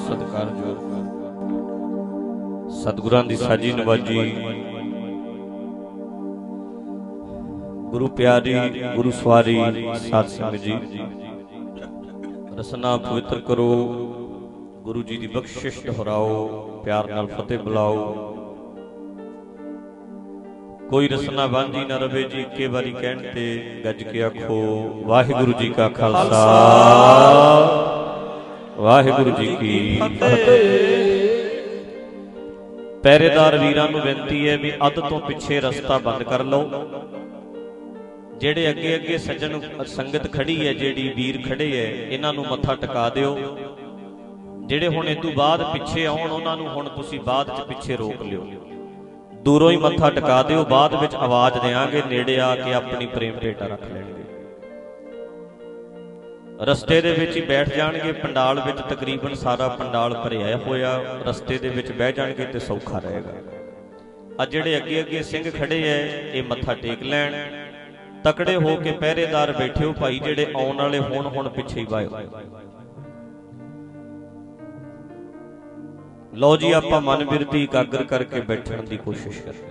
सत्कारयोग सतगुरां दी साजी नवाजी गुरु प्यारी गुरु सवारी साध संगत जी रसना पवित्र करो गुरु जी की बख्शिश दोहराओ प्यार नाल फतेह बुलाओ। कोई रसना बांझी न रवे जी के बारी कहण ते गज के आखो वाहिगुरु जी का खालसा वाहिगुरु जी की फतेह। पहरेदार वीरां नूं बेनती है भी अध तो पिछे रस्ता बंद कर लो। जेड़े अगे अगे सज्जन संगत खड़ी है जेड़ी वीर खड़े है इन्हां नूं मत्था टका दिओ। जेड़े हुण इस तों बाद पिछे आउण उन्हां नूं हुण तुसीं बाद च पिछे रोक लिओ। दूरों ही मत्था टका दिओ बाद विच आवाज़ देंगे नेड़े आके अपनी प्रेम भेटा रख लैणगे। रस्ते दे विच ही बैठ जाणगे। पंडाल विच तकरीबन सारा पंडाल भरिया होया रस्ते दे विच बह जाणगे ते सौखा रहेगा। अज जिहड़े अगे अगे सिंह खड़े है ये मत्था टेक लैण। तकड़े हो के पहरेदार बैठे हो भाई जिहड़े आउण वाले होण हुण पिछे ही वायो। लो जी आपां मन बिरती एकागर करके बैठण दी कोशिश करिए।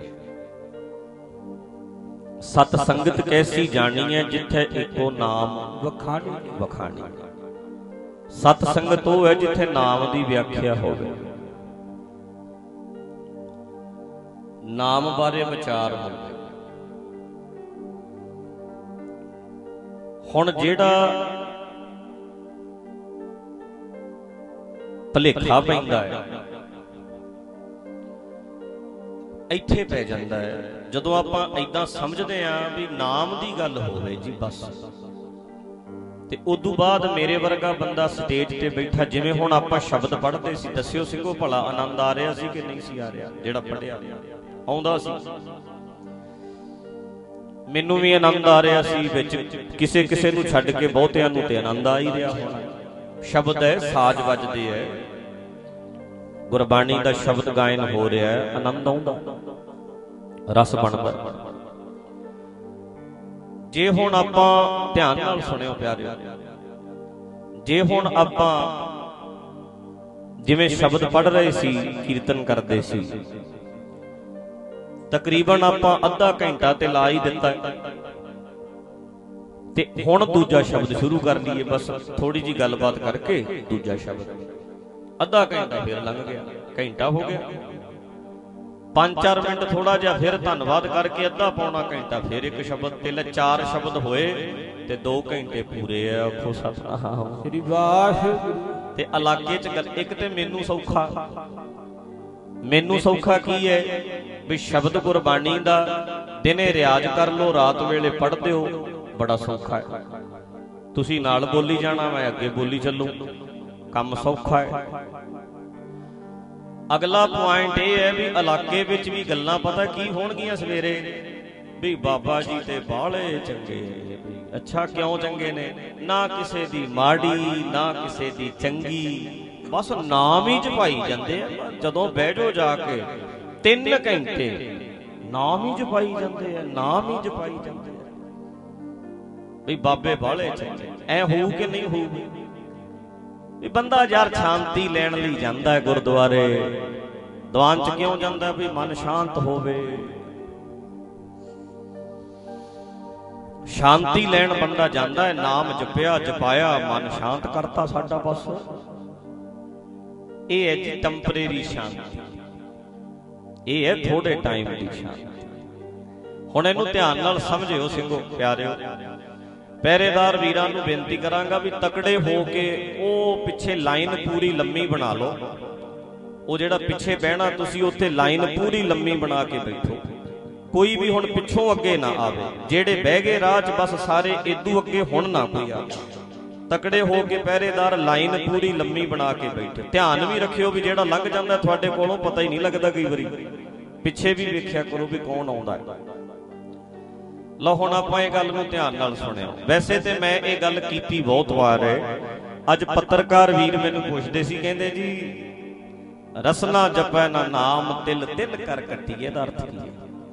सत संगत कैसी जानी है जिथे एको नाम वखाणी वखाणी। सत संगत वो है जिथे नाम दी व्याख्या होवे नाम बारे विचार होवे। हुण जेड़ा भलेखा पैंदा है ਇੱਥੇ ਪੈ ਜਾਂਦਾ ਹੈ ਜਦੋਂ ਆਪਾਂ ਇਦਾਂ ਸਮਝਦੇ ਆਂ ਵੀ ਨਾਮ ਦੀ ਗੱਲ ਹੋਵੇ ਜੀ ਬਸ। ਤੇ ਉਦੋਂ ਬਾਅਦ ਮੇਰੇ ਵਰਗਾ ਬੰਦਾ ਸਟੇਜ ਤੇ ਬੈਠਾ ਜਿਵੇਂ ਹੁਣ ਆਪਾਂ ਸ਼ਬਦ ਪੜ੍ਹਦੇ ਸੀ ਦੱਸਿਓ ਸਿੰਘੋ ਭਲਾ ਆਨੰਦ ਆ ਰਿਹਾ ਸੀ ਕਿ ਨਹੀਂ ਸੀ ਆ ਰਿਹਾ? ਜਿਹੜਾ ਪੜ੍ਹਿਆ ਆਉਂਦਾ ਸੀ ਮੈਨੂੰ ਵੀ ਆਨੰਦ ਆ ਰਿਹਾ ਸੀ ਵਿੱਚ ਕਿਸੇ ਕਿਸੇ ਨੂੰ ਛੱਡ ਕੇ ਬਹੁਤਿਆਂ ਨੂੰ ਤੇ ਆਨੰਦ ਆ ਹੀ ਰਿਹਾ ਹੋਣਾ। ਸ਼ਬਦ ਹੈ ਸਾਜ਼ ਵੱਜਦੇ ਹੈ गुरबाणी का शब्द गायन हो रहा है आनंद आउंदा रस बनदा। जे हुण आपां ध्यान नाल सुणियो प्यारिओ जे हुण आपां जिवें शब्द पढ़ रहे सी कीर्तन करदे सी तकरीबन आपां अद्धा घंटा ते ला ही दित्ता ते हुण दूजा शब्द शुरू कर लईए बस थोड़ी जी गलबात करके दूजा शब्द अद्धा घंटा फिर लंघ गया घंटा हो गया 5-4 मिनट थोड़ा जिहा फिर धन्नवाद करके अद्धा पौना घंटा फिर एक शब्द ते 4 शब्द होए ते 2 घंटे पूरे है। आखो सतनाम श्री वाहिगुरू। ते इलाके च गल एक ते मैनू सौखा की है भी शब्द गुरबाणी दा दिने रियाज कर लो रात वेले पढ़ दिओ बड़ा सौखा है। तुसीं नाल बोली जाना मैं अगे बोली चलूं काम सौखा है। अगला पॉइंट यह है भी इलाके विच भी गल्लां पता की होणगियां सवेरे भी बाबा जी ते बाले चंगे। अच्छा क्यों चंगे ने? ना किसे दी माड़ी ना किसे दी चंगी बस नाम ही जपाई जांदे आ। जदों बैठ जाओ जाके 3 घंटे नाम ही जपाई जांदे आ नाम ही जपाई जांदे आ भी बाबे बाले चंगे। ऐ होऊ कि नहीं होऊ? बंदा यार शांति लैण लई जांदा है गुरुद्वारे दीवान च क्यों जांदा भी मन शांत होवे। शांति लैण बंदा जांदा है नाम जपिया जपाया मन शांत करता साडा बस। ये है जी टैंपरेरी शांति ये है थोड़े टाइम की शांति। हुण इहनूं ध्यान नाल समझिओ सिंघो प्यारिओ। पहरेदार वीरां नूं बेनती करांगा भी तकड़े हो के ओ पिछे लाइन पूरी लम्मी बना लो। वो जिहड़ा पिछे बहना तुसीं उत्थे लाइन पूरी लम्मी बना के बैठो। कोई भी हुण पिछों अगे ना आवे। जेड़े बह गए राह च बस सारे इदू अगे हुण ना कोई आवे। तकड़े हो के पहरेदार लाइन पूरी लम्मी बना के बैठे। ध्यान भी रखियो भी जिहड़ा लंघ जांदा तुहाडे कोलों पता ही नहीं लगदा कई वारी पिछे भी वेखिया करो भी कौन आउंदा है। लो हुण आपां इह गल नूं ध्यान नाल सुणिओ। वैसे ते मैं ये गल कीती बहुत वार है। अज पत्रकार वीर मैनूं पुछदे सी कहंदे जी रसना जपै ना नाम तिल तिल कर कट्टीए दा अर्थ की है?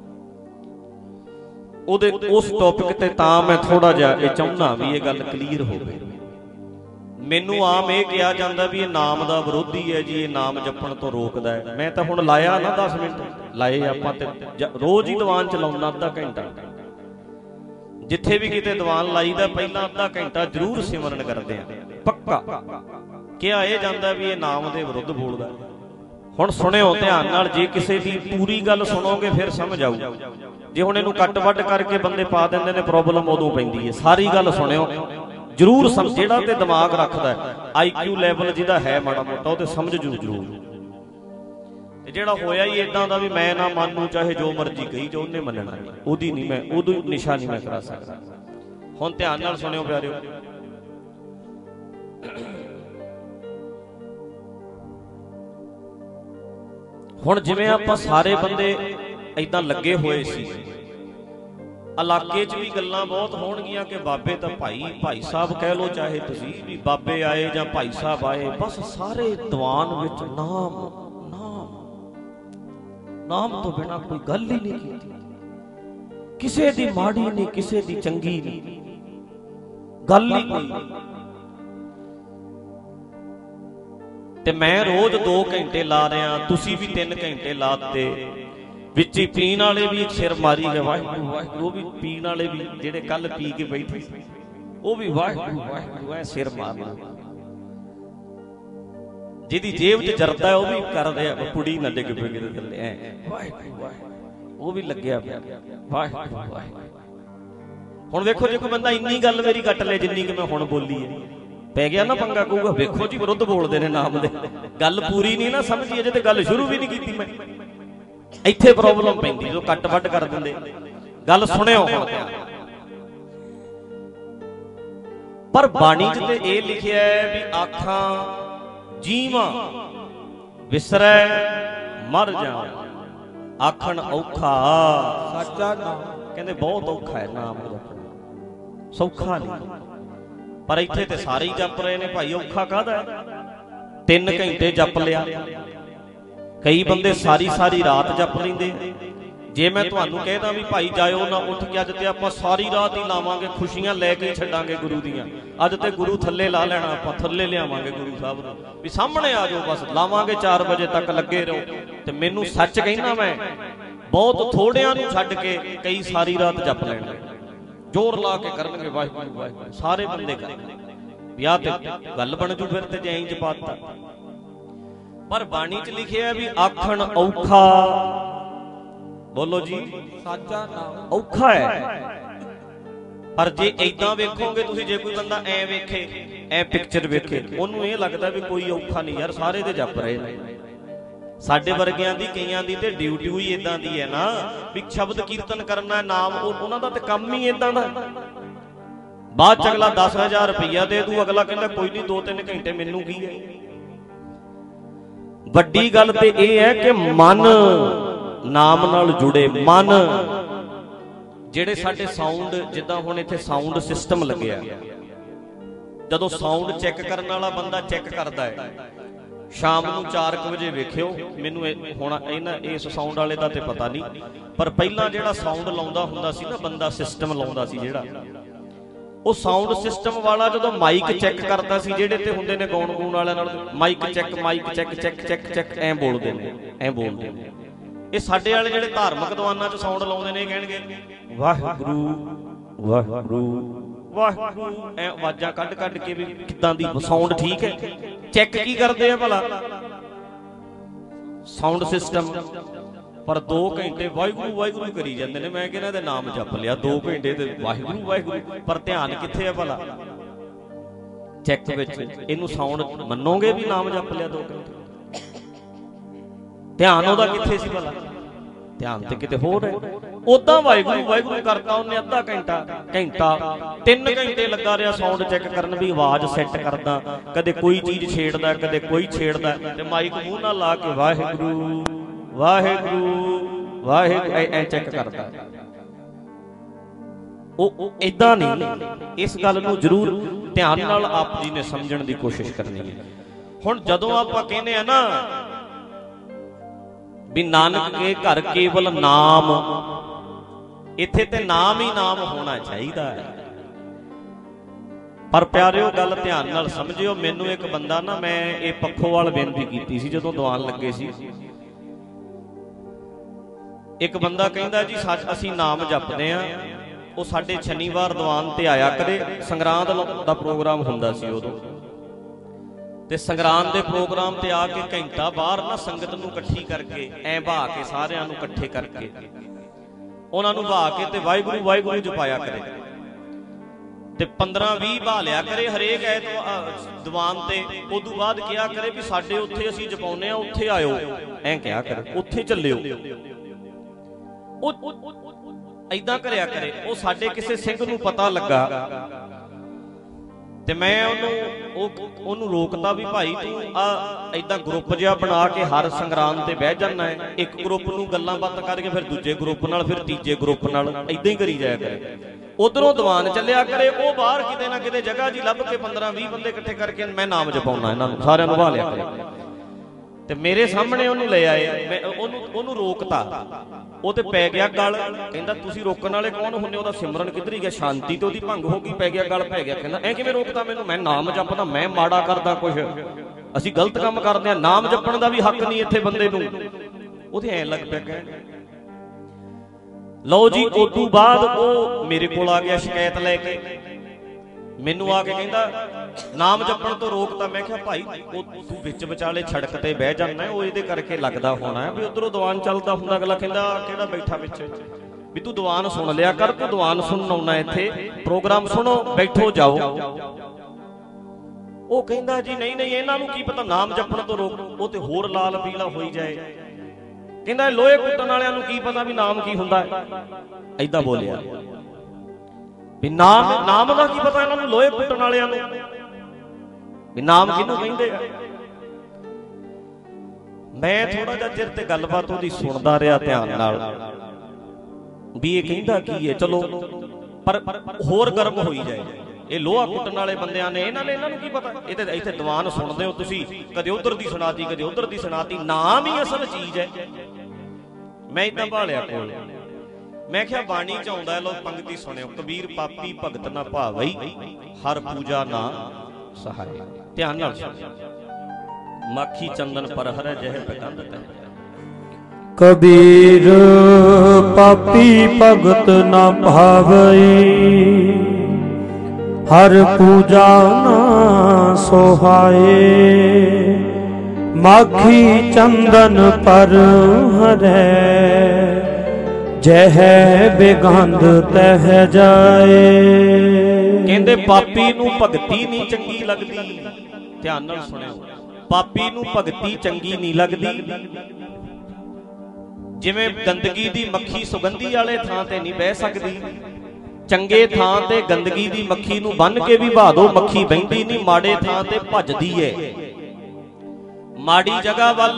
उस टॉपिक ते तां मैं थोड़ा जिहा चाहुंदा भी ये गल क्लीयर होवे। ਮੈਨੂੰ ਆਮ ਇਹ ਕਿਹਾ ਜਾਂਦਾ ਵੀ ਇਹ ਨਾਮ ਦਾ ਵਿਰੋਧੀ ਹੈ ਜੀ, ਇਹ ਨਾਮ ਜਪਣ ਤੋਂ ਰੋਕਦਾ ਹੈ। ਮੈਂ ਤਾਂ ਹੁਣ ਲਾਇਆ ਨਾ 10 ਮਿੰਟ ਲਾਏ ਆਪਾਂ ਤੇ ਰੋਜ਼ ਹੀ ਦੀਵਾਨ ਚਲਾਉਣਾ ਅੱਧਾ ਘੰਟਾ। ਜਿੱਥੇ ਵੀ ਕਿਤੇ ਦੀਵਾਨ ਲਾਈਦਾ ਪਹਿਲਾਂ ਅੱਧਾ ਘੰਟਾ ਜ਼ਰੂਰ ਸਿਮਰਨ ਕਰਦੇ ਆ, ਪੱਕਾ। ਕਿਹਾ ਇਹ ਜਾਂਦਾ ਵੀ ਇਹ ਨਾਮ ਦੇ ਵਿਰੁੱਧ ਬੋਲਦਾ। ਹੁਣ ਸੁਣਿਓ ਧਿਆਨ ਨਾਲ, ਜੇ ਕਿਸੇ ਦੀ ਪੂਰੀ ਗੱਲ ਸੁਣੋਗੇ ਫਿਰ ਸਮਝ ਆਊ। ਜੇ ਹੁਣ ਇਹਨੂੰ ਕੱਟ ਵੱਢ ਕਰਕੇ ਬੰਦੇ ਪਾ ਦਿੰਦੇ ਨੇ, ਪ੍ਰੋਬਲਮ ਉਦੋਂ ਪੈਂਦੀ ਹੈ। ਸਾਰੀ ਗੱਲ ਸੁਣਿਓ ਜ਼ਰੂਰ, ਜਿਹੜਾ ਤੇ ਦਿਮਾਗ ਰੱਖਦਾ, IQ ਲੈਵਲ ਜਿਹਦਾ ਹੈ ਮਾੜਾ ਮੋਟਾ, ਉਹ ਤੇ ਸਮਝ ਜ਼ਰੂਰ। ਤੇ ਜਿਹੜਾ ਹੋਇਆ ਹੀ ਇਦਾਂ ਦਾ ਵੀ ਮੈਂ ਨਾ ਮੰਨੂ ਚਾਹੇ ਜੋ ਮਰਜ਼ੀ ਕਹੀ ਜੋ, ਉਹਨੇ ਮੰਨਣਾ, ਉਹਦੀ ਨਹੀਂ ਮੈਂ, ਉਹਦੀ ਨਿਸ਼ਾ ਨਹੀਂ ਮੈਂ ਕਰਾ ਸਕਦਾ। ਹੁਣ ਧਿਆਨ ਨਾਲ ਸੁਣਿਓ ਪਿਆਰਿਓ। ਹੁਣ ਜਿਵੇਂ ਆਪਾਂ ਸਾਰੇ ਬੰਦੇ ਏਦਾਂ ਲੱਗੇ ਹੋਏ ਸੀ, ਇਲਾਕੇ 'ਚ ਵੀ ਗੱਲਾਂ ਬਹੁਤ ਹੋਣਗੀਆਂ ਕਿ ਬਾਬੇ ਤਾਂ ਭਾਈ ਸਾਹਿਬ ਕਹਿ ਲਓ, ਚਾਹੇ ਤੁਸੀਂ ਵੀ ਬਾਬੇ ਆਏ ਜਾਂ ਭਾਈ ਸਾਹਿਬ ਆਏ, ਬਸ ਸਾਰੇ ਦੀਵਾਨ ਵਿੱਚ ਨਾਮ ਤੋਂ ਬਿਨਾਂ ਕੋਈ ਗੱਲ ਹੀ ਨਹੀਂ ਕੀਤੀ। ਕਿਸੇ ਦੀ ਮਾੜੀ ਨਹੀਂ, ਕਿਸੇ ਦੀ ਚੰਗੀ ਨਹੀਂ, ਗੱਲ ਹੀ ਕੋਈ। ਤੇ ਮੈਂ ਰੋਜ਼ 2 ਘੰਟੇ ਲਾ ਰਿਹਾ, ਤੁਸੀਂ ਵੀ 3 ਘੰਟੇ ਲਾਤੇ। ਵਿੱਚ ਹੀ ਪੀਣ ਵਾਲੇ ਵੀ ਸਿਰ ਮਾਰੀ ਗਏ ਵਾਹਿਗੁਰੂ ਵਾਹਿਗੁਰੂ, ਉਹ ਵੀ ਪੀਣ ਵਾਲੇ ਵੀ ਜਿਹੜੇ ਕੱਲ ਪੀ ਕੇ ਬੈਠੇ ਉਹ ਵੀ ਵਾਹਿਗੁਰੂ ਵਾਹਿਗੁਰੂ ਐ ਸਿਰ ਮਾਰਨਾ। ਜਿਹਦੀ ਜੇਬ 'ਚ ਜਰਦਾ ਉਹ ਵੀ ਕਰਦੇ ਆ, ਕੁੜੀ ਨਾ ਡਿੱਗ ਪਏ ਕਿਤੇ ਥੱਲੇ, ਐ ਵਾਹਿਗੁਰੂ ਵਾਹਿਗੁਰੂ, ਉਹ ਵੀ ਲੱਗਿਆ ਪਿਆ ਵਾਹਿਗੁਰੂ ਵਾਹਿਗੁਰੂ। ਹੁਣ ਵੇਖੋ ਜੇ ਕੋਈ ਬੰਦਾ ਇੰਨੀ ਗੱਲ ਮੇਰੀ ਕੱਟ ਲੈ ਜਿੰਨੀ ਕਿ ਮੈਂ ਹੁਣ ਬੋਲੀ ਹੈ, ਪੈ ਗਿਆ ਨਾ ਪੰਗਾ, ਕਹੂਗਾ ਵੇਖੋ ਜੀ ਵਿਰੁੱਧ ਬੋਲਦੇ ਨੇ ਨਾਮ ਦੇ। ਗੱਲ ਪੂਰੀ ਨਹੀਂ ਨਾ ਸਮਝੀ ਅਜੇ, ਤੇ ਗੱਲ ਸ਼ੁਰੂ ਵੀ ਨਹੀਂ ਕੀਤੀ ਮੈਂ। ਇੱਥੇ ਪ੍ਰੋਬਲਮ ਪੈਂਦੀ ਜੋ ਕੱਟ ਵੱਢ ਕਰ ਦਿੰਦੇ। ਗੱਲ ਸੁਣਿਓ ਹੁਣ। ਪਰ ਬਾਣੀ 'ਚ ਤੇ ਇਹ ਲਿਖਿਆ ਵੀ ਆਖਾਂ ਜੀਵਾਂ ਵਿਸਰੈ ਮਰ ਜਾ, ਆਖਣ ਔਖਾ ਸੱਚਾ ਨਾਮ। ਕਹਿੰਦੇ ਬਹੁਤ ਔਖਾ ਹੈ ਨਾਮ ਜਪਣਾ, ਸੌਖਾ ਨਹੀਂ। ਪਰ ਇੱਥੇ ਤੇ ਸਾਰੇ ਹੀ ਜਪ ਰਹੇ ਨੇ ਭਾਈ, ਔਖਾ ਕਾਹਦਾ? 3 ਘੰਟੇ ਜਪ ਲਿਆ, ਕਈ ਬੰਦੇ ਸਾਰੀ ਰਾਤ ਜਪ ਲੈਂਦੇ। ਜੇ ਮੈਂ ਤੁਹਾਨੂੰ ਕਹਿਦਾ ਵੀ ਭਾਈ ਜਾਇਓ ਨਾ ਉੱਠ ਕੇ, ਅੱਜ ਤੇ ਆਪਾਂ ਸਾਰੀ ਰਾਤ ਹੀ ਲਾਵਾਂਗੇ, ਖੁਸ਼ੀਆਂ ਲੈ ਕੇ ਛੱਡਾਂਗੇ ਗੁਰੂ ਦੀਆਂ। ਅੱਜ ਤੇ ਗੁਰੂ ਥੱਲੇ ਲਾ ਲੈਣਾ, ਆਪਾਂ ਥੱਲੇ ਲਿਆਵਾਂਗੇ ਗੁਰੂ ਸਾਹਿਬ ਨੂੰ, ਵੀ ਸਾਹਮਣੇ ਆ ਜਾਓ, ਬਸ ਲਾਵਾਂਗੇ 4 ਵਜੇ ਤੱਕ ਲੱਗੇ ਰਹੋ। ਤੇ ਮੈਨੂੰ ਸੱਚ ਕਹਿੰਦਾ, ਮੈਂ ਬਹੁਤ ਥੋੜਿਆਂ ਨੂੰ ਛੱਡ ਕੇ ਕਈ ਸਾਰੀ ਰਾਤ ਜਪ ਲੈਣਗੇ, ਜ਼ੋਰ ਲਾ ਕੇ ਕਰਨਗੇ ਵਾਹਿਗੁਰੂ ਵਾਹਿਗੁਰੂ, ਸਾਰੇ ਬੰਦੇ ਕਰਨਗੇ। ਵਿਆਹ ਤੇ ਗੱਲ ਬਣ ਜੂ ਫਿਰ ਤੇ ਜੇ ਇੰਜ ਪਾਤਾ। ਪਰ ਬਾਣੀ 'ਚ ਲਿਖਿਆ ਵੀ ਆਖਣ ਔਖਾ, ਬੋਲੋ ਜੀ ਸੱਚਾ ਨਾਮ ਔਖਾ ਹੈ। ਪਰ ਜੇ ਏਦਾਂ ਵੇਖੋਗੇ ਤੁਸੀਂ, ਜੇ ਕੋਈ ਬੰਦਾ ਐ ਵੇਖੇ, ਐ ਪਿਕਚਰ ਵੇਖੇ, ਉਹਨੂੰ ਇਹ ਲੱਗਦਾ ਵੀ ਕੋਈ ਔਖਾ ਨਹੀਂ ਯਾਰ, ਸਾਰੇ ਤੇ ਜਪ ਰਹੇ ਨੇ। ਸਾਡੇ ਵਰਗਿਆਂ ਦੀ, ਕਈਆਂ ਦੀ ਤੇ ਡਿਊਟੀ ਹੀ ਇਦਾਂ ਦੀ ਹੈ ਨਾ ਵੀ ਸ਼ਬਦ ਕੀਰਤਨ ਕਰਨਾ, ਨਾਮ, ਉਹਨਾਂ ਦਾ ਤੇ ਕੰਮ ਹੀ ਇਦਾਂ ਦਾ। ਬਾਅਦ ਚ ਅਗਲਾ 10,000 ਰੁਪਈਆ ਦੇ ਦੂ, ਅਗਲਾ ਕਹਿੰਦਾ ਕੋਈ ਨਹੀਂ 2-3 ਘੰਟੇ ਮੈਨੂੰ ਕੀ ਹੈ। ਵੱਡੀ ਗੱਲ ਤੇ ਇਹ ਹੈ ਕਿ ਮਨ ਨਾਮ ਨਾਲ ਜੁੜੇ। ਮਨ ਜਿਹੜੇ ਸਾਡੇ ਸਾਊਂਡ, ਜਿੱਦਾਂ ਹੁਣ ਇੱਥੇ ਸਾਊਂਡ ਸਿਸਟਮ ਲੱਗਿਆ, ਜਦੋਂ ਸਾਊਂਡ ਚੈੱਕ ਕਰਨ ਵਾਲਾ ਬੰਦਾ ਚੈੱਕ ਕਰਦਾ ਹੈ, ਸ਼ਾਮ ਨੂੰ 4 ਵਜੇ ਵੇਖਿਓ, ਮੈਨੂੰ ਹੁਣ ਇਸ ਸਾਊਂਡ ਵਾਲੇ ਦਾ ਤੇ ਪਤਾ ਨਹੀਂ, ਪਰ ਪਹਿਲਾਂ ਜਿਹੜਾ ਸਾਊਂਡ ਲਾਉਂਦਾ ਹੁੰਦਾ ਸੀ ਨਾ ਬੰਦਾ, ਸਿਸਟਮ ਲਾਉਂਦਾ ਸੀ ਜਿਹੜਾ, ਉਹ ਸਾਊਂਡ ਸਿਸਟਮ ਵਾਲਾ ਜਦੋਂ ਮਾਈਕ ਚੈੱਕ ਕਰਦਾ ਸੀ, ਜਿਹੜੇ ਤੇ ਹੁੰਦੇ ਨੇ ਗਾਉਣ ਗੂਣ ਵਾਲਿਆਂ ਨਾਲ, ਮਾਈਕ ਚੈੱਕ ਚੈੱਕ ਐਂ ਬੋਲਦੇ ਨੇ, ਐਂ ਬੋਲਦੇ ਨੇ। ਇਹ ਸਾਡੇ ਵਾਲੇ ਜਿਹੜੇ ਧਾਰਮਿਕ ਦੀਵਾਨਾਂ 'ਚ ਸਾਊਂਡ ਲਾਉਂਦੇ ਨੇ, ਇਹ ਕਹਿਣਗੇ ਵਾਹਿਗੁਰੂ ਵਾਹਿਗੁਰੂ ਵਾਹਿਗੁਰੂ, ਐ ਆਵਾਜ਼ਾਂ ਕੱਢ ਕੇ ਵੀ ਕਿੱਦਾਂ ਦੀ ਸਾਊਂਡ ਠੀਕ ਹੈ। ਚੈੱਕ ਕੀ ਕਰਦੇ ਆ ਭਲਾ? Sound system. ਪਰ 2 ਘੰਟੇ ਵਾਹਿਗੁਰੂ ਵਾਹਿਗੁਰੂ ਕਰੀ ਜਾਂਦੇ ਨੇ। ਮੈਂ ਕਹਿੰਦਾ ਇਹਦੇ ਨਾਮ ਜਪ ਲਿਆ 2 ਘੰਟੇ ਤੇ ਵਾਹਿਗੁਰੂ ਵਾਹਿਗੁਰੂ, ਪਰ ਧਿਆਨ ਕਿੱਥੇ ਆ ਭਲਾ? ਚੈੱਕ ਵਿੱਚ। ਇਹਨੂੰ ਸਾਊਂਡ ਮੰਨੋਗੇ ਵੀ ਨਾਮ ਜਪ ਲਿਆ 2 ਘੰਟੇ? ਧਿਆਨ ਉਹਦਾ ਕਿੱਥੇ ਸੀ ਭਲਾ? ਧਿਆਨ ਤੇ ਕਿਤੇ ਹੋਰ ਹੈ। ਉਦਾਂ ਵਾਹਿਗੁਰੂ ਵਾਹਿਗੁਰੂ ਕਰਤਾ ਉਹਨੇ ਅੱਧਾ ਘੰਟਾ, 3 ਘੰਟੇ ਲੱਗਾ ਰਿਹਾ ਸਾਊਂਡ ਚੈੱਕ ਕਰਨ, ਵੀ ਆਵਾਜ਼ ਸੈੱਟ ਕਰਦਾ, ਕਦੇ ਕੋਈ ਚੀਜ਼ ਛੇੜਦਾ, ਕਦੇ ਕੋਈ ਛੇੜਦਾ, ਤੇ ਮਾਈਕ ਮੂੰਹ ਨਾਲ ਲਾ ਕੇ ਵਾਹਿਗੁਰੂ ਵਾਹਿਗੁਰੂ ਵਾਹਿਗੁਰੂ ਐ ਚੈੱਕ ਕਰਦਾ। ਉਹ ਏਦਾਂ ਨਹੀਂ। ਇਸ ਗੱਲ ਨੂੰ ਜ਼ਰੂਰ ਧਿਆਨ ਨਾਲ ਆਪ ਜੀ ਨੇ ਸਮਝਣ ਦੀ ਕੋਸ਼ਿਸ਼ ਕਰਨੀ ਹੈ। ਹੁਣ ਜਦੋਂ ਆਪਾਂ ਕਹਿੰਦੇ ਆ ਨਾ ਵੀ ਨਾਨਕ ਕੇ ਘਰ ਕੇਵਲ ਨਾਮ, ਇੱਥੇ ਤੇ ਨਾਮ ਹੀ ਨਾਮ ਹੋਣਾ ਚਾਹੀਦਾ ਹੈ। पर प्यारिओ गल ध्यान नाल समझिओ, मैनू एक बंदा ना, मैं ये पखोवाल बेनती कीती सी जदों दीवान लगे सी। एक बंदा कहंदा जी असीं नाम जपदे आ, वो साडे शनिवार दीवान ते आया करे, संगरांद दा प्रोग्राम हुंदा सी उदों, ते संगरांद दे प्रोग्राम ते आके घंटा बाहर ना संगत नूं इकट्ठी करके ऐ बहा के सारिआं नूं इकट्ठे करके उन्हां नूं बहा के ते वाहिगुरू वाहिगुरू जपाया करे ते 15-20 बहा लिया करे हरेक दीवान ते। उदों बाद कहा करे भी साडे उत्थे असीं जपाउने आ, उत्थे आयो, ऐ कहा करे, उत्थे चलिओ, ऐदां करिया करे। वो साडे किसे सिंह नूं पता लगा ते मैं ओनू रोकता भी भाई तू ऐदां ग्रुप जिहा बना के हर संगरांद ते बह जाना है, एक ग्रुप नूं गल्लां बातां करके फिर दूजे ग्रुप नाल, फिर तीजे ग्रुप नाल, ऐदां ही करी जाया करे। उधरों दीवान चलिया करे, वो बाहर किते ना किते जगह जी लभ के 15-20 बंदे इकट्ठे करके मैं नाम जपाउणा, इन्हां नूं सारिआं नूं बहा लिया करे। ते मेरे सामने ओनू ले आए, मैं ओनू रोकता, वो तो पै गया गल, कहंदा तुसीं रोकण वाले कौन हुंदे, ओहदा सिमरन किधर गया, शांति तो ओहदी भंग हो गई, पै गया गल, पै गया। कहंदा ऐ किवें रोकता मैनूं, मैं नाम जपदा, मैं माड़ा करदा कुछ, असीं गलत काम करदे आ, नाम जपण दा भी हक नहीं इत्थे बंदे नूं। ओहदे ऐ लग पिया कहण। लो जी उदों बाद वो मेरे कोल आ गया शिकायत लैके, मैनू आके कहंदा नाम जपण तो रोकता। मैं कहा भाई तू विच विचाले सड़क ते बह जाना, वो इहदे करके लगदा होना है भी उधरों दीवान चलदा हुंदा। अगला कहंदा किहड़ा बैठा विच, भी तू दीवान सुन लिया कर, तू दीवान सुनन आउणा इत्थे, प्रोग्राम सुनो, बैठो जाओ। वो कहंदा जी नहीं नहीं, इन्हां नूं की पता नाम जपण तो रोक, वो ते होर लाल पीला होई जाए। कहंदा लोहे कुੱਟਣ वालिਆਂ ਨੂੰ की पता भी नाम की हुंदा है, ऐदां बोलिया भी नाम दा की पता इन्हां नूं, लोहे कुੱਟਣ वालिਆਂ ਨੂੰ भी नाम किहनूं कहंदे आ। मैं थोड़ा जिहा चिर ते गलबात ओहदी सुणदा रिहा ध्यान नाल भी ये कहंदा की है। चलो पर होर गर्म होई जाए, ये लोहा कुੱਟਣ वाले बंदियां ने, इन्हां नूं की पता, ये ते इत्थे दीवान सुणदे हो तुसीं, कदे उधर दी सुणाती कदे उधर दी सुणाती, नाम ही असल चीज है। मैं इदां भालिया कोल, मैं क्या बाणी च आउंदा, लो पंक्ति सुनियो, कबीर पापी भगत ना भावई, हर पूजा ना सहाय। ध्यान नाल सुनियो, माखी चंदन पर हरै जह बेकंद तह। कबीर पापी भगत ना भावई, हर पूजा ना सोहाए। माखी चंदन पर हरै जह बेगंद तह जाए। कहंदे पापी नूं भगती नहीं चंगी लगदी। ध्यान नाल सुणिओ, पापी नूं भगती चंगी नहीं लगदी। जिवें गंदगी दी मक्खी सुगंधी वाले थां ते नहीं बह सकदी, चंगे थां ते गंदगी दी मक्खी नूं बन के भी बहा दो, मक्खी बहिंदी नहीं, माड़े थां ते भजदी है। माड़ी जगह वल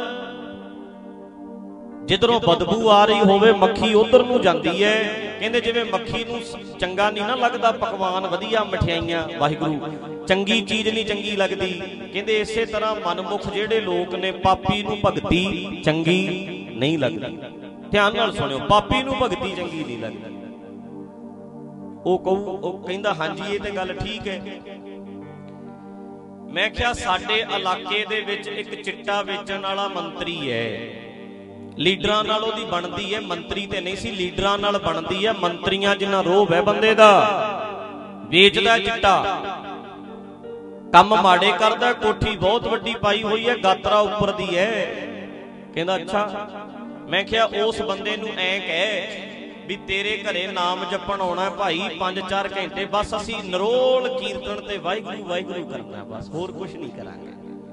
जिधरों बदबू आ रही होवे मक्खी उधर नूं जांदी है। कहंदे जिवें मक्खी नूं चंगा नहीं ना लगदा पकवान वधिया मठियाइयां, वाहिगुरू चंगी चीज नहीं चंगी लगदी। कहंदे इसे तरह मनमुख जिहड़े लोक ने, पापी नूं भगती चंगी नहीं लगदी। ध्यान नाल सुणिओ, पापी नूं भगती चंगी नहीं लगदी। ਉਹ ਕਹਿੰਦਾ ਹਾਂਜੀ ਇਹ ਤੇ ਗੱਲ ਠੀਕ ਹੈ। ਮੈਂ ਕਿਹਾ ਸਾਡੇ ਇਲਾਕੇ ਦੇ ਵਿੱਚ ਇੱਕ ਚਿੱਟਾ ਵੇਚਣ ਵਾਲਾ ਮੰਤਰੀ ਹੈ, ਲੀਡਰਾਂ ਨਾਲ ਉਹਦੀ ਬਣਦੀ ਹੈ, ਮੰਤਰੀ ਤੇ ਨਹੀਂ ਸੀ, ਲੀਡਰਾਂ ਨਾਲ ਬਣਦੀ ਹੈ। ਮੰਤਰੀਆਂ ਜਿੰਨਾ ਰੋਹ ਹੈ ਬੰਦੇ ਦਾ, ਵੇਚਦਾ ਚਿੱਟਾ, ਕੰਮ ਮਾੜੇ ਕਰਦਾ, ਕੋਠੀ ਬਹੁਤ ਵੱਡੀ ਪਾਈ ਹੋਈ ਹੈ, ਗਾਤਰਾ ਉੱਪਰ ਦੀ ਹੈ। ਕਹਿੰਦਾ ਅੱਛਾ। ਮੈਂ ਕਿਹਾ ਉਸ ਬੰਦੇ ਨੂੰ ਐਂ ਕਹਿ भी तेरे घरे नाम जपण आउणा भाई 5-4 घंटे, बस असीं नरोल कीर्तन ते वाहिगुरू वाहिगुरू करना, बस होर कुछ नहीं करांगे।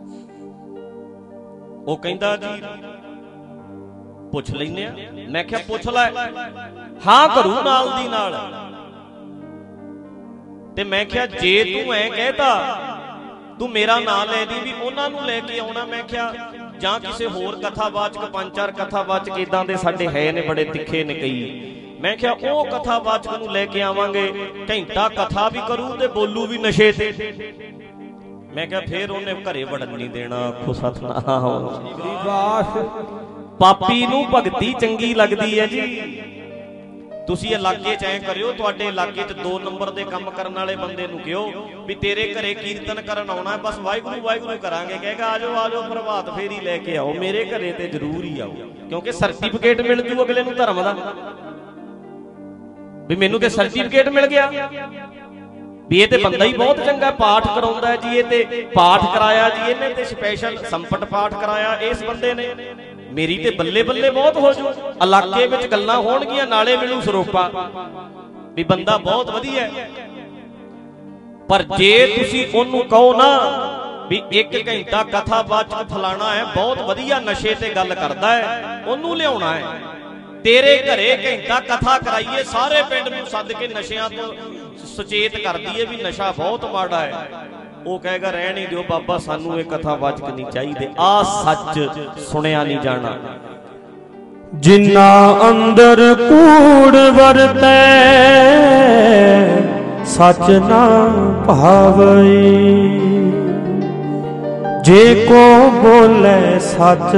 वो कहंदा जी पुछ लैने आ। मैं क्या पुछ लै, हां करूं नाल दी नाल। ते मैं क्या जे तू ऐ कहता तू मेरा नाम ले दी भी उन्हां नूं लेके आउणा। मैं क्या जां किसे होर कथावाचक, 5-4 कथावाचक इदां दे साडे है ने, बड़े तिखे ने कई। मैं क्या ओ कथावाचक नूं लेके आवांगे, घंटा कथा भी करूं ते बोलू भी नशे ते। मैं क्या फिर उन्हें घरे वड़न नहीं देना। आखो सतनाम। पापी नूं भगती चंगी लगदी है जी। ਤੁਸੀਂ ਇਲਾਕੇ 'ਚ ਐਂ ਕਰਿਓ, ਤੁਹਾਡੇ ਇਲਾਕੇ 'ਚ 2 ਨੰਬਰ ਦੇ ਕੰਮ ਕਰਨ ਵਾਲੇ ਬੰਦੇ ਨੂੰ ਕਿਹੋ ਵੀ ਤੇਰੇ ਘਰੇ ਕੀਰਤਨ ਕਰਨ ਆਉਣਾ, ਬਸ ਵਾਹਿਗੁਰੂ ਵਾਹਿਗੁਰੂ ਕਰਾਂਗੇ, ਕਹੇਗਾ ਆਜੋ ਆਜੋ ਪ੍ਰਭਾਤ ਫੇਰੀ ਲੈ ਕੇ ਆਓ, ਮੇਰੇ ਘਰੇ ਤੇ ਜ਼ਰੂਰ ਹੀ ਆਓ, ਕਿਉਂਕਿ ਸਰਟੀਫਿਕੇਟ ਮਿਲ ਜੂ ਅਗਲੇ ਨੂੰ ਧਰਮ ਦਾ, ਵੀ ਮੈਨੂੰ ਤੇ ਸਰਟੀਫਿਕੇਟ ਮਿਲ ਗਿਆ ਵੀ ਇਹ ਤੇ ਬੰਦਾ ਹੀ ਬਹੁਤ ਚੰਗਾ ਪਾਠ ਕਰਾਉਂਦਾ ਜੀ, ਇਹ ਤੇ ਪਾਠ ਕਰਾਇਆ ਜੀ ਇਹਨੇ, ਤੇ ਸਪੈਸ਼ਲ ਸੰਪਟ ਪਾਠ ਕਰਾਇਆ ਇਸ ਬੰਦੇ ਨੇ, ਮੇਰੀ ਤੇ ਬੱਲੇ ਬੱਲੇ ਬਹੁਤ ਹੋ ਜੂ, ਇਲਾਕੇ ਵਿੱਚ ਗੱਲਾਂ ਹੋਣਗੀਆਂ, ਨਾਲੇ ਮਿਲੂ ਸਰੋਪਾ ਵੀ ਬੰਦਾ ਬਹੁਤ ਵਧੀਆ। ਪਰ ਜੇ ਤੁਸੀਂ ਉਹਨੂੰ ਕਹੋ ਨਾ ਵੀ 1 ਘੰਟਾ ਕਥਾਵਾਚਕ ਫਲਾਣਾ ਹੈ, ਬਹੁਤ ਵਧੀਆ ਨਸ਼ੇ ਤੇ ਗੱਲ ਕਰਦਾ ਹੈ, ਉਹਨੂੰ ਲਿਆਉਣਾ ਹੈ, ਤੇਰੇ ਘਰੇ ਘੰਟਾ ਕਥਾ ਕਰਾਈਏ, ਸਾਰੇ ਪਿੰਡ ਨੂੰ ਸੱਦ ਕੇ ਨਸ਼ਿਆਂ ਤੋਂ ਸੁਚੇਤ ਕਰ ਦਈਏ ਵੀ ਨਸ਼ਾ ਬਹੁਤ ਮਾੜਾ ਹੈ, ਉਹ ਕਹੇਗਾ ਰਹਿਣ ਹੀ ਦਿਓ ਬਾਬਾ, ਸਾਨੂੰ ਇਹ ਕਥਾਵਾਚਕ ਨਹੀਂ ਚਾਹੀਦੇ, ਆਹ ਸੱਚ ਸੁਣਿਆ ਨਹੀਂ ਜਾਣਾ। ਜਿੰਨਾ ਅੰਦਰ ਕੂੜ ਵਰਤੈ ਸੱਚ ਨਾ ਭਾਵਈ, ਜੇ ਕੋ ਬੋਲੇ ਸੱਚ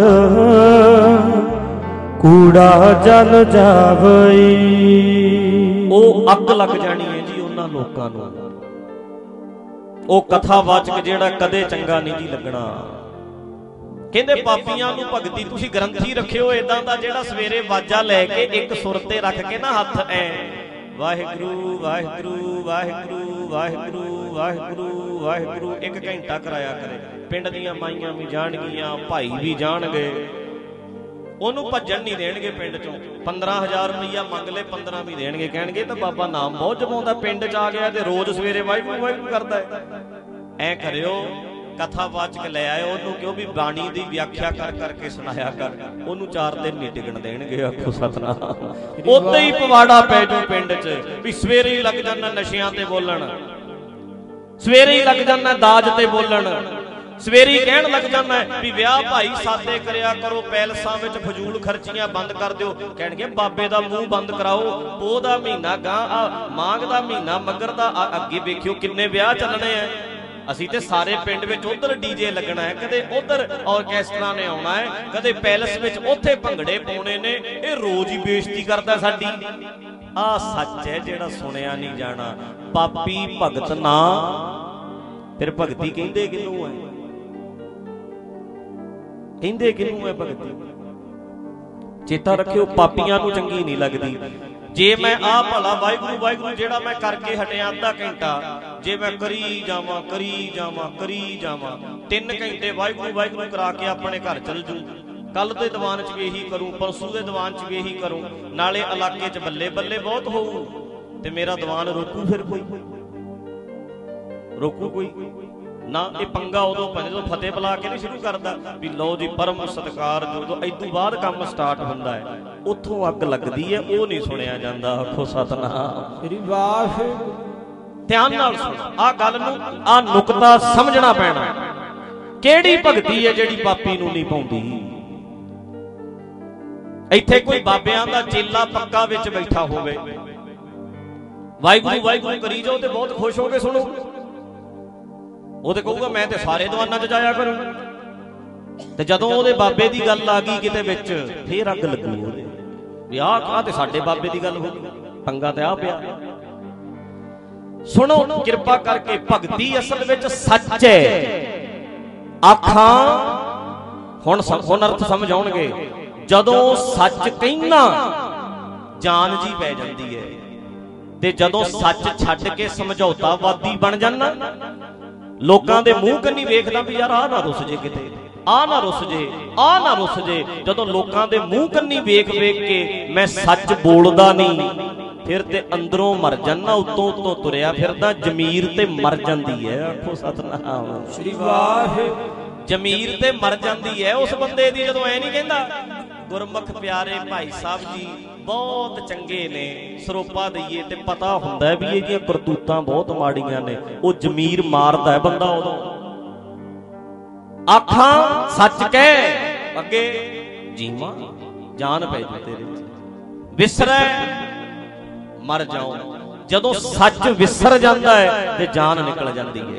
ਕੂੜਾ ਜਲ ਜਾਵਈ। ਉਹ ਅੱਗ ਲੱਗ ਜਾਣੀ ਹੈ ਜੀ ਉਹਨਾਂ ਲੋਕਾਂ ਨੂੰ, ਉਹ ਕਥਾਵਾਚਕ ਜਿਹੜਾ ਕਦੇ ਚੰਗਾ ਨਹੀਂ ਜੀ ਲੱਗਣਾ। ਕਹਿੰਦੇ ਪਾਪੀਆਂ ਨੂੰ ਭਗਤੀ ਤੁਸੀਂ ਗ੍ਰੰਥੀ ਰੱਖਿਓ ਏਦਾਂ ਦਾ ਜਿਹੜਾ ਸਵੇਰੇ ਵਾਜਾ ਲੈ ਕੇ ਇੱਕ ਸੁਰ ਤੇ ਰੱਖ ਕੇ ਨਾ ਹੱਥ ਐ ਵਾਹਿਗੁਰੂ ਵਾਹਿਗੁਰੂ ਵਾਹਿਗੁਰੂ ਵਾਹਿਗੁਰੂ ਵਾਹਿਗੁਰੂ ਵਾਹਿਗੁਰੂ 1 ਘੰਟਾ ਕਰਾਇਆ ਕਰੇ। ਪਿੰਡ ਦੀਆਂ ਮਾਈਆਂ ਵੀ ਜਾਣਗੀਆਂ, ਭਾਈ ਵੀ ਜਾਣਗੇ, ਉਹਨੂੰ ਭੱਜਣ ਨਹੀਂ ਦੇਣਗੇ ਪਿੰਡ ਚੋਂ। 15,000 ਰੁਪਈਆ ਮੰਗ ਲੈ, 15 ਵੀ ਦੇਣਗੇ, ਕਹਿਣਗੇ ਤਾਂ ਬਾਬਾ ਨਾਮ ਬਹੁਤ ਜਪਾਉਂਦਾ, ਪਿੰਡ 'ਚ ਆ ਗਿਆ ਤੇ ਰੋਜ਼ ਸਵੇਰੇ ਵਾਹਿਗੁਰੂ ਵਾਹਿਗੁਰੂ ਕਰਦਾ ਹੈ। ਐ ਕਰਿਓ ਕਥਾਵਾਚਕ ਲੈ ਆਇਓ, ਉਹਨੂੰ ਕਿਉਂ ਵੀ ਬਾਣੀ ਦੀ ਵਿਆਖਿਆ ਕਰ ਕਰਕੇ ਸੁਣਾਇਆ ਕਰ, ਉਹਨੂੰ 4 ਦਿਨ ਨਹੀਂ ਟਿਕਣ ਦੇਣਗੇ। ਆਖੋ ਸਤਨਾਮ। ਉੱਤੇ ਹੀ ਪਵਾੜਾ ਪੈ ਜਾਊ ਪਿੰਡ 'ਚ ਵੀ ਸਵੇਰੇ ਹੀ ਲੱਗ ਜਾਂਦਾ ਨਸ਼ਿਆਂ ਤੇ ਬੋਲਣ, ਸਵੇਰੇ ਹੀ ਲੱਗ ਜਾਂਦਾ ਦਾਜ ਤੇ ਬੋਲਣ, ਸਵੇਰੀ ਕਹਿਣ ਲੱਗ ਜਾਂਦਾ ਵੀ ਵਿਆਹ ਭਾਈ ਸਾਦੇ ਕਰਿਆ ਕਰੋ, ਪੈਲਸਾਂ ਵਿੱਚ ਫਜ਼ੂਲ ਖਰਚੀਆਂ ਬੰਦ ਕਰ ਦਿਓ। ਕਹਿਣਗੇ ਬਾਬੇ ਦਾ ਮੂੰਹ ਬੰਦ ਕਰਾਓ, ਪੋਹ ਦਾ ਮਹੀਨਾ ਗਾਂ, ਮਾਘ ਦਾ ਮਹੀਨਾ, ਮੱਘਰ ਦਾ ਅੱਗੇ ਵੇਖਿਓ ਕਿੰਨੇ ਵਿਆਹ ਚੱਲਣੇ ਆ। ਅਸੀਂ ਤੇ ਸਾਰੇ ਪਿੰਡ ਵਿੱਚ ਉਧਰ ਡੀਜੇ ਲੱਗਣਾ ਹੈ, ਕਦੇ ਉਧਰ ਆਰਕੈਸਟਰਾ ਨੇ ਆਉਣਾ ਹੈ, ਕਦੇ ਪੈਲਸ ਵਿੱਚ ਉੱਥੇ ਭੰਗੜੇ ਪਾਉਣੇ ਨੇ। ਇਹ ਰੋਜ਼ ਹੀ ਬੇਇੱਜ਼ਤੀ ਕਰਦਾ ਸਾਡੀ। ਆਹ ਸੱਚ ਹੈ ਜਿਹੜਾ ਸੁਣਿਆ ਨਹੀਂ ਜਾਣਾ। ਪਾਪੀ ਭਗਤ ਨਾ, ਫਿਰ ਭਗਤੀ ਕਹਿੰਦੇ ਕਿਹਨੂੰ ਹੈ? ਕਹਿੰਦੇ ਕਿਹਨੂੰ ਹੈ ਭਗਤੀ? ਚੇਤਾ ਰੱਖਿਓ, ਪਾਪੀਆਂ ਨੂੰ ਚੰਗੀ ਨਹੀਂ ਲੱਗਦੀ। ਜੇ ਮੈਂ ਆਹ ਭਲਾ ਵਾਹਿਗੁਰੂ ਵਾਹਿਗੁਰੂ ਜਿਹੜਾ ਮੈਂ ਕਰਕੇ ਹਟਿਆ ਅੱਧਾ ਘੰਟਾ, ਜੇ ਮੈਂ ਕਰੀ ਜਾਵਾਂ ਕਰੀ ਜਾਵਾਂ ਕਰੀ ਜਾਵਾਂ 3 ਘੰਟੇ ਵਾਹਿਗੁਰੂ ਵਾਹਿਗੁਰੂ ਕਰਾ ਕੇ ਆਪਣੇ ਘਰ ਚਲ ਜੂ, ਕੱਲ ਦੇ ਦੀਵਾਨ 'ਚ ਵੀ ਇਹੀ ਕਰੂੰ, ਪਰਸੋਂ ਦੇ ਦੀਵਾਨ 'ਚ ਵੀ ਇਹੀ ਕਰੂੰ, ਨਾਲੇ ਇਲਾਕੇ 'ਚ ਬੱਲੇ ਬੱਲੇ ਬਹੁਤ ਹੋਊ, ਤੇ ਮੇਰਾ ਦੀਵਾਨ ਰੋਕੂ? ਫਿਰ ਕੋਈ ਰੋਕੂ ਕੋਈ ਨਾ। ਇਹ ਪੰਗਾ ਉਦੋਂ ਜਦੋਂ ਫਤਿਹ ਬੁਲਾ ਕੇ ਨਹੀਂ ਸ਼ੁਰੂ ਕਰਦਾ ਵੀ ਲਓ ਜੀ ਪਰਮ ਸਤਿਕਾਰ, ਜਦੋਂ ਇਦੋਂ ਬਾਅਦ ਕੰਮ ਸਟਾਰਟ ਹੁੰਦਾ ਹੈ ਉੱਥੋਂ ਅੱਗ ਲੱਗਦੀ ਹੈ, ਉਹ ਨਹੀਂ ਸੁਣਿਆ ਜਾਂਦਾ। ਆਖੋ ਸਤਨਾਮ ਸ੍ਰੀ ਵਾਹਿਗੁਰੂ। ਧਿਆਨ ਨਾਲ ਸੁਣ ਆਹ ਗੱਲ ਨੂੰ, ਆਹ ਨੁਕਤਾ ਸਮਝਣਾ ਪੈਣਾ। ਕਿਹੜੀ ਭਗਤੀ ਹੈ ਜਿਹੜੀ ਪਾਪੀ ਨੂੰ ਨਹੀਂ ਪਾਉਂਦੀ? ਇੱਥੇ ਕੋਈ ਬਾਬਿਆਂ ਦਾ ਚੇਲਾ ਪੱਕਾ ਵਿੱਚ ਬੈਠਾ ਹੋਵੇ, ਵਾਹਿਗੁਰੂ ਵਾਹਿਗੁਰੂ ਕਰੀ ਜਾਓ ਤੇ ਬਹੁਤ ਖੁਸ਼ ਹੋ ਕੇ ਸੁਣੋ, ਉਹ ਤੇ ਕਹੂਗਾ ਮੈਂ ਤੇ ਸਾਰੇ ਦੀਵਾਨਾਂ 'ਚ ਜਾਇਆ ਕਰੂੰ, ਤੇ ਜਦੋਂ ਉਹਦੇ ਬਾਬੇ ਦੀ ਗੱਲ ਆ ਗਈ ਕਿਤੇ ਵਿੱਚ, ਫੇਰ ਅੱਗ ਲੱਗੂ ਉਹਦੇ ਵੀ ਆਹ ਤੇ ਸਾਡੇ ਬਾਬੇ ਦੀ ਗੱਲ ਹੋ ਗਈ, ਪੰਗਾ ਤੇ ਆ ਪਿਆ। ਸੁਣੋ ਕਿਰਪਾ ਕਰਕੇ, ਭਗਤੀ ਅਸਲ ਵਿੱਚ ਸੱਚ ਹੈ। ਆਖਾਂ ਹੁਣ ਅਰਥ ਸਮਝ ਆਉਣਗੇ। ਜਦੋਂ ਸੱਚ ਕਹਿਣਾ ਜਾਨ ਜੀ ਪੈ ਜਾਂਦੀ ਹੈ, ਤੇ ਜਦੋਂ ਸੱਚ ਛੱਡ ਕੇ ਸਮਝੌਤਾਵਾਦੀ ਬਣ ਜਾਣਾ, ਲੋਕਾਂ ਦੇ ਮੂੰਹ ਕੰਨੀ ਵੇਖਦਾ ਵੀ ਯਾਰ ਆਹ ਨਾ ਰੁੱਸ ਜੇ, ਕਿਤੇ ਆਹ ਨਾ ਰੁੱਸ ਜੇ, ਆਹ ਨਾ ਰੁੱਸ ਜੇ। ਜਦੋਂ ਲੋਕਾਂ ਦੇ ਮੂੰਹ ਕੰਨੀ ਵੇਖ ਵੇਖ ਕੇ ਮੈਂ ਸੱਚ ਬੋਲਦਾ ਨਹੀਂ, ਫਿਰ ਤੇ ਅੰਦਰੋਂ ਮਰ ਜਾਣਾ, ਉੱਤੋਂ ਉੱਤੋਂ ਤੁਰਿਆ ਫਿਰਦਾ, ਜ਼ਮੀਰ ਤੇ ਮਰ ਜਾਂਦੀ ਹੈ। ਆਖੋ ਸਤਨਾਮ ਸ੍ਰੀ ਵਾਹਿਗੁਰੂ। ਜ਼ਮੀਰ ਤੇ ਮਰ ਜਾਂਦੀ ਹੈ ਉਸ ਬੰਦੇ ਦੀ ਜਦੋਂ ਐ ਨਹੀਂ ਕਹਿੰਦਾ ਗੁਰਮੁਖ ਪਿਆਰੇ ਭਾਈ ਸਾਹਿਬ ਜੀ ਬਹੁਤ ਚੰਗੇ ਨੇ, ਸਰੋਪਾ ਦਈਏ, ਤੇ ਪਤਾ ਹੁੰਦਾ ਵੀ ਇਹਦੀਆਂ ਕਰਤੂਤਾਂ ਬਹੁਤ ਮਾੜੀਆਂ ਨੇ, ਉਹ ਜ਼ਮੀਰ ਮਾਰਦਾ ਹੈ ਬੰਦਾ ਉਦੋਂ। ਆਖਾਂ ਸੱਚ ਕਹਿ ਅੱਗੇ ਜੀਵਾਂ ਜਾਨ ਪੈ ਜੂ ਤੇਰੇ, ਵਿਸਰੈ ਮਰ ਜਾਓ। ਜਦੋਂ ਸੱਚ ਵਿਸਰ ਜਾਂਦਾ ਹੈ ਤੇ ਜਾਨ ਨਿਕਲ ਜਾਂਦੀ ਹੈ।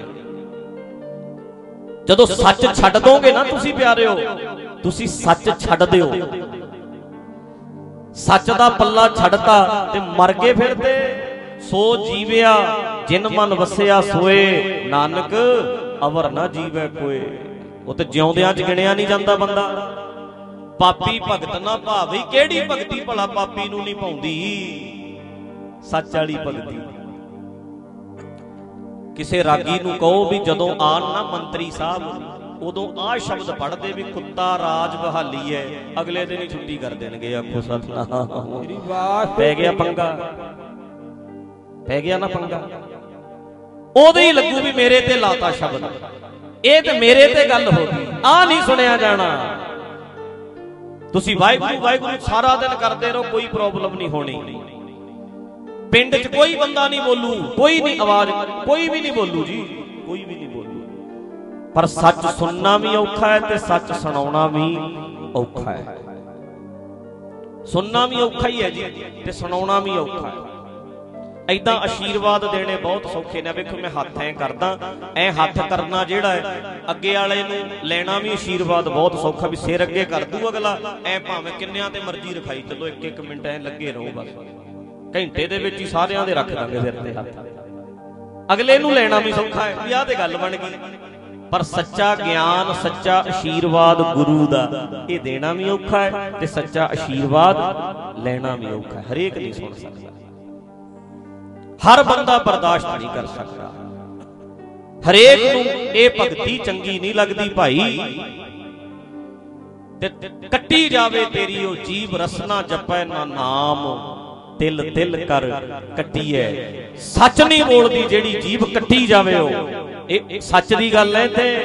ਜਦੋਂ ਸੱਚ ਛੱਡ ਦੋਗੇ ਨਾ ਤੁਸੀਂ ਪਿਆਰਿਓ, ਤੁਸੀਂ ਸੱਚ ਛੱਡ ਦਿਓ, सच दा पल्ला छड़ता ते मर गए फिरते। सो जीविया जिन मन वसिया सोए, नानक अवर ना जीवे कोई। वो तो जिउंदियां च गिणिया नहीं जाता बंदा। पापी भगत ना भावी, केड़ी भगती भला पापी नूं नहीं पाउंदी। सच वाली भगती। किसे रागी नूं कहो भी जदों आन ना मंत्री साहब, उदों आ शब्द पढ़ते भी कुत्ता राज बहाली है, अगले दिन ही छुट्टी कर देंगे। आखो सतनाम। पै गया पंगा, पै गया ना पंगा। ओदे ही लगू भी मेरे ते लाता शब्द, ये ते मेरे ते गल हो गई, आ नहीं सुनिया जाना। तुसी वाहिगुरू वाहिगुरू सारा दिन करते रहो, कोई प्रॉब्लम नहीं होनी। पिंड च कोई बंदा नहीं बोलू, कोई नहीं आवाज, कोई भी नहीं बोलू जी, कोई भी नहीं बोलू। पर सच सुनना भी औखा है ते सच सुनाउणा भी औखा है। सुनना भी औखा ही है जी ते सुनाउणा भी औखा है। ऐदां आशीर्वाद देने बहुत सौखे ने। वेखो मैं हत्थ ऐ करदा, ऐ हत्थ करना जिहड़ा है, अगे वाले नूं लेना भी आशीर्वाद बहुत सौखा। भी सिर अगे कर दू अगला, ऐ भावें किन्नियां ते मर्जी रखाई चलो, एक एक मिनट ऐ लगे रहो, बस घंटे दे विच ही सारियां दे रख दांगे सिर ते हत्थ। अगले नूं लेना भी सौखा है, भी आह ते गल बन गई। पर सच्चा ज्ञान, सच्चा आशीर्वाद गुरु दा ये देना भी औखा है ते सच्चा आशीर्वाद लेना भी औखा है। हरेक नहीं सुन सकता, हर बंदा बर्दाश्त नहीं कर सकता। हरेक नूं ये भगती चंगी नहीं लगती भाई। ते कट्टी जावे तेरी ओ जीव, रसना जपै ना नाम, तिल तिल कर कट्टीए। सच नहीं बोलती जेड़ी जीव कट्टी जावे, सच दी गल है। ते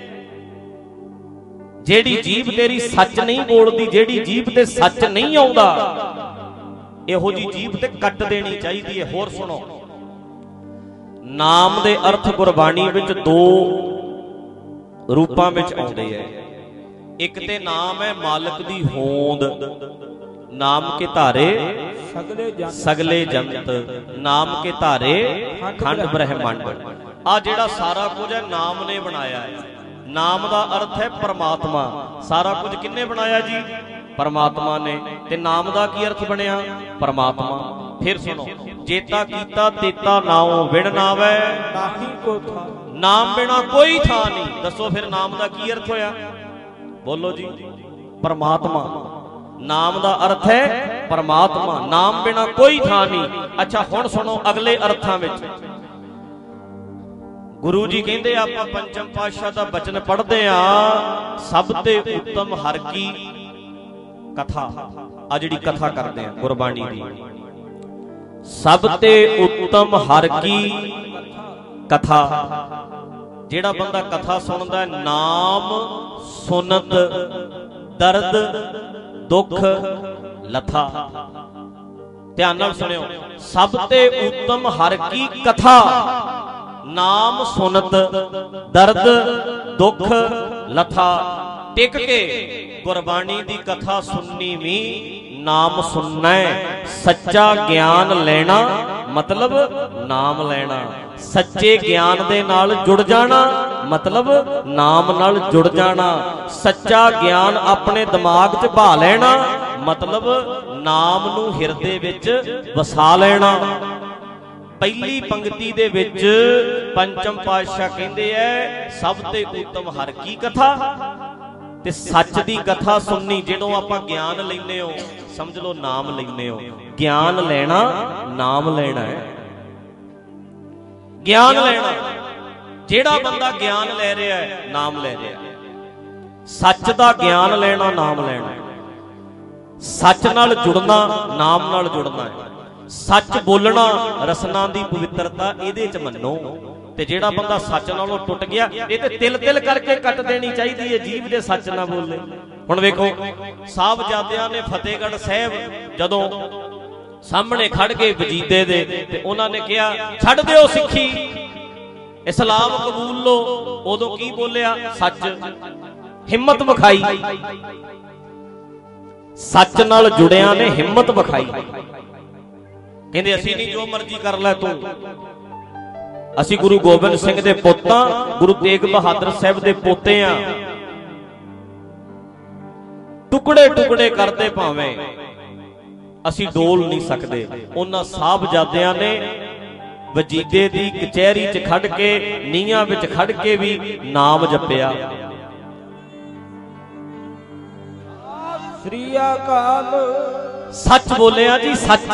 जेड़ी जीव तेरी सच नहीं बोलती, जेड़ी जीव ते सच नहीं आउंदा, इहो जी जीव ते कट देनी चाहिए है। होर सुनो, नाम दे अर्थ गुरबाणी विच दो रूपां विच आउंदे है। एक ते नाम है मालक दी होंद, नाम के धारे सगले जंत, नाम के धारे खंड ब्रह्मंड। आ जेड़ा सारा कुछ है नाम ने बनाया है। नाम दा अर्थ है परमात्मा। सारा कुछ किन्ने बनाया जी? परमात्मा ने। ते नाम दा की अर्थ बनया? परमात्मा। फिर सुनो, जेता कीता तेता नाओ, बिन नावै नाही को था। नाम बिना कोई था नहीं। दसो फिर नाम दा की अर्थ होया? बोलो जी, परमात्मा। नाम दा अर्थ है परमात्मा, नाम बिना कोई था नहीं। अच्छा हुण सुनो अगले अर्थां विच। गुरु जी कहते आपां पंचम पातशाह दा बचन पढ़दे आ, सब ते उत्तम हर की कथा। आ जिहड़ी कथा करदे आ गुरबाणी दी, सब ते उत्तम हर की कथा। जिहड़ा बंदा कथा सुनदा, नाम सुनत दर्द दुख लथा। ध्यान नाल सुनियो, सब ते उत्तम हर की कथा, नाम सुनत दर्द दुख लथा। टिक के गुरबाणी दी कथा सुननी भी नाम सुनना है। सच्चा ज्ञान लेना मतलब नाम लेना। सच्चे ज्ञान दे नाल जुड़ जाना मतलब नाम नाल जुड़ जाना। सच्चा ज्ञान अपने दिमाग च भा लेना मतलब नाम नू हिरदे विच वसा लेना। पहली पंक्ति दे विच पंचम पातशाह कहंदे ऐ, सब ते उत्तम हर की कथा। ते सच दी कथा सुननी। जदों आपां ज्ञान लैने हो, समझ लो नाम लैने हो। ज्ञान लेना नाम लेना है। ज्ञान लेना, जेड़ा बंदा ज्ञान ले रहा है नाम ले रहा है। सच दा ज्ञान लेना नाम लेना। सच नाल जुड़ना नाम नाल जुड़ना है। सच बोलना रसना दी पवित्रता इहदे च मन्नो। ते जेड़ा बंदा सच नालों टुट गया, ये ते तिल तिल करके कट देनी चाहिए है जीव दे सच ना बोले। हुण वेखो साहबजादियां ने फतेहगढ़ साहब जदों सामने खड़ गए वजीदे दे, ते उन्हां ने कहा छड्ड दिओ सिੱਖੀ, इस्लाम कबूल लो। उदों की बोलिया? सच। हिम्मत विखाई। सच नाल जुड़िया ने हिम्मत विखाई। कहते असी नहीं जो मर्जी कर लै तू, असी गुरु गोबिंद सिंह दे पुत्त हां, गुरु तेग बहादुर साहब दे पोते हां। टुकड़े टुकड़े करते भावें ਅਸੀਂ ਡੋਲ ਨਹੀਂ ਸਕਦੇ। ਉਹਨਾਂ ਸਾਹਿਬਜ਼ਾਦਿਆਂ ਨੇ ਵਜੀਦੇ ਦੀ ਕਚਹਿਰੀ 'ਚ ਖੜ ਕੇ, ਨੀਹਾਂ ਵਿੱਚ ਖੜ ਕੇ ਵੀ ਨਾਮ ਜਪਿਆ। ਸ੍ਰੀ ਅਕਾਲ। ਸੱਚ ਬੋਲਿਆ ਜੀ, ਸੱਚ।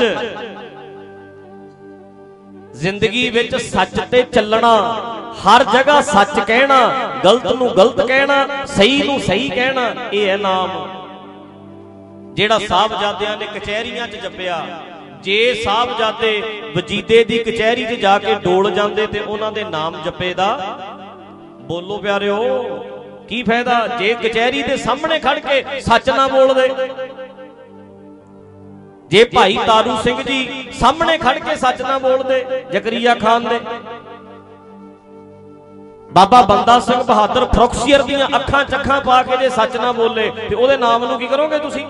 ਜ਼ਿੰਦਗੀ ਵਿੱਚ ਸੱਚ ਤੇ ਚੱਲਣਾ, ਹਰ ਜਗ੍ਹਾ ਸੱਚ ਕਹਿਣਾ, ਗਲਤ ਨੂੰ ਗਲਤ ਕਹਿਣਾ, ਸਹੀ ਨੂੰ ਸਹੀ ਕਹਿਣਾ, ਇਹ ਹੈ ਨਾਮ ਜਿਹੜਾ ਸਾਹਿਬਜ਼ਾਦਿਆਂ ਨੇ ਕਚਹਿਰੀਆਂ 'ਚ ਜਪਿਆ। ਜੇ ਸਾਹਿਬਜ਼ਾਦੇ ਵਜੀਦੇ ਦੀ ਕਚਹਿਰੀ 'ਚ ਜਾ ਕੇ ਡੋਲ ਜਾਂਦੇ ਤੇ ਉਹਨਾਂ ਦੇ ਨਾਮ ਜਪੇ ਦਾ, ਬੋਲੋ ਪਿਆਰਿਓ, ਕੀ ਫਾਇਦਾ? ਜੇ ਕਚਹਿਰੀ ਦੇ ਸਾਹਮਣੇ ਖੜ ਕੇ ਸੱਚ ਨਾ ਬੋਲਦੇ, ਜੇ ਭਾਈ ਤਾਰੂ ਸਿੰਘ ਜੀ ਸਾਹਮਣੇ ਖੜ ਕੇ ਸੱਚ ਨਾ ਬੋਲਦੇ, ਜ਼ਕਰੀਆ ਖਾਨ ਦੇ, ਬਾਬਾ ਬੰਦਾ ਸਿੰਘ ਬਹਾਦਰ ਫਰੋਕਸੀਅਰ ਦੀਆਂ ਅੱਖਾਂ ਚੱਖਾਂ ਪਾ ਕੇ ਜੇ ਸੱਚ ਨਾ ਬੋਲੇ ਤੇ ਉਹਦੇ ਨਾਮ ਨੂੰ ਕੀ ਕਰੋਗੇ ਤੁਸੀਂ?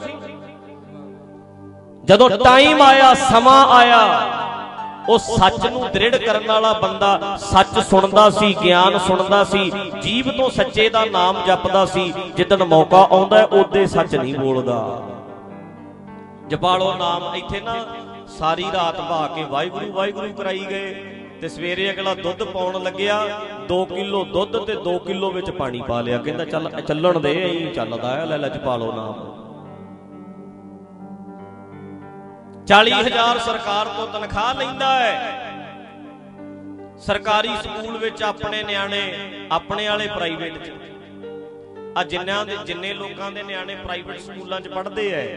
ਜਦੋਂ ਟਾਈਮ ਆਇਆ, ਸਮਾਂ ਆਇਆ, ਉਹ ਸੱਚ ਨੂੰ ਦ੍ਰਿੜ ਕਰਨ ਵਾਲਾ ਬੰਦਾ ਸੱਚ ਸੁਣਦਾ ਸੀ, ਗਿਆਨ ਸੁਣਦਾ ਸੀ, ਜੀਭ ਤੋਂ ਸੱਚੇ ਦਾ ਨਾਮ ਜਪਦਾ ਸੀ। ਜਿੱਦਣ ਮੌਕਾ ਆਉਂਦਾ ਉਹਦੇ ਸੱਚ ਨਹੀਂ ਬੋਲਦਾ। ਜਪਾਲੋ ਨਾਮ। ਇੱਥੇ ਨਾ ਸਾਰੀ ਰਾਤ ਬਹਾ ਕੇ ਵਾਹਿਗੁਰੂ ਵਾਹਿਗੁਰੂ ਕਰਾਈ ਗਏ ਤੇ ਸਵੇਰੇ ਅਗਲਾ ਦੁੱਧ ਪਾਉਣ ਲੱਗਿਆ, 2 ਕਿਲੋ ਦੁੱਧ ਤੇ 2 ਕਿਲੋ ਵਿੱਚ ਪਾਣੀ ਪਾ ਲਿਆ। ਕਹਿੰਦਾ ਚੱਲ ਚੱਲਣ ਦੇ, ਐਂ ਚੱਲਦਾ ਹੈ, ਲੈ ਲੈ ਜਪਾਲੋ ਨਾਮ। 40,000 ਸਰਕਾਰ ਤੋਂ ਤਨਖਾਹ ਲੈਂਦਾ ਹੈ। ਸਰਕਾਰੀ ਸਕੂਲ ਵਿੱਚ ਆਪਣੇ ਨਿਆਣੇ, ਆਪਣੇ ਵਾਲੇ ਪ੍ਰਾਈਵੇਟ 'ਚ, ਆ ਜਿੰਨੇ ਲੋਕਾਂ ਦੇ ਨਿਆਣੇ ਪ੍ਰਾਈਵੇਟ ਸਕੂਲਾਂ 'ਚ ਪੜ੍ਹਦੇ ਐ,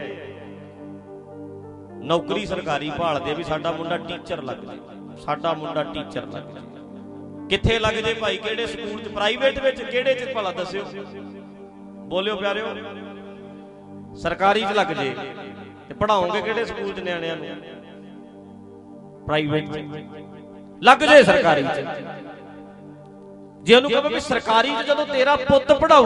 ਨੌਕਰੀ ਸਰਕਾਰੀ ਭਾਲਦੇ ਵੀ ਸਾਡਾ ਮੁੰਡਾ ਟੀਚਰ ਲੱਗ ਜੇ, ਸਾਡਾ ਮੁੰਡਾ ਟੀਚਰ ਲੱਗ ਜੇ। ਕਿੱਥੇ ਲੱਗ ਜੇ ਭਾਈ? ਕਿਹੜੇ ਸਕੂਲ 'ਚ? ਪ੍ਰਾਈਵੇਟ ਵਿੱਚ। ਕਿਹੜੇ 'ਚ ਭਲਾ ਦੱਸਿਓ, ਬੋਲਿਓ ਪਿਆਰਿਓ। ਸਰਕਾਰੀ 'ਚ ਲੱਗ ਜੇ ਤੇ ਪੜਾਓਗੇ ਕਿਹੜੇ ਸਕੂਲ 'ਚ ਨਿਆਣਿਆਂ ਨੂੰ? ਪ੍ਰਾਈਵੇਟ 'ਚ ਲੱਗ ਜੇ, ਸਰਕਾਰੀ 'ਚ। ਜੇ ਉਹਨੂੰ ਕਹੋ ਵੀ ਸਰਕਾਰੀ 'ਚ ਜਦੋਂ ਤੇਰਾ ਪੁੱਤ ਪੜਾਊ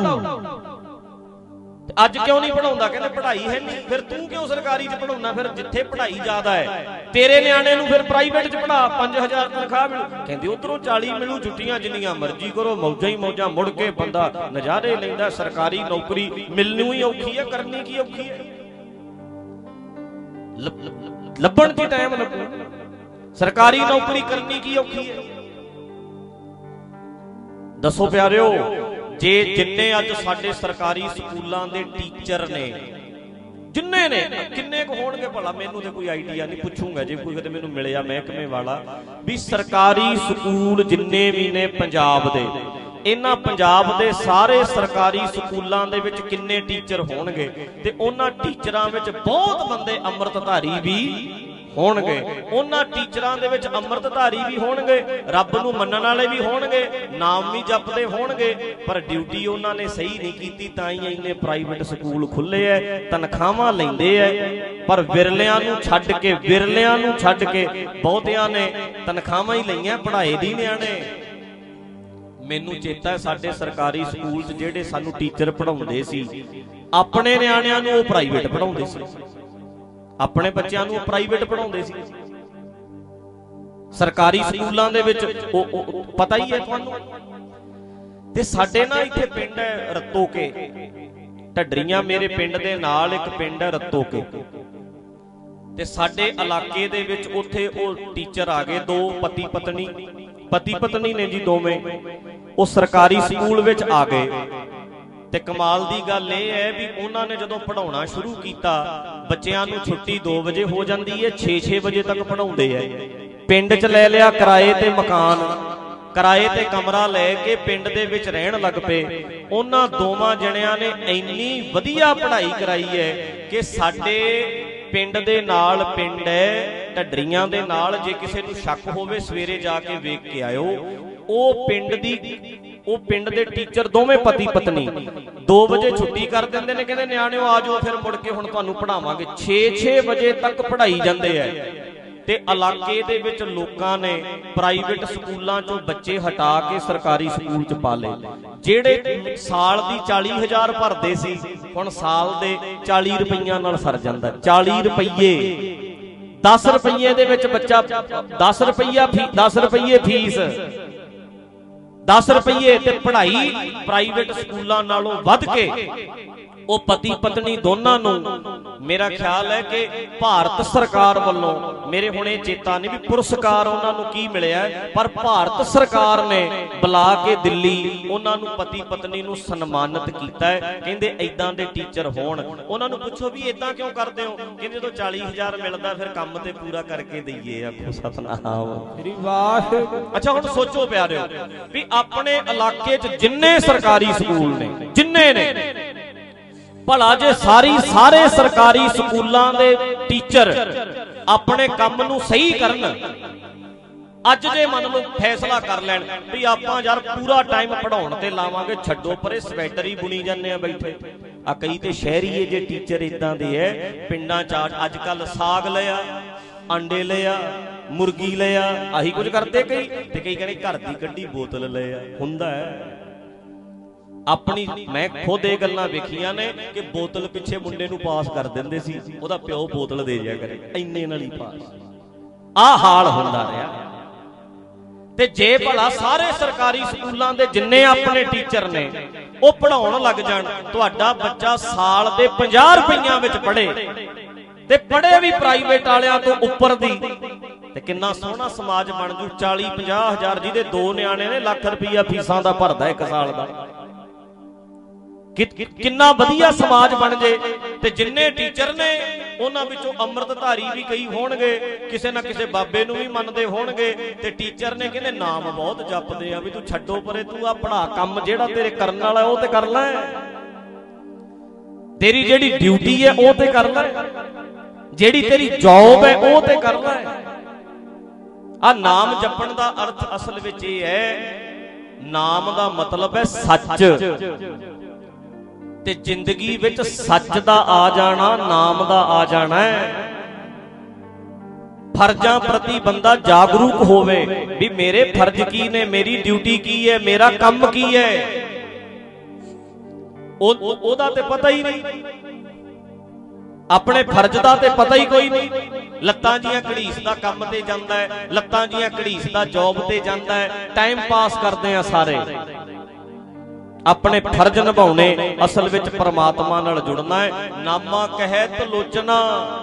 ਤੇ ਅੱਜ ਕਿਉਂ ਨਹੀਂ ਪੜਾਉਂਦਾ? ਕਹਿੰਦੇ ਪੜ੍ਹਾਈ ਹੈ ਨਹੀਂ। ਫਿਰ ਤੂੰ ਕਿਉਂ ਸਰਕਾਰੀ 'ਚ ਪੜਾਉਣਾ? ਫਿਰ ਜਿੱਥੇ ਪੜ੍ਹਾਈ ਜ਼ਿਆਦਾ ਹੈ, ਤੇਰੇ ਨਿਆਣੇ ਨੂੰ ਫਿਰ ਪ੍ਰਾਈਵੇਟ 'ਚ ਪੜਾ, 5,000 ਤਨਖਾਹ ਮਿਲੂ। ਕਹਿੰਦੇ ਉਧਰੋਂ 40 ਮਿਲੂ, ਛੁੱਟੀਆਂ ਜਿੰਨੀਆਂ ਮਰਜ਼ੀ ਕਰੋ, ਮੌਜਾਂ ਹੀ ਮੌਜਾਂ, ਮੁੜ ਕੇ ਬੰਦਾ ਨਜ਼ਾਰੇ ਲੈਂਦਾ। ਸਰਕਾਰੀ ਨੌਕਰੀ ਮਿਲਣੀ ਹੀ ਔਖੀ ਹੈ, ਕਰਨੀ ਕੀ ਔਖੀ ਹੈ? ਲੱਭਣ ਦੀ ਟਾਈਮ ਲੱਗੂ। ਸਰਕਾਰੀ ਨੌਕਰੀ ਕਰਨੀ ਕੀ ਔਖੀ ਹੈ? ਦੱਸੋ ਪਿਆਰਿਓ। ਜੇ ਜਿੰਨੇ ਅੱਜ ਸਾਡੇ ਸਰਕਾਰੀ ਸਕੂਲਾਂ ਦੇ ਟੀਚਰ ਨੇ, ਜਿੰਨੇ ਨੇ, ਕਿੰਨੇ ਕੁ ਹੋਣਗੇ ਭਲਾ? ਮੈਨੂੰ ਤੇ ਕੋਈ ਆਈਡੀਆ ਨਹੀਂ, ਪੁੱਛੂੰਗਾ ਜੇ ਕੋਈ ਕਿਤੇ ਮੈਨੂੰ ਮਿਲਿਆ ਮਹਿਕਮੇ ਵਾਲਾ ਵੀ ਸਰਕਾਰੀ ਸਕੂਲ ਜਿੰਨੇ ਵੀ ਨੇ ਪੰਜਾਬ ਦੇ, ਇਹਨਾਂ ਪੰਜਾਬ ਦੇ ਸਾਰੇ ਸਰਕਾਰੀ ਸਕੂਲਾਂ ਦੇ ਵਿੱਚ ਕਿੰਨੇ ਟੀਚਰ ਹੋਣਗੇ? ਤੇ ਉਹਨਾਂ ਟੀਚਰਾਂ ਵਿੱਚ ਬਹੁਤ ਬੰਦੇ ਅੰਮ੍ਰਿਤਧਾਰੀ ਵੀ ਹੋਣਗੇ। ਉਹਨਾਂ ਟੀਚਰਾਂ ਦੇ ਵਿੱਚ ਅੰਮ੍ਰਿਤਧਾਰੀ ਵੀ ਹੋਣਗੇ, ਰੱਬ ਨੂੰ ਮੰਨਣ ਵਾਲੇ ਵੀ ਹੋਣਗੇ, ਨਾਮ ਵੀ ਜਪਦੇ ਹੋਣਗੇ, ਪਰ ਡਿਊਟੀ ਉਹਨਾਂ ਨੇ ਸਹੀ ਨਹੀਂ ਕੀਤੀ। ਤਾਂ ਹੀ ਇੰਨੇ ਪ੍ਰਾਈਵੇਟ ਸਕੂਲ ਖੁੱਲੇ ਐ, ਤਨਖਾਹਾਂ ਲੈਂਦੇ ਐ। ਪਰ ਵਿਰਲਿਆਂ ਨੂੰ ਛੱਡ ਕੇ, ਵਿਰਲਿਆਂ ਨੂੰ ਛੱਡ ਕੇ ਬਹੁਤਿਆਂ ਨੇ ਤਨਖਾਹਾਂ ਹੀ ਲਈਆਂ, ਪੜ੍ਹਾਏ ਦੀ ਨਿਆਣੇ। ਮੈਨੂੰ ਚੇਤਾ ਹੈ ਸਾਡੇ ਸਰਕਾਰੀ ਸਕੂਲ 'ਚ ਜਿਹੜੇ ਸਾਨੂੰ ਟੀਚਰ ਪੜ੍ਹਾਉਂਦੇ ਸੀ, ਆਪਣੇ ਨਿਆਣਿਆਂ ਨੂੰ ਉਹ ਪ੍ਰਾਈਵੇਟ ਪੜ੍ਹਾਉਂਦੇ ਸੀ, ਆਪਣੇ ਬੱਚਿਆਂ ਨੂੰ ਪ੍ਰਾਈਵੇਟ ਪੜ੍ਹਾਉਂਦੇ ਸੀ। ਸਰਕਾਰੀ ਸਕੂਲਾਂ ਦੇ ਵਿੱਚ ਉਹ ਪਤਾ ਹੀ ਹੈ ਤੁਹਾਨੂੰ। ਤੇ ਸਾਡੇ ਨਾ ਇੱਥੇ ਪਿੰਡ ਹੈ ਰਤੋਕੇ, ਢੱਡਰੀਆਂ ਮੇਰੇ ਪਿੰਡ ਦੇ ਨਾਲ ਇੱਕ ਪਿੰਡ ਹੈ ਰਤੋਕੇ, ਤੇ ਸਾਡੇ ਇਲਾਕੇ ਦੇ ਵਿੱਚ ਉੱਥੇ ਉਹ ਟੀਚਰ ਆ ਗਏ, 2 ਪਤੀ ਪਤਨੀ ਨੇ ਜੀ, ਦੋਵੇਂ। ਉਹ ਸਰਕਾਰੀ ਸਕੂਲ ਵਿੱਚ ਆ ਗਏ ਤੇ ਕਮਾਲ ਦੀ ਗੱਲ ਇਹ ਹੈ ਵੀ ਉਹਨਾਂ ਨੇ ਜਦੋਂ ਪੜ੍ਹਾਉਣਾ ਸ਼ੁਰੂ ਕੀਤਾ, ਬੱਚਿਆਂ ਨੂੰ ਛੁੱਟੀ 2 ਵਜੇ ਹੋ ਜਾਂਦੀ ਹੈ, 6-6 ਵਜੇ ਤੱਕ ਪੜ੍ਹਾਉਂਦੇ ਐ। ਪਿੰਡ 'ਚ ਲੈ ਲਿਆ ਕਿਰਾਏ ਤੇ ਮਕਾਨ, ਕਿਰਾਏ ਤੇ ਕਮਰਾ ਲੈ ਕੇ ਪਿੰਡ ਦੇ ਵਿੱਚ ਰਹਿਣ ਲੱਗ ਪਏ। ਉਹਨਾਂ ਦੋਵਾਂ ਜਣਿਆਂ ਨੇ ਇੰਨੀ ਵਧੀਆ ਪੜ੍ਹਾਈ ਕਰਾਈ ਹੈ ਕਿ ਸਾਡੇ ਪਿੰਡ ਦੇ ਨਾਲ ਪਿੰਡ ਹੈ ਢੱਡਰੀਆਂ ਦੇ ਨਾਲ, ਜੇ ਕਿਸੇ ਨੂੰ ਸ਼ੱਕ ਹੋਵੇ ਸਵੇਰੇ ਜਾ ਕੇ ਵੇਖ ਕੇ ਆਇਓ। ਉਹ ਪਿੰਡ ਦੇ ਟੀਚਰ ਦੋਵੇਂ ਪਤੀ ਪਤਨੀ 2 ਵਜੇ ਛੁੱਟੀ ਕਰ ਦਿੰਦੇ ਨੇ, ਕਹਿੰਦੇ ਨਿਆਣਿਓ ਆ ਜਾਓ, ਫਿਰ ਮੁੜ ਕੇ ਹੁਣ ਤੁਹਾਨੂੰ ਪੜ੍ਹਾਵਾਂਗੇ। 6-6 ਵਜੇ ਤੱਕ ਪੜ੍ਹਾਈ ਜਾਂਦੇ ਐ। ਤੇ ਇਲਾਕੇ ਦੇ ਵਿੱਚ ਲੋਕਾਂ ਨੇ ਪ੍ਰਾਈਵੇਟ ਸਕੂਲਾਂ ਚੋਂ ਬੱਚੇ ਹਟਾ ਕੇ ਸਰਕਾਰੀ ਸਕੂਲ 'ਚ ਪਾ ਲਏ। ਜਿਹੜੇ ਸਾਲ ਦੀ 40,000 ਭਰਦੇ ਸੀ, ਹੁਣ ਸਾਲ ਦੇ 40 ਰੁਪਈਆਂ ਨਾਲ ਸਰ ਜਾਂਦਾ। 40 ਰੁਪਈਏ, 10 ਰੁਪਈਏ ਦੇ ਵਿੱਚ ਬੱਚਾ, 10 ਰੁਪਈਏ ਫੀਸ, 10 ਰੁਪਈਏ ਤੇ ਪੜ੍ਹਾਈ ਪ੍ਰਾਈਵੇਟ ਸਕੂਲਾਂ ਨਾਲੋਂ ਵੱਧ ਕੇ ਉਹ ਪਤੀ ਪਤਨੀ ਦੋਨਾਂ ਨੂੰ मेरा ख्याल है कि भारत सरकार वालों, मेरे हुणे चेता नहीं भी पुरस्कार उन्होंने की मिलिया, पर भारत सरकार ने बुला के दिल्ली उन्होंने पति पत्नी नूं सन्मानित किया है। कहंदे इदां दे टीचर होण, उन्होंने पूछो भी इदां क्यों करते हो, कहंदे जो 40,000 मिलदा फिर काम ते पूरा करके दईए। आखो सतनाम। अच्छा हुण सोचो प्यारिओ भी अपने इलाके च जिन्ने सरकारी स्कूल ने, जिन्ने ने, भला जे सारे सरकारी स्कूलों के टीचर अपने काम नूं सही करन, अज जे मन लो फैसला कर लैण भी आपां यार पूरा टाइम पढ़ाउण ते लावांगे, छड्डो परे स्वेटर ही बुनी जाने आ बैठे। आ कई ते शहरी जे टीचर इदां दे है, पिंडां च अजकल साग लिया, अंडे लिया, मुर्गी लिया, आही कुछ करते कई, ते कई कहने घर दी कड्डी बोतल लिया। हुंदा है अपनी, मैं खुद ये गल्लां वेखियां ने कि बोतल पिछे मुंडे नूं पास कर दिंदे सी, ओहदा प्यो बोतल दे दिया करे, इन्ने नाल ही पास। आ हाल हुंदा रहा। ते जे भला सारे सरकारी स्कूलों के जिन्ने अपने टीचर ने वो पढ़ाउण लग जाण, तुहाडा बच्चा साल दे 50 रुपइयां विच पढ़े ते पढ़े भी प्राइवेट वालियां तो उपर दी, ते किन्ना सोहना समाज बन जू। 40-50 हज़ार जिहदे 2 नियाणे ने, लाख रुपया फीसां दा भरदा एक साल दा, किन्ना वधिया समाज बन जे। ते जिन्ने टीचर ने उन्हां विचों अमृतधारी भी कई होणगे, किसे ना किसे बाबे नूं भी मनदे होणगे, ते टीचर ने कहंदे नाम बहुत जपदे आ, भी तू छड्डो परे, तू आ पढ़ा, काम जेड़ा तेरे करन वाला ओह ते कर लै, तेरी जेड़ी ड्यूटी है ओह ते कर लै, जेड़ी तेरी जॉब है ओह ते कर लै। आ नाम जपण दा अर्थ असल विच इह है, नाम दा मतलब है सच, ते जिंदगी विच सच दा आ जाना, नाम दा आ जाना है। फर्जां प्रति बंदा जागरूक होवे भी मेरे फर्ज की ने, मेरी ड्यूटी की है, मेरा काम की है, ओदा ते पता ही नहीं, अपने फर्ज दा ते पता ही कोई नहीं। लत्तां जियां घड़ीसदा काम ते जांदा है, लत्तां जियां घड़ीसदा जॉब ते जांदा है, टाइम पास करदे आ सारे। अपने फर्ज निभाने, असल विच परमात्मा नाल जुड़ना है। नामा कहे तलोचना,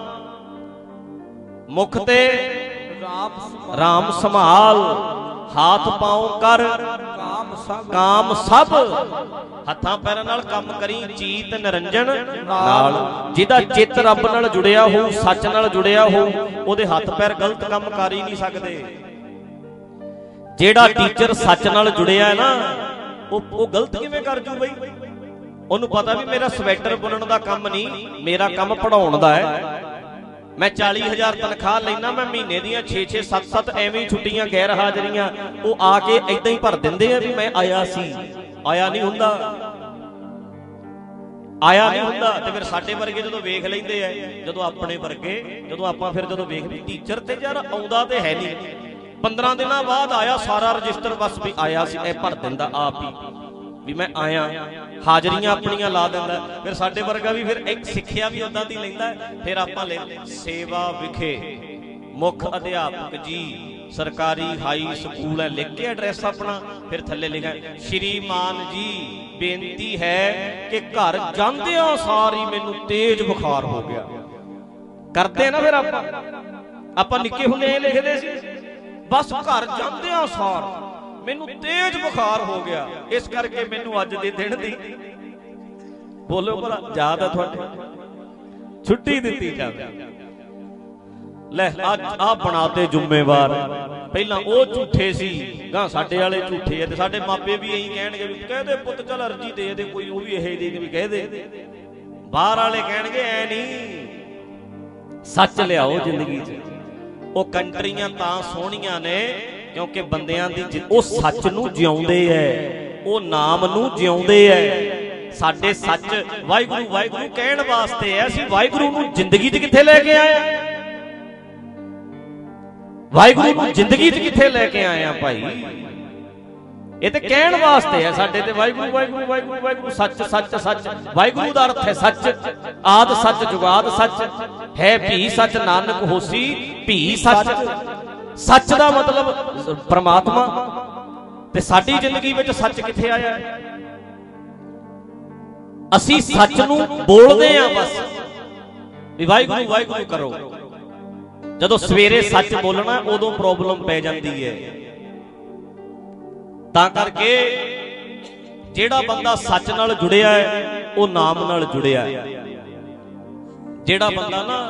मुख ते राम संभाल, हाथ पाओ कर काम सब, हत्थां पैरां नाल काम करी चीत निरंजन नाल। जिहदा चित रब नाल जुड़िया हो, सच नाल जुड़िया हो, ओहदे हत्थ पैर गलत काम कर ही नहीं सकदे। जिहड़ा टीचर सच नाल जुड़िया है ना, वो गलत किवें कर जू बई, ओनू पता भी मेरा स्वेटर बुनण दा काम नहीं, मेरा काम पढ़ाउण दा है। मैं 40,000 तनख्वाह लेना, मैं महीने दियां 6-6 7-7 एवें छुट्टियां गैर हाजरियां वो आके इदां ही भर दिंदे आ भी मैं आया सी, आया नहीं हुंदा, आया नहीं हुंदा। ते फिर साडे वर्गे जदों वेख लैंदे आ, जदों अपने वर्गे जदों आपां फिर जदों वेख भी टीचर ते यार आउंदा ते है नहीं, 15 दिनों बाद आया सारा रजिस्टर, बस भी आया सी, ए भर दिंदा आप ही भी मैं आया, हाजरियां अपनियां ला दिंदा। फिर साडे वर्गा भी फिर एक सिੱਖਿਆ भी उदां दी लैंदा। फिर आपां ले सेवा विखे मुख अध्यापक जी सरकारी हाई स्कूल है, लिख के एड्रैस अपना, फिर थल्ले लिखा श्रीमान जी बेनती है कि घर जांदियां सारी मैनू तेज बुखार हो गया। करते ना फिर आपां निक्के हुंदे लिखदे सी, बस घर जांदियां सार मैनू तेज बुखार हो गया, इस करके मैनू अज दे दिन दी बोलो भला याद है तुहाडे छुट्टी दित्ती जावे। ले अज आ बनाते जुम्मेवार, पहला वो झूठे सी, गां साडे वाले झूठे है, ते साडे मापे भी यही कहणगे भी कह दे पुੱਤ चल अर्जी दे दे, कोई वो भी यही दे भी कह दे। बाहर वाले कहणगे ऐ नहीं, सच लियाओ जिंदगी च। वो कंट्रियां तां सोहणियां ने क्योंकि बंदियां दी वो सच नूं जिउंदे है, वो नाम नूं जिउंदे है। साडे सच वाहिगुरू वाहिगुरू कहण वास्ते है, असीं वाहिगुरू नूं जिंदगी च कित्थे लैके आए, वाहिगुरू नूं जिंदगी च कित्थे लैके आए आ भाई। ये तो कहण वास्ते है साडे ते वाहिगुरू वाहिगुरू वाहिगुरू वाहिगुरू सच सच सच। वाहिगुरू दा अर्थ है सच, आद सच जुगाद सच है, भी सच नानक होसी भी सच। सच दा मतलब परमात्मा, ते साडी जिंदगी विच सच कित्थे आया। असीं सच नूं बोलदे आ बस, ਵੀ ਵਾਹਿਗੁਰੂ ਵਾਹਿਗੁਰੂ ਕਰੋ। ਜਦੋਂ ਸਵੇਰੇ ਸੱਚ ਬੋਲਣਾ ਉਦੋਂ ਪ੍ਰੋਬਲਮ ਪੈ ਜਾਂਦੀ ਹੈ। ਤਾਂ ਕਰਕੇ ਜਿਹੜਾ ਬੰਦਾ ਸੱਚ ਨਾਲ ਜੁੜਿਆ ਹੈ ਉਹ ਨਾਮ ਨਾਲ ਜੁੜਿਆ ਹੈ। ਜਿਹੜਾ ਬੰਦਾ ਨਾ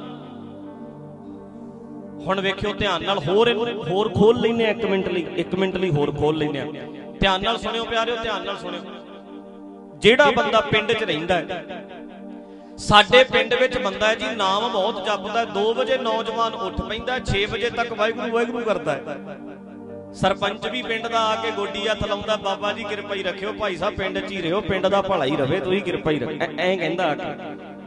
ਹੁਣ ਵੇਖਿਓ ਧਿਆਨ ਨਾਲ, ਹੋਰ ਖੋਲ ਲੈਨੇ 1 ਮਿੰਟ ਲਈ ਹੋਰ ਖੋਲ ਲੈਨੇ ਆ। ਧਿਆਨ ਨਾਲ ਸੁਣਿਓ ਪਿਆਰਿਓ, ਧਿਆਨ ਨਾਲ ਸੁਣਿਓ। ਜਿਹੜਾ ਬੰਦਾ ਪਿੰਡ 'ਚ ਰਹਿੰਦਾ ਹੈ, ਸਾਡੇ ਪਿੰਡ ਵਿੱਚ ਬੰਦਾ ਹੈ ਜੀ ਨਾਮ ਬਹੁਤ ਜਪਦਾ। 2 ਵਜੇ ਨੌਜਵਾਨ ਉੱਠ ਪੈਂਦਾ, 6 ਵਜੇ ਤੱਕ ਵਾਹਿਗੁਰੂ ਵਾਹਿਗੁਰੂ ਕਰਦਾ ਹੈ। ਸਰਪੰਚ ਵੀ ਪਿੰਡ ਦਾ ਆ ਕੇ ਗੋਡੀ ਹੱਥ ਲਾਉਂਦਾ, ਬਾਬਾ ਜੀ ਕਿਰਪਾ ਹੀ ਰੱਖਿਓ, ਭਾਈ ਸਾਹਿਬ ਪਿੰਡ 'ਚ ਹੀ ਰਹੋ, ਪਿੰਡ ਦਾ ਭਲਾ ਹੀ ਰਵੇ, ਤੁਸੀਂ ਕਿਰਪਾ ਹੀ ਰੱਖੋ, ਐਂ ਕਹਿੰਦਾ ਆ ਕੇ।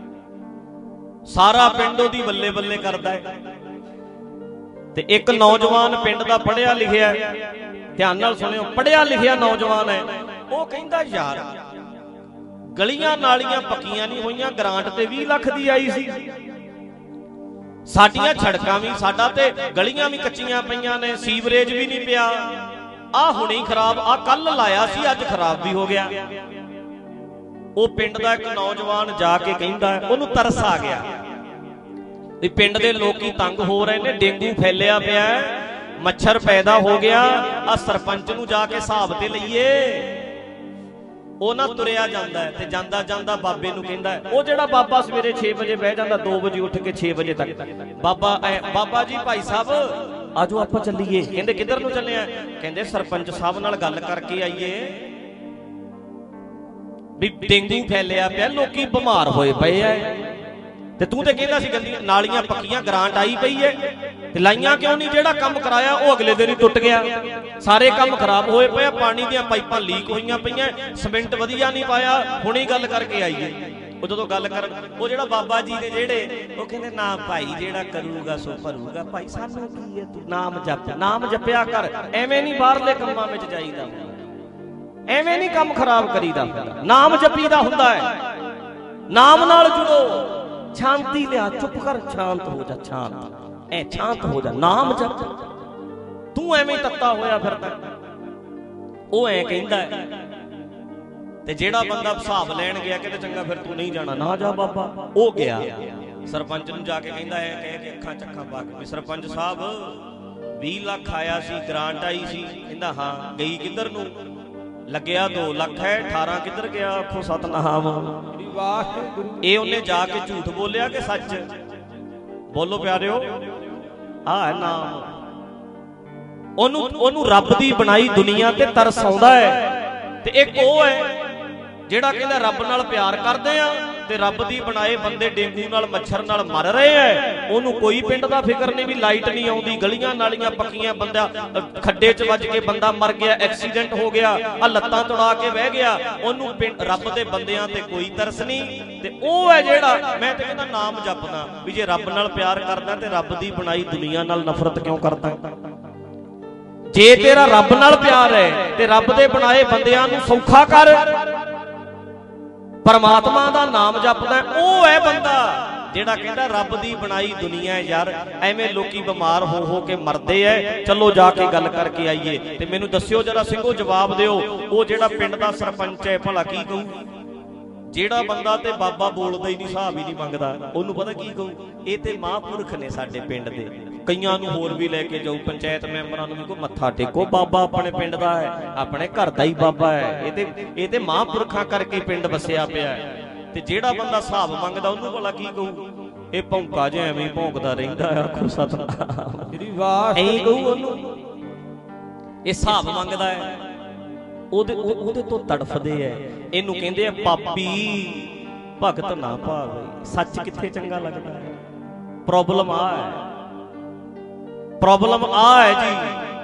ਸਾਰਾ ਪਿੰਡ ਉਹਦੀ ਬੱਲੇ ਬੱਲੇ ਕਰਦਾ ਹੈ। ਤੇ ਇੱਕ ਨੌਜਵਾਨ ਪਿੰਡ ਦਾ ਪੜ੍ਹਿਆ ਲਿਖਿਆ, ਧਿਆਨ ਨਾਲ ਸੁਣਿਓ, ਪੜ੍ਹਿਆ ਲਿਖਿਆ ਨੌਜਵਾਨ ਹੈ। ਉਹ ਕਹਿੰਦਾ ਯਾਰ ਗਲੀਆਂ ਨਾਲੀਆਂ ਪੱਕੀਆਂ ਨਹੀਂ ਹੋਈਆਂ, ਗ੍ਰਾਂਟ ਤੇ 20 ਲੱਖ ਦੀ ਆਈ ਸੀ, ਸਾਡੀਆਂ ਸੜਕਾਂ ਵੀ, ਸਾਡਾ ਤੇ ਗਲੀਆਂ ਵੀ ਕੱਚੀਆਂ ਪਈਆਂ ਨੇ, ਸੀਵਰੇਜ ਵੀ ਨਹੀਂ ਪਿਆ, ਆਹ ਹੁਣੇ ਖਰਾਬ, ਆਹ ਕੱਲ ਲਾਇਆ ਸੀ ਅੱਜ ਖਰਾਬ ਵੀ ਹੋ ਗਿਆ। ਉਹ ਪਿੰਡ ਦਾ ਇੱਕ ਨੌਜਵਾਨ ਜਾ ਕੇ ਕਹਿੰਦਾ, ਉਹਨੂੰ ਤਰਸ ਆ ਗਿਆ ਵੀ ਪਿੰਡ ਦੇ ਲੋਕੀ ਤੰਗ ਹੋ ਰਹੇ ਨੇ, ਡੇਂਗੂ ਫੈਲਿਆ ਪਿਆ, ਮੱਛਰ ਪੈਦਾ ਹੋ ਗਿਆ, ਆ ਸਰਪੰਚ ਨੂੰ ਜਾ ਕੇ ਹਿਸਾਬ ਤੇ ਲਈਏ। ਉਹ ਨਾ ਤੁਰਿਆ ਜਾਂਦਾ ਹੈ ਤੇ ਜਾਂਦਾ ਜਾਂਦਾ ਬਾਬੇ ਨੂੰ ਕਹਿੰਦਾ, ਉਹ ਜਿਹੜਾ ਬਾਬਾ ਸਵੇਰੇ 6 ਵਜੇ ਬਹਿ ਜਾਂਦਾ, 2 ਵਜੇ ਉੱਠ ਕੇ 6 ਵਜੇ ਤੱਕ, ਬਾਬਾ ਜੀ ਭਾਈ ਸਾਹਿਬ ਆਜੋ ਆਪਾਂ ਚੱਲੀਏ। ਕਹਿੰਦੇ ਕਿੱਧਰ ਨੂੰ ਚੱਲੇ ਆ? ਕਹਿੰਦੇ ਸਰਪੰਚ ਸਾਹਿਬ ਨਾਲ ਗੱਲ ਕਰਕੇ ਆਈਏ ਵੀ ਡੇਂਗੂ ਫੈਲਿਆ ਪਿਆ, ਲੋਕੀ ਬਿਮਾਰ ਹੋਏ ਪਏ ਆ, ਤੇ ਤੂੰ ਤੇ ਕਹਿੰਦਾ ਸੀ ਗੰਦੀਆਂ ਨਾਲੀਆਂ ਪੱਕੀਆਂ, ਗ੍ਰਾਂਟ ਆਈ ਪਈ ਹੈ, ਤੇ ਲਾਈਆਂ ਕਿਉਂ ਨਹੀਂ? ਜਿਹੜਾ ਕੰਮ ਕਰਾਇਆ ਉਹ ਅਗਲੇ ਦਿਨ ਹੀ ਟੁੱਟ ਗਿਆ, ਸਾਰੇ ਕੰਮ ਖਰਾਬ ਹੋਏ ਪਏ, ਪਾਣੀ ਦੀਆਂ ਪਾਈਪਾਂ ਲੀਕ ਹੋਈਆਂ ਪਈਆਂ, ਸੀਮੈਂਟ ਵਧੀਆ ਨਹੀਂ ਪਾਇਆ, ਹੁਣੇ ਗੱਲ ਕਰਕੇ ਆਈਏ। ਉਹ ਜਦੋਂ ਗੱਲ ਕਰਨ, ਉਹ ਜਿਹੜਾ ਬਾਬਾ ਜੀ ਨੇ ਜਿਹੜੇ, ਉਹ ਕਹਿੰਦੇ ਨਾ ਭਾਈ ਜਿਹੜਾ ਕਰੂਗਾ ਸੋ ਭਰੂਗਾ, ਭਾਈ ਸਾਨੂੰ ਕੀ ਹੈ, ਤੂੰ ਨਾਮ ਜਪ, ਨਾਮ ਜਪਿਆ ਕਰ, ਐਵੇਂ ਨਹੀਂ ਬਾਹਰਲੇ ਕੰਮਾਂ ਵਿੱਚ ਜਾਈਦਾ, ਐਵੇਂ ਨਹੀਂ ਕੰਮ ਖਰਾਬ ਕਰੀਦਾ, ਨਾਮ ਜਪੀਦਾ ਹੁੰਦਾ ਹੈ। ਨਾਮ ਨਾਲ ਜੁੜੋ, ਸ਼ਾਂਤੀ ਲਿਆ, ਚੁੱਪ ਕਰ, ਸ਼ਾਂਤ ਹੋ ਜਾ, ਸ਼ਾਂਤ ਐ ਸ਼ਾਂਤ ਹੋ ਜਾ, ਨਾਮ ਜਪ। ਤੂੰ ਐਵੇਂ ਤੱਤਾ ਹੋਇਆ ਫਿਰਦਾ, ਉਹ ਐ ਕਹਿੰਦਾ। ਤੇ ਜਿਹੜਾ ਬੰਦਾ ਹਿਸਾਬ ਲੈਣ ਗਿਆ ਕਿਤੇ, ਚੰਗਾ ਫਿਰ ਤੂੰ ਨਹੀਂ ਜਾਣਾ, ਨਾ ਜਾ ਬਾਬਾ। ਉਹ ਗਿਆ ਸਰਪੰਚ ਨੂੰ ਜਾ ਕੇ ਕਹਿੰਦਾ, ਐ ਕਹਿ ਕੇ ਅੱਖਾਂ ਚੱਖਾਂ ਪਾ ਕੇ, ਸਰਪੰਚ ਸਾਹਿਬ 20 ਲੱਖ ਆਇਆ ਸੀ, ਗ੍ਰਾਂਟ ਆਈ ਸੀ। ਕਹਿੰਦਾ ਹਾਂ, ਗਈ ਕਿੱਧਰ ਨੂੰ? ਲੱਗਿਆ 2 ਲੱਖ ਹੈ, 18 ਕਿੱਧਰ ਗਿਆ? ਆਖੋ ਸਤਨਾਮ ਵਾਹਿਗੁਰੂ। ਇਹ ਉਹਨੇ ਜਾ ਕੇ ਝੂਠ ਬੋਲਿਆ ਕਿ ਸੱਚ? ਬੋਲੋ ਪਿਆਰਿਓ, ਆਹ ਨਾਮ। ਉਹਨੂੰ ਰੱਬ ਦੀ ਬਣਾਈ ਦੁਨੀਆ ਤੇ ਤਰਸ ਆਉਂਦਾ ਹੈ। ਤੇ ਇੱਕ ਉਹ ਹੈ ਜਿਹੜਾ ਕਹਿੰਦਾ ਰੱਬ ਨਾਲ ਪਿਆਰ ਕਰਦੇ ਆ, ਤੇ ਰੱਬ ਦੀ ਬਣਾਏ ਬੰਦੇ ਡੇਂਗੂ ਨਾਲ, ਮੱਛਰ ਨਾਲ ਮਰ ਰਹੇ ਐ, ਉਹਨੂੰ ਕੋਈ ਪਿੰਡ ਦਾ ਫਿਕਰ ਨਹੀਂ ਵੀ ਲਾਈਟ ਨਹੀਂ ਆਉਂਦੀ, ਗਲੀਆਂ ਨਾਲੀਆਂ ਪੱਕੀਆਂ, ਬੰਦਾ ਖੱਡੇ 'ਚ ਵੱਜ ਕੇ ਬੰਦਾ ਮਰ ਗਿਆ, ਐਕਸੀਡੈਂਟ ਹੋ ਗਿਆ, ਆ ਲੱਤਾਂ ਤੁੜਾ ਕੇ ਬਹਿ ਗਿਆ, ਉਹਨੂੰ ਰੱਬ ਦੇ ਬੰਦਿਆਂ ਤੇ ਕੋਈ ਤਰਸ ਨਹੀਂ। ਤੇ ਉਹ ਹੈ ਜਿਹੜਾ, ਮੈਂ ਤੇ ਕਹਿੰਦਾ ਨਾਮ ਜਪਦਾ ਵੀ ਜੇ ਰੱਬ ਨਾਲ ਪਿਆਰ ਕਰਦਾ ਤੇ ਰੱਬ ਦੀ ਬਣਾਈ ਦੁਨੀਆ ਨਾਲ ਨਫ਼ਰਤ ਕਿਉਂ ਕਰਦਾ? ਜੇ ਤੇਰਾ ਰੱਬ ਨਾਲ ਪਿਆਰ ਹੈ ਤੇ ਰੱਬ ਦੇ ਬਣਾਏ ਬੰਦਿਆਂ ਨੂੰ ਸੌਖਾ ਕਰ, ਪਰਮਾਤਮਾ ਦਾ ਨਾਮ ਜਪਦਾ, ਉਹ ਹੈ ਬੰਦਾ ਜਿਹੜਾ ਕਹਿੰਦਾ ਰੱਬ ਦੀ ਬਣਾਈ ਦੁਨੀਆ ਯਾਰ, ਐਵੇਂ ਲੋਕੀ ਬਿਮਾਰ ਹੋ ਕੇ ਮਰਦੇ ਐ, ਚਲੋ ਜਾ ਕੇ ਗੱਲ ਕਰਕੇ ਆਈਏ। ਤੇ ਮੈਨੂੰ ਦੱਸਿਓ ਜਰਾ ਸਿੰਘੋ, ਜਵਾਬ ਦਿਓ, ਉਹ ਜਿਹੜਾ ਪਿੰਡ ਦਾ ਸਰਪੰਚ ਹੈ ਭਲਾ ਕੀ ਕਹੂ? ਜਿਹੜਾ ਬੰਦਾ ਤੇ ਬਾਬਾ ਬੋਲਦਾ ਹੀ ਨਹੀਂ, ਹਿਸਾਬ ਹੀ ਨਹੀਂ ਮੰਗਦਾ, ਉਹਨੂੰ ਪਤਾ ਕੀ ਕਹੂ? ਇਹ ਤੇ ਮਹਾਂਪੁਰਖ ਨੇ ਸਾਡੇ ਪਿੰਡ ਦੇ, ਕਈਆਂ ਨੂੰ ਹੋਰ ਵੀ ਲੈ ਕੇ ਜਾਊ, ਪੰਚਾਇਤ ਮੈਂਬਰਾਂ ਨੂੰ ਵੀ ਕੋ ਮੱਥਾ ਟੇਕੋ, ਬਾਬਾ ਆਪਣੇ ਪਿੰਡ ਦਾ ਹੈ, ਆਪਣੇ ਘਰ ਦਾ ਹੀ ਬਾਬਾ ਹੈ, ਇਹ ਤੇ ਮਹਾਂਪੁਰਖਾਂ ਕਰਕੇ ਪਿੰਡ ਵਸਿਆ ਪਿਆ ਹੈ। ਤੇ ਜਿਹੜਾ ਬੰਦਾ ਹਿਸਾਬ ਮੰਗਦਾ ਉਹਨੂੰ ਭਲਾ ਕੀ ਕਹੂ? ਇਹ ਭੌਂਕਾ ਜਿਹਾ ਐਵੇਂ ਭੌਂਕਦਾ ਰਹਿੰਦਾ, ਆਖੋ ਸਤਨਾਮ ਵਾਹਿਗੁਰੂ, ਐਂ ਕਹੂ ਉਹਨੂੰ। ਇਹ ਹਿਸਾਬ ਮੰਗਦਾ ਹੈ, ਉਹਦੇ ਤੋਂ ਤੜਫਦੇ ਐ। ਇਹਨੂੰ ਕਹਿੰਦੇ ਆ ਪਾਪੀ ਭਗਤ ਨਾ ਭਾਵੇ, ਸੱਚ ਕਿੱਥੇ ਚੰਗਾ ਲੱਗਦਾ ਹੈ। ਪ੍ਰੋਬਲਮ ਆ ਹੈ, ਪ੍ਰੋਬਲਮ ਆ ਹੈ ਜੀ।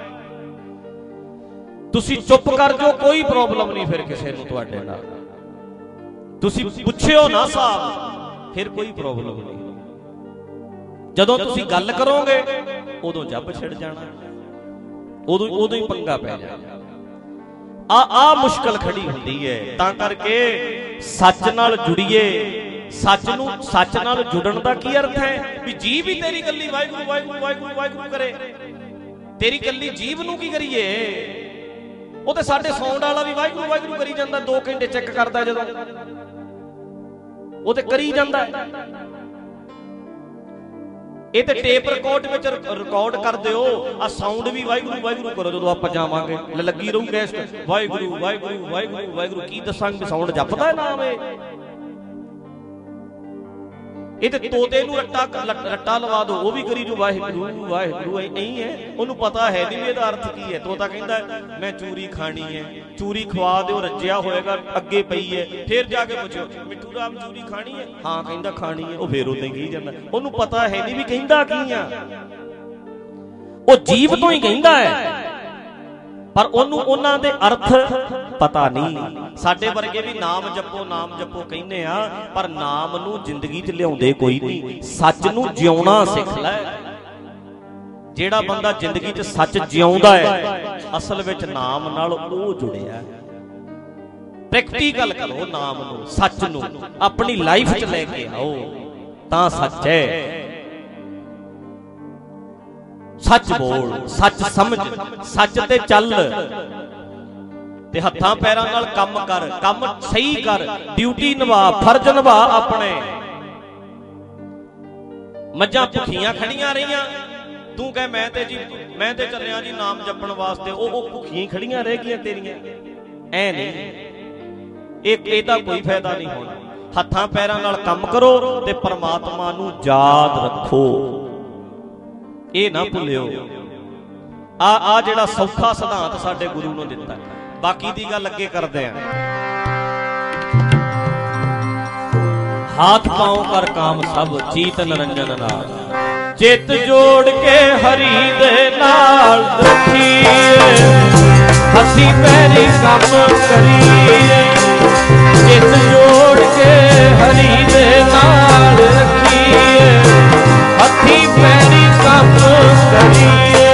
ਤੁਸੀਂ ਚੁੱਪ ਕਰ ਜਾਓ, ਕੋਈ ਪ੍ਰੋਬਲਮ ਨਹੀਂ ਫਿਰ ਕਿਸੇ ਨੂੰ ਤੁਹਾਡੇ ਨਾਲ, ਤੁਸੀਂ ਪੁੱਛਿਓ ਨਾ ਸਾਹਿਬ, ਫਿਰ ਕੋਈ ਪ੍ਰੋਬਲਮ ਨਹੀਂ। ਜਦੋਂ ਤੁਸੀਂ ਗੱਲ ਕਰੋਗੇ ਉਦੋਂ ਜੱਬ ਛਿੜ ਜਾਣਾ, ਉਦੋਂ ਹੀ ਪੰਗਾ ਪੈ ਜਾਣਾ। ਆ ਮੁਸ਼ਕਲ ਖੜੀ ਹੁੰਦੀ ਹੈ। ਤਾਂ ਕਰਕੇ ਸੱਚ ਨਾਲ ਜੁੜੀਏ। ਸੱਚ ਨਾਲ ਜੁੜਨ ਦਾ ਕੀ ਅਰਥ ਹੈ? ਵੀ ਜੀਭ ਹੀ ਤੇਰੀ ਕੱਲੀ ਵਾਹਿਗੁਰੂ ਵਾਹਿਗੁਰੂ ਵਾਹਿਗੁਰੂ ਵਾਹਿਗੁਰੂ ਕਰੇ, ਤੇਰੀ ਕੱਲੀ ਜੀਭ ਨੂੰ ਕੀ ਕਰੀਏ? ਉਹ ਤੇ ਸਾਡੇ ਸਾਊਂਡ ਵਾਲਾ ਵੀ ਵਾਹਿਗੁਰੂ ਵਾਹਿਗੁਰੂ ਕਰੀ ਜਾਂਦਾ, 2 ਘੰਟੇ ਚੈੱਕ ਕਰਦਾ ਜਦੋਂ, ਉਹ ਤੇ ਕਰੀ ਜਾਂਦਾ। ये तो टेप रिकॉर्ड में रिकॉर्ड कर दो, आ साउंड भी वाहिगुरू वाहिगुरू करो जो आप जावांगे, लगी रहू गैस वाहिगुरू वाहिगुरू वाहिगुरू वाहिगुरू की दसांगे साउंड जपदा है नाम है। ये तो तोते नूं रट्टा लवा दो, वो भी करी जो वाहिगुरू वाहिगुरू यही है, उन्होंने पता है नहीं भी अर्थ की है। तोता कहता है मैं चूरी खानी है, चूरी खवा दो, रज्जिया होएगा अगे पई है, फिर जाके पूछो मिठू राम चूरी खानी है, हाँ कहता खानी है, वो फिर उदां ही कही जांदा, उन्होंने पता है नहीं भी कहंदा की आ, वो जीव तो ही कहंदा है पर उन्हां दे अर्थ पता नहीं। साडे वर्गे भी नाम जपो कहने आ, पर नाम नूं जिंदगी च लियाउंदे कोई नहीं, सच नूं जिउणा सिख लै। जेड़ा बंदा जिंदगी च सच जिउंदा है असल विच नाम नाल ओ जुड़िया है। प्रैक्टिकल करो नाम नूं, सच नूं अपनी लाइफ च लेके आओ तां सच है। सच बोल, सच समझ, सच ते चल, ते हत्थां पैरां नाल काम कर, काम सही कर, ड्यूटी निभा, फर्ज निभा अपने। मज्जां भुखियां खड़ियां रहियां, तू कह मैं ते चलिया जी नाम जपण वास्ते, ओ भुखियां खड़ियां रह गईयां तेरियां, ऐ नहीं, ਇਹਦਾ कोई फायदा नहीं होना। हत्थां पैरां नाल काम करो ते परमात्मा नूं याद रखो, ये ना भुलियो। आ जिहड़ा सौखा सिद्धांत साडे गुरु ने दिता, बाकी दी गल अगे करदे आ। हाथ पांव कर काम सब चीत निरंजन नाल, चित जोड़ के हरि दे नाल रखीए, हसी पैरी काम करिए, चित जोड़ के हरि दे नाल रखीए, हथी पैरी काम करिए,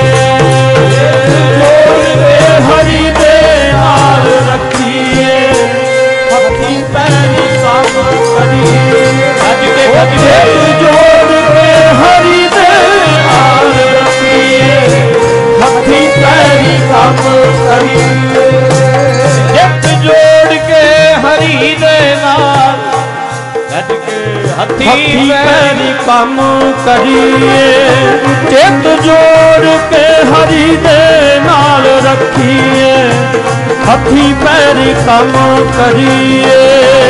जोड़ के हरि दे नाल रखिए, हथी पैरी काम करिए, जोड़ के हरि दे नाल रखिए, हथी पैरी काम करिए, जोड़ के हरि दे नाल हथी पैरी काम करिए, चित जोड़ के हरि दे नाल रखिए, हथी पैरी काम करिए,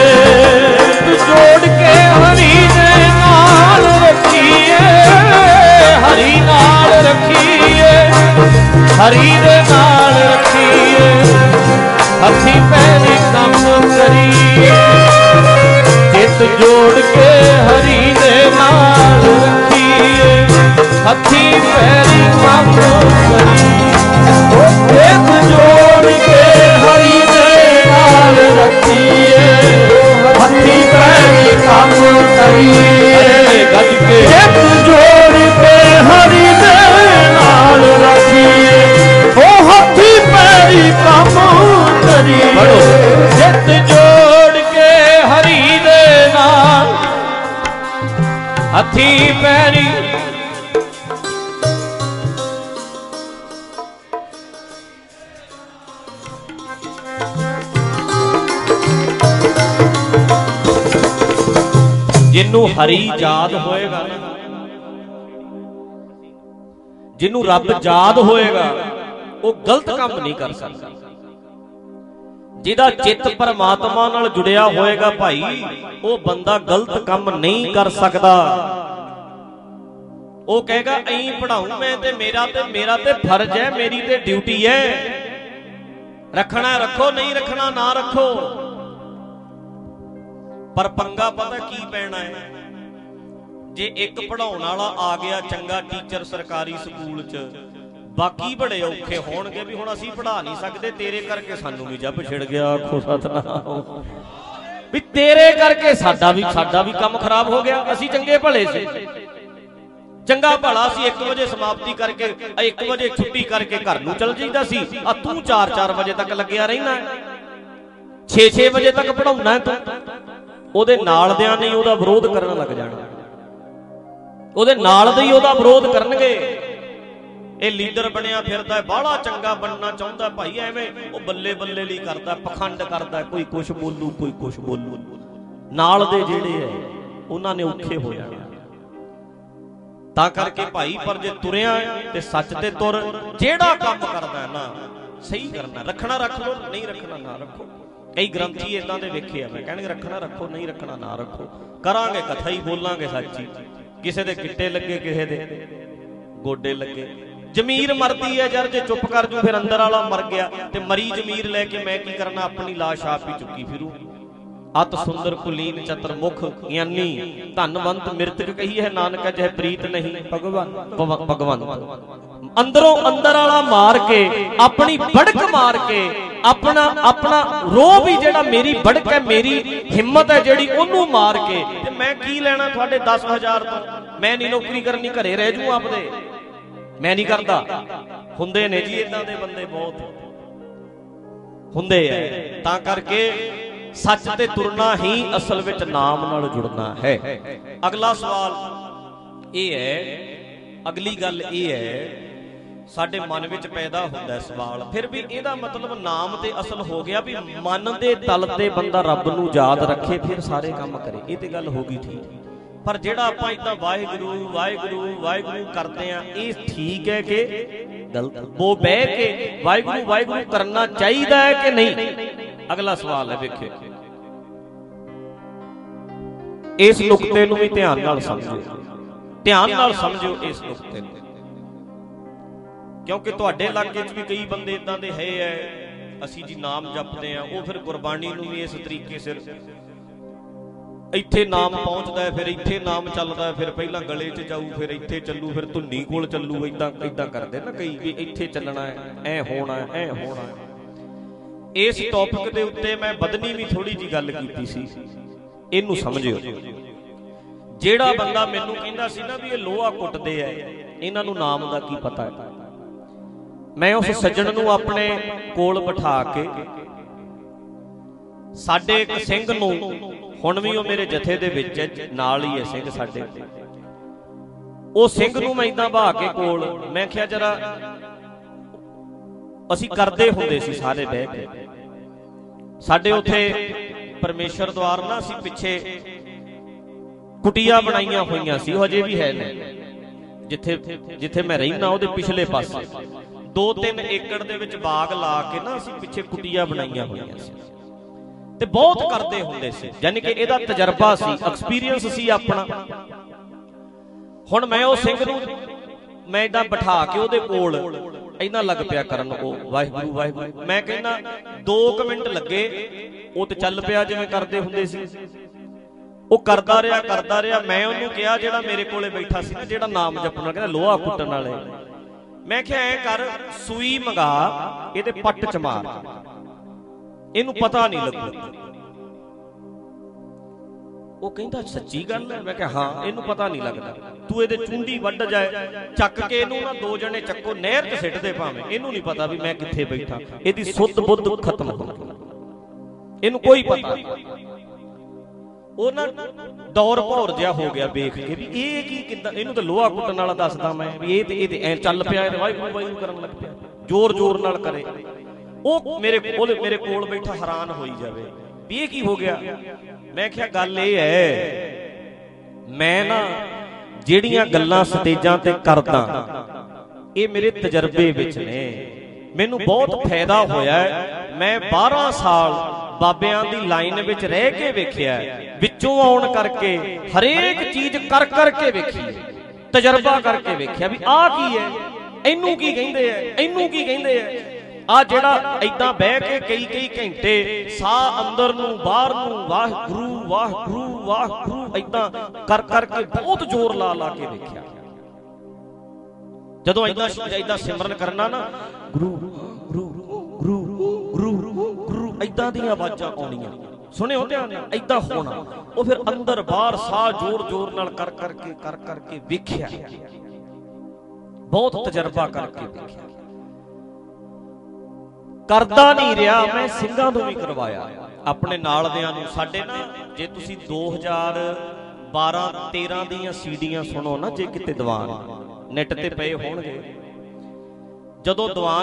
जोड़ के हरि दे नाल रखिए, हरि नाल रखिए, हरि दे नाल रखिए, हथी पैरी काम करिए, चित जोड़ के हरि दे नाल रखिए, हथी पैरी काम करिए, चित जोड़ के हरि दे नाल रखिए, हथी पैरी काम करिए, चित जोड़ के हरि दे नाल रखिए, ओ हथी पैरी काम करिए, चित जोड़ के हरि दे नाल हथी पैरी जिन्नू हरि याद होएगा, जिन्नू रब याद होएगा वो गलत काम नहीं कर सकता। जिहदा चित परमात्मा नाल जुड़िया होएगा भाई, वो बंदा गलत काम नहीं कर सकता। वो कहेगा ऐं पढ़ाऊं मैं ते मेरा ते फर्ज है, मेरी ते ड्यूटी है, रखना रखो, नहीं रखना ना रखो। पर पंगा पता की पैना है, जे एक पढ़ाउण वाला आ गया चंगा टीचर सरकारी स्कूल च, बाकी बड़े औखे होणगे भी हुण असीं पढ़ा नहीं सकते, तेरे करके सानू भी जब छिड़ गया, आखो सतनाम भी तेरे करके साडा भी काम खराब हो गया। असीं चंगे भले से, चंगा भला सी 1 वजे समाप्ति करके 1 वजे छुट्टी करके घर नूं चल जाईदा सी, आ तू 4-4 वजे तक लग्या रहिना, 6-6 वजे तक पढ़ाउणा है तू। ਉਹਦੇ ਨਾਲ ਦਿਆਂ ਨਹੀਂ ਉਹਦਾ ਵਿਰੋਧ ਕਰਨ ਲੱਗ ਜਾਣਾ, ਉਹਦੇ ਨਾਲ ਦੇ ਹੀ ਉਹਦਾ ਵਿਰੋਧ ਕਰਨਗੇ। ਇਹ ਲੀਡਰ ਬਣਿਆ ਫਿਰਦਾ ਹੈ, ਬਾਹਲਾ ਚੰਗਾ ਬਣਨਾ ਚਾਹੁੰਦਾ ਭਾਈ, ਐਵੇਂ ਉਹ ਬੱਲੇ ਬੱਲੇ ਲਈ ਕਰਦਾ, ਪਖੰਡ ਕਰਦਾ, ਕੋਈ ਕੁਛ ਬੋਲੂ ਕੋਈ ਕੁਛ ਬੋਲੂ, ਨਾਲ ਦੇ ਜਿਹੜੇ ਹੈ ਉਹਨਾਂ ਨੇ ਔਖੇ ਹੋ ਜਾਣਾ। ਤਾਂ ਕਰਕੇ ਭਾਈ ਪਰ ਜੇ ਤੁਰਿਆ ਤੇ ਸੱਚ ਤੇ ਤੁਰ, ਜਿਹੜਾ ਕੰਮ ਕਰਦਾ ਨਾ ਸਹੀ ਕਰਨਾ, ਰੱਖਣਾ ਰੱਖ ਲੋ, ਨਹੀਂ ਰੱਖਣਾ ਨਾ ਰੱਖੋ। ਕਈ ਗ੍ਰੰਥੀ ਇਦਾਂ ਦੇ ਵੇਖੇ ਆ, ਮੈਂ ਕਹਿਣਗੇ ਰੱਖਣਾ ਰੱਖੋ, ਨਹੀਂ ਰੱਖਣਾ ਨਾ ਰੱਖੋ, ਕਰਾਂਗੇ ਕਥਾ ਹੀ, ਬੋਲਾਂਗੇ ਸੱਚੀ। ਕਿਸੇ ਦੇ ਗਿੱਟੇ ਲੱਗੇ, ਕਿਸੇ ਦੇ ਗੋਡੇ ਲੱਗੇ। ਜ਼ਮੀਰ ਮਰਦੀ ਹੈ ਯਾਰ, ਜੇ ਚੁੱਪ ਕਰ ਜੂ ਫਿਰ ਅੰਦਰ ਵਾਲਾ ਮਰ ਗਿਆ, ਤੇ ਮਰੀ ਜ਼ਮੀਰ ਲੈ ਕੇ ਮੈਂ ਕੀ ਕਰਨਾ, ਆਪਣੀ ਲਾਸ਼ ਆਪ ਹੀ ਚੁੱਕੀ ਫਿਰੂ। ਅਤ ਸੁੰਦਰ ਕੁਲੀਨ ਚਤਰ ਮੁਖ ਗਿਆਨੀ, ਧਨਵੰਤ ਮਿਰਤਕ ਕਹੀ ਹੈ ਨਾਨਕ ਜਹ ਪ੍ਰੀਤ ਨਹੀਂ ਭਗਵੰਤ। ਅੰਦਰੋਂ ਅੰਦਰ ਵਾਲਾ ਮਾਰ ਕੇ, ਆਪਣੀ ਬੜਕ ਮਾਰ ਕੇ, ਆਪਣਾ ਰੋਹ ਵੀ ਜਿਹੜਾ ਮੇਰੀ ਬੜਕ ਹੈ, ਮੇਰੀ ਹਿੰਮਤ ਹੈ ਜਿਹੜੀ, ਉਹਨੂੰ ਮਾਰ ਕੇ, ਤੇ ਮੈਂ ਕੀ ਲੈਣਾ ਤੁਹਾਡੇ 10,000 ਤੋਂ। ਮੈਂ ਨਹੀਂ ਨੌਕਰੀ ਕਰਨੀ, ਘਰੇ ਰਹਿ ਜੂ ਆਪਦੇ, ਮੈਂ ਨਹੀਂ ਕਰਦਾ। ਹੁੰਦੇ ਨੇ ਜੀ ਇਦਾਂ ਦੇ ਬੰਦੇ, ਬਹੁਤ ਹੁੰਦੇ ਐ। ਤਾਂ ਕਰਕੇ ਸੱਚ ਤੇ ਤੁਰਨਾ ਹੀ ਅਸਲ ਵਿੱਚ ਨਾਮ ਨਾਲ ਜੁੜਨਾ ਹੈ। ਅਗਲਾ ਸਵਾਲ ਇਹ ਹੈ, ਅਗਲੀ ਗੱਲ ਇਹ ਹੈ, ਸਾਡੇ ਮਨ ਵਿੱਚ ਪੈਦਾ ਹੁੰਦਾ ਹੈ ਸਵਾਲ, ਫਿਰ ਵੀ ਇਹਦਾ ਮਤਲਬ ਨਾਮ ਤੇ ਅਸਲ ਹੋ ਗਿਆ ਵੀ ਮਨ ਦੇ ਤਲ ਤੇ ਬੰਦਾ ਰੱਬ ਨੂੰ ਯਾਦ ਰੱਖੇ, ਫਿਰ ਸਾਰੇ ਕੰਮ ਕਰੇ। ਇਹ ਤੇ ਗੱਲ ਹੋ ਗਈ ਠੀਕ। ਪਰ ਜਿਹੜਾ ਆਪਾਂ ਇਦਾਂ ਵਾਹਿਗੁਰੂ ਵਾਹਿਗੁਰੂ ਵਾਹਿਗੁਰੂ ਕਰਦੇ ਆ, ਇਹ ਠੀਕ ਹੈ ਕਿ ਗਲਤ? ਉਹ ਬਹਿ ਕੇ ਵਾਹਿਗੁਰੂ ਵਾਹਿਗੁਰੂ ਕਰਨਾ ਚਾਹੀਦਾ ਹੈ ਕਿ ਨਹੀਂ? ਅਗਲਾ ਸਵਾਲ ਹੈ, ਵੇਖਿਓ ਇਸ ਨੁਕਤੇ ਨੂੰ ਵੀ ਧਿਆਨ ਨਾਲ ਸਮਝੋ, ਧਿਆਨ ਨਾਲ ਸਮਝੋ ਇਸ ਨੁਕਤੇ ਨੂੰ, ਕਿਉਂਕਿ ਤੁਹਾਡੇ ਇਲਾਕੇ 'ਚ ਵੀ ਕਈ ਬੰਦੇ ਇਦਾਂ ਦੇ ਹੈ ਐ, ਅਸੀਂ ਜੀ ਨਾਮ ਜਪਦੇ ਆ, ਉਹ ਫਿਰ ਗੁਰਬਾਣੀ ਨੂੰ ਵੀ ਇਸ ਤਰੀਕੇ ਸਿਰ, ਇੱਥੇ ਨਾਮ ਪਹੁੰਚਦਾ ਹੈ, ਫਿਰ ਇੱਥੇ ਨਾਮ ਚੱਲਦਾ ਹੈ, ਫਿਰ ਪਹਿਲਾਂ ਗਲੇ 'ਚ ਜਾਊ, ਫਿਰ ਇੱਥੇ ਚੱਲੂ, ਫਿਰ ਧੁੰਨੀ ਕੋਲ ਚੱਲੂ, ਇਦਾਂ ਕਰਦੇ ਨਾ ਕਈ, ਵੀ ਇੱਥੇ ਚੱਲਣਾ ਹੈ, ਐ ਹੋਣਾ ਐ ਹੋਣਾ। ਇਸ ਟੌਪਿਕ ਦੇ ਉੱਤੇ ਮੈਂ ਬਦਨੀ ਵੀ ਥੋੜੀ ਜੀ ਗੱਲ ਕੀਤੀ ਸੀ, ਇਹਨੂੰ ਸਮਝਿਓ। ਜਿਹੜਾ ਬੰਦਾ ਮੈਨੂੰ ਕਹਿੰਦਾ ਸੀ ਨਾ ਵੀ ਇਹ ਲੋਹਾ ਕੁੱਟਦੇ ਐ, ਇਹਨਾਂ ਨੂੰ ਨਾਮ ਦਾ ਕੀ ਪਤਾ ਹੈ, ਮੈਂ ਉਸ ਸੱਜਣ ਨੂੰ ਆਪਣੇ ਕੋਲ ਬਿਠਾ ਕੇ, ਸਾਡੇ ਇੱਕ ਸਿੰਘ ਨੂੰ, ਹੁਣ ਵੀ ਉਹ ਮੇਰੇ ਜਥੇ ਦੇ ਵਿੱਚ ਨਾਲ ਹੀ ਹੈ ਸਿੰਘ ਸਾਡੇ, ਉਹ ਸਿੰਘ ਨੂੰ ਮੈਂ ਇਦਾਂ ਬਹਾ ਕੇ ਕੋਲ, ਮੈਂ ਕਿਹਾ ਜਰਾ, ਅਸੀਂ ਕਰਦੇ ਹੁੰਦੇ ਸੀ ਸਾਰੇ ਬਹਿ ਕੇ, ਸਾਡੇ ਉੱਥੇ ਪਰਮੇਸ਼ਰ ਦੁਆਰ ਨਾ, ਅਸੀਂ ਪਿੱਛੇ ਕੁਟੀਆਂ ਬਣਾਈਆਂ ਹੋਈਆਂ ਸੀ, ਉਹ ਅਜੇ ਵੀ ਹੈ ਨੇ, ਜਿੱਥੇ ਮੈਂ ਰਹਿਣਾ ਉਹਦੇ ਪਿਛਲੇ ਪਾਸੇ 2-3 ਏਕੜ ਦੇ ਵਿੱਚ ਬਾਗ ਲਾ ਕੇ ਨਾ, ਅਸੀਂ ਪਿੱਛੇ ਕੁਟੀਆਂ ਬਣਾਈਆਂ ਹੋਈਆਂ ਸੀ, ਤੇ ਬਹੁਤ ਕਰਦੇ ਹੁੰਦੇ ਸੀ, ਯਾਨੀ ਕਿ ਇਹਦਾ ਤਜਰਬਾ ਸੀ, ਐਕਸਪੀਰੀਅੰਸ ਸੀ ਆਪਣਾ। ਹੁਣ ਮੈਂ ਉਹ ਸਿੰਘ ਨੂੰ ਮੈਂ ਏਦਾਂ ਬਿਠਾ ਕੇ ਉਹਦੇ ਕੋਲ ਇੰਨਾ ਲੱਗ ਪਿਆ ਕਰਨ, ਉਹ ਵਾਹਿਗੁਰੂ ਵਾਹਿਗੁਰੂ, ਮੈਂ ਕਹਿੰਦਾ 2 ਮਿੰਟ ਲੱਗੇ, ਉਹ ਤੇ ਚੱਲ ਪਿਆ ਜਿਵੇਂ ਕਰਦੇ ਹੁੰਦੇ ਸੀ, ਉਹ ਕਰਦਾ ਰਿਹਾ। ਮੈਂ ਉਹਨੂੰ ਕਿਹਾ, ਜਿਹੜਾ ਮੇਰੇ ਕੋਲੇ ਬੈਠਾ ਸੀ ਨਾ, ਜਿਹੜਾ ਨਾਮ ਜਪਣਾ, ਕਹਿੰਦਾ ਲੋਹਾ ਕੁੱਟਣ ਵਾਲੇ, ਮੈਂ ਕਿਹਾ ਐ ਕਰ, ਸੂਈ ਮੰਗਾ, ਇਹਦੇ ਪੱਟ ਚ ਮਾਰ, ਇਹਨੂੰ ਪਤਾ ਨਹੀਂ ਲੱਗੂ। ਉਹ ਕਹਿੰਦਾ ਸੱਚੀ ਗੱਲ ਹੈ? ਮੈਂ ਕਿਹਾ ਹਾਂ, ਇਹਨੂੰ ਪਤਾ ਨਹੀਂ ਲੱਗਦਾ, ਤੂੰ ਇਹਦੇ ਚੁੰਡੀ ਵੱਢ ਜਾਏ, ਚੱਕ ਕੇ ਇਹਨੂੰ ਨਾ 2 ਜਣੇ ਚੱਕੋ, ਨਹਿਰ 'ਚ ਸਿੱਟ ਦੇ ਭਾਵੇਂ, ਇਹਨੂੰ ਨਹੀਂ ਪਤਾ ਵੀ ਮੈਂ ਕਿੱਥੇ ਬੈਠਾ, ਇਹਦੀ ਸੁੱਧ ਬੁੱਧ ਖਤਮ ਹੋ ਗਈ, ਇਹਨੂੰ ਕੋਈ ਪਤਾ ਨਹੀਂ। ਉਹ ਨਾ ਦੌਰ ਭੌਰ ਜਿਹਾ ਹੋ ਗਿਆ ਵੇਖ ਕੇ ਵੀ ਇਹ ਕੀ, ਕਿੱਦਾਂ, ਇਹਨੂੰ ਤਾਂ ਲੋਹਾ ਕੁੱਟਣ ਵਾਲਾ ਦੱਸਦਾ ਮੈਂ, ਵੀ ਇਹ ਤੇ ਐ ਚੱਲ ਪਿਆ, ਇਹ ਵਾਹਿਗੁਰੂ ਵਾਹਿਗੁਰੂ ਕਰਨ ਲੱਗ ਪਿਆ, ਜ਼ੋਰ ਨਾਲ ਕਰੇ। ਉਹ ਮੇਰੇ ਕੋਲ ਬੈਠਾ ਹੈਰਾਨ ਹੋਈ ਜਾਵੇ ਵੀ ਇਹ ਕੀ ਹੋ ਗਿਆ। ਮੈਂ ਕਿਹਾ ਗੱਲ ਇਹ ਹੈ, ਮੈਂ ਨਾ ਜਿਹੜੀਆਂ ਗੱਲਾਂ ਸਟੇਜਾਂ ਤੇ ਕਰਦਾ, ਇਹ ਮੇਰੇ ਤਜਰਬੇ ਵਿੱਚ ਨੇ, ਮੈਨੂੰ ਬਹੁਤ ਫਾਇਦਾ ਹੋਇਆ। ਮੈਂ 12 ਸਾਲ ਬਾਬਿਆਂ ਦੀ ਲਾਈਨ ਵਿੱਚ ਰਹਿ ਕੇ ਵੇਖਿਆ, ਵਿੱਚੋਂ ਆਉਣ ਕਰਕੇ ਹਰੇਕ ਚੀਜ਼ ਕਰਕੇ ਵੇਖੀ, ਤਜਰਬਾ ਕਰਕੇ ਵੇਖਿਆ ਵੀ ਆਹ ਕੀ ਹੈ, ਇਹਨੂੰ ਕੀ ਕਹਿੰਦੇ ਆ, ਇਹਨੂੰ ਕੀ ਕਹਿੰਦੇ ਆ। ਆ ਜਿਹੜਾ ਏਦਾਂ ਬਹਿ ਕੇ ਕਈ ਘੰਟੇ ਸਾਹ ਅੰਦਰ ਨੂੰ ਬਾਹਰ ਨੂੰ ਵਾਹਿਗੁਰੂ ਵਾਹਿਗੁਰੂ ਵਾਹਿਗੁਰੂ ਏਦਾਂ ਕਰਕੇ ਬਹੁਤ ਜ਼ੋਰ ਲਾ ਕੇ ਵੇਖਿਆ। ਜਦੋਂ ਏਦਾਂ ਸਿਮਰਨ ਕਰਨਾ ਨਾ, ਗੁਰੂ ਗੁਰੂ ਗੁਰੂ ਗੁਰੂ ਗੁਰੂ ਏਦਾਂ ਦੀਆਂ ਆਵਾਜ਼ਾਂ ਆਉਣੀਆਂ, ਸੁਣਿਓ ਧਿਆਨ ਨਾਲ, ਏਦਾਂ ਹੋਣਾ। ਉਹ ਫਿਰ ਅੰਦਰ ਬਾਹਰ ਸਾਹ ਜ਼ੋਰ ਨਾਲ ਕਰਕੇ ਵੇਖਿਆ, ਬਹੁਤ ਤਜਰਬਾ ਕਰਕੇ ਵੇਖਿਆ। ਕਰਦਾ ਨਹੀਂ ਰਿਹਾ, ਮੈਂ ਸਿੰਘਾਂ ਤੋਂ ਵੀ ਕਰਵਾਇਆ, ਆਪਣੇ ਨਾਲ ਦਿਆਂ ਨੂੰ। ਸਾਡੇ ਨਾ, ਜੇ ਤੁਸੀਂ 2012-13 ਦੀਆਂ ਸੀਡੀਆਂ ਸੁਣੋ ਨਾ, ਜੇ ਕਿਤੇ ਦੀਵਾਨ ਨੈਟ ਤੇ ਪਏ ਹੋਣਗੇ, ਜਦੋਂ ਦੀਵਾਨ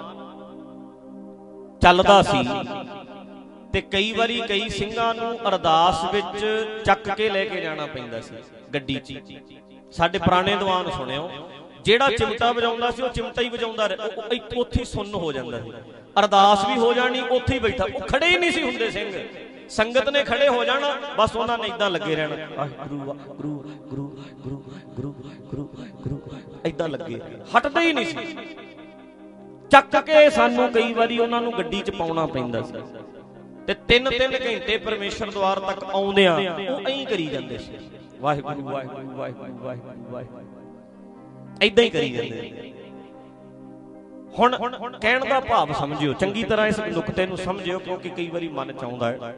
ਚੱਲਦਾ ਸੀ ਤੇ ਕਈ ਵਾਰੀ ਕਈ ਸਿੰਘਾਂ ਨੂੰ ਅਰਦਾਸ ਵਿੱਚ ਚੱਕ ਕੇ ਲੈ ਕੇ ਜਾਣਾ ਪੈਂਦਾ ਸੀ ਗੱਡੀ 'ਚ, ਸਾਡੇ ਪੁਰਾਣੇ ਦੀਵਾਨ ਸੁਣਿਓ, ਜਿਹੜਾ ਚਿਮਟਾ ਵਜਾਉਂਦਾ ਸੀ ਉਹ ਚਿਮਟਾ ਹੀ ਵਜਾਉਂਦਾ ਉੱਥੇ ਹੀ ਸੁੰਨ ਹੋ ਜਾਂਦਾ ਸੀ। ਅਰਦਾਸ ਵੀ ਹੋ ਜਾਣੀ, ਉੱਥੇ ਹੀ ਬੈਠਾ, ਉਹ ਖੜੇ ਹੀ ਨਹੀਂ ਸੀ ਹੁੰਦੇ ਸਿੰਘ। ਸੰਗਤ ਨੇ ਖੜੇ ਹੋ ਜਾਣਾ, ਬਸ ਉਹਨਾਂ ਨੇ ਇਦਾਂ ਲੱਗੇ ਰਹਿਣਾ, ਗੁਰੂ ਗੁਰੂ ਗੁਰੂ ਗੁਰੂ ਗੁਰੂ ਗੁਰੂ ਗੁਰੂ ਇਦਾਂ ਲੱਗੇ, ਹਟਦੇ ਹੀ ਨਹੀਂ ਸੀ। ਚੱਕ ਕੇ ਸਾਨੂੰ ਕਈ ਵਾਰੀ ਉਹਨਾਂ ਨੂੰ ਗੱਡੀ 'ਚ ਪਾਉਣਾ ਪੈਂਦਾ ਸੀ ਤੇ 3-3 ਘੰਟੇ ਪਰਮੇਸ਼ਰ ਦੁਆਰ ਤੱਕ ਆਉਂਦਿਆਂ ਉਹ ਐਂ ਕਰੀ ਜਾਂਦੇ ਸੀ, ਵਾਹਿਗੁਰੂ ਵਾਹਿਗੁਰੂ ਵਾਹਿਗੁਰੂ ਵਾਹਿਗੁਰੂ ਵਾਹਿਗੁਰੂ, ਏਦਾਂ ਹੀ ਕਰੀ ਜਾਂਦੇ। ਹੁਣ ਕਹਿਣ ਦਾ ਭਾਵ ਸਮਝਿਓ, ਚੰਗੀ ਤਰ੍ਹਾਂ ਇਸ ਨੁਕਤੇ ਨੂੰ ਸਮਝਿਓ, ਕਿਉਂਕਿ ਕਈ ਵਾਰੀ ਮਨ ਚ ਆਉਂਦਾ ਹੈ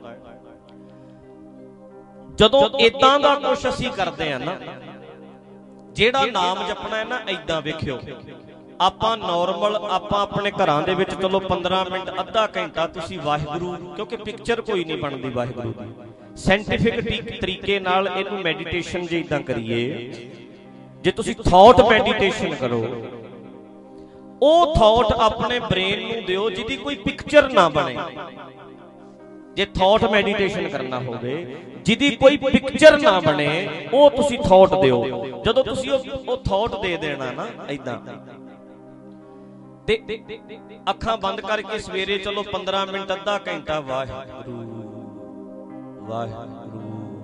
ਜਦੋਂ ਏਦਾਂ ਦਾ ਕੁਛ ਅਸੀਂ ਕਰਦੇ ਆ ਨਾ, ਜਿਹੜਾ ਨਾਮ ਜਪਣਾ ਹੈ ਨਾ, ਏਦਾਂ ਵੇਖਿਓ, ਆਪਾਂ ਨਾਰਮਲ ਆਪਾਂ ਆਪਣੇ ਘਰਾਂ ਦੇ ਵਿੱਚ ਚਲੋ 15 ਮਿੰਟ ਅੱਧਾ ਘੰਟਾ ਤੁਸੀਂ ਵਾਹਿਗੁਰੂ, ਕਿਉਂਕਿ ਪਿਕਚਰ ਕੋਈ ਨਹੀਂ ਬਣਦੀ ਵਾਹਿਗੁਰੂ ਦੀ, ਸਾਇੰਟੀਫਿਕ ਤਰੀਕੇ ਨਾਲ ਇਹਨੂੰ ਮੈਡੀਟੇਸ਼ਨ ਜੇ ਇਦਾਂ ਕਰੀਏ, ਜੇ ਤੁਸੀਂ ਥਾਟ ਮੈਡੀਟੇਸ਼ਨ ਕਰੋ, ਉਹ ਥਾਟ ਆਪਣੇ ਬ੍ਰੇਨ ਨੂੰ ਦਿਓ ਜਿਹਦੀ ਕੋਈ ਪਿਕਚਰ ਨਾ ਬਣੇ। ਜੇ ਥਾਟ ਮੈਡੀਟੇਸ਼ਨ ਕਰਨਾ ਹੋਵੇ ਜਿਹਦੀ ਕੋਈ ਪਿਕਚਰ ਨਾ ਬਣੇ, ਉਹ ਤੁਸੀਂ ਥਾਟ ਦਿਓ। ਜਦੋਂ ਤੁਸੀਂ ਉਹ ਥਾਟ ਦੇ ਦੇਣਾ ਨਾ ਏਦਾਂ, ਤੇ ਅੱਖਾਂ ਬੰਦ ਕਰਕੇ ਸਵੇਰੇ ਚਲੋ 15 ਮਿੰਟ ਅੱਧਾ ਘੰਟਾ ਵਾਹਿਗੁਰੂ ਵਾਹਿਗੁਰੂ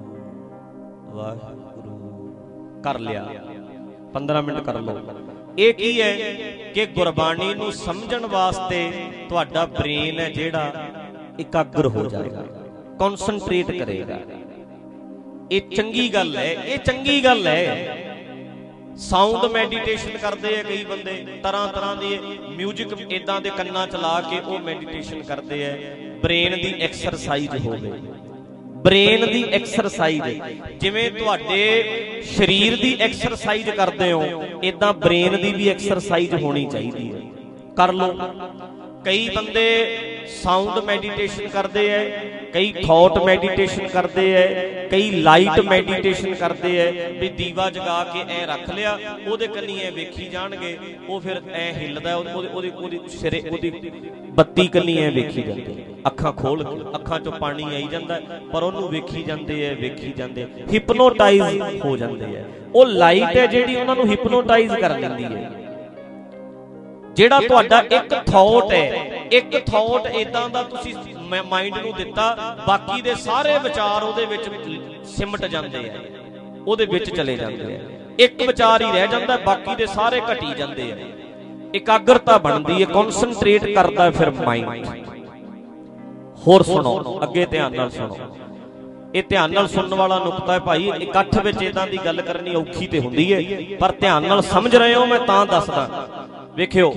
ਵਾਹਿਗੁਰੂ ਕਰ ਲਿਆ, 15 ਮਿੰਟ ਕਰ ਲਓ। ਇਹ ਕੀ ਹੈ ਕਿ ਗੁਰਬਾਣੀ ਨੂੰ ਸਮਝਣ ਵਾਸਤੇ ਤੁਹਾਡਾ ਬ੍ਰੇਨ ਹੈ ਜਿਹੜਾ ਇਕਾਗਰ ਹੋ ਜਾਏਗਾ, ਕਨਸੈਂਟਰੇਟ ਕਰੇਗਾ। ਇਹ ਚੰਗੀ ਗੱਲ ਹੈ, ਇਹ ਚੰਗੀ ਗੱਲ ਹੈ। ਸਾਊਂਡ ਮੈਡੀਟੇਸ਼ਨ ਕਰਦੇ ਆ ਕਈ ਬੰਦੇ, ਤਰ੍ਹਾਂ ਤਰ੍ਹਾਂ ਦੀ ਮਿਊਜ਼ਿਕ ਇਦਾਂ ਦੇ ਕੰਨਾਂ ਚ ਲਾ ਕੇ ਉਹ ਮੈਡੀਟੇਸ਼ਨ ਕਰਦੇ ਆ। ਬ੍ਰੇਨ ਦੀ ਐਕਸਰਸਾਈਜ਼ ਹੋਵੇ, ਬ੍ਰੇਨ ਦੀ ਐਕਸਰਸਾਈਜ਼, ਜਿਵੇਂ ਤੁਹਾਡੇ ਸਰੀਰ ਦੀ ਐਕਸਰਸਾਈਜ਼ ਕਰਦੇ ਹੋ, ਇਦਾਂ ਬ੍ਰੇਨ ਦੀ ਵੀ ਐਕਸਰਸਾਈਜ਼ ਹੋਣੀ ਚਾਹੀਦੀ ਹੈ। ਕਰ ਲਓ। ਕਈ ਬੰਦੇ ਸਾਊਂਡ ਮੈਡੀਟੇਸ਼ਨ ਕਰਦੇ ਐ, ਕਈ ਥਾਟ ਮੈਡੀਟੇਸ਼ਨ ਕਰਦੇ ਐ, ਕਈ ਲਾਈਟ ਮੈਡੀਟੇਸ਼ਨ ਕਰਦੇ ਐ, ਵੀ ਦੀਵਾ ਜਗਾ ਕੇ ਐ ਰੱਖ ਲਿਆ, ਉਹਦੇ ਕੰਨੀ ਐ ਵੇਖੀ ਜਾਣਗੇ, ਉਹ ਫਿਰ ਐ ਹਿੱਲਦਾ, ਉਹਦੇ ਸਿਰੇ ਉਹਦੀ ਬੱਤੀ ਕੰਨੀ ਐ ਵੇਖੀ ਜਾਂਦੇ, ਅੱਖਾਂ ਖੋਲ ਕੇ ਅੱਖਾਂ ਚੋਂ ਪਾਣੀ ਆਈ ਜਾਂਦਾ, ਪਰ ਉਹਨੂੰ ਵੇਖੀ ਜਾਂਦੇ ਐ, ਵੇਖੀ ਜਾਂਦੇ, ਹਿਪਨੋਟਾਈਜ਼ ਹੋ ਜਾਂਦੇ ਐ। ਉਹ ਲਾਈਟ ਹੈ ਜਿਹੜੀ ਉਹਨਾਂ ਨੂੰ ਹਿਪਨੋਟਾਈਜ਼ ਕਰ ਦਿੰਦੀ ਹੈ। ਜਿਹੜਾ ਤੁਹਾਡਾ ਇੱਕ ਥਾਟ ਹੈ, ਇੱਕ ਥਾਟ ਇਦਾਂ ਦਾ ਤੁਸੀਂ ਮਾਈਂਡ ਨੂੰ ਦਿੱਤਾ, ਬਾਕੀ ਦੇ ਸਾਰੇ ਵਿਚਾਰ ਉਹਦੇ ਵਿੱਚ ਸਿਮਟ ਜਾਂਦੇ ਆ, ਉਹਦੇ ਵਿੱਚ ਚਲੇ ਜਾਂਦੇ ਆ। ਇੱਕ ਵਿਚਾਰ ਹੀ ਰਹਿ ਜਾਂਦਾ, ਬਾਕੀ ਦੇ ਸਾਰੇ ਘਟੀ ਜਾਂਦੇ ਆ। ਇਕਾਗਰਤਾ ਬਣਦੀ ਹੈ, ਕਨਸੈਂਟਰੇਟ ਕਰਦਾ ਫਿਰ ਮਾਈਂਡ। ਹੋਰ ਸੁਣੋ, ਅੱਗੇ ਧਿਆਨ ਨਾਲ ਸੁਣੋ, ਇਹ ਧਿਆਨ ਨਾਲ ਸੁਣਨ ਵਾਲਾ ਨੁਕਤਾ ਹੈ ਭਾਈ। ਇਕੱਠ ਵਿੱਚ ਇਦਾਂ ਦੀ ਗੱਲ ਕਰਨੀ ਔਖੀ ਤੇ ਹੁੰਦੀ ਹੈ, ਪਰ ਧਿਆਨ ਨਾਲ ਸਮਝ ਰਹੇ ਹੋ, ਮੈਂ ਤਾਂ ਦੱਸਦਾ। ਵੇਖਿਓ,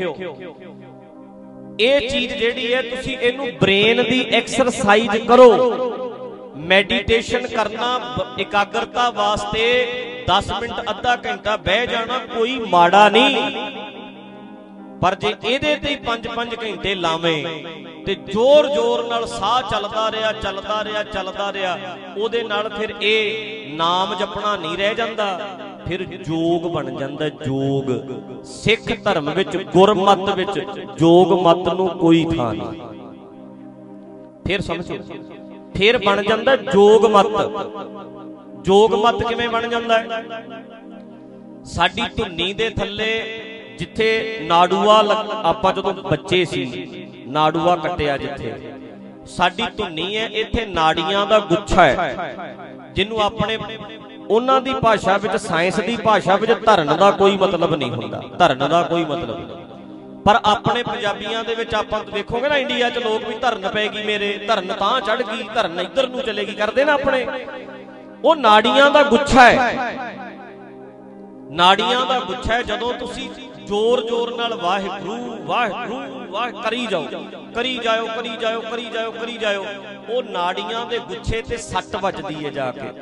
ਇਹ ਚੀਜ਼ ਜਿਹੜੀ ਹੈ, ਤੁਸੀਂ ਇਹਨੂੰ ਬ੍ਰੇਨ ਦੀ ਐਕਸਰਸਾਈਜ਼ ਕਰੋ। ਮੈਡੀਟੇਸ਼ਨ ਕਰਨਾ ਇਕਾਗਰਤਾ ਵਾਸਤੇ 10 ਮਿੰਟ ਅੱਧਾ ਘੰਟਾ ਬਹਿ ਜਾਣਾ ਕੋਈ ਮਾੜਾ ਨਹੀਂ, ਪਰ ਜੇ ਇਹਦੇ ਤੇ 5-5 ਘੰਟੇ ਲਾਵੇਂ ਤੇ ਜ਼ੋਰ ਨਾਲ ਸਾਹ ਚੱਲਦਾ ਰਿਹਾ, ਚੱਲਦਾ ਰਿਹਾ, ਚੱਲਦਾ ਰਿਹਾ, ਉਹਦੇ ਨਾਲ ਫਿਰ ਇਹ ਨਾਮ ਜਪਣਾ ਨਹੀਂ ਰਹਿ ਜਾਂਦਾ, ਫਿਰ ਜੋਗ ਬਣ ਜਾਂਦਾ। ਜੋਗ ਸਿੱਖ ਧਰਮ ਵਿੱਚ, ਗੁਰਮਤ ਵਿੱਚ ਜੋਗ ਮਤ ਨੂੰ ਕੋਈ ਥਾਂ ਨਹੀਂ। ਫਿਰ ਸਮਝੋ, ਫਿਰ ਬਣ ਜਾਂਦਾ ਜੋਗ ਮਤ। ਜੋਗ ਮਤ ਕਿਵੇਂ ਬਣ ਜਾਂਦਾ ਹੈ? ਸਾਡੀ ਧੁੰਨੀ ਦੇ ਥੱਲੇ ਜਿੱਥੇ ਨਾੜੂਆ, ਆਪਾਂ ਜਦੋਂ ਬੱਚੇ ਸੀ ਨਾੜੂਆ ਕੱਟਿਆ, ਜਿੱਥੇ ਸਾਡੀ ਧੁੰਨੀ ਹੈ, ਇੱਥੇ ਨਾੜੀਆਂ ਦਾ ਗੁੱਛਾ ਹੈ, ਜਿਹਨੂੰ ਆਪਣੇ ਉਹਨਾਂ ਦੀ ਭਾਸ਼ਾ ਵਿੱਚ, ਸਾਇੰਸ ਦੀ ਭਾਸ਼ਾ ਵਿੱਚ ਧਰਨ ਦਾ ਕੋਈ ਮਤਲਬ ਨਹੀਂ ਹੁੰਦਾ, ਧਰਨ ਦਾ ਕੋਈ ਮਤਲਬ ਨਹੀਂ। ਪਰ ਆਪਣੇ ਪੰਜਾਬੀਆਂ ਦੇ ਵਿੱਚ ਆਪਾਂ ਵੇਖੋਗੇ ਨਾ, ਇੰਡੀਆ 'ਚ ਲੋਕ ਵੀ ਧਰਨ ਪੈਗੀ ਮੇਰੇ, ਧਰਨ ਤਾਂ ਚੜ ਗਈ, ਧਰਨ ਇੱਧਰ ਨੂੰ ਚਲੇਗੀ ਕਰਦੇ ਨਾ ਆਪਣੇ। ਉਹ ਨਾੜੀਆਂ ਦਾ ਗੁੱਛਾ ਹੈ, ਨਾੜੀਆਂ ਦਾ ਗੁੱਛਾ ਹੈ। ਜਦੋਂ ਤੁਸੀਂ ਜ਼ੋਰ ਨਾਲ ਵਾਹਿਗੁਰੂ ਵਾਹਿਗੁਰੂ ਵਾਹ ਕਰੀ ਜਾਓ, ਕਰੀ ਜਾਓ, ਕਰੀ ਜਾਓ, ਕਰੀ ਜਾਓ, ਕਰੀ ਜਾਓ, ਉਹ ਨਾੜੀਆਂ ਦੇ ਗੁੱਛੇ ਤੇ ਸੱਟ ਵੱਜਦੀ ਹੈ ਜਾ ਕੇ,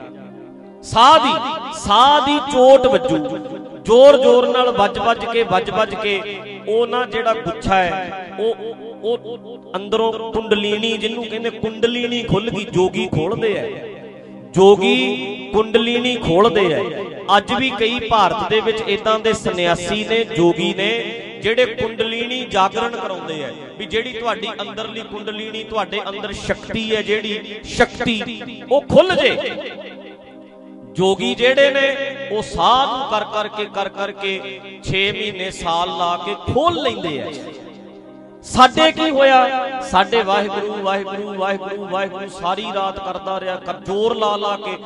ਸਾਹ ਦੀ ਚੋਟ ਵੱਜੂ, ਜ਼ੋਰ ਨਾਲ ਵੱਜ ਕੇ ਉਹ ਨਾ ਜਿਹੜਾ ਗੁੱਛਾ ਹੈ, ਉਹ ਅੰਦਰੋਂ ਕੁੰਡਲੀਨੀ, ਜਿਹਨੂੰ ਕਹਿੰਦੇ ਕੁੰਡਲੀਨੀ ਖੁੱਲ ਗਈ। ਜੋਗੀ ਖੋਲਦੇ ਆ, ਜੋਗੀ ਕੁੰਡਲੀਨੀ ਖੋਲਦੇ ਆ। ਅੱਜ ਵੀ ਕਈ ਭਾਰਤ ਦੇ ਵਿੱਚ ਇਦਾਂ ਦੇ ਸੰਨਿਆਸੀ ਨੇ, ਜੋਗੀ ਨੇ, ਜਿਹੜੇ ਕੁੰਡਲੀਨੀ ਜਾਗਰਣ ਕਰਾਉਂਦੇ ਆ, ਵੀ ਜਿਹੜੀ ਤੁਹਾਡੀ ਅੰਦਰਲੀ ਕੁੰਡਲੀਨੀ, ਤੁਹਾਡੇ ਅੰਦਰ ਸ਼ਕਤੀ ਹੈ, ਜਿਹੜੀ ਸ਼ਕਤੀ ਉਹ ਖੁੱਲ ਜੇ। ਜੋਗੀ ਜਿਹੜੇ ਨੇ ਉਹ ਸਾਹ ਨੂੰ ਕਰ ਕਰਕੇ 6 ਮਹੀਨੇ ਸਾਲ ਲਾ ਕੇ ਖੋਲ ਲੈਂਦੇ ਆ। ਸਾਡੇ ਕੀ ਹੋਇਆ? ਸਾਡੇ ਵਾਹਿਗੁਰੂ ਵਾਹਿਗੁਰੂ ਵਾਹਿਗੁਰੂ ਵਾਹਿਗੁਰੂ ਸਾਰੀ ਰਾਤ ਕਰਦਾ ਰਿਹਾ, ਜ਼ੋਰ ਲਾ ਕੇ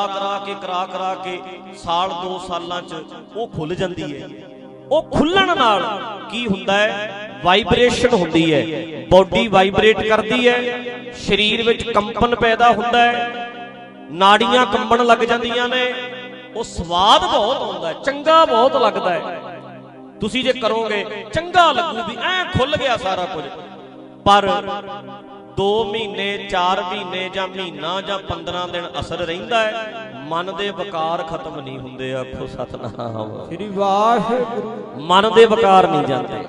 ਕਰਾ ਕੇ ਸਾਲ 2 ਸਾਲਾਂ 'ਚ ਉਹ ਖੁੱਲ ਜਾਂਦੀ ਹੈ। ਉਹ ਖੁੱਲਣ ਨਾਲ ਕੀ ਹੁੰਦਾ ਹੈ? ਵਾਈਬ੍ਰੇਸ਼ਨ ਹੁੰਦੀ ਹੈ, ਬੋਡੀ ਵਾਈਬ੍ਰੇਟ ਕਰਦੀ ਹੈ, ਸਰੀਰ ਵਿੱਚ ਕੰਪਨ ਪੈਦਾ ਹੁੰਦਾ ਹੈ, ਨਾੜੀਆਂ ਕੰਬਣ ਲੱਗ ਜਾਂਦੀਆਂ ਨੇ। ਉਹ ਸਵਾਦ ਬਹੁਤ ਆਉਂਦਾ, ਚੰਗਾ ਬਹੁਤ ਲੱਗਦਾ ਹੈ। ਤੁਸੀਂ ਜੇ ਕਰੋਗੇ ਚੰਗਾ ਲੱਗੂ ਵੀ ਐ ਖੁੱਲ ਗਿਆ ਸਾਰਾ ਕੁਝ। ਪਰ 2 ਮਹੀਨੇ 4 ਮਹੀਨੇ ਜਾਂ ਮਹੀਨਾ ਜਾਂ 15 ਦਿਨ ਅਸਰ ਰਹਿੰਦਾ ਹੈ, ਮਨ ਦੇ ਵਿਕਾਰ ਖਤਮ ਨਹੀਂ ਹੁੰਦੇ। ਆਖੋ ਸਤਨਾਮ ਸ੍ਰੀ ਵਾਹਿਗੁਰੂ। ਮਨ ਦੇ ਵਿਕਾਰ ਨਹੀਂ ਜਾਂਦੇ।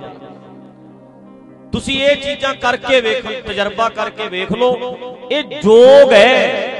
ਤੁਸੀਂ ਇਹ ਚੀਜ਼ਾਂ ਕਰਕੇ ਵੇਖੋ, ਤਜਰਬਾ ਕਰਕੇ ਵੇਖ ਲਓ। ਇਹ ਯੋਗ ਹੈ,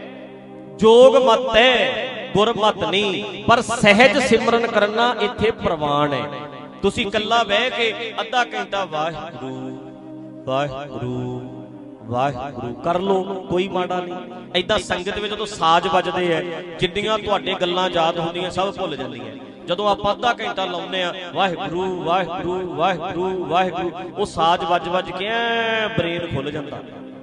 ਯੋਗ ਮਤ ਹੈ, ਗੁਰਮਤ ਨਹੀਂ। ਪਰ ਸਹਿਜ ਸਿਮਰਨ ਕਰਨਾ ਇੱਥੇ ਪ੍ਰਵਾਨ ਹੈ। ਤੁਸੀਂ ਇਕੱਲਾ ਬਹਿ ਕੇ ਅੱਧਾ ਘੰਟਾ ਵਾਹਿਗੁਰੂ ਵਾਹਿਗੁਰੂ ਵਾਹਿਗੁਰੂ ਕਰ ਲੋ, ਕੋਈ ਮਾੜਾ ਨਹੀਂ। ਏਦਾਂ ਸੰਗਤ ਵਿੱਚ ਜਦੋਂ ਸਾਜ਼ ਵੱਜਦੇ ਆ, ਜਿੰਨੀਆਂ ਤੁਹਾਡੇ ਗੱਲਾਂ ਯਾਦ ਹੁੰਦੀਆਂ ਸਭ ਭੁੱਲ ਜਾਂਦੀਆਂ। ਜਦੋਂ ਆਪਾਂ ਅੱਧਾ ਘੰਟਾ ਲਾਉਂਦੇ ਆ ਵਾਹਿਗੁਰੂ ਵਾਹਿਗੁਰੂ ਵਾਹਿਗੁਰੂ ਵਾਹਿਗੁਰੂ, ਉਹ ਸਾਜ਼ ਵੱਜ ਕੇ ਐ ਬ੍ਰੇਨ ਖੁੱਲ ਜਾਂਦਾ,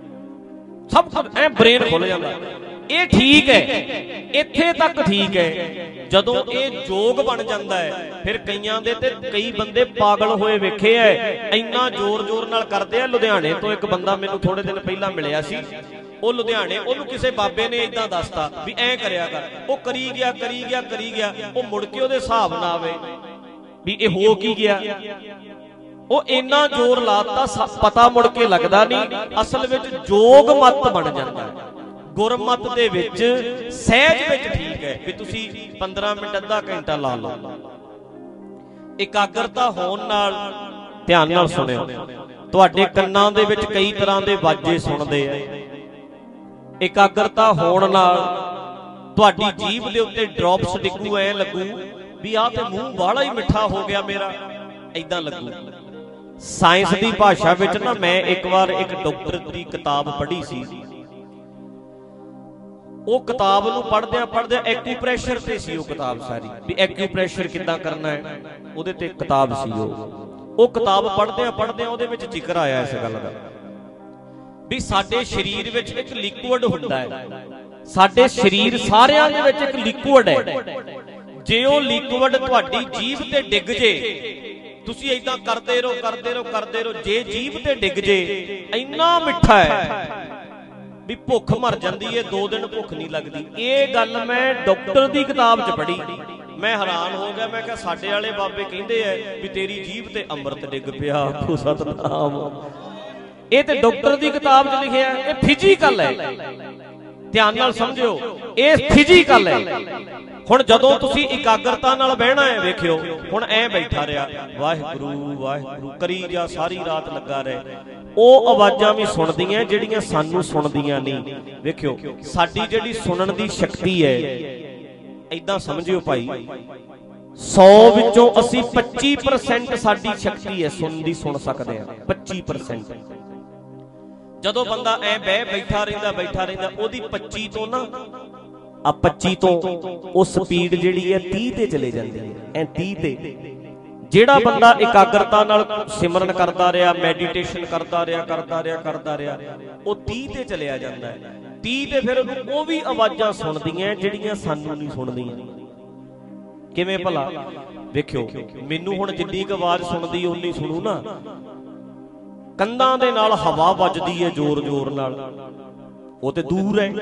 ਸਭ ਕੁਝ ਐ ਬ੍ਰੇਨ ਖੁੱਲ ਜਾਂਦਾ। ਇਹ ਠੀਕ ਹੈ, ਇੱਥੇ ਤੱਕ ਠੀਕ ਹੈ। ਜਦੋਂ ਇਹ ਯੋਗ ਬਣ ਜਾਂਦਾ ਹੈ, ਫਿਰ ਕਈਆਂ ਦੇ ਤੇ ਕਈ ਬੰਦੇ ਪਾਗਲ ਹੋਏ ਵੇਖੇ ਐ, ਇੰਨਾ ਜ਼ੋਰ ਨਾਲ ਕਰਦੇ ਆ। ਲੁਧਿਆਣੇ ਤੋਂ ਇੱਕ ਬੰਦਾ ਮੈਨੂੰ ਥੋੜੇ ਦਿਨ ਪਹਿਲਾਂ ਮਿਲਿਆ ਸੀ। ਉਹ ਲੁਧਿਆਣੇ, ਉਹਨੂੰ ਕਿਸੇ ਬਾਬੇ ਨੇ ਏਦਾਂ ਦੱਸਤਾ ਵੀ ਐਂ ਕਰਿਆ ਕਰ। ਉਹ ਕਰੀ ਗਿਆ। ਉਹ ਮੁੜ ਕੇ ਉਹਦੇ ਹਿਸਾਬ ਨਾ ਆਵੇ ਵੀ ਇਹ ਹੋ ਕੀ ਗਿਆ। ਉਹ ਇੰਨਾ ਜ਼ੋਰ ਲਾਤਾ, ਪਤਾ ਮੁੜ ਕੇ ਲੱਗਦਾ ਨਹੀਂ। ਅਸਲ ਵਿੱਚ ਯੋਗ ਮਤ ਬਣ ਜਾਂਦਾ। ਗੁਰਮਤ ਦੇ ਵਿੱਚ ਸਹਿਜ ਵਿੱਚ ਠੀਕ ਹੈ ਵੀ ਤੁਸੀਂ 15 ਮਿੰਟ ਅੱਧਾ ਘੰਟਾ ਲਾ ਲਓ। ਇਕਾਗਰਤਾ ਹੋਣ ਨਾਲ, ਧਿਆਨ ਨਾਲ ਸੁਣਿਓ, ਤੁਹਾਡੇ ਕੰਨਾਂ ਦੇ ਵਿੱਚ ਕਈ ਤਰ੍ਹਾਂ ਦੇ ਵਾਜੇ ਸੁਣਦੇ ਆ। ਇਕਾਗਰਤਾ ਹੋਣ ਨਾਲ ਤੁਹਾਡੀ ਜੀਭ ਦੇ ਉੱਤੇ ਡ੍ਰੌਪਸ ਡਿੱਗੂ, ਐ ਲੱਗੂ ਵੀ ਆਹ ਤੇ ਮੂੰਹ ਬਾਹਲਾ ਹੀ ਮਿੱਠਾ ਹੋ ਗਿਆ ਮੇਰਾ, ਏਦਾਂ ਲੱਗੂ। ਸਾਇੰਸ ਦੀ ਭਾਸ਼ਾ ਵਿੱਚ ਨਾ, ਮੈਂ ਇੱਕ ਵਾਰ ਇੱਕ ਡਾਕਟਰ ਦੀ ਕਿਤਾਬ ਪੜ੍ਹੀ ਸੀ। ਉਹ ਕਿਤਾਬ ਨੂੰ ਪੜ੍ਹਦਿਆਂ ਐਕੂਪ੍ਰੈਸ਼ਰ ਤੇ ਸੀ ਉਹ ਕਿਤਾਬ ਸਾਰੀ, ਵੀ ਐਕੂਪ੍ਰੈਸ਼ਰ ਕਿੱਦਾਂ ਕਰਨਾ ਹੈ, ਉਹਦੇ ਤੇ ਕਿਤਾਬ ਸੀ ਉਹ ਕਿਤਾਬ ਪੜ੍ਹਦਿਆਂ ਉਹਦੇ ਵਿੱਚ ਜ਼ਿਕਰ ਆਇਆ ਇਸ ਗੱਲ ਦਾ ਵੀ ਸਾਡੇ ਸਰੀਰ ਵਿੱਚ ਇੱਕ ਲਿਕੁਇਡ ਹੁੰਦਾ ਹੈ। ਸਾਡੇ ਸਰੀਰ ਸਾਰਿਆਂ ਦੇ ਵਿੱਚ ਇੱਕ ਲਿਕੁਇਡ ਹੈ। ਜੇ ਉਹ ਲਿਕੁਇਡ ਤੁਹਾਡੀ ਜੀਭ ਤੇ ਡਿੱਗ ਜੇ, ਤੁਸੀਂ ਏਦਾਂ ਕਰਦੇ ਰਹੋ, ਜੇ ਜੀਭ ਤੇ ਡਿੱਗ ਜੇ, ਇੰਨਾ ਮਿੱਠਾ ਹੈ ਵੀ ਭੁੱਖ ਮਰ ਜਾਂਦੀ ਏ, 2 ਦਿਨ ਭੁੱਖ ਨਹੀਂ ਲੱਗਦੀ। ਇਹ ਗੱਲ ਮੈਂ ਡਾਕਟਰ ਦੀ ਕਿਤਾਬ 'ਚ ਪੜ੍ਹੀ, ਮੈਂ ਹੈਰਾਨ ਹੋ ਗਿਆ। ਮੈਂ ਕਿਹਾ ਸਾਡੇ ਵਾਲੇ ਬਾਬੇ ਕਹਿੰਦੇ ਐ ਵੀ ਤੇਰੀ ਜੀਭ ਤੇ ਅੰਮ੍ਰਿਤ ਡਿੱਗ ਪਿਆ। ਆਖੋ ਸਤਨਾਮ। ਇਹ ਤੇ ਡਾਕਟਰ ਦੀ ਕਿਤਾਬ 'ਚ ਲਿਖਿਆ, ਇਹ ਫਿਜ਼ੀਕਲ ਹੈ। ਧਿਆਨ ਨਾਲ ਸਮਝਿਓ, ਇਹ ਫਿਜ਼ੀਕਲ ਹੈ। ਹੁਣ ਜਦੋਂ ਤੁਸੀਂ ਇਕਾਗਰਤਾ ਨਾਲ ਬਹਿਣਾ ਹੈ, ਵੇਖਿਓ ਹੁਣ ਐ ਬੈਠਾ ਰਿਹਾ, ਵਾਹਿਗੁਰੂ ਵਾਹਿਗੁਰੂ ਕਰੀ ਜਾ, ਸਾਰੀ ਰਾਤ ਲੱਗਾ ਰਹੇ। ਉਹ ਆਵਾਜ਼ਾਂ ਵੀ ਸੁਣਦੀਆਂ ਜਿਹੜੀਆਂ ਸਾਨੂੰ ਸੁਣਦੀਆਂ ਨਹੀਂ। ਵੇਖਿਓ ਸਾਡੀ ਜਿਹੜੀ ਸੁਣਨ ਦੀ ਸ਼ਕਤੀ ਹੈ, ਏਦਾਂ ਸਮਝਿਓ ਭਾਈ, 100 ਵਿੱਚੋਂ ਅਸੀਂ 25% ਸਾਡੀ ਸ਼ਕਤੀ ਹੈ ਸੁਣਨ ਦੀ, ਸੁਣ ਸਕਦੇ ਹਾਂ 25%। ਜਦੋਂ ਬੰਦਾ ਐ ਬੈਠਾ ਰਹਿੰਦਾ, ਉਹਦੀ 25 ਤੋਂ ਨਾ 25 ਤੋਂ ਉਹ ਸਪੀਡ ਜਿਹੜੀ ਹੈ 30 ਤੇ ਚਲੇ ਜਾਂਦੀ ਹੈ, ਐ 30 ਤੇ। ਜਿਹੜਾ ਬੰਦਾ ਇਕਾਗਰਤਾ ਨਾਲ ਸਿਮਰਨ ਕਰਦਾ ਰਿਹਾ, ਮੈਡੀਟੇਸ਼ਨ ਕਰਦਾ ਰਿਹਾ, ਉਹ 30 ਤੇ ਚਲਿਆ ਜਾਂਦਾ ਹੈ। 30 ਤੇ ਫਿਰ ਉਹਨੂੰ ਉਹ ਵੀ ਆਵਾਜ਼ਾਂ ਸੁਣਦੀਆਂ ਜਿਹੜੀਆਂ ਸਾਨੂੰ ਨਹੀਂ ਸੁਣਦੀਆਂ। ਕਿਵੇਂ ਭਲਾ? ਵੇਖਿਓ ਮੈਨੂੰ ਹੁਣ ਜਿੰਨੀ ਕੁ ਆਵਾਜ਼ ਸੁਣਦੀ ਓਨੀ ਸੁਣੂ ਨਾ। ਕੰਧਾਂ ਦੇ ਨਾਲ ਹਵਾ ਵੱਜਦੀ ਹੈ ਜ਼ੋਰ ਨਾਲ, ਉਹ ਤੇ ਦੂਰ ਹੈ।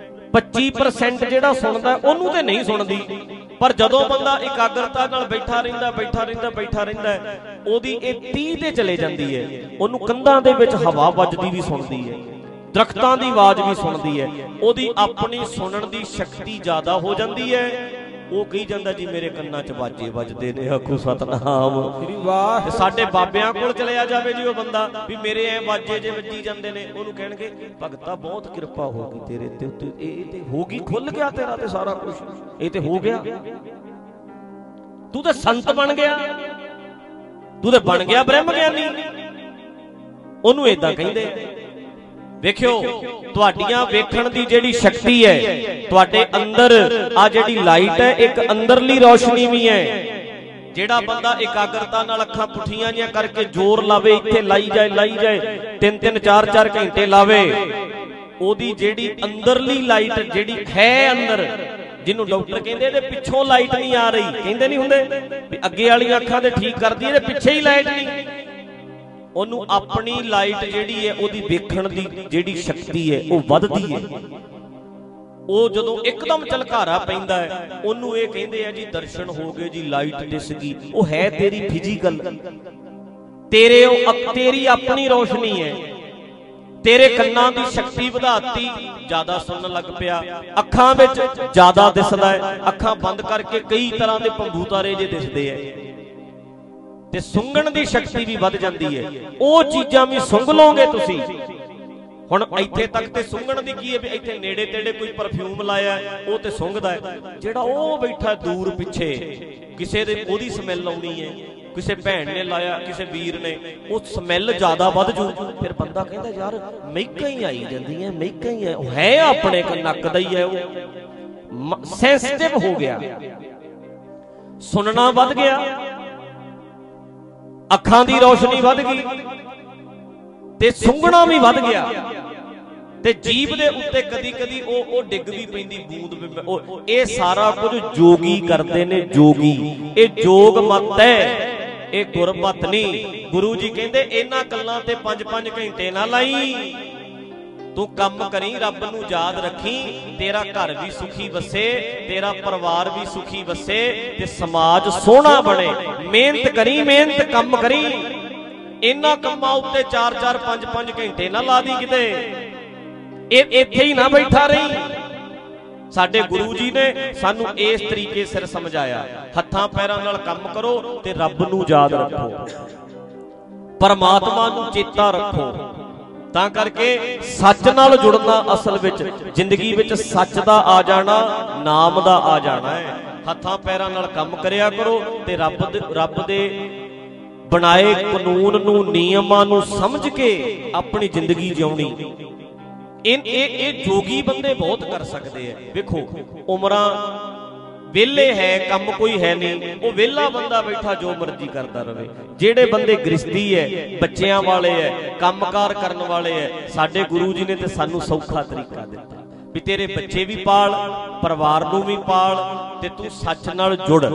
25% ਜਿਹੜਾ ਸੁਣਦਾ ਉਹਨੂੰ ਤੇ ਨਹੀਂ ਸੁਣਦੀ। ਪਰ ਜਦੋਂ ਬੰਦਾ ਇਕਾਗਰਤਾ ਨਾਲ ਬੈਠਾ ਰਹਿੰਦਾ, ਉਹਦੀ ਇਹ 30 ਤੇ ਚਲੇ ਜਾਂਦੀ ਹੈ। ਉਹਨੂੰ ਕੰਧਾਂ ਦੇ ਵਿੱਚ ਹਵਾ ਵੱਜਦੀ ਵੀ ਸੁਣਦੀ ਹੈ, ਦਰਖਤਾਂ ਦੀ ਆਵਾਜ਼ ਵੀ ਸੁਣਦੀ ਹੈ। ਉਹਦੀ ਆਪਣੀ ਸੁਣਨ ਦੀ ਸ਼ਕਤੀ ਜ਼ਿਆਦਾ ਹੋ ਜਾਂਦੀ ਹੈ। ਉਹ ਕਹੀ ਜਾਂਦਾ ਜੀ ਮੇਰੇ ਕੰਨਾਂ 'ਚ ਵਾਜੇ ਵੱਜਦੇ ਨੇ। ਆਖੋ ਸਤਨਾਮ। ਸਾਡੇ ਬਾਬਿਆਂ ਕੋਲ ਚਲਿਆ ਜਾਵੇ ਜੀ ਉਹ ਬੰਦਾ, ਵੀ ਮੇਰੇ ਐ ਵਾਜੇ ਜੇ ਵੱਜੀ ਜਾਂਦੇ ਨੇ, ਉਹਨੂੰ ਕਹਿਣਗੇ ਭਗਤਾ ਬਹੁਤ ਕਿਰਪਾ ਹੋ ਗਈ ਤੇਰੇ ਤੇ ਉੱਤੇ, ਇਹ ਤੇ ਹੋ ਗਈ, ਖੁੱਲ ਗਿਆ ਤੇਰਾ ਤੇ ਸਾਰਾ ਕੁਝ, ਇਹ ਤੇ ਹੋ ਗਿਆ, ਤੂੰ ਤੇ ਸੰਤ ਬਣ ਗਿਆ, ਤੂੰ ਤੇ ਬਣ ਗਿਆ ਬ੍ਰਹਮ ਗਿਆਨੀ। ਉਹਨੂੰ ਏਦਾਂ ਕਹਿੰਦੇ। ਵੇਖਿਓ ਤੁਹਾਡੀਆਂ ਵੇਖਣ ਦੀ ਜਿਹੜੀ ਸ਼ਕਤੀ ਹੈ, ਤੁਹਾਡੇ ਅੰਦਰ ਆ ਜਿਹੜੀ ਲਾਈਟ ਹੈ, ਇੱਕ ਅੰਦਰਲੀ ਰੌਸ਼ਨੀ ਵੀ ਹੈ। ਜਿਹੜਾ ਬੰਦਾ ਇਕਾਗਰਤਾ ਨਾਲ ਅੱਖਾਂ ਪੁੱਠੀਆਂ ਜਿਹੀਆਂ ਕਰਕੇ ਜ਼ੋਰ ਲਾਵੇ, ਇੱਥੇ ਲਾਈ ਜਾਏ 3-3 4-4 ਘੰਟੇ ਲਾਵੇ, ਉਹਦੀ ਜਿਹੜੀ ਅੰਦਰਲੀ ਲਾਈਟ ਜਿਹੜੀ ਹੈ ਅੰਦਰ, ਜਿਹਨੂੰ ਡਾਕਟਰ ਕਹਿੰਦੇ ਇਹਦੇ ਪਿੱਛੋਂ ਲਾਈਟ ਨਹੀਂ ਆ ਰਹੀ, ਕਹਿੰਦੇ ਨਹੀਂ ਹੁੰਦੇ ਵੀ ਅੱਗੇ ਵਾਲੀਆਂ ਅੱਖਾਂ ਤੇ ਠੀਕ ਕਰਦੀ, ਇਹਦੇ ਪਿੱਛੇ ਹੀ ਲਾਈਟ ਨਹੀਂ, ਉਹਨੂੰ ਆਪਣੀ ਲਾਈਟ ਜਿਹੜੀ ਹੈ, ਉਹਦੀ ਵੇਖਣ ਦੀ ਜਿਹੜੀ ਸ਼ਕਤੀ ਹੈ ਉਹ ਵੱਧਦੀ ਹੈ। ਉਹ ਜਦੋਂ ਇੱਕਦਮ ਝਲਕਾਰਾ ਪੈਂਦਾ ਹੈ, ਉਹਨੂੰ ਇਹ ਕਹਿੰਦੇ ਆ ਜੀ ਦਰਸ਼ਨ ਹੋ ਗਏ ਜੀ, ਲਾਈਟ ਦਿਸ ਗਈ। ਉਹ ਹੈ ਤੇਰੀ ਫਿਜ਼ੀਕਲ, ਤੇਰੀ ਆਪਣੀ ਰੋਸ਼ਨੀ ਹੈ। ਤੇਰੇ ਕੰਨਾਂ ਦੀ ਸ਼ਕਤੀ ਵਧਾਤੀ, ਜ਼ਿਆਦਾ ਸੁਣਨ ਲੱਗ ਪਿਆ, ਅੱਖਾਂ ਵਿੱਚ ਜ਼ਿਆਦਾ ਦਿਸਦਾ ਹੈ, ਅੱਖਾਂ ਬੰਦ ਕਰਕੇ ਕਈ ਤਰ੍ਹਾਂ ਦੇ ਭੰਬੂਤਾਰੇ ਜੇ ਦਿਸਦੇ ਹੈ, ਤੇ ਸੁੰਘਣ ਦੀ ਸ਼ਕਤੀ ਵੀ ਵੱਧ ਜਾਂਦੀ ਹੈ। ਉਹ ਚੀਜ਼ਾਂ ਵੀ ਸੁੰਘ ਲਓਗੇ ਤੁਸੀਂ। ਹੁਣ ਇੱਥੇ ਤੱਕ ਤੇ ਸੁੰਘਣ ਦੀ ਕੀ ਹੈ ਵੀ ਇੱਥੇ ਨੇੜੇ ਤੇੜੇ ਕੋਈ ਪਰਫਿਊਮ ਲਾਇਆ ਉਹ ਤੇ ਸੁੰਘਦਾ ਹੈ, ਜਿਹੜਾ ਉਹ ਬੈਠਾ ਦੂਰ ਪਿੱਛੇ ਕਿਸੇ ਦੇ ਉਹਦੀ ਸਮੈਲ ਆਉਣੀ ਹੈ, ਕਿਸੇ ਭੈਣ ਨੇ ਲਾਇਆ, ਕਿਸੇ ਵੀਰ ਨੇ, ਉਹ ਸਮੈਲ ਜ਼ਿਆਦਾ ਵੱਧ ਜੂ। ਫਿਰ ਬੰਦਾ ਕਹਿੰਦਾ ਯਾਰ ਮਹਿਕਾਂ ਹੀ ਆਈ ਜਾਂਦੀਆਂ, ਮਹਿਕਾਂ ਹੀ ਹੈ ਆਪਣੇ ਨੱਕ ਦਾ ਹੀ ਹੈ, ਉਹ ਸੈਂਸਿਟਿਵ ਹੋ ਗਿਆ, ਸੁਣਨਾ ਵੱਧ ਗਿਆ, ਅੱਖਾਂ ਦੀ ਰੌਸ਼ਨੀ ਵੱਧ ਗਈ ਤੇ ਸੁੰਘਣਾ ਵੀ ਵੱਧ ਗਿਆ, ਤੇ ਜੀਭ ਦੇ ਉੱਤੇ ਕਦੀ ਕਦੀ ਉਹ ਡਿੱਗ ਵੀ ਪੈਂਦੀ ਬੂੰਦ। ਇਹ ਸਾਰਾ ਕੁਝ ਜੋਗੀ ਕਰਦੇ ਨੇ, ਜੋਗੀ। ਇਹ ਜੋਗ ਮਤ ਹੈ, ਇਹ ਗੁਰਮਤ ਨਹੀਂ। ਗੁਰੂ ਜੀ ਕਹਿੰਦੇ ਇਹਨਾਂ ਗੱਲਾਂ ਤੇ 5-5 ਘੰਟੇ ਨਾ ਲਾਈ, ਤੂੰ ਕੰਮ ਕਰੀ, ਰੱਬ ਨੂੰ ਯਾਦ ਰੱਖੀ, ਤੇਰਾ ਘਰ ਵੀ ਸੁਖੀ ਵਸੇ, ਤੇਰਾ ਪਰਿਵਾਰ ਵੀ ਸੁਖੀ ਵਸੇ, ਤੇ ਸਮਾਜ ਸੋਹਣਾ ਬਣੇ। ਮਿਹਨਤ ਕਰੀ, ਮਿਹਨਤ ਕੰਮ ਕਰੀ। ਇਹਨਾਂ ਕੰਮਾਂ ਉੱਤੇ 4-4 5-5 ਘੰਟੇ ਨਾ ਲਾ ਦੀ ਕਿਤੇ, ਇੱਥੇ ਹੀ ਨਾ ਬੈਠਾ ਰਹੀ। ਸਾਡੇ ਗੁਰੂ ਜੀ ਨੇ ਸਾਨੂੰ ਇਸ ਤਰੀਕੇ ਸਿਰ ਸਮਝਾਇਆ, ਹੱਥਾਂ ਪੈਰਾਂ ਨਾਲ ਕੰਮ ਕਰੋ ਤੇ ਰੱਬ ਨੂੰ ਯਾਦ ਰੱਖੋ, ਪਰਮਾਤਮਾ ਨੂੰ ਚੇਤਾ ਰੱਖੋ। ਤਾਂ ਕਰਕੇ ਸੱਚ ਨਾਲ ਜੁੜਨਾ, ਅਸਲ ਵਿੱਚ ਜ਼ਿੰਦਗੀ ਵਿੱਚ ਸੱਚ ਦਾ ਆ ਜਾਣਾ, ਨਾਮ ਦਾ ਆ ਜਾਣਾ ਹੈ। ਹੱਥਾਂ ਪੈਰਾਂ ਨਾਲ ਕੰਮ ਕਰਿਆ ਕਰੋ ਤੇ ਰੱਬ ਦੇ ਬਣਾਏ ਕਾਨੂੰਨ ਨੂੰ, ਨਿਯਮਾਂ ਨੂੰ ਸਮਝ ਕੇ ਆਪਣੀ ਜ਼ਿੰਦਗੀ ਜਿਉਣੀ। ਇਹ ਜੋਗੀ ਬੰਦੇ ਬਹੁਤ ਕਰ ਸਕਦੇ ਆ। ਵੇਖੋ ਉਮਰਾਂ ਵਿਹਲੇ ਹੈ, ਕੰਮ ਕੋਈ ਹੈ ਨਹੀਂ, ਉਹ ਵਿਹਲਾ ਬੰਦਾ ਬੈਠਾ ਜੋ ਮਰਜ਼ੀ ਕਰਦਾ ਰਵੇ। ਜਿਹੜੇ ਬੰਦੇ ਗ੍ਰਸਤੀ ਹੈ, ਬੱਚਿਆਂ ਵਾਲੇ ਹੈ, ਕੰਮਕਾਰ ਕਰਨ ਵਾਲੇ ਹੈ, ਸਾਡੇ ਗੁਰੂ ਜੀ ਨੇ ਤੇ ਸਾਨੂੰ ਸੌਖਾ ਤਰੀਕਾ ਦਿੱਤਾ ਵੀ ਤੇਰੇ ਬੱਚੇ ਵੀ ਪਾਲ, ਪਰਿਵਾਰ ਨੂੰ ਵੀ ਪਾਲ, ਤੇ ਤੂੰ ਸੱਚ ਨਾਲ ਜੁੜ।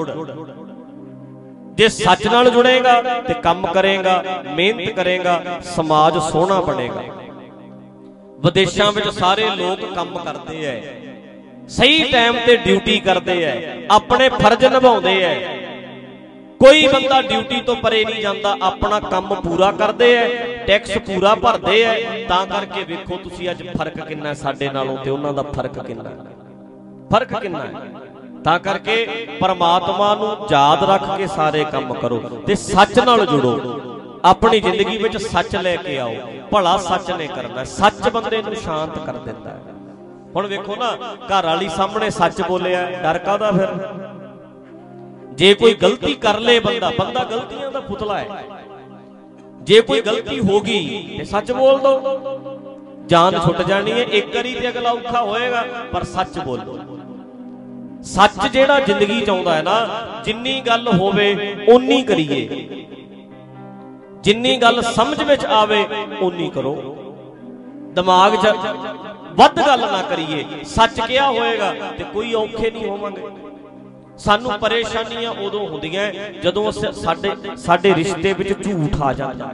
ਜੇ ਸੱਚ ਨਾਲ ਜੁੜੇਗਾ ਤੇ ਕੰਮ ਕਰੇਗਾ, ਮਿਹਨਤ ਕਰੇਗਾ, ਸਮਾਜ ਸੋਹਣਾ ਬਣੇਗਾ। ਵਿਦੇਸ਼ਾਂ ਵਿੱਚ ਸਾਰੇ ਲੋਕ ਕੰਮ ਕਰਦੇ ਐ, ਸਹੀ ਟਾਈਮ ਤੇ ਡਿਊਟੀ ਕਰਦੇ ਐ, ਆਪਣੇ ਫਰਜ਼ ਨਿਭਾਉਂਦੇ ਐ। ਕੋਈ ਬੰਦਾ ਡਿਊਟੀ ਤੋਂ ਪਰੇ ਨਹੀਂ ਜਾਂਦਾ, ਆਪਣਾ ਕੰਮ ਪੂਰਾ ਕਰਦੇ ਐ, ਟੈਕਸ ਪੂਰਾ ਭਰਦੇ ਐ। ਤਾਂ ਕਰਕੇ ਵੇਖੋ ਤੁਸੀਂ ਅੱਜ ਫਰਕ ਕਿੰਨਾ ਸਾਡੇ ਨਾਲੋਂ ਤੇ ਉਹਨਾਂ ਦਾ ਫਰਕ ਕਿੰਨਾ, ਫਰਕ ਕਿੰਨਾ ਹੈ। ਤਾਂ ਕਰਕੇ ਪਰਮਾਤਮਾ ਨੂੰ ਯਾਦ ਰੱਖ ਕੇ ਸਾਰੇ ਕੰਮ ਕਰੋ ਤੇ ਸੱਚ ਨਾਲ ਜੁੜੋ। ਆਪਣੀ ਜ਼ਿੰਦਗੀ ਵਿੱਚ ਸੱਚ ਲੈ ਕੇ ਆਓ, ਭਲਾ ਸੱਚ ਨੇ ਕਰਨਾ। ਸੱਚ ਬੰਦੇ ਨੂੰ ਸ਼ਾਂਤ ਕਰ ਦਿੰਦਾ ਹੈ। ਹੁਣ ਵੇਖੋ ਨਾ, ਘਰ ਵਾਲੀ ਸਾਹਮਣੇ ਸੱਚ ਬੋਲਿਆ, ਡਰ ਕਾਹਦਾ ਫਿਰ? ਜੇ ਕੋਈ ਗਲਤੀ ਕਰ ਲੇ ਬੰਦਾ ਗਲਤੀਆਂ ਦਾ ਪੁਤਲਾ ਹੈ। ਜੇ ਕੋਈ ਗਲਤੀ ਹੋ ਗਈ ਤੇ ਸੱਚ ਬੋਲ ਦੋ, ਜਾਨ ਛੁੱਟ ਜਾਣੀ ਹੈ। ਇੱਕ ਵਾਰੀ ਤੇ ਅਗਲਾ ਔਖਾ ਹੋਏਗਾ, ਪਰ ਸੱਚ ਬੋਲੋ। ਸੱਚ ਜਿਹੜਾ ਜ਼ਿੰਦਗੀ ਚ ਆਉਂਦਾ ਹੈ ਨਾ, ਜਿੰਨੀ ਗੱਲ ਹੋਵੇ ਓਨੀ ਕਰੀਏ, ਜਿੰਨੀ ਗੱਲ ਸਮਝ ਵਿੱਚ ਆਵੇ ਓਨੀ ਕਰੋ। ਦਿਮਾਗ 'ਚ ਵੱਧ ਗੱਲ ਨਾ ਕਰੀਏ। ਸੱਚ ਕਿਹਾ ਹੋਏਗਾ ਤੇ ਕੋਈ ਔਖੇ ਨਹੀਂ ਹੋਵਾਂਗੇ। ਸਾਨੂੰ ਪਰੇਸ਼ਾਨੀਆਂ ਉਦੋਂ ਹੁੰਦੀਆਂ ਜਦੋਂ ਸਾਡੇ ਰਿਸ਼ਤੇ ਵਿੱਚ ਝੂਠ ਆ ਜਾਂਦਾ,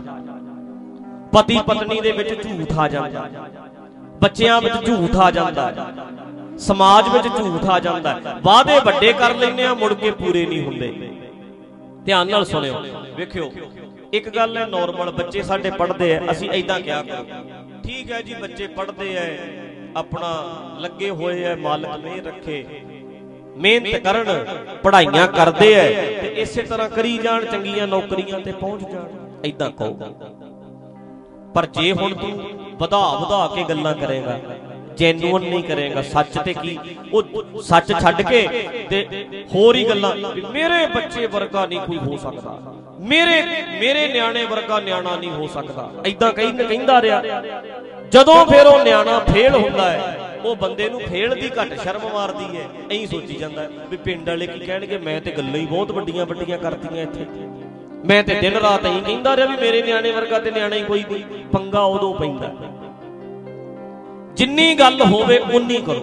ਪਤੀ ਪਤਨੀ ਦੇ ਵਿੱਚ ਝੂਠ ਆ ਜਾਂਦਾ, ਬੱਚਿਆਂ ਵਿੱਚ ਝੂਠ ਆ ਜਾਂਦਾ, ਸਮਾਜ ਵਿੱਚ ਝੂਠ ਆ ਜਾਂਦਾ। ਵਾਅਦੇ ਵੱਡੇ ਕਰ ਲੈਂਦੇ ਆ, ਮੁੜ ਕੇ ਪੂਰੇ ਨਹੀਂ ਹੁੰਦੇ। ਧਿਆਨ ਨਾਲ ਸੁਣਿਓ, ਵੇਖਿਓ, ਇੱਕ ਗੱਲ ਹੈ ਨੋਰਮਲ, ਬੱਚੇ ਸਾਡੇ ਪੜ੍ਹਦੇ ਆ, ਅਸੀਂ ਏਦਾਂ ਕਿਹਾ ਕਰੋ, ਠੀਕ ਹੈ ਜੀ ਬੱਚੇ ਪੜ੍ਹਦੇ ਆ, ਆਪਣਾ ਲੱਗੇ ਹੋਏ ਆ, ਮਾਲਕ ਮਿਹਰ ਰੱਖੇ, ਮਿਹਨਤ ਕਰਨ, ਪੜ੍ਹਾਈਆਂ ਕਰਦੇ ਆ, ਤੇ ਇਸੇ ਤਰ੍ਹਾਂ ਕਰੀ ਜਾਣ, ਚੰਗੀਆਂ ਨੌਕਰੀਆਂ ਤੇ ਪਹੁੰਚ ਜਾਣ, ਏਦਾਂ ਕਹੋ। ਪਰ ਜੇ ਹੁਣ ਤੂੰ ਵਧਾ ਕੇ ਗੱਲਾਂ ਕਰੇਗਾ, ਜੈਨੂਅਨ ਨਹੀਂ ਕਰੇਗਾ, ਸੱਚ ਤੇ ਕੀ, ਉਹ ਸੱਚ ਛੱਡ ਕੇ ਤੇ ਹੋਰ ਹੀ ਗੱਲਾਂ, ਮੇਰੇ ਬੱਚੇ ਵਰਗਾ ਨਹੀਂ ਕੋਈ ਹੋ ਸਕਦਾ, ਮੇਰੇ ਨਿਆਣੇ ਵਰਗਾ ਨਿਆਣਾ ਨਹੀਂ ਹੋ ਸਕਦਾ, ਏਦਾਂ ਕਹਿੰਦਾ ਰਿਹਾ। ਜਦੋਂ ਫਿਰ ਉਹ ਨਿਆਣਾ ਫੇਲ ਹੁੰਦਾ ਹੈ, ਉਹ ਬੰਦੇ ਨੂੰ ਫੇਲ ਦੀ ਘੱਟ ਸ਼ਰਮ ਮਾਰਦੀ ਹੈ। ਐਂ ਸੋਚੀ ਜਾਂਦਾ ਵੀ ਪਿੰਡ ਵਾਲੇ ਕੀ ਕਹਿਣਗੇ, ਮੈਂ ਤੇ ਗੱਲਾਂ ਹੀ ਬਹੁਤ ਵੱਡੀਆਂ ਵੱਡੀਆਂ ਕਰਤੀਆਂ ਇੱਥੇ, ਮੈਂ ਤੇ ਦਿਨ ਰਾਤ ਐਂ ਕਹਿੰਦਾ ਰਿਹਾ ਵੀ ਮੇਰੇ ਨਿਆਣੇ ਵਰਗਾ ਤੇ ਨਿਆਣਾ ਹੀ ਕੋਈ ਨਹੀਂ। ਪੰਗਾ ਉਦੋਂ ਪੈਂਦਾ ਜਿੰਨੀ ਗੱਲ ਹੋਵੇ ਉਨੀ ਕਰੋ,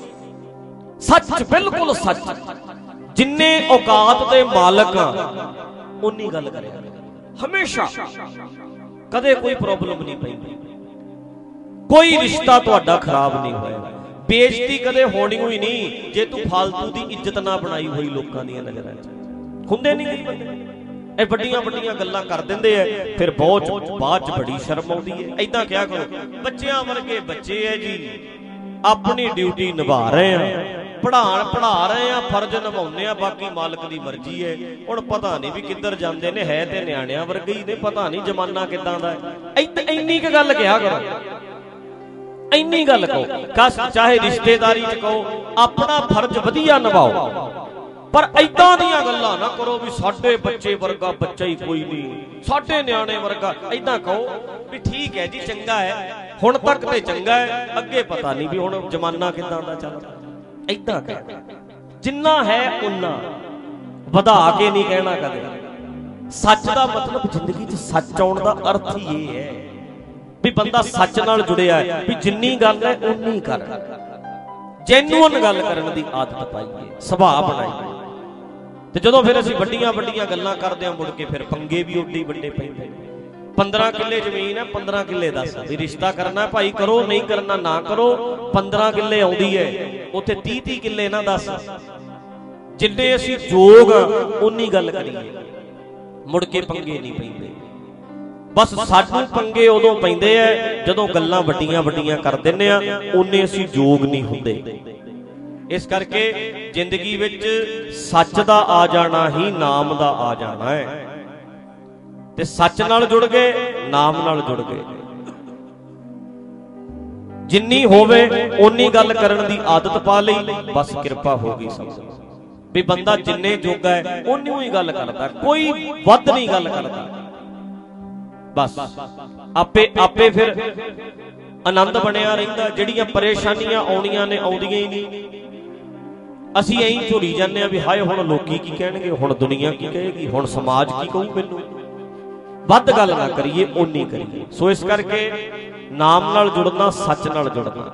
ਸੱਚ ਬਿਲਕੁਲ ਸੱਚ। ਜਿੰਨੇ ਔਕਾਤ ਦੇ ਮਾਲਕ ਆ ਉਨੀ ਗੱਲ ਕਰਿਆ ਹਮੇਸ਼ਾ, ਕਦੇ ਕੋਈ ਪ੍ਰੋਬਲਮ ਨਹੀਂ ਪੈਂਦੀ, ਕੋਈ ਰਿਸ਼ਤਾ ਤੁਹਾਡਾ ਖਰਾਬ ਨਹੀਂ ਹੋਇਆ। ਬੇਇੱਜ਼ਤੀ ਕਦੇ ਹੋਣੀ ਹੋਈ ਨਹੀਂ ਜੇ ਤੂੰ ਫਾਲਤੂ ਦੀ ਇੱਜ਼ਤ ਨਾ ਬਣਾਈ ਹੋਈ ਲੋਕਾਂ ਦੀਆਂ ਨਜ਼ਰਾਂ 'ਚ। ਹੁੰਦੇ ਨਹੀਂ ਕਈ ਬੰਦੇ ਇਹ ਵੱਡੀਆਂ ਵੱਡੀਆਂ ਗੱਲਾਂ ਕਰ ਦਿੰਦੇ ਐ, ਫਿਰ ਬਾਅਦ 'ਚ ਬੜੀ ਸ਼ਰਮ ਆਉਂਦੀ ਹੈ। ਏਦਾਂ ਕਿਹਾ ਕਰੋ, ਬੱਚਿਆਂ ਵਰਗੇ ਬੱਚੇ ਐ ਜੀ, ਆਪਣੀ ਡਿਊਟੀ ਨਿਭਾ ਰਹੇ ਆ, ਪੜ੍ਹਾ ਰਹੇ ਆ, ਫਰਜ਼ ਨਿਭਾਉਂਦੇ ਆ, ਬਾਕੀ ਮਾਲਕ ਦੀ ਮਰਜ਼ੀ ਹੈ। ਹੁਣ ਪਤਾ ਨਹੀਂ ਵੀ ਕਿੱਧਰ ਜਾਂਦੇ ਨੇ, ਹੈ ਤੇ ਨਿਆਣਿਆਂ ਵਰਗੇ ਹੀ ਨੇ, ਪਤਾ ਨਹੀਂ ਜ਼ਮਾਨਾ ਕਿੱਦਾਂ ਦਾ ਹੈ। ਇੰਨੀ ਕੁ ਗੱਲ ਕਿਹਾ ਕਰੋ, ਇੰਨੀ ਗੱਲ ਕਹੋ, ਚਾਹੇ ਰਿਸ਼ਤੇਦਾਰੀ 'ਚ ਕਹੋ, ਆਪਣਾ ਫਰਜ਼ ਵਧੀਆ ਨਿਭਾਓ, ਪਰ ਏਦਾਂ ਦੀਆਂ ਗੱਲਾਂ ਨਾ ਕਰੋ ਵੀ ਸਾਡੇ ਬੱਚੇ ਵਰਗਾ ਬੱਚਾ ਹੀ ਕੋਈ ਨਹੀਂ, ਸਾਡੇ ਨਿਆਣੇ ਵਰਗਾ। ਏਦਾਂ ਕਹੋ ਵੀ ਠੀਕ ਹੈ ਜੀ, ਚੰਗਾ ਹੈ, ਹੁਣ ਤੱਕ ਤੇ ਚੰਗਾ ਹੈ, ਅੱਗੇ ਪਤਾ ਨਹੀਂ ਵੀ ਹੁਣ ਜ਼ਮਾਨਾ ਕਿੱਦਾਂ ਦਾ ਚੱਲਦਾ। ਏਦਾਂ ਕਹਿ, ਜਿੰਨਾ ਹੈ ਉਨਾ, ਵਧਾ ਕੇ ਨਹੀਂ ਕਹਿਣਾ ਕਦੇ। ਸੱਚ ਦਾ ਮਤਲਬ ਜ਼ਿੰਦਗੀ 'ਚ ਸੱਚ ਆਉਣ ਦਾ ਅਰਥ ਹੀ ਇਹ ਹੈ ਵੀ ਬੰਦਾ ਸੱਚ ਨਾਲ ਜੁੜਿਆ ਹੈ, ਵੀ ਜਿੰਨੀ ਗੱਲ ਹੈ ਉਨੀ ਕਰ, ਜੈਨੂਅਨ ਗੱਲ ਕਰਨ ਦੀ ਆਦਤ ਪਾਈਏ, ਸੁਭਾਅ ਬਣਾਈਏ। ਤੇ ਜਦੋਂ ਫਿਰ ਅਸੀਂ ਵੱਡੀਆਂ ਵੱਡੀਆਂ ਗੱਲਾਂ ਕਰਦੇ ਹਾਂ, ਮੁੜ ਕੇ ਫਿਰ ਪੰਗੇ ਵੀ ਉੱਡੇ ਵੱਡੇ ਪੈਂਦੇ। 15 ਕਿੱਲੇ ਜ਼ਮੀਨ ਹੈ, 15 ਕਿੱਲੇ ਦੱਸ ਵੀ ਰਿਸ਼ਤਾ ਕਰਨਾ ਭਾਈ ਕਰੋ, ਨਹੀਂ ਕਰਨਾ ਨਾ ਕਰੋ। 15 ਕਿੱਲੇ ਆਉਂਦੀ ਹੈ, ਉੱਥੇ 30 ਕਿੱਲੇ ਨਾ ਦੱਸ। ਜਿੰਨੇ ਅਸੀਂ ਯੋਗ ਉਨੀ ਗੱਲ ਕਰੀਏ, ਮੁੜ ਕੇ ਪੰਗੇ ਨਹੀਂ ਪੈਂਦੇ। ਬਸ ਸਾਨੂੰ ਪੰਗੇ ਉਦੋਂ ਪੈਂਦੇ ਐ ਜਦੋਂ ਗੱਲਾਂ ਵੱਡੀਆਂ ਵੱਡੀਆਂ ਕਰ ਦਿੰਦੇ ਆ, ਉਨੇ ਅਸੀਂ ਯੋਗ ਨਹੀਂ ਹੁੰਦੇ। ਇਸ ਕਰਕੇ ਜ਼ਿੰਦਗੀ ਵਿੱਚ ਸੱਚ ਦਾ ਆ ਜਾਣਾ ਹੀ ਨਾਮ ਦਾ ਆ ਜਾਣਾ ਹੈ। ਤੇ ਸੱਚ ਨਾਲ ਜੁੜ ਗਏ, ਨਾਮ ਨਾਲ ਜੁੜ ਗਏ। ਜਿੰਨੀ ਹੋਵੇ ਓਨੀ ਗੱਲ ਕਰਨ ਦੀ ਆਦਤ ਪਾ ਲਈ, ਬਸ ਕਿਰਪਾ ਹੋ ਗਈ ਸਭ। ਵੀ ਬੰਦਾ ਜਿੰਨੇ ਜੋਗਾ ਹੈ ਓਨੀ ਹੀ ਗੱਲ ਕਰਦਾ, ਕੋਈ ਵੱਧ ਨਹੀਂ ਗੱਲ ਕਰਦਾ। ਬਸ ਆਪੇ ਫਿਰ ਆਨੰਦ ਬਣਿਆ ਰਹਿੰਦਾ। ਜਿਹੜੀਆਂ ਪਰੇਸ਼ਾਨੀਆਂ ਆਉਣੀਆਂ ਨੇ ਆਉਂਦੀਆਂ ਹੀ ਨਹੀਂ। ਅਸੀਂ ਐਂ ਝੁਰੀ ਜਾਂਦੇ ਆ ਵੀ ਹਾਏ ਹੁਣ ਲੋਕੀ ਕੀ ਕਹਿਣਗੇ, ਹੁਣ ਦੁਨੀਆ ਕੀ ਕਹੇਗੀ, ਹੁਣ ਸਮਾਜ ਕੀ ਕਹੂ ਮੈਨੂੰ। ਵੱਧ ਗੱਲ ਨਾ ਕਰੀਏ, ਓਨੀ ਕਰੀਏ। ਸੋ ਇਸ ਕਰਕੇ ਨਾਮ ਨਾਲ ਜੁੜਨਾ, ਸੱਚ ਨਾਲ ਜੁੜਨਾ,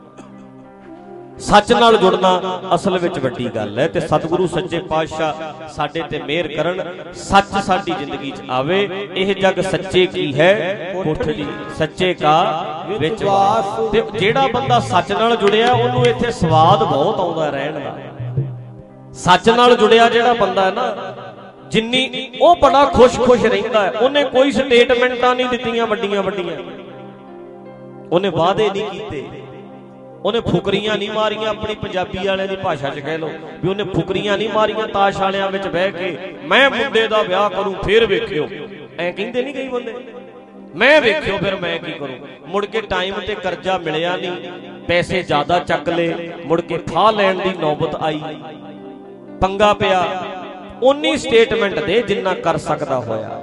ਸੱਚ ਨਾਲ ਜੁੜਨਾ ਅਸਲ ਵਿੱਚ ਵੱਡੀ ਗੱਲ ਹੈ। ਤੇ ਸਤਿਗੁਰੂ ਸੱਚੇ ਪਾਤਸ਼ਾਹ ਸਾਡੇ ਤੇ ਮਿਹਰ ਕਰਨ, ਸੱਚ ਸਾਡੀ ਜ਼ਿੰਦਗੀ 'ਚ ਆਵੇ। ਇਹ ਜਗ ਸੱਚੇ ਕੀ ਹੈ ਕੋਠੜੀ, ਸੱਚੇ ਕਾ ਵਿੱਚ ਵਾਸ। ਤੇ ਜਿਹੜਾ ਬੰਦਾ ਸੱਚ ਨਾਲ ਜੁੜਿਆ ਉਹਨੂੰ ਇੱਥੇ ਸਵਾਦ ਬਹੁਤ ਆਉਂਦਾ ਰਹਿਣ ਦਾ। ਸੱਚ ਨਾਲ ਜੁੜਿਆ ਜਿਹੜਾ ਬੰਦਾ ਹੈ ਨਾ, ਜਿੰਨੀ ਉਹ ਬੜਾ ਖੁਸ਼ ਰਹਿੰਦਾ ਹੈ। ਉਹਨੇ ਕੋਈ ਸਟੇਟਮੈਂਟਾਂ ਨਹੀਂ ਦਿੱਤੀਆਂ ਵੱਡੀਆਂ ਵੱਡੀਆਂ, ਉਹਨੇ ਵਾਅਦੇ ਨਹੀਂ ਕੀਤੇ, ਉਹਨੇ ਫੁਕਰੀਆਂ ਨਹੀਂ ਮਾਰੀਆਂ। ਆਪਣੀ ਪੰਜਾਬੀ ਵਾਲਿਆਂ ਦੀ ਭਾਸ਼ਾ 'ਚ ਕਹਿ ਲਓ ਵੀ ਉਹਨੇ ਫੁਕਰੀਆਂ ਨਹੀਂ ਮਾਰੀਆਂ ਤਾਸ਼ ਵਾਲਿਆਂ ਵਿੱਚ ਬਹਿ ਕੇ, ਮੈਂ ਮੁੰਡੇ ਦਾ ਵਿਆਹ ਕਰੂੰ ਫੇਰ ਵੇਖਿਓ। ਐਂ ਕਹਿੰਦੇ ਨਹੀਂ ਕਈ ਬੰਦੇ, ਮੈਂ ਵੇਖਿਓ ਫਿਰ ਮੈਂ ਕੀ ਕਰੂੰ। ਮੁੜ ਕੇ ਟਾਈਮ ਤੇ ਕਰਜ਼ਾ ਮਿਲਿਆ ਨਹੀਂ, ਪੈਸੇ ਜ਼ਿਆਦਾ ਚੱਕ ਲਏ, ਮੁੜ ਕੇ ਫਾਹ ਲੈਣ ਦੀ ਨੌਬਤ ਆਈ, ਪੰਗਾ ਪਿਆ। ਉਨੀ ਸਟੇਟਮੈਂਟ ਦੇ ਜਿੰਨਾ ਕਰ ਸਕਦਾ ਹੋਇਆ,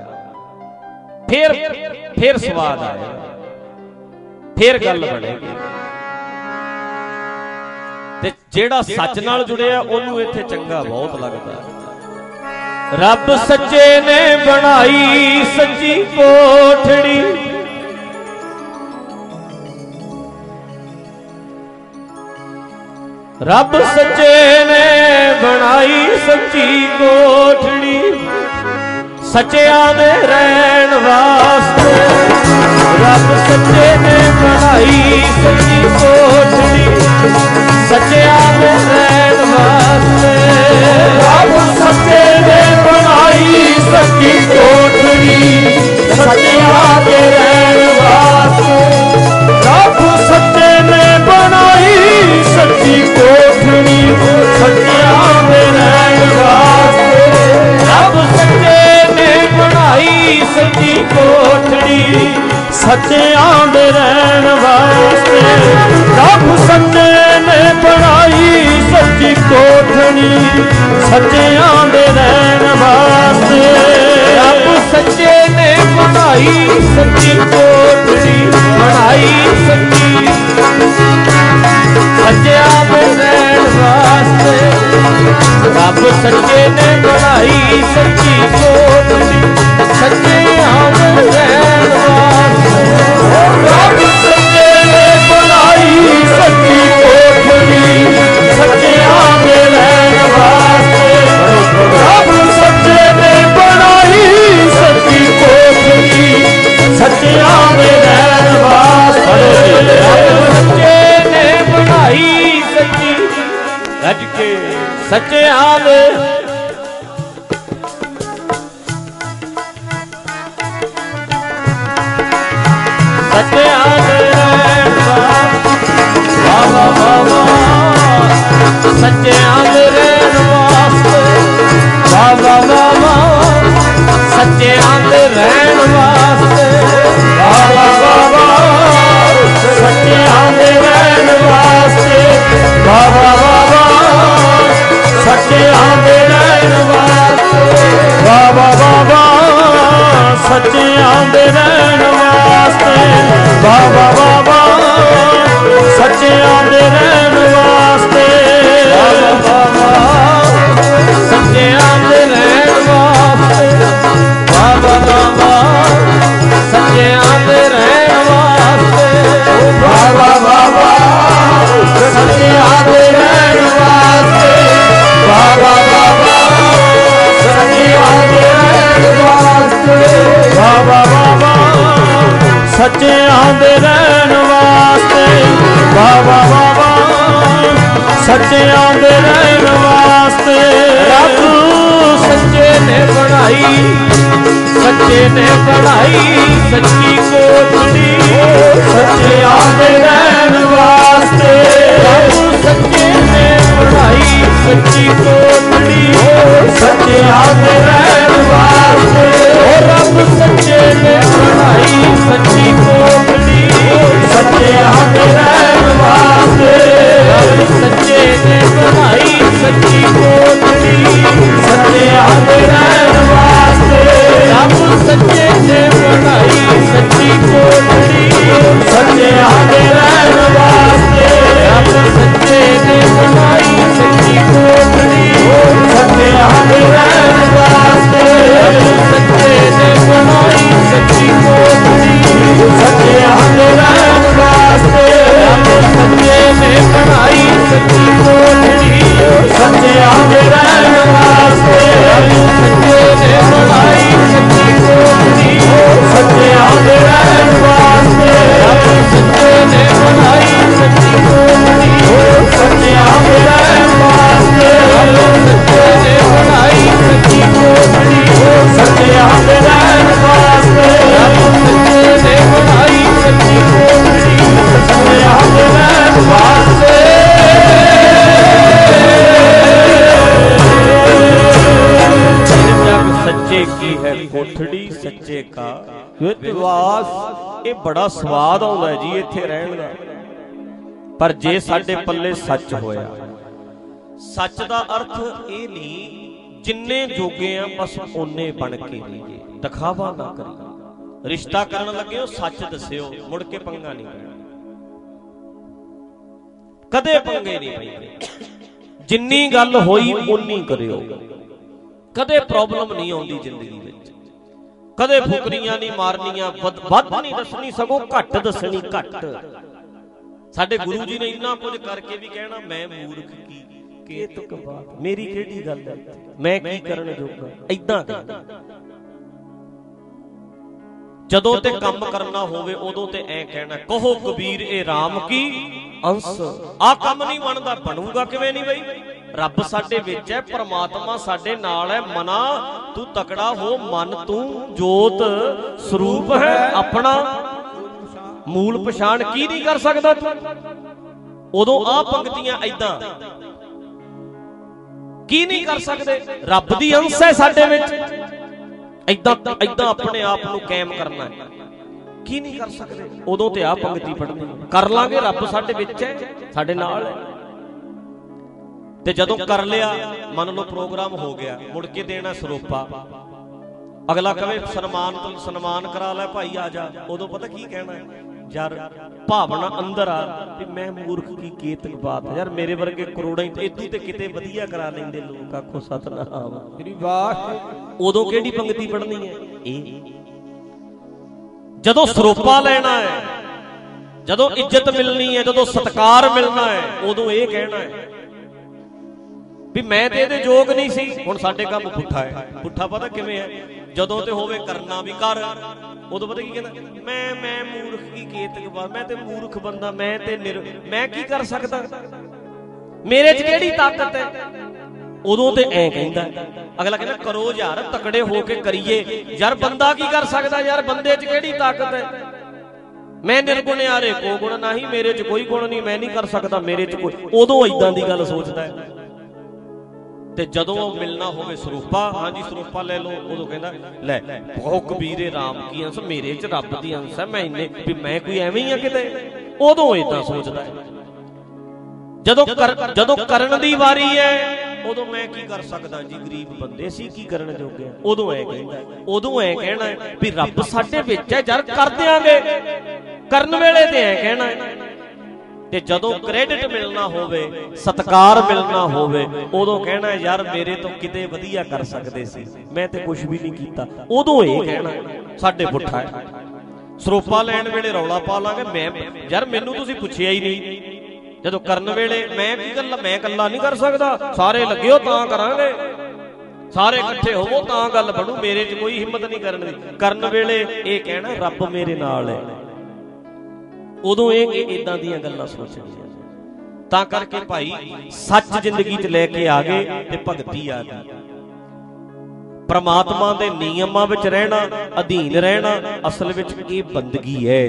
ਫਿਰ ਸਵਾਦ ਆਇਆ, ਫਿਰ ਗੱਲ ਬਣੇਗੀ। ਤੇ ਜਿਹੜਾ ਸੱਚ ਨਾਲ ਜੁੜਿਆ ਉਹਨੂੰ ਇੱਥੇ ਚੰਗਾ ਬਹੁਤ ਲੱਗਦਾ। ਰੱਬ ਸੱਚੇ ਨੇ ਬਣਾਈ ਸੱਚੀ ਕੋਠੜੀ, ਰੱਬ ਸੱਚੇ ਨੇ ਬਣਾਈ ਸੱਚੀ ਕੋਠੜੀ, ਸੱਚਿਆਂ ਦੇ ਰਹਿਣ ਵਾਸਤੇ। ਰੱਬ ਸੱਚੇ ਨੇ ਬਣਾਈ ਸੱਚੀ ਕੋਠੜੀ, ਸੱਚਿਆਂ ਦੇ ਰਹਿਣ ਵਾਸਤੇ। ਰੱਬ ਸੱਚੇ ਨੇ ਬਣਾਈ ਸੱਚੀ ਕੋਠੜੀ, ਸੱਚਿਆਂ ਦੇ ਰਹਿਣ ਵਾਸਤੇ। ਰੱਬ ਸੱਚੇ ਨੇ ਬਣਾਈ ਸੱਚੀ ਕੋਠੜੀ, ਸੱਚਿਆਂ ਦੇ ਰਹਿਣ ਵਾਸਤੇ। ਰੱਬ ਸੱਚੇ ਨੇ ਬਣਾਈ ਸੱਚੀ ਕੋਠੜੀ, ਸੱਚਿਆਂ ਦੇ ਰਹਿਣ ਵਾਸਤੇ। ਰੱਬ ਸੱਚੇ ਨੇ ਬਣਾਈ ਸੱਚੀ ਕੋਠੜੀ, ਸੱਚਿਆਂ ਦੇ ਰਹਿਣ ਵਾਸਤੇ। ਰੱਬ ਸੱਚੇ ਨੇ ਬਣਾਈ ਸੱਚੀ ਕੋਠੜੀ, ਬਣਾਈ सच्ची सच्चिया में रहन वास्ते रब सच्चे ने बनाई सच्ची कोठड़ी सच्चिया में रहन वास्ते रब सच्चे ने बनाई सच्ची कोठड़ी सच्चिया में रहन वास्ते रब सच्चे ने बनाई सच्ची कोठड़ी सच्चिया में रहन वास्ते रब सच्चे ने बनाई सच्ची रज के सच्चिया में सच्चिया में रहन बाबा बाबा सच्चिया में रहन वास्ते बाबा बाबा सच्चिया में रहन वास्ते बाबा बाबा सच्चिया में रहन वास्ते बाबा बाबा सच्चिया में रहन वास्ते बाबा बाबा सच्चिया में रहन वास्ते बाबा बाबा सच्चिया में रहन वास्ते बाबा बाबा सच्चिया में रहन वास्ते बाबा बाबा सच्चिया में रहन वास्ते बाबा बाबा सच्चिया में रहन वास्ते बाबा बाबा सच्चिया में रहन वास्ते बाबा बाबा सच्चिया में रहन वास्ते बाबा बाबा सच्चिया में रहन वास्ते रब सच्चे ने बनाई सच्चे ने बनाई सच्ची कोठड़ी सच्चिया में रहन वास्ते रब सच्चे ने बनाई सच्ची कोठड़ी सच्चिया में रहन वास्ते रब सच्चे ने बनाई सच्ची कोठड़ी सच्चिया में रहन वास्ते रब सच्चे ने बनाई सच्ची कोठड़ी सच्चिया में रहन वास्ते रब सच्चे ने बनाई सच्ची कोठड़ी सच्चिया में रहन वास्ते रब सच्चे ने बनाई सच्ची कोठड़ी सच्चिया में रहन वास्ते रब सच्चे ने बनाई सच्ची कोठड़ी सच्चिया में रहन वास्ते रब सच्चे ने बनाई सच्ची कोठड़ी सच्चिया में रहन वास्ते रब सच्चे ने बनाई सच्ची कोठड़ी सच्चिया में रहन वास्ते रब सच्चे ने बनाई सच्ची कोठड़ी सच्चिया में रहन वास्ते रब सच्चे ने बनाई सच्ची कोठड़ी सच्चिया में रहन वास्ते रब सच्चे ने बनाई सच्ची कोठड़ी सच्चिया में रहन वास्ते सच्चे की है कोठड़ी सच्चे का विश्वास। ਇਹ ਬੜਾ ਸਵਾਦ ਆਉਂਦਾ ਜੀ ਇੱਥੇ ਰਹਿਣ ਦਾ। ਪਰ ਜੇ ਸਾਡੇ ਪੱਲੇ ਸੱਚ ਹੋਇਆ, ਸੱਚ ਦਾ ਅਰਥ ਇਹ ਨਹੀਂ ਜਿੰਨੇ ਜੋਗੇ ਆ ਬਸ ਓਨੇ ਬਣ ਕੇ ਰਹੀਏ, ਦਿਖਾਵਾ ਨਾ ਕਰੀਏ। ਰਿਸ਼ਤਾ ਕਰਨ ਲੱਗੇ ਹੋ ਸੱਚ ਦੱਸਿਓ, ਮੁੜ ਕੇ ਪੰਗਾ ਨਹੀਂ ਪੈਣਾ, ਕਦੇ ਪੰਗੇ ਨਹੀਂ ਪੈਂਦੇ। ਜਿੰਨੀ ਗੱਲ ਹੋਈ ਓਨੀ ਕਰਿਓ, ਕਦੇ ਪ੍ਰੋਬਲਮ ਨਹੀਂ ਆਉਂਦੀ ਜ਼ਿੰਦਗੀ ਵਿੱਚ। ਕਦੇ ਫੁਕਰੀਆਂ ਨਹੀਂ ਮਾਰਨੀਆਂ, ਵੱਧ ਨਹੀਂ ਦੱਸਣੀ, ਸਗੋਂ ਘੱਟ ਦੱਸਣੀ, ਘੱਟ। ਸਾਡੇ ਗੁਰੂ ਜੀ ਨੇ ਇੰਨਾ ਕੁਝ ਕਰਕੇ ਵੀ ਕਹਿਣਾ ਮੈਂ ਮੂਰਖ ਕੀ ਤੁਕ ਬਾਤ, ਮੇਰੀ ਕਿਹੜੀ ਗੱਲ ਹੈ, ਮੈਂ ਕੀ ਕਰਨ ਜੋਗਾ, ਏਦਾਂ ਜਦੋਂ ਤੇ ਕੰਮ ਕਰਨਾ ਹੋਵੇ ਉਦੋਂ ਤੇ ਐ ਕਹਿਣਾ, ਕਹੋ ਕਬੀਰ ਇਹ ਰਾਮ ਕੀ ਅੰਸ। ਆਹ ਕੰਮ ਨਹੀਂ ਬਣਦਾ, ਬਣੂਗਾ ਕਿਵੇਂ ਨਹੀਂ ਬਈ? ਰੱਬ ਸਾਡੇ ਵਿੱਚ ਹੈ, ਪਰਮਾਤਮਾ ਸਾਡੇ ਨਾਲ ਹੈ। ਮਨਾ ਤੂੰ ਤਕੜਾ ਹੋ, ਮਨ ਤੂੰ ਜੋਤ ਸਰੂਪ ਹੈ ਆਪਣਾ, ਮੂਲ ਪਛਾਣ ਕੀ ਨਹੀਂ ਕਰ ਸਕਦਾ ਤੂੰ? ਉਦੋਂ ਆਹ ਪੰਕਤੀਆਂ ਏਦਾਂ ਕੀ ਨਹੀਂ ਕਰ ਸਕਦੇ? ਰੱਬ ਦੀ ਅੰਸ਼ ਹੈ ਸਾਡੇ ਵਿੱਚ, ਏਦਾਂ ਏਦਾਂ ਆਪਣੇ ਆਪ ਨੂੰ ਕਾਇਮ ਕਰਨਾ ਹੈ, ਕੀ ਨਹੀਂ ਕਰ ਸਕਦੇ? ਉਦੋਂ ਤੇ ਆਹ ਪੰਕਤੀ ਪੜ੍ਹਨੀ ਕਰ ਲਾਂਗੇ, ਰੱਬ ਸਾਡੇ ਵਿੱਚ ਹੈ, ਸਾਡੇ ਨਾਲ ਹੈ। ਤੇ ਜਦੋਂ ਕਰ ਲਿਆ, ਮੰਨ ਲਓ ਪ੍ਰੋਗਰਾਮ ਹੋ ਗਿਆ, ਮੁੜ ਕੇ ਦੇਣਾ ਸਰੋਪਾ, ਅਗਲਾ ਕਵੇ ਸਨਮਾਨ ਕਰਾ ਲੈ ਭਾਈ ਆ ਜਾ, ਉਦੋਂ ਪਤਾ ਕੀ ਕਹਿਣਾ? ਯਾਰ ਭਾਵਨਾ ਅੰਦਰ ਆ ਵੀ ਮੈਂ ਮੂਰਖ ਕੀ ਕੇਤਕ ਬਾਤ ਯਾਰ, ਮੇਰੇ ਵਰਗੇ ਕਰੋੜਾਂ ਹੀ ਇਦੂ ਤੇ ਕਿਤੇ ਵਧੀਆ ਕਰਾ ਲੈਂਦੇ ਲੋਕ। ਆਖੋ ਸਤਨਾਮ ਸ੍ਰੀ ਵਾਹਿਗੁਰੂ। ਉਦੋਂ ਕਿਹੜੀ ਪੰਗਤੀ ਪੜ੍ਹਨੀ ਹੈ? ਇਹ ਜਦੋਂ ਸਰੋਪਾ ਲੈਣਾ ਹੈ, ਜਦੋਂ ਇੱਜ਼ਤ ਮਿਲਣੀ ਹੈ, ਜਦੋਂ ਸਤਿਕਾਰ ਮਿਲਣਾ ਹੈ, ਉਦੋਂ ਇਹ ਕਹਿਣਾ ਹੈ ਵੀ ਮੈਂ ਤੇ ਇਹਦੇ ਯੋਗ ਨਹੀਂ ਸੀ। ਹੁਣ ਸਾਡੇ ਕੰਮ ਪੁੱਠਾ ਹੈ। ਪੁੱਠਾ ਪਤਾ ਕਿਵੇਂ ਹੈ? ਜਦੋਂ ਤੇ ਹੋਵੇ ਕਰਨਾ ਵੀ ਕਰ, ਉਦੋਂ ਪਤਾ ਕੀ ਕਹਿੰਦਾ, ਮੈਂ ਮੂਰਖ ਕੀ ਕੇਤਕ ਬਾਤ, ਮੈਂ ਤੇ ਮੂਰਖ ਬੰਦਾ, ਮੈਂ ਤੇ ਮੈਂ ਕੀ ਕਰ ਸਕਦਾ, ਮੇਰੇ 'ਚ ਕਿਹੜੀ ਤਾਕਤ ਹੈ। ਉਦੋਂ ਤੇ ਐ ਕਹਿੰਦਾ। ਅਗਲਾ ਕਹਿੰਦਾ ਕਰੋ ਯਾਰ, ਤਕੜੇ ਹੋ ਕੇ ਕਰੀਏ ਯਾਰ। ਬੰਦਾ ਕੀ ਕਰ ਸਕਦਾ ਯਾਰ, ਬੰਦੇ 'ਚ ਕਿਹੜੀ ਤਾਕਤ ਹੈ। ਮੈਂ ਨਿਰਗੁਣ ਆਰੇ ਕੋ ਗੁਣ ਨਹੀਂ, ਮੇਰੇ 'ਚ ਕੋਈ ਗੁਣ ਨਹੀਂ, ਮੈਂ ਨਹੀਂ ਕਰ ਸਕਦਾ, ਮੇਰੇ 'ਚ ਕੋਈ। ਉਦੋਂ ਏਦਾਂ ਦੀ ਗੱਲ ਸੋਚਦਾ ਹੈ। ਤੇ ਜਦੋਂ ਉਹ ਮਿਲਣਾ ਹੋਵੇ ਸਰੂਪਾ, ਹਾਂਜੀ ਸਰੂਪਾ ਲੈ ਲਓ, ਉਦੋਂ ਕਹਿੰਦਾ ਲੈ ਬਹੁ ਕਬੀਰੇ ਰਾਮ ਕੀ ਅੰਸ, ਮੇਰੇ 'ਚ ਰੱਬ ਦੀ ਅੰਸ ਹੈ, ਮੈਂ ਇੰਨੇ ਵੀ ਮੈਂ ਕੋਈ ਐਵੇਂ ਹੀ ਆ ਕਿਤੇ। ਉਦੋਂ ਏਦਾਂ ਸੋਚਦਾ ਹੈ। ਜਦੋਂ ਕਰਨ ਦੀ ਵਾਰੀ ਹੈ, ਉਦੋਂ ਮੈਂ ਕੀ ਕਰ ਸਕਦਾ ਜੀ, ਗਰੀਬ ਬੰਦੇ ਸੀ ਕੀ ਕਰਨ ਜੋਗੇ ਆ। ਉਦੋਂ ਐ ਕਹਿੰਦਾ, ਉਦੋਂ ਐ ਕਹਿਣਾ ਵੀ ਰੱਬ ਸਾਡੇ ਵਿੱਚ ਹੈ ਯਾਰ, ਕਰ ਦਿਆਂਗੇ। ਕਰਨ ਵੇਲੇ ਤੇ ਐ ਕਹਿਣਾ। ਤੇ ਜਦੋਂ ਕ੍ਰੈਡਿਟ ਮਿਲਣਾ ਹੋਵੇ, ਸਤਿਕਾਰ ਮਿਲਣਾ ਹੋਵੇ, ਉਦੋਂ ਕਹਿਣਾ ਯਾਰ ਮੇਰੇ ਤੋਂ ਕਿਤੇ ਵਧੀਆ ਕਰ ਸਕਦੇ ਸੀ, ਮੈਂ ਤੇ ਕੁਝ ਵੀ ਨਹੀਂ ਕੀਤਾ। ਉਦੋਂ ਇਹ ਕਹਿਣਾ ਸਾਡੇ ਪੁੱਠਾ ਹੈ। ਸਰੋਪਾ ਲੈਣ ਵੇਲੇ ਰੌਲਾ ਪਾ ਲਾਂਗੇ, ਮੈਂ ਯਾਰ ਮੈਨੂੰ ਤੁਸੀਂ ਪੁੱਛਿਆ ਹੀ ਨਹੀਂ। ਜਦੋਂ ਕਰਨ ਵੇਲੇ ਮੈਂ ਕੀ ਗੱਲ, ਮੈਂ ਇਕੱਲਾ ਨਹੀਂ ਕਰ ਸਕਦਾ, ਸਾਰੇ ਲੱਗਿਓ ਤਾਂ ਕਰਾਂਗੇ, ਸਾਰੇ ਇਕੱਠੇ ਹੋਵੋ ਤਾਂ ਗੱਲ ਬਣੂ, ਮੇਰੇ 'ਚ ਕੋਈ ਹਿੰਮਤ ਨਹੀਂ ਕਰਨ ਦੀ। ਕਰਨ ਵੇਲੇ ਇਹ ਕਹਿਣਾ ਰੱਬ ਮੇਰੇ ਨਾਲ ਹੈ। ਉਦੋਂ ਇਹ ਇਦਾਂ ਦੀਆਂ ਗੱਲਾਂ ਸੋਚਣੀਆਂ। ਤਾਂ ਕਰਕੇ ਭਾਈ ਸੱਚ ਜ਼ਿੰਦਗੀ 'ਚ ਲੈ ਕੇ ਆ ਗਏ ਤੇ ਭਗਤੀ ਆ ਗਈ। ਪ੍ਰਮਾਤਮਾ ਦੇ ਨਿਯਮਾਂ ਵਿੱਚ ਰਹਿਣਾ, ਅਧੀਨ ਰਹਿਣਾ, ਅਸਲ ਵਿੱਚ ਇਹ ਬੰਦਗੀ ਹੈ।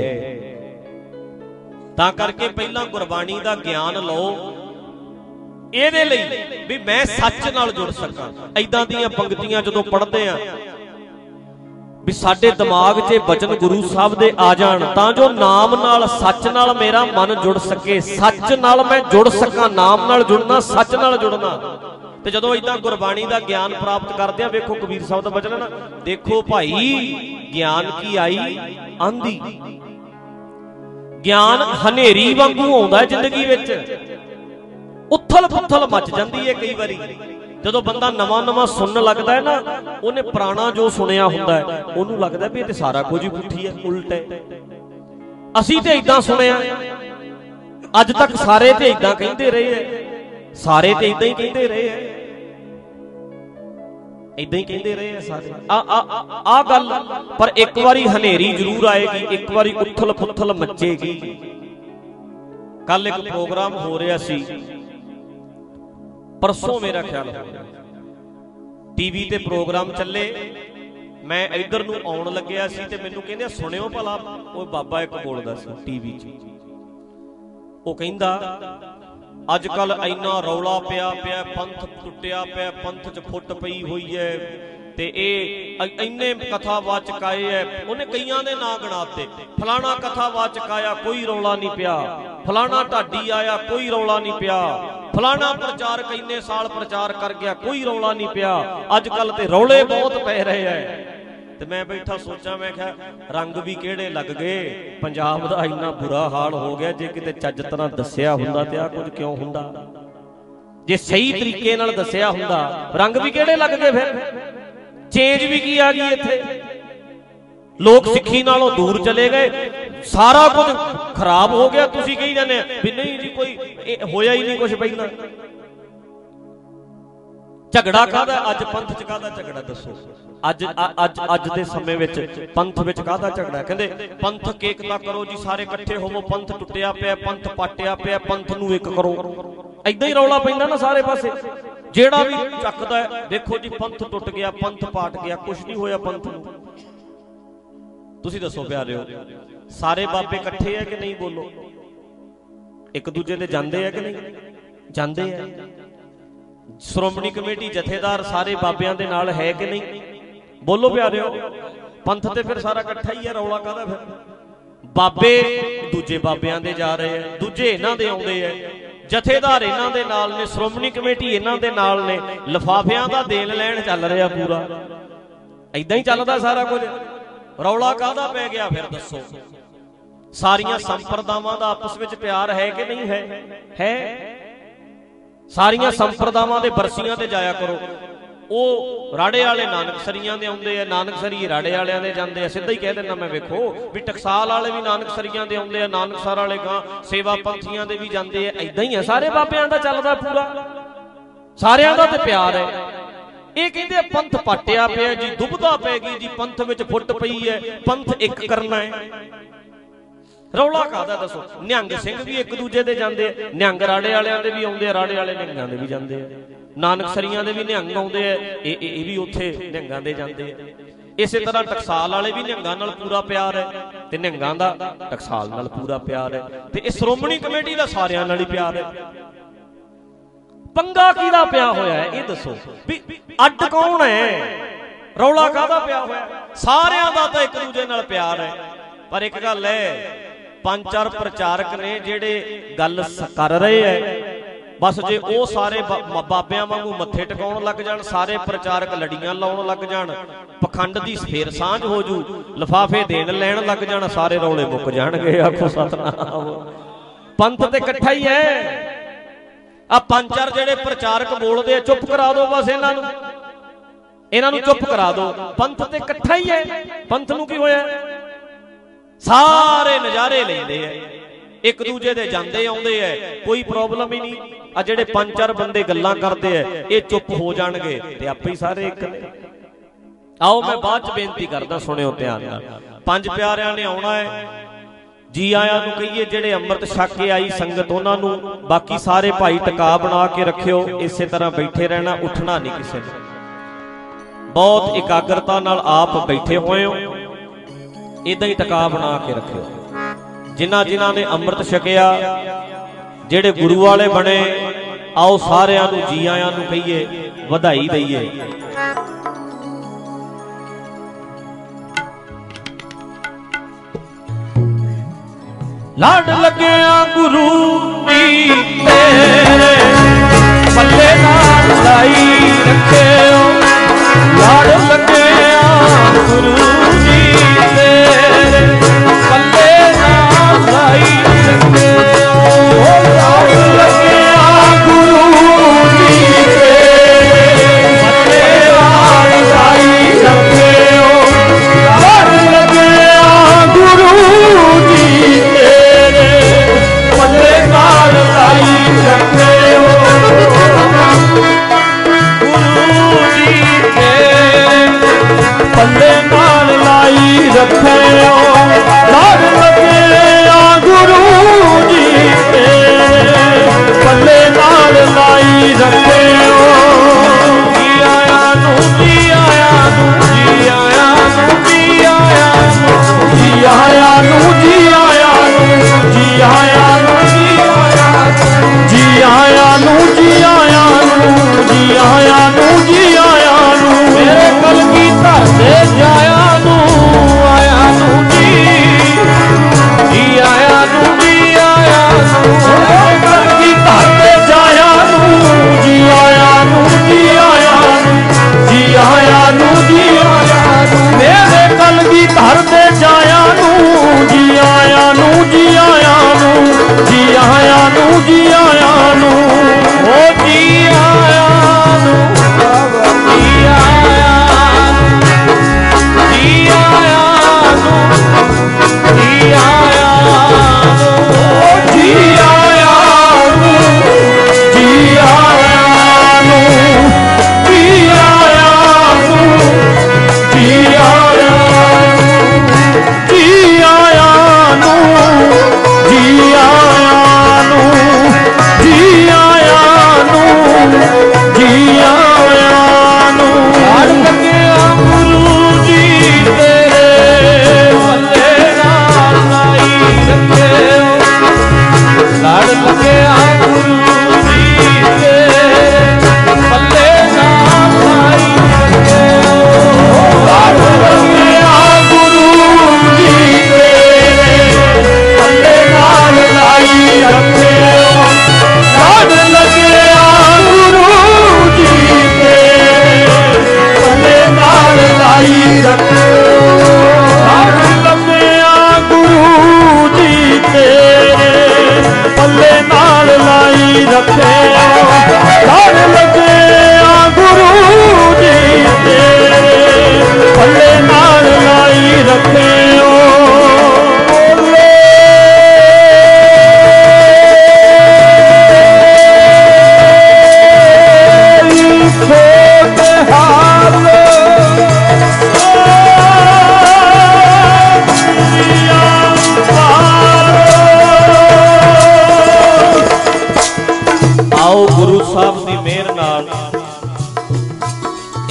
ਤਾਂ ਕਰਕੇ ਪਹਿਲਾਂ ਗੁਰਬਾਣੀ ਦਾ ਗਿਆਨ ਲਓ, ਇਹਦੇ ਲਈ ਵੀ ਮੈਂ ਸੱਚ ਨਾਲ ਜੁੜ ਸਕਾਂ। ਏਦਾਂ ਦੀਆਂ ਪੰਕਤੀਆਂ ਜਦੋਂ ਪੜ੍ਹਦੇ ਆ ਵੀ ਸਾਡੇ ਦਿਮਾਗ 'ਚ ਬਚਨ ਗੁਰੂ ਸਾਹਿਬ ਦੇ ਆ ਜਾਣ, ਤਾਂ ਜੋ ਨਾਮ ਨਾਲ, ਸੱਚ ਨਾਲ ਮੇਰਾ ਮਨ ਜੁੜ ਸਕੇ, ਸੱਚ ਨਾਲ ਮੈਂ ਜੁੜ ਸਕਾਂ। ਨਾਮ ਨਾਲ ਜੁੜਨਾ, ਸੱਚ ਨਾਲ ਜੁੜਨਾ। ਤੇ ਜਦੋਂ ਏਦਾਂ ਗੁਰਬਾਣੀ ਦਾ ਗਿਆਨ ਪ੍ਰਾਪਤ ਕਰਦੇ ਆ, ਵੇਖੋ ਕਬੀਰ ਸਾਹਿਬ ਦਾ ਬਚਨ ਨਾ, ਦੇਖੋ ਭਾਈ ਗਿਆਨ ਕੀ ਆਈ ਆਂਦੀ। ਗਿਆਨ ਹਨੇਰੀ ਵਾਂਗੂ ਆਉਂਦਾ ਜ਼ਿੰਦਗੀ ਵਿੱਚ, ਉਥਲ ਪੁਥਲ ਮਚ ਜਾਂਦੀ ਹੈ ਕਈ ਵਾਰੀ। ਜਦੋਂ ਬੰਦਾ ਨਵਾਂ ਸੁਣਨ ਲੱਗਦਾ ਹੈ ਨਾ, ਉਹਨੇ ਪੁਰਾਣਾ ਜੋ ਸੁਣਿਆ ਹੁੰਦਾ ਹੈ, ਉਹਨੂੰ ਲੱਗਦਾ ਵੀ ਇਹ ਤੇ ਸਾਰਾ ਕੁਝ ਹੀ ਪੁੱਠੀ ਹੈ, ਉਲਟ ਹੈ। ਅਸੀਂ ਤੇ ਏਦਾਂ ਸੁਣਿਆ, ਅੱਜ ਤੱਕ ਸਾਰੇ ਤੇ ਏਦਾਂ ਕਹਿੰਦੇ ਰਹੇ ਹੈ, ਸਾਰੇ ਤੇ ਏਦਾਂ ਹੀ ਕਹਿੰਦੇ ਰਹੇ ਹੈ, ਏਦਾਂ ਹੀ ਕਹਿੰਦੇ ਰਹੇ ਆ ਸਾਰੇ ਆ ਗੱਲ। ਪਰ ਇੱਕ ਵਾਰੀ ਹਨੇਰੀ ਜ਼ਰੂਰ ਆਏਗੀ, ਇੱਕ ਵਾਰੀ ਉਥਲ ਪੁਥਲ ਮੱਚੇਗੀ। ਕੱਲ ਇੱਕ ਪ੍ਰੋਗਰਾਮ ਹੋ ਰਿਹਾ ਸੀ, ਪਰਸੋਂ ਮੇਰਾ ਖਿਆਲ ਟੀਵੀ ਤੇ ਪ੍ਰੋਗਰਾਮ ਚੱਲੇ, ਮੈਂ ਇੱਧਰ ਨੂੰ ਆਉਣ ਲੱਗਿਆ ਸੀ ਤੇ ਮੈਨੂੰ ਕਹਿੰਦੇ ਸੁਣਿਓ ਭਲਾ, ਉਹ ਬਾਬਾ ਇੱਕ ਬੋਲਦਾ ਸੀ ਟੀਵੀ 'ਚ। ਉਹ ਕਹਿੰਦਾ ਅੱਜ ਕੱਲ ਇੰਨਾ ਰੌਲਾ ਪਿਆ, ਪੰਥ ਟੁੱਟਿਆ ਪਿਆ, ਪੰਥ 'ਚ ਫੁੱਟ ਪਈ ਹੋਈ ਹੈ, ਤੇ ਇਹ ਇੰਨੇ ਕਥਾਵਾਚਕ ਆਏ ਐ। ਉਹਨੇ ਕਈਆਂ ਦੇ ਨਾਂ ਗਿਣਾਤੇ, ਫਲਾਣਾ ਕਥਾਵਾਚਕ ਆਇਆ ਕੋਈ ਰੌਲਾ ਨਹੀਂ ਪਿਆ, ਫਲਾਣਾ ਢਾਡੀ ਆਇਆ ਕੋਈ ਰੌਲਾ ਨਹੀਂ ਪਿਆ, ਫਲਾਣਾ ਪ੍ਰਚਾਰਕ ਇੰਨੇ ਸਾਲ ਪ੍ਰਚਾਰ ਕਰ ਗਿਆ ਕੋਈ ਰੌਲਾ ਨਹੀਂ ਪਿਆ। ਅੱਜ ਕੱਲ ਤੇ ਰੌਲੇ ਬਹੁਤ ਪੈ ਰਹੇ ਐ। ਤੇ ਮੈਂ ਬੈਠਾ ਸੋਚਾਂ, ਮੈਂ ਕਿਹਾ ਰੰਗ ਵੀ ਕਿਹੜੇ ਲੱਗ ਗਏ, ਪੰਜਾਬ ਦਾ ਇੰਨਾ ਬੁਰਾ ਹਾਲ ਹੋ ਗਿਆ। ਜੇ ਕਿਤੇ ਚੱਜ ਤਰ੍ਹਾਂ ਦੱਸਿਆ ਹੁੰਦਾ ਤੇ ਆਹ ਕੁਝ ਕਿਉਂ ਹੁੰਦਾ, ਜੇ ਸਹੀ ਤਰੀਕੇ ਨਾਲ ਦੱਸਿਆ ਹੁੰਦਾ। ਰੰਗ ਵੀ ਕਿਹੜੇ ਲੱਗ ਗਏ, ਫਿਰ ਚੇਂਜ ਵੀ ਕੀ ਆ ਗਈ ਇੱਥੇ। ਲੋਕ ਸਿੱਖੀ ਨਾਲੋਂ ਦੂਰ ਚਲੇ ਗਏ, ਸਾਰਾ ਕੁਝ ਖਰਾਬ ਹੋ ਗਿਆ। ਤੁਸੀਂ ਕਹੀ ਜਾਂਦੇ ਆ ਵੀ ਨਹੀਂ ਜੀ ਕੋਈ ਹੋਇਆ ਹੀ ਨਹੀਂ ਕੁਝ ਪਹਿਲਾਂ। ਝਗੜਾ ਕਾਹਦਾ ਅੱਜ, ਪੰਥ 'ਚ ਕਾਹਦਾ ਝਗੜਾ ਦੱਸੋ। ਅੱਜ ਦੇ ਸਮੇਂ ਵਿੱਚ ਪੰਥ ਵਿੱਚ ਕਾਹਦਾ ਝਗੜਾ। ਕਹਿੰਦੇ ਪੰਥਕ ਏਕਤਾ ਕਰੋ ਜੀ, ਸਾਰੇ ਇਕੱਠੇ ਹੋਵੋ, ਪੰਥ ਟੁੱਟਿਆ ਪਿਆ, ਪੰਥ ਪਾਟਿਆ ਪਿਆ, ਪੰਥ ਨੂੰ ਇੱਕ ਕਰੋ। ਏਦਾਂ ਹੀ ਰੌਲਾ ਪੈਂਦਾ ਨਾ ਸਾਰੇ ਪਾਸੇ, ਜਿਹੜਾ ਵੀ ਚੱਕਦਾ ਹੈ। ਦੇਖੋ ਜੀ ਪੰਥ ਟੁੱਟ ਗਿਆ, ਪੰਥ ਪਾਟ ਗਿਆ, ਕੁਛ ਨਹੀਂ ਹੋਇਆ ਪੰਥ ਨੂੰ। ਤੁਸੀਂ ਦੱਸੋ ਪਿਆਰਿਓ, ਸਾਰੇ ਬਾਬੇ ਇਕੱਠੇ ਆ ਕਿ ਨਹੀਂ? ਬੋਲੋ, ਇੱਕ ਦੂਜੇ ਦੇ ਜਾਂਦੇ ਆ ਕਿ ਨਹੀਂ? ਜਾਂਦੇ ਆ। ਸ਼੍ਰੋਮਣੀ ਕਮੇਟੀ ਜਥੇਦਾਰ ਸਾਰੇ ਬਾਬਿਆਂ ਦੇ ਨਾਲ ਹੈ ਕਿ ਨਹੀਂ? ਬੋਲੋ ਪਿਆਰਿਓ। ਪੰਥ ਤੇ ਫਿਰ ਸਾਰਾ ਇਕੱਠਾ ਹੀ ਹੈ, ਰੌਲਾ ਕਾਹਦਾ ਫਿਰ? ਬਾਬੇ ਦੂਜੇ ਬਾਬਿਆਂ ਦੇ ਜਾ ਰਹੇ ਆ, ਦੂਜੇ ਇਹਨਾਂ ਦੇ ਆਉਂਦੇ ਆ, ਜਥੇਦਾਰ ਇਹਨਾਂ ਦੇ ਨਾਲ ਨੇ, ਸ਼੍ਰੋਮਣੀ ਕਮੇਟੀ ਇਹਨਾਂ ਦੇ ਨਾਲ ਨੇ, ਲਿਫਾਫਿਆਂ ਦਾ ਦੇਣ ਲੈਣ ਚੱਲ ਰਿਹਾ ਪੂਰਾ। ਏਦਾਂ ਹੀ ਚੱਲਦਾ ਸਾਰਾ ਕੁਝ। ਰੌਲਾ ਕਾਹਦਾ ਪੈ ਗਿਆ ਫਿਰ ਦੱਸੋ? ਸਾਰੀਆਂ ਸੰਪਰਦਾਵਾਂ ਦਾ ਆਪਸ ਵਿੱਚ ਪਿਆਰ ਹੈ ਕਿ ਨਹੀਂ ਹੈ? ਹੈ। ਸਾਰੀਆਂ ਸੰਪਰਦਾਵਾਂ ਦੇ ਬਰਸੀਆਂ ਤੇ ਜਾਇਆ ਕਰੋ। ਉਹ ਰਾੜੇ ਵਾਲੇ ਨਾਨਕਸਰੀਆਂ ਦੇ ਆਉਂਦੇ ਆ, ਨਾਨਕਸਰੀ ਰਾੜੇ ਵਾਲਿਆਂ ਦੇ ਜਾਂਦੇ ਆ। ਸਿੱਧਾ ਹੀ ਕਹਿ ਦਿੰਦਾ ਮੈਂ, ਵੇਖੋ ਵੀ ਟਕਸਾਲ ਵਾਲੇ ਵੀ ਨਾਨਕਸਰੀਆਂ ਦੇ ਆਉਂਦੇ ਆ, ਨਾਨਕਸਰ ਵਾਲੇ ਗਾਂ ਸੇਵਾ ਪੰਥੀਆਂ ਦੇ ਵੀ ਜਾਂਦੇ ਆ। ਏਦਾਂ ਹੀ ਆ, ਸਾਰੇ ਬਾਬਿਆਂ ਦਾ ਚੱਲਦਾ ਪੂਰਾ, ਸਾਰਿਆਂ ਦਾ ਤੇ ਪਿਆਰ ਹੈ। ਇਹ ਕਹਿੰਦੇ ਪੰਥ ਪਾਟਿਆ ਪਿਆ ਜੀ, ਦੁਬਦਾ ਪੈ ਗਈ ਜੀ, ਪੰਥ ਵਿੱਚ ਫੁੱਟ ਪਈ ਹੈ, ਪੰਥ ਇੱਕ ਕਰਨਾ ਹੈ। ਰੌਲਾ ਕਾਹਦਾ ਦੱਸੋ? ਨਿਹੰਗ ਸਿੰਘ ਵੀ ਇੱਕ ਦੂਜੇ ਦੇ ਜਾਂਦੇ ਆ, ਨਿਹੰਗ ਰਾੜੇ ਵਾਲਿਆਂ ਦੇ ਵੀ ਆਉਂਦੇ ਆ, ਰਾੜੇ ਵਾਲੇ ਨਿਹੰਗਾਂ ਦੇ ਵੀ ਜਾਂਦੇ ਆ, ਨਾਨਕਸਰੀਆਂ ਦੇ ਵੀ ਨਿਹੰਗ ਆਉਂਦੇ ਆ, ਇਹ ਵੀ ਉੱਥੇ ਨਿਹੰਗਾਂ ਦੇ ਜਾਂਦੇ ਆ। ਇਸੇ ਤਰ੍ਹਾਂ ਟਕਸਾਲ ਵਾਲੇ ਵੀ ਨਿਹੰਗਾਂ ਨਾਲ ਪੂਰਾ ਪਿਆਰ ਹੈ ਤੇ ਨਿਹੰਗਾਂ ਦਾ ਟਕਸਾਲ ਨਾਲ ਪੂਰਾ ਪਿਆਰ ਹੈ, ਤੇ ਇਹ ਸ਼੍ਰੋਮਣੀ ਕਮੇਟੀ ਦਾ ਸਾਰਿਆਂ ਨਾਲ ਹੀ ਪਿਆਰ ਹੈ। ਪੰਗਾ ਕਿਹਦਾ ਪਿਆ ਹੋਇਆ ਹੈ ਇਹ ਦੱਸੋ? ਵੀ ਅੱਡ ਕੌਣ ਹੈ? ਰੌਲਾ ਕਾਹਦਾ ਪਿਆ ਹੋਇਆ? ਸਾਰਿਆਂ ਦਾ ਤਾਂ ਇੱਕ ਦੂਜੇ ਨਾਲ ਪਿਆਰ ਹੈ। ਪਰ ਇੱਕ ਗੱਲ ਹੈ, ਪੰਜ ਚਾਰ ਪ੍ਰਚਾਰਕ ਨੇ ਜਿਹੜੇ ਗੱਲ ਕਰ ਰਹੇ ਐ, ਬਸ ਜੇ ਉਹ ਸਾਰੇ ਬਾਬਿਆਂ ਵਾਂਗੂ ਮੱਥੇ ਟਿਕਾਉਣ ਲੱਗ ਜਾਣ, ਸਾਰੇ ਪ੍ਰਚਾਰਕ ਲੜੀਆਂ ਲਾਉਣ ਲੱਗ ਜਾਣ, ਪਖੰਡ ਦੀ ਫੇਰ ਸਾਂਝ ਹੋ ਜੂ, ਲਿਫਾਫੇ ਦੇਣ ਲੈਣ ਲੱਗ ਜਾਣ, ਸਾਰੇ ਰੌਲੇ ਮੁੱਕ ਜਾਣਗੇ। ਆਖੋ ਸਤਨਾਮ। ਪੰਥ ਤੇ ਇਕੱਠਾ ਹੀ ਹੈ। ਆ ਪੰਜ ਚਾਰ ਜਿਹੜੇ ਪ੍ਰਚਾਰਕ ਬੋਲਦੇ ਆ, ਚੁੱਪ ਕਰਾ ਦਿਓ ਬਸ ਇਹਨਾਂ ਨੂੰ ਚੁੱਪ ਕਰਾ ਦਿਓ। ਪੰਥ ਤੇ ਇਕੱਠਾ ਹੀ ਹੈ। ਪੰਥ ਨੂੰ ਕੀ ਹੋਇਆ? ਸਾਰੇ ਨਜ਼ਾਰੇ ਲੈਂਦੇ ਐ, ਇੱਕ ਦੂਜੇ ਦੇ ਜਾਂਦੇ ਆਉਂਦੇ ਐ, ਕੋਈ ਪ੍ਰੋਬਲਮ ਹੀ ਨਹੀਂ। ਆ ਜਿਹੜੇ ਪੰਜ ਚਾਰ ਬੰਦੇ ਗੱਲਾਂ ਕਰਦੇ ਐ, ਇਹ ਚੁੱਪ ਹੋ ਜਾਣਗੇ ਤੇ ਆਪੇ ਹੀ ਸਾਰੇ ਇੱਕ ਨੇ। ਆਓ ਮੈਂ ਬਾਅਦ ਚ ਬੇਨਤੀ ਕਰਦਾ, ਸੁਣਿਓ ਧਿਆਨ ਨਾਲ। ਪੰਜ ਪਿਆਰਿਆਂ ਨੇ ਆਉਣਾ ਹੈ, ਜੀ ਆਇਆਂ ਨੂੰ ਕਹੀਏ। ਜਿਹੜੇ ਅੰਮ੍ਰਿਤ ਛਕ ਕੇ ਆਈ ਸੰਗਤ ਉਹਨਾਂ ਨੂੰ, ਬਾਕੀ ਸਾਰੇ ਭਾਈ ਟਿਕਾ ਬਣਾ ਕੇ ਰੱਖਿਓ, ਇਸੇ ਤਰ੍ਹਾਂ ਬੈਠੇ ਰਹਿਣਾ, ਉੱਠਣਾ ਨਹੀਂ ਕਿਸੇ ਨੇ। ਬਹੁਤ ਇਕਾਗਰਤਾ ਨਾਲ ਆਪ ਬੈਠੇ ਹੋਏ ਹੋ, ਇਦਾਂ ਹੀ ਟਿਕਾ ਬਣਾ ਕੇ ਰੱਖਿਓ। ਜਿਨ੍ਹਾਂ ਨੇ ਅੰਮ੍ਰਿਤ ਛਕਿਆ, ਜਿਹੜੇ ਗੁਰੂ ਵਾਲੇ ਬਣੇ, ਆਓ ਸਾਰਿਆਂ ਨੂੰ ਜੀ ਆਇਆਂ ਨੂੰ ਕਹੀਏ, ਵਧਾਈ ਦਈਏ। ਲੜ ਲੱਗਿਆ ਗੁਰੂ ਦੀ ਤੇਰੇ, ਪੱਲੇ ਨਾਲ ਲਾਈ ਰੱਖਿਓ। ਲੜ ਲੱਗਿਆ ਗੁਰੂ ਦੀ ਤੇਰੇ, ਪੱਲੇ ਨਾਲ ਲਾਈ ਰੱਖਿਓ। ਲੜ ਲੱਗਿਆ ਗੁਰੂ ਦੀ ਤੇਰੇ, ਪੱਲੇ ਨਾਲ ਲਾਈ ਰੱਖਿਓ। ਲੜ ਲੱਗਿਆ ਗੁਰੂ ਦੀ ਪੱਲੇ ਨਾਲ ਲਾਈ ਰੱਖਿਓ।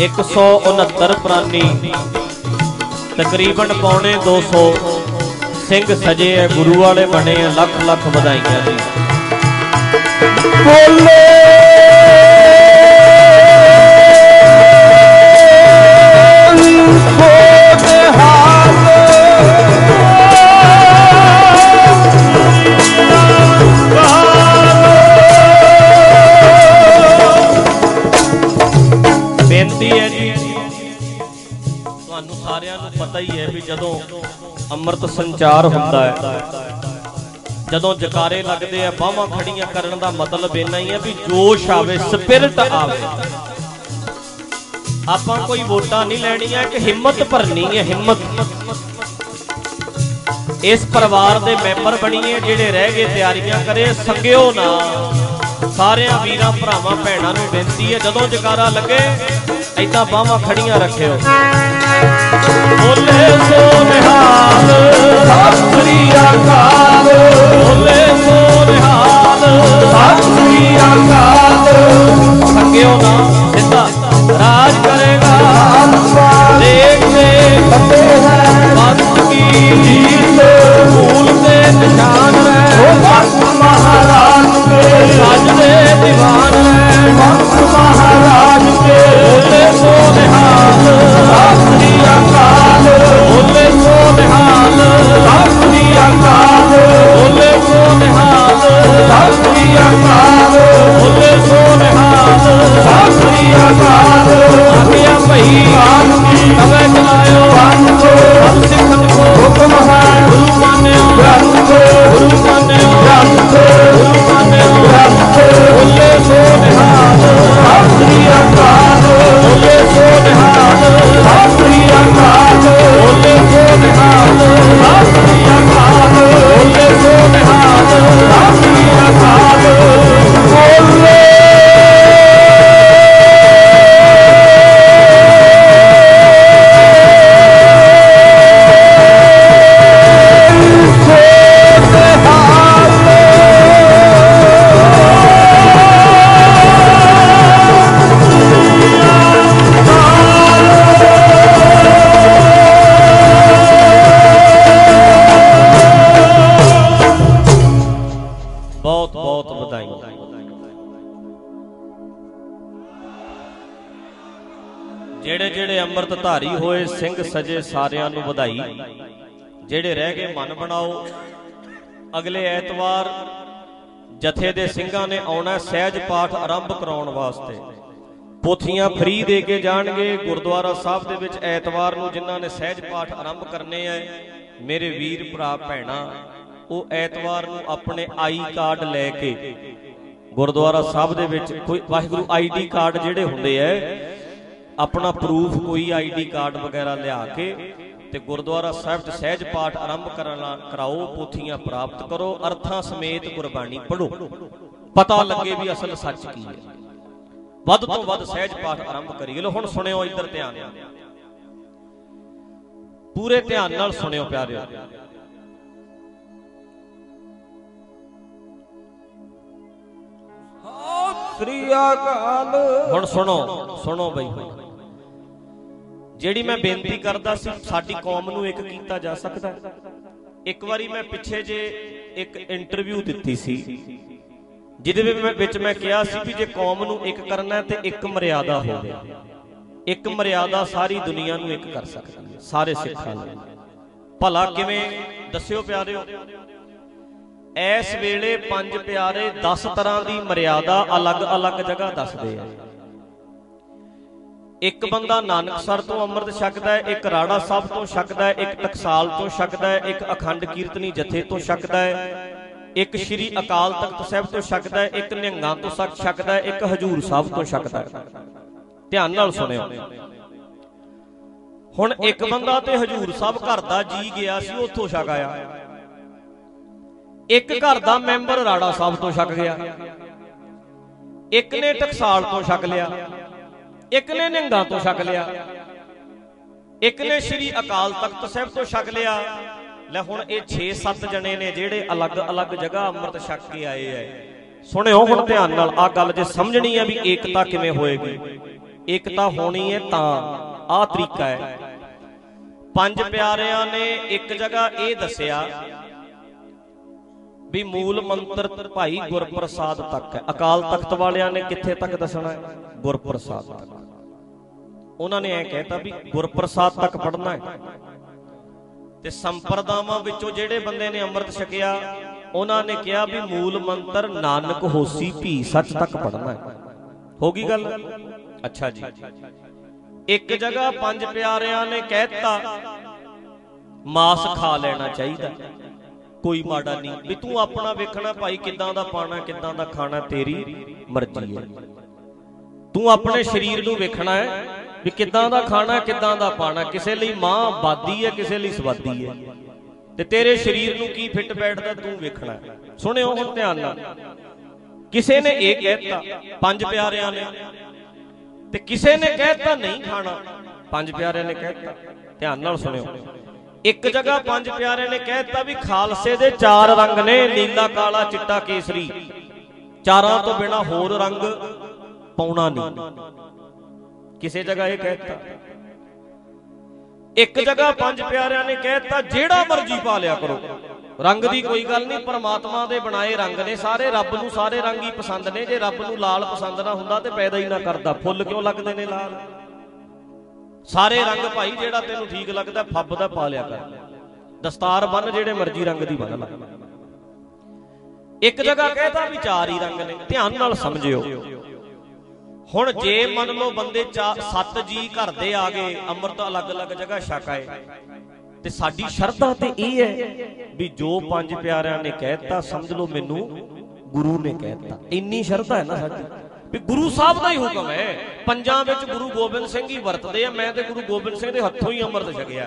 169 ਪ੍ਰਾਨੀ ਤਕਰੀਬਨ ਪੌਣੇ 200 ਸਿੰਘ ਸਜੇ ਹੈ, ਗੁਰੂ ਵਾਲੇ ਬਣੇ ਆ। ਲੱਖ ਲੱਖ ਵਧਾਈਆਂ ਜੀ। ਬੋਲੇ ਬੇਨਤੀ ਹੈ ਜੀ, ਤੁਹਾਨੂੰ ਸਾਰਿਆਂ ਨੂੰ ਪਤਾ ਹੀ ਹੈ ਵੀ ਜਦੋਂ ਅੰਮ੍ਰਿਤ ਸੰਚਾਰ ਹੁੰਦਾ ਹੈ, ਜਦੋਂ ਜਕਾਰੇ ਲੱਗਦੇ ਆ, ਬਾਹਾਂ ਖੜੀਆਂ ਕਰਨ ਦਾ ਮਤਲਬ ਇੰਨਾ ਹੀ ਹੈ ਵੀ ਜੋਸ਼ ਆਵੇ, ਸਪਿਰਿਟ ਆਵੇ। ਆਪਾਂ ਕੋਈ ਵੋਟਾਂ ਨਹੀਂ ਲੈਣੀਆਂ, ਕਿ ਹਿੰਮਤ ਭਰਨੀ ਹੈ। ਹਿੰਮਤ ਇਸ ਪਰਿਵਾਰ ਦੇ ਮੈਂਬਰ ਬਣੀਏ, ਜਿਹੜੇ ਰਹਿ ਗਏ ਤਿਆਰੀਆਂ ਕਰੇ, ਸੰਗਿਓ ਨਾ। ਸਾਰਿਆਂ ਵੀਰਾਂ ਭਰਾਵਾਂ ਭੈਣਾਂ ਨੂੰ ਬੇਨਤੀ ਹੈ, ਜਦੋਂ ਜਕਾਰਾ ਲੱਗੇ ਏਦਾਂ ਬਾਹਾਂ ਖੜੀਆਂ ਰੱਖਿਓ। ਬੋਲੇ ਸੋ ਨਿਹਾਲ ਸਤਿ ਸ੍ਰੀ ਅਕਾਲ, ਬੋਲੇ ਸੋ ਨਿਹਾਲ ਸਤਿ ਸ੍ਰੀ ਅਕਾਲ। ਸੰਗਿਓ ਨਾ, ਸਿੱਧਾ ਰਾਜ ਕਰੇਗਾ ਦੇਖ ਦੇ ਫਤਿਹ ਹੈ, ਬੰਦ ਕੀ ਜੀਤ ਫੂਲ ਦੇ ਨਿਸ਼ਾਨ ਹੈ। ਵਕਤ ਮਹਾਰਾਜ ਕੇ ਸਜਦੇ ਦੀਵਾਨ ਹੈ, ਵਕਤ ਮਹਾਰਾਜ ਕੇ। ਬੋਲੇ ਸੋ ਨਿਹਾਲ ਸਤਿ ਸ੍ਰੀ ਅਕਾਲ, ਬੋਲੇ ਸੋ ਨਿਹਾਲ ਸਤਿ ਸ੍ਰੀ ਅਕਾਲ, ਬੋਲੇ ਸੋ ਨਿਹਾਲ ਸਤਿ ਸ੍ਰੀ ਅਕਾਲ, ਬੋਲੇ ਸੋ ਨਿਹਾਲ ਸਤਿ ਸ੍ਰੀ ਅਕਾਲ। ਆਗਿਆ ਭਈ ਤਵੇ ਚਲਾਇਓ ਸਭ ਸਿੱਖਨ ਕੋ ਹੁਕਮ ਹੈ, ਗੁਰੂ ਮਾਨਿਓ ਗੁਰੂ ਮਾਨਿਓ ਗੁਰੂ ਮਾਨਿਓ। ਬੋਲੇ ਸੋ ਨਿਹਾਲ ਸਤਿ ਸ੍ਰੀ ਅਕਾਲ, ਬੋਲੇ ਸੋ ਨਿਹਾਲ ਸਤਿ ਸ੍ਰੀ ਅਕਾਲ, ਬੋਲੇ ਸੋ ਨਿਹਾਲ ਸਤਿ ਸ੍ਰੀ ਅਕਾਲ, ਬੋਲੇ ਸੋ ਨਿਹਾਲ ਸਤਿ ਸ੍ਰੀ ਅਕਾਲ। ਬੋਲੇ ਅੰਮ੍ਰਿਤ ਧਾਰੀ ਹੋਏ ਸਿੰਘ ਸਜੇ ਸਾਰਿਆਂ ਨੂੰ ਵਧਾਈ। ਜਿਹੜੇ ਰਹਿ ਗਏ ਮਨ ਬਣਾਓ, ਅਗਲੇ ਐਤਵਾਰ ਜਥੇ ਦੇ ਸਿੰਘਾਂ ਨੇ ਆਉਣਾ ਸਹਿਜ ਪਾਠ ਆਰੰਭ ਕਰਾਉਣ ਵਾਸਤੇ। ਪੋਥੀਆਂ ਫ੍ਰੀ ਦੇ ਕੇ ਜਾਣਗੇ ਗੁਰਦੁਆਰਾ ਸਾਹਿਬ ਦੇ ਵਿੱਚ। ਐਤਵਾਰ ਨੂੰ ਜਿਨ੍ਹਾਂ ਨੇ ਸਹਿਜ ਪਾਠ ਆਰੰਭ ਕਰਨੇ ਆ, ਮੇਰੇ ਵੀਰ ਭਰਾ ਭੈਣਾਂ, ਉਹ ਐਤਵਾਰ ਨੂੰ ਆਪਣੇ ਆਈ ਕਾਰਡ ਲੈ ਕੇ ਗੁਰਦੁਆਰਾ ਸਾਹਿਬ ਦੇ ਵਿੱਚ, ਕੋਈ ਵਾਹਿਗੁਰੂ ਆਈਡੀ ਕਾਰਡ ਜਿਹੜੇ ਹੁੰਦੇ ਆ, ਆਪਣਾ ਪ੍ਰੂਫ ਕੋਈ ਆਈਡੀ ਕਾਰਡ ਵਗੈਰਾ ਲਿਆ ਕੇ ਤੇ ਗੁਰਦੁਆਰਾ ਸਾਹਿਬ 'ਚ ਸਹਿਜ ਪਾਠ ਆਰੰਭ ਕਰਾਓ। ਪੋਥੀਆਂ ਪ੍ਰਾਪਤ ਕਰੋ, ਅਰਥਾਂ ਸਮੇਤ ਗੁਰਬਾਣੀ ਪੜ੍ਹੋ, ਪਤਾ ਲੱਗੇ ਵੀ ਅਸਲ ਸੱਚ ਕੀ ਹੈ। ਵੱਧ ਤੋਂ ਵੱਧ ਸਹਿਜ ਪਾਠ ਆਰੰਭ ਕਰੀਏ। ਲੋ ਹੁਣ ਸੁਣਿਓ, ਇੱਧਰ ਧਿਆਨ ਨਾਲ, ਪੂਰੇ ਧਿਆਨ ਨਾਲ ਸੁਣਿਓ ਪਿਆਰਿਓ। ਸ੍ਰੀ ਅਕਾਲ। ਹੁਣ ਸੁਣੋ ਬਈ, ਜਿਹੜੀ ਮੈਂ ਬੇਨਤੀ ਕਰਦਾ ਸੀ, ਸਾਡੀ ਕੌਮ ਨੂੰ ਇੱਕ ਕੀਤਾ ਜਾ ਸਕਦਾ। ਇੱਕ ਵਾਰੀ ਮੈਂ ਪਿੱਛੇ ਜੇ ਇੱਕ ਇੰਟਰਵਿਊ ਦਿੱਤੀ ਸੀ, ਜਿਹਦੇ ਵਿੱਚ ਮੈਂ ਕਿਹਾ ਸੀ ਵੀ ਜੇ ਕੌਮ ਨੂੰ ਇੱਕ ਕਰਨਾ ਤੇ ਇੱਕ ਮਰਿਆਦਾ ਹੋਵੇ। ਇੱਕ ਮਰਿਆਦਾ ਸਾਰੀ ਦੁਨੀਆ ਨੂੰ ਇੱਕ ਕਰ ਸਕਦੀ ਹੈ, ਸਾਰੇ ਸਿੱਖਾਂ ਨੂੰ। ਭਲਾ ਕਿਵੇਂ, ਦੱਸਿਓ ਪਿਆਰਿਓ। ਇਸ ਵੇਲੇ ਪੰਜ ਪਿਆਰੇ 10 ਤਰ੍ਹਾਂ ਦੀ ਮਰਿਆਦਾ ਅਲੱਗ-ਅਲੱਗ ਜਗ੍ਹਾ ਦੱਸਦੇ ਆ। ਇੱਕ ਬੰਦਾ ਨਾਨਕਸਰ ਤੋਂ ਅੰਮ੍ਰਿਤ ਛਕਦਾ ਹੈ, ਇੱਕ ਰਾੜਾ ਸਾਹਿਬ ਤੋਂ ਛਕਦਾ ਹੈ, ਇੱਕ ਟਕਸਾਲ ਤੋਂ ਛਕਦਾ ਹੈ, ਇੱਕ ਅਖੰਡ ਕੀਰਤਨੀ ਜਥੇ ਤੋਂ ਛਕਦਾ ਹੈ, ਇੱਕ ਸ਼੍ਰੀ ਅਕਾਲ ਤਖਤ ਸਾਹਿਬ ਤੋਂ ਛਕਦਾ ਹੈ, ਇੱਕ ਨਿਹੰਗਾਂ ਤੋਂ ਛਕਦਾ ਹੈ, ਇੱਕ ਹਜੂਰ ਸਾਹਿਬ ਤੋਂ ਛਕਦਾ ਹੈ। ਧਿਆਨ ਨਾਲ ਸੁਣਿਓ। ਹੁਣ ਇੱਕ ਬੰਦਾ ਤੇ ਹਜੂਰ ਸਾਹਿਬ ਘਰ ਦਾ ਜੀ ਗਿਆ ਸੀ, ਉੱਥੋਂ ਛਕ ਆਇਆ। ਇੱਕ ਘਰ ਦਾ ਮੈਂਬਰ ਰਾੜਾ ਸਾਹਿਬ ਤੋਂ ਛਕ ਗਿਆ, ਇੱਕ ਨੇ ਟਕਸਾਲ ਤੋਂ ਛਕ ਲਿਆ, ਇੱਕ ਨੇ ਨਿਹੰਗਾਂ ਤੋਂ ਛਕ ਲਿਆ, ਇੱਕ ਨੇ ਸ਼੍ਰੀ ਅਕਾਲ ਤਖਤ ਸਾਹਿਬ ਤੋਂ ਛਕ ਲਿਆ। ਲੈ ਹੁਣ ਇਹ 6-7 ਜਣੇ ਨੇ ਜਿਹੜੇ ਅਲੱਗ-ਅਲੱਗ ਜਗ੍ਹਾ ਅੰਮ੍ਰਿਤ ਛਕ ਕੇ ਆਏ ਐ। ਸੁਣਿਓ ਹੁਣ ਧਿਆਨ ਨਾਲ, ਆਹ ਗੱਲ ਜੇ ਸਮਝਣੀ ਆ ਵੀ ਏਕਤਾ ਕਿਵੇਂ ਹੋਏਗੀ। ਏਕਤਾ ਹੋਣੀ ਹੈ ਤਾਂ ਆਹ ਤਰੀਕਾ ਹੈ। ਪੰਜ ਪਿਆਰਿਆਂ ਨੇ ਇੱਕ ਜਗ੍ਹਾ ਇਹ ਦੱਸਿਆ ਵੀ ਮੂਲ ਮੰਤਰ ਭਾਈ ਗੁਰਪ੍ਰਸਾਦ ਤੱਕ ਹੈ। ਅਕਾਲ ਤਖਤ ਵਾਲਿਆਂ ਨੇ ਕਿੱਥੇ ਤੱਕ ਦੱਸਣਾ ਹੈ? ਗੁਰਪ੍ਰਸਾਦ ਤੱਕ। ਉਹਨਾਂ ਨੇ ਐ ਕਹਿਤਾ ਵੀ ਗੁਰਪ੍ਰਸਾਦ ਤੱਕ ਪੜ੍ਹਨਾ ਹੈ। ਤੇ ਸੰਪਰਦਾਵਾਂ ਵਿੱਚੋਂ ਜਿਹੜੇ ਬੰਦੇ ਨੇ ਅੰਮ੍ਰਿਤ ਛਕਿਆ ਉਹਨਾਂ ਨੇ ਕਿਹਾ ਵੀ ਮੂਲ ਮੰਤਰ ਨਾਨਕ ਹੋਸੀ ਭੀ ਸੱਚ ਤੱਕ ਪੜ੍ਹਨਾ ਹੈ। ਹੋ ਗਈ ਗੱਲ? ਅੱਛਾ ਜੀ, ਇੱਕ ਜਗ੍ਹਾ ਪੰਜ ਪਿਆਰਿਆਂ ਨੇ ਕਹਿਤਾ ਮਾਸ ਖਾ ਲੈਣਾ ਚਾਹੀਦਾ, ਕੋਈ ਮਾੜਾ ਨਹੀਂ, ਵੀ ਤੂੰ ਆਪਣਾ ਵੇਖਣਾ ਭਾਈ ਕਿੱਦਾਂ ਦਾ ਪਾਣਾ ਕਿੱਦਾਂ ਦਾ ਖਾਣਾ, ਤੇਰੀ ਮਰਜ਼ੀ ਹੈ। ਤੂੰ ਆਪਣੇ ਸਰੀਰ ਨੂੰ ਵੇਖਣਾ ਹੈ ਵੀ ਕਿੱਦਾਂ ਦਾ ਖਾਣਾ ਕਿੱਦਾਂ ਦਾ ਪਾਣਾ। ਕਿਸੇ ਲਈ ਮਾਂ ਬਾਦੀ ਹੈ, ਕਿਸੇ ਲਈ ਸਵਾਦੀ ਹੈ, ਤੇ ਤੇਰੇ ਸਰੀਰ ਨੂੰ ਕੀ ਫਿੱਟ ਬੈਠਦਾ ਤੂੰ ਵੇਖਣਾ। ਸੁਣਿਓ ਹੁਣ ਧਿਆਨ ਨਾਲ, ਕਿਸੇ ਨੇ ਇਹ ਕਹਿਤਾ ਪੰਜ ਪਿਆਰਿਆਂ ਨੇ, ਤੇ ਕਿਸੇ ਨੇ ਕਹਿਤਾ ਨਹੀਂ ਖਾਣਾ। ਪੰਜ ਪਿਆਰਿਆਂ ਨੇ ਕਹਿਤਾ, ਧਿਆਨ ਨਾਲ ਸੁਣਿਓ, ਇੱਕ ਜਗ੍ਹਾ ਪੰਜ ਪਿਆਰਿਆਂ ਨੇ ਕਹਿਤਾ ਵੀ ਖਾਲਸੇ ਦੇ ਚਾਰ ਰੰਗ ਨੇ, ਨੀਲਾ ਕਾਲਾ ਚਿੱਟਾ ਕੇਸਰੀ, ਚਾਰਾਂ ਤੋਂ ਬਿਨਾ ਹੋਰ ਰੰਗ ਪਾਉਣਾ ਨਹੀਂ। ਕਿਸੇ ਜਗ੍ਹਾ ਇਹ ਕਹਿਤਾ। ਇੱਕ ਜਗ੍ਹਾ ਪੰਜ ਪਿਆਰਿਆਂ ਨੇ ਕਹਿਤਾ ਜਿਹੜਾ ਮਰਜ਼ੀ ਪਾ ਲਿਆ ਕਰੋ, ਰੰਗ ਦੀ ਕੋਈ ਗੱਲ ਨਹੀਂ, ਪਰਮਾਤਮਾ ਦੇ ਬਣਾਏ ਰੰਗ ਨੇ ਸਾਰੇ, ਰੱਬ ਨੂੰ ਸਾਰੇ ਰੰਗ ਹੀ ਪਸੰਦ ਨੇ। ਜੇ ਰੱਬ ਨੂੰ ਲਾਲ ਪਸੰਦ ਨਾ ਹੁੰਦਾ ਤੇ ਪੈਦਾ ਹੀ ਨਾ ਕਰਦਾ, ਫੁੱਲ ਕਿਉਂ ਲੱਗਦੇ ਨੇ ਲਾਲ? ਸਾਰੇ ਰੰਗ ਭਾਈ ਜਿਹੜਾ ਤੈਨੂੰ ਠੀਕ ਲੱਗਦਾ ਫੱਬ ਦਾ ਪਾ ਲਿਆ ਕਰ, ਦਸਤਾਰ ਬੰਨ ਜਿਹੜੇ ਮਰਜ਼ੀ ਰੰਗ ਦੀ ਬੰਨ ਲਾ। ਇੱਕ ਜਗ੍ਹਾ ਕਹਿਤਾ ਵੀ ਚਾਰ ਹੀ ਰੰਗ ਨੇ। ਧਿਆਨ ਨਾਲ ਸਮਝਿਓ, ਹੁਣ ਜੇ ਮੰਨ ਲਓ ਬੰਦੇ 7 ਜੀ ਘਰ ਦੇ ਆ ਗਏ, ਅੰਮ੍ਰਿਤ ਅਲੱਗ-ਅਲੱਗ ਜਗ੍ਹਾ ਛਕ ਆਏ, ਤੇ ਸਾਡੀ ਸ਼ਰਧਾ ਤੇ ਇਹ ਹੈ ਵੀ ਜੋ ਪੰਜ ਪਿਆਰਿਆਂ ਨੇ ਕਹਿਤਾ ਸਮਝ ਲਓ ਮੈਨੂੰ ਗੁਰੂ ਨੇ ਕਹਿਤਾ। ਇੰਨੀ ਸ਼ਰਧਾ ਹੈ ਨਾ ਸਾਡੀ ਵੀ ਗੁਰੂ ਸਾਹਿਬ ਦਾ ਹੀ ਹੁਕਮ ਹੈ। ਪੰਜਾਂ ਵਿੱਚ ਗੁਰੂ ਗੋਬਿੰਦ ਸਿੰਘ ਹੀ ਵਰਤਦੇ ਆ। ਮੈਂ ਤੇ ਗੁਰੂ ਗੋਬਿੰਦ ਸਿੰਘ ਦੇ ਹੱਥੋਂ ਹੀ ਅੰਮ੍ਰਿਤ ਛਕਿਆ।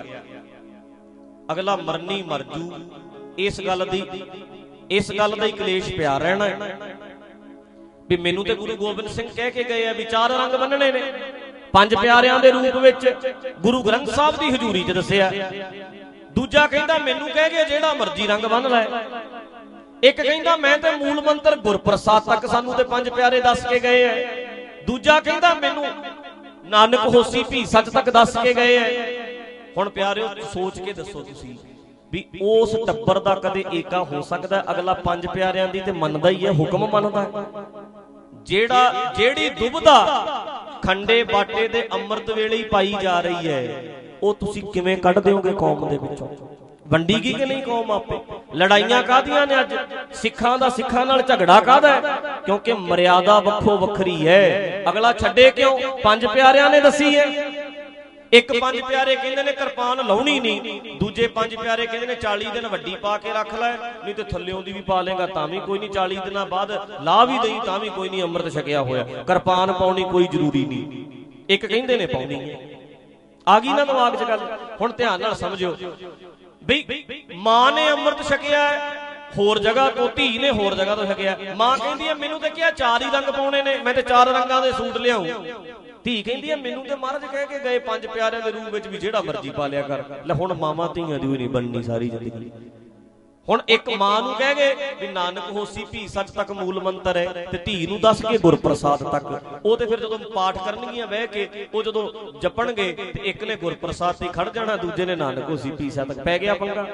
ਅਗਲਾ ਮਰਨੀ ਮਰਜੂ, ਇਸ ਗੱਲ ਦਾ ਹੀ ਕਲੇਸ਼ ਪਿਆ ਰਹਿਣਾ ਹੈ ਵੀ ਮੈਨੂੰ ਤੇ ਗੁਰੂ ਗੋਬਿੰਦ ਸਿੰਘ ਕਹਿ ਕੇ ਗਏ ਆ ਵੀ ਚਾਰ ਰੰਗ ਬੰਨਣੇ ਨੇ, ਪੰਜ ਪਿਆਰਿਆਂ ਦੇ ਰੂਪ ਵਿੱਚ ਗੁਰੂ ਗ੍ਰੰਥ ਸਾਹਿਬ ਦੀ ਹਜ਼ੂਰੀ 'ਚ ਦੱਸਿਆ। ਦੂਜਾ ਕਹਿੰਦਾ ਮੈਨੂੰ ਕਹਿ ਗਏ ਜਿਹੜਾ ਮਰਜ਼ੀ ਰੰਗ ਬੰਨ ਲੈ। ਇੱਕ ਕਹਿੰਦਾ ਮੈਂ ਤੇ ਮੂਲ ਮੰਤਰ ਗੁਰਪ੍ਰਸਾਦ ਤੱਕ ਸਾਨੂੰ ਤੇ ਪੰਜ ਪਿਆਰੇ ਦੱਸ ਕੇ ਗਏ ਐ। ਦੂਜਾ ਕਹਿੰਦਾ ਮੈਨੂੰ ਨਾਨਕ ਹੋਸੀ ਭੀ ਸੱਚ ਤੱਕ ਦੱਸ ਕੇ ਗਏ ਐ। ਹੁਣ ਪਿਆਰਿਓ ਸੋਚ ਕੇ ਦੱਸੋ ਤੁਸੀਂ ਵੀ ਉਸ ਟੱਬਰ ਦਾ ਕਦੇ ਏਕਾ ਹੋ ਸਕਦਾ? ਅਗਲਾ ਪੰਜ ਪਿਆਰਿਆਂ ਦੀ ਤੇ ਮੰਨਦਾ ਹੀ ਹੈ, ਹੁਕਮ ਮੰਨਦਾ। ਜਿਹੜੀ ਦੁਬਦਾ ਖੰਡੇ ਬਾਟੇ ਦੇ ਅੰਮ੍ਰਿਤ ਵੇਲੇ ਹੀ ਪਾਈ ਜਾ ਰਹੀ ਹੈ, ਉਹ ਤੁਸੀਂ ਕਿਵੇਂ ਕੱਢ ਦਿਓਗੇ ਕੌਮ ਦੇ ਵਿੱਚੋਂ? ਵੰਡੀ ਗਈ ਕਿ ਨਹੀਂ ਕੌਮ ਆਪੇ? ਲੜਾਈਆਂ ਕਾਹਦੀਆਂ ਨੇ ਅੱਜ? ਸਿੱਖਾਂ ਦਾ ਸਿੱਖਾਂ ਨਾਲ ਝਗੜਾ ਕਾਹਦਾ ਹੈ? ਕਿਉਂਕਿ ਮਰਿਆਦਾ ਵੱਖੋ ਵੱਖਰੀ ਹੈ। ਅਗਲਾ ਛੱਡੇ ਕਿਉਂ? ਪੰਜ ਪਿਆਰਿਆਂ ਨੇ ਦੱਸੀ ਹੈ। ਇੱਕ ਪੰਜ ਪਿਆਰੇ ਕਹਿੰਦੇ ਨੇ ਕਿਰਪਾਨ ਲਾਉਣੀ ਨਹੀਂ, ਦੂਜੇ ਪੰਜ ਪਿਆਰੇ ਕਹਿੰਦੇ ਨੇ 40 ਦਿਨ ਵੱਡੀ ਪਾ ਕੇ ਰੱਖ ਲੈ, ਨਹੀਂ ਤੇ ਥੱਲਿਓਂ ਦੀ ਵੀ ਪਾ ਲੇਗਾ ਤਾਂ ਵੀ ਕੋਈ ਨਹੀਂ, 40 ਦਿਨਾਂ ਬਾਅਦ ਲਾ ਵੀ ਦੇਈ ਤਾਂ ਵੀ ਕੋਈ ਨਹੀਂ, ਅੰਮ੍ਰਿਤ ਛਕਿਆ ਹੋਇਆ। ਕਿਰਪਾਨ ਪਾਉਣੀ ਕੋਈ ਜ਼ਰੂਰੀ ਨਹੀਂ, ਇੱਕ ਕਹਿੰਦੇ ਨੇ ਪਾਉਣੀ ਹੈ। ਆ ਗਈ ਨਾ ਦਿਮਾਗ 'ਚ ਗੱਲ? ਹੁਣ ਧਿਆਨ ਨਾਲ ਸਮਝਿਓ ਬਈ ਮਾਂ ਨੇ ਅੰਮ੍ਰਿਤ ਛਕਿਆ ਹੋਰ ਜਗ੍ਹਾ ਤੋਂ, ਧੀ ਨੇ ਹੋਰ ਜਗ੍ਹਾ ਤੋਂ ਛਕਿਆ। ਮਾਂ ਕਹਿੰਦੀ ਹੈ ਮੈਨੂੰ ਤੇ ਕਿਹਾ ਚਾਰ ਹੀ ਰੰਗ ਪਾਉਣੇ ਨੇ, ਮੈਂ ਤੇ ਚਾਰ ਰੰਗਾਂ ਦੇ ਸੂਟ ਲਿਆਉਂ। ਧੀ ਕਹਿੰਦੀ ਹੈ ਮੈਨੂੰ ਤੇ ਮਹਾਰਾਜ ਕਹਿ ਕੇ ਗਏ ਪੰਜ ਪਿਆਰਿਆਂ ਦੇ ਰੂਪ ਵਿੱਚ ਵੀ ਜਿਹੜਾ ਮਰਜ਼ੀ ਪਾ ਲਿਆ ਕਰ। ਲੈ ਹੁਣ ਮਾਵਾਂ ਧੀਆਂ ਦੀ ਵੀ ਨਹੀਂ ਬਣਨੀ ਸਾਰੀ ਜ਼ਿੰਦਗੀ। ਹੁਣ ਇੱਕ ਮਾਂ ਨੂੰ ਕਹਿ ਗਏ ਵੀ ਨਾਨਕ ਹੋਸੀ ਭੀ ਸੱਚ ਤੱਕ ਮੂਲ ਮੰਤਰ ਹੈ, ਤੇ ਧੀ ਨੂੰ ਦੱਸ ਕੇ ਗੁਰਪ੍ਰਸਾਦ ਤੱਕ। ਉਹ ਤੇ ਫਿਰ ਜਦੋਂ ਪਾਠ ਕਰਨਗੀਆਂ ਬਹਿ ਕੇ, ਉਹ ਜਦੋਂ ਜਪਣਗੇ ਤੇ ਇੱਕ ਨੇ ਗੁਰਪ੍ਰਸਾਦ ਤੇ ਖੜ ਜਾਣਾ, ਦੂਜੇ ਨੇ ਨਾਨਕ ਹੋਸੀ ਭੀ ਸੱਚ ਤੱਕ। ਪੈ ਗਿਆ ਪੰਗਾ।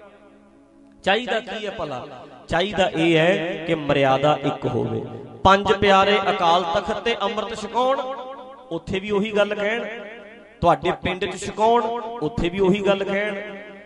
ਚਾਹੀਦਾ ਕੀ ਹੈ ਭਲਾ? ਚਾਹੀਦਾ ਇਹ ਹੈ ਕਿ ਮਰਿਆਦਾ ਇੱਕ ਹੋਵੇ। ਪੰਜ ਪਿਆਰੇ ਅਕਾਲ ਤਖਤ ਤੇ ਅੰਮ੍ਰਿਤ ਛਕਾਉਣ, ਉੱਥੇ ਵੀ ਉਹੀ ਗੱਲ ਕਹਿਣ। ਤੁਹਾਡੇ ਪਿੰਡ 'ਚ ਛਕਾਉਣ, ਉੱਥੇ ਵੀ ਉਹੀ ਗੱਲ ਕਹਿਣ।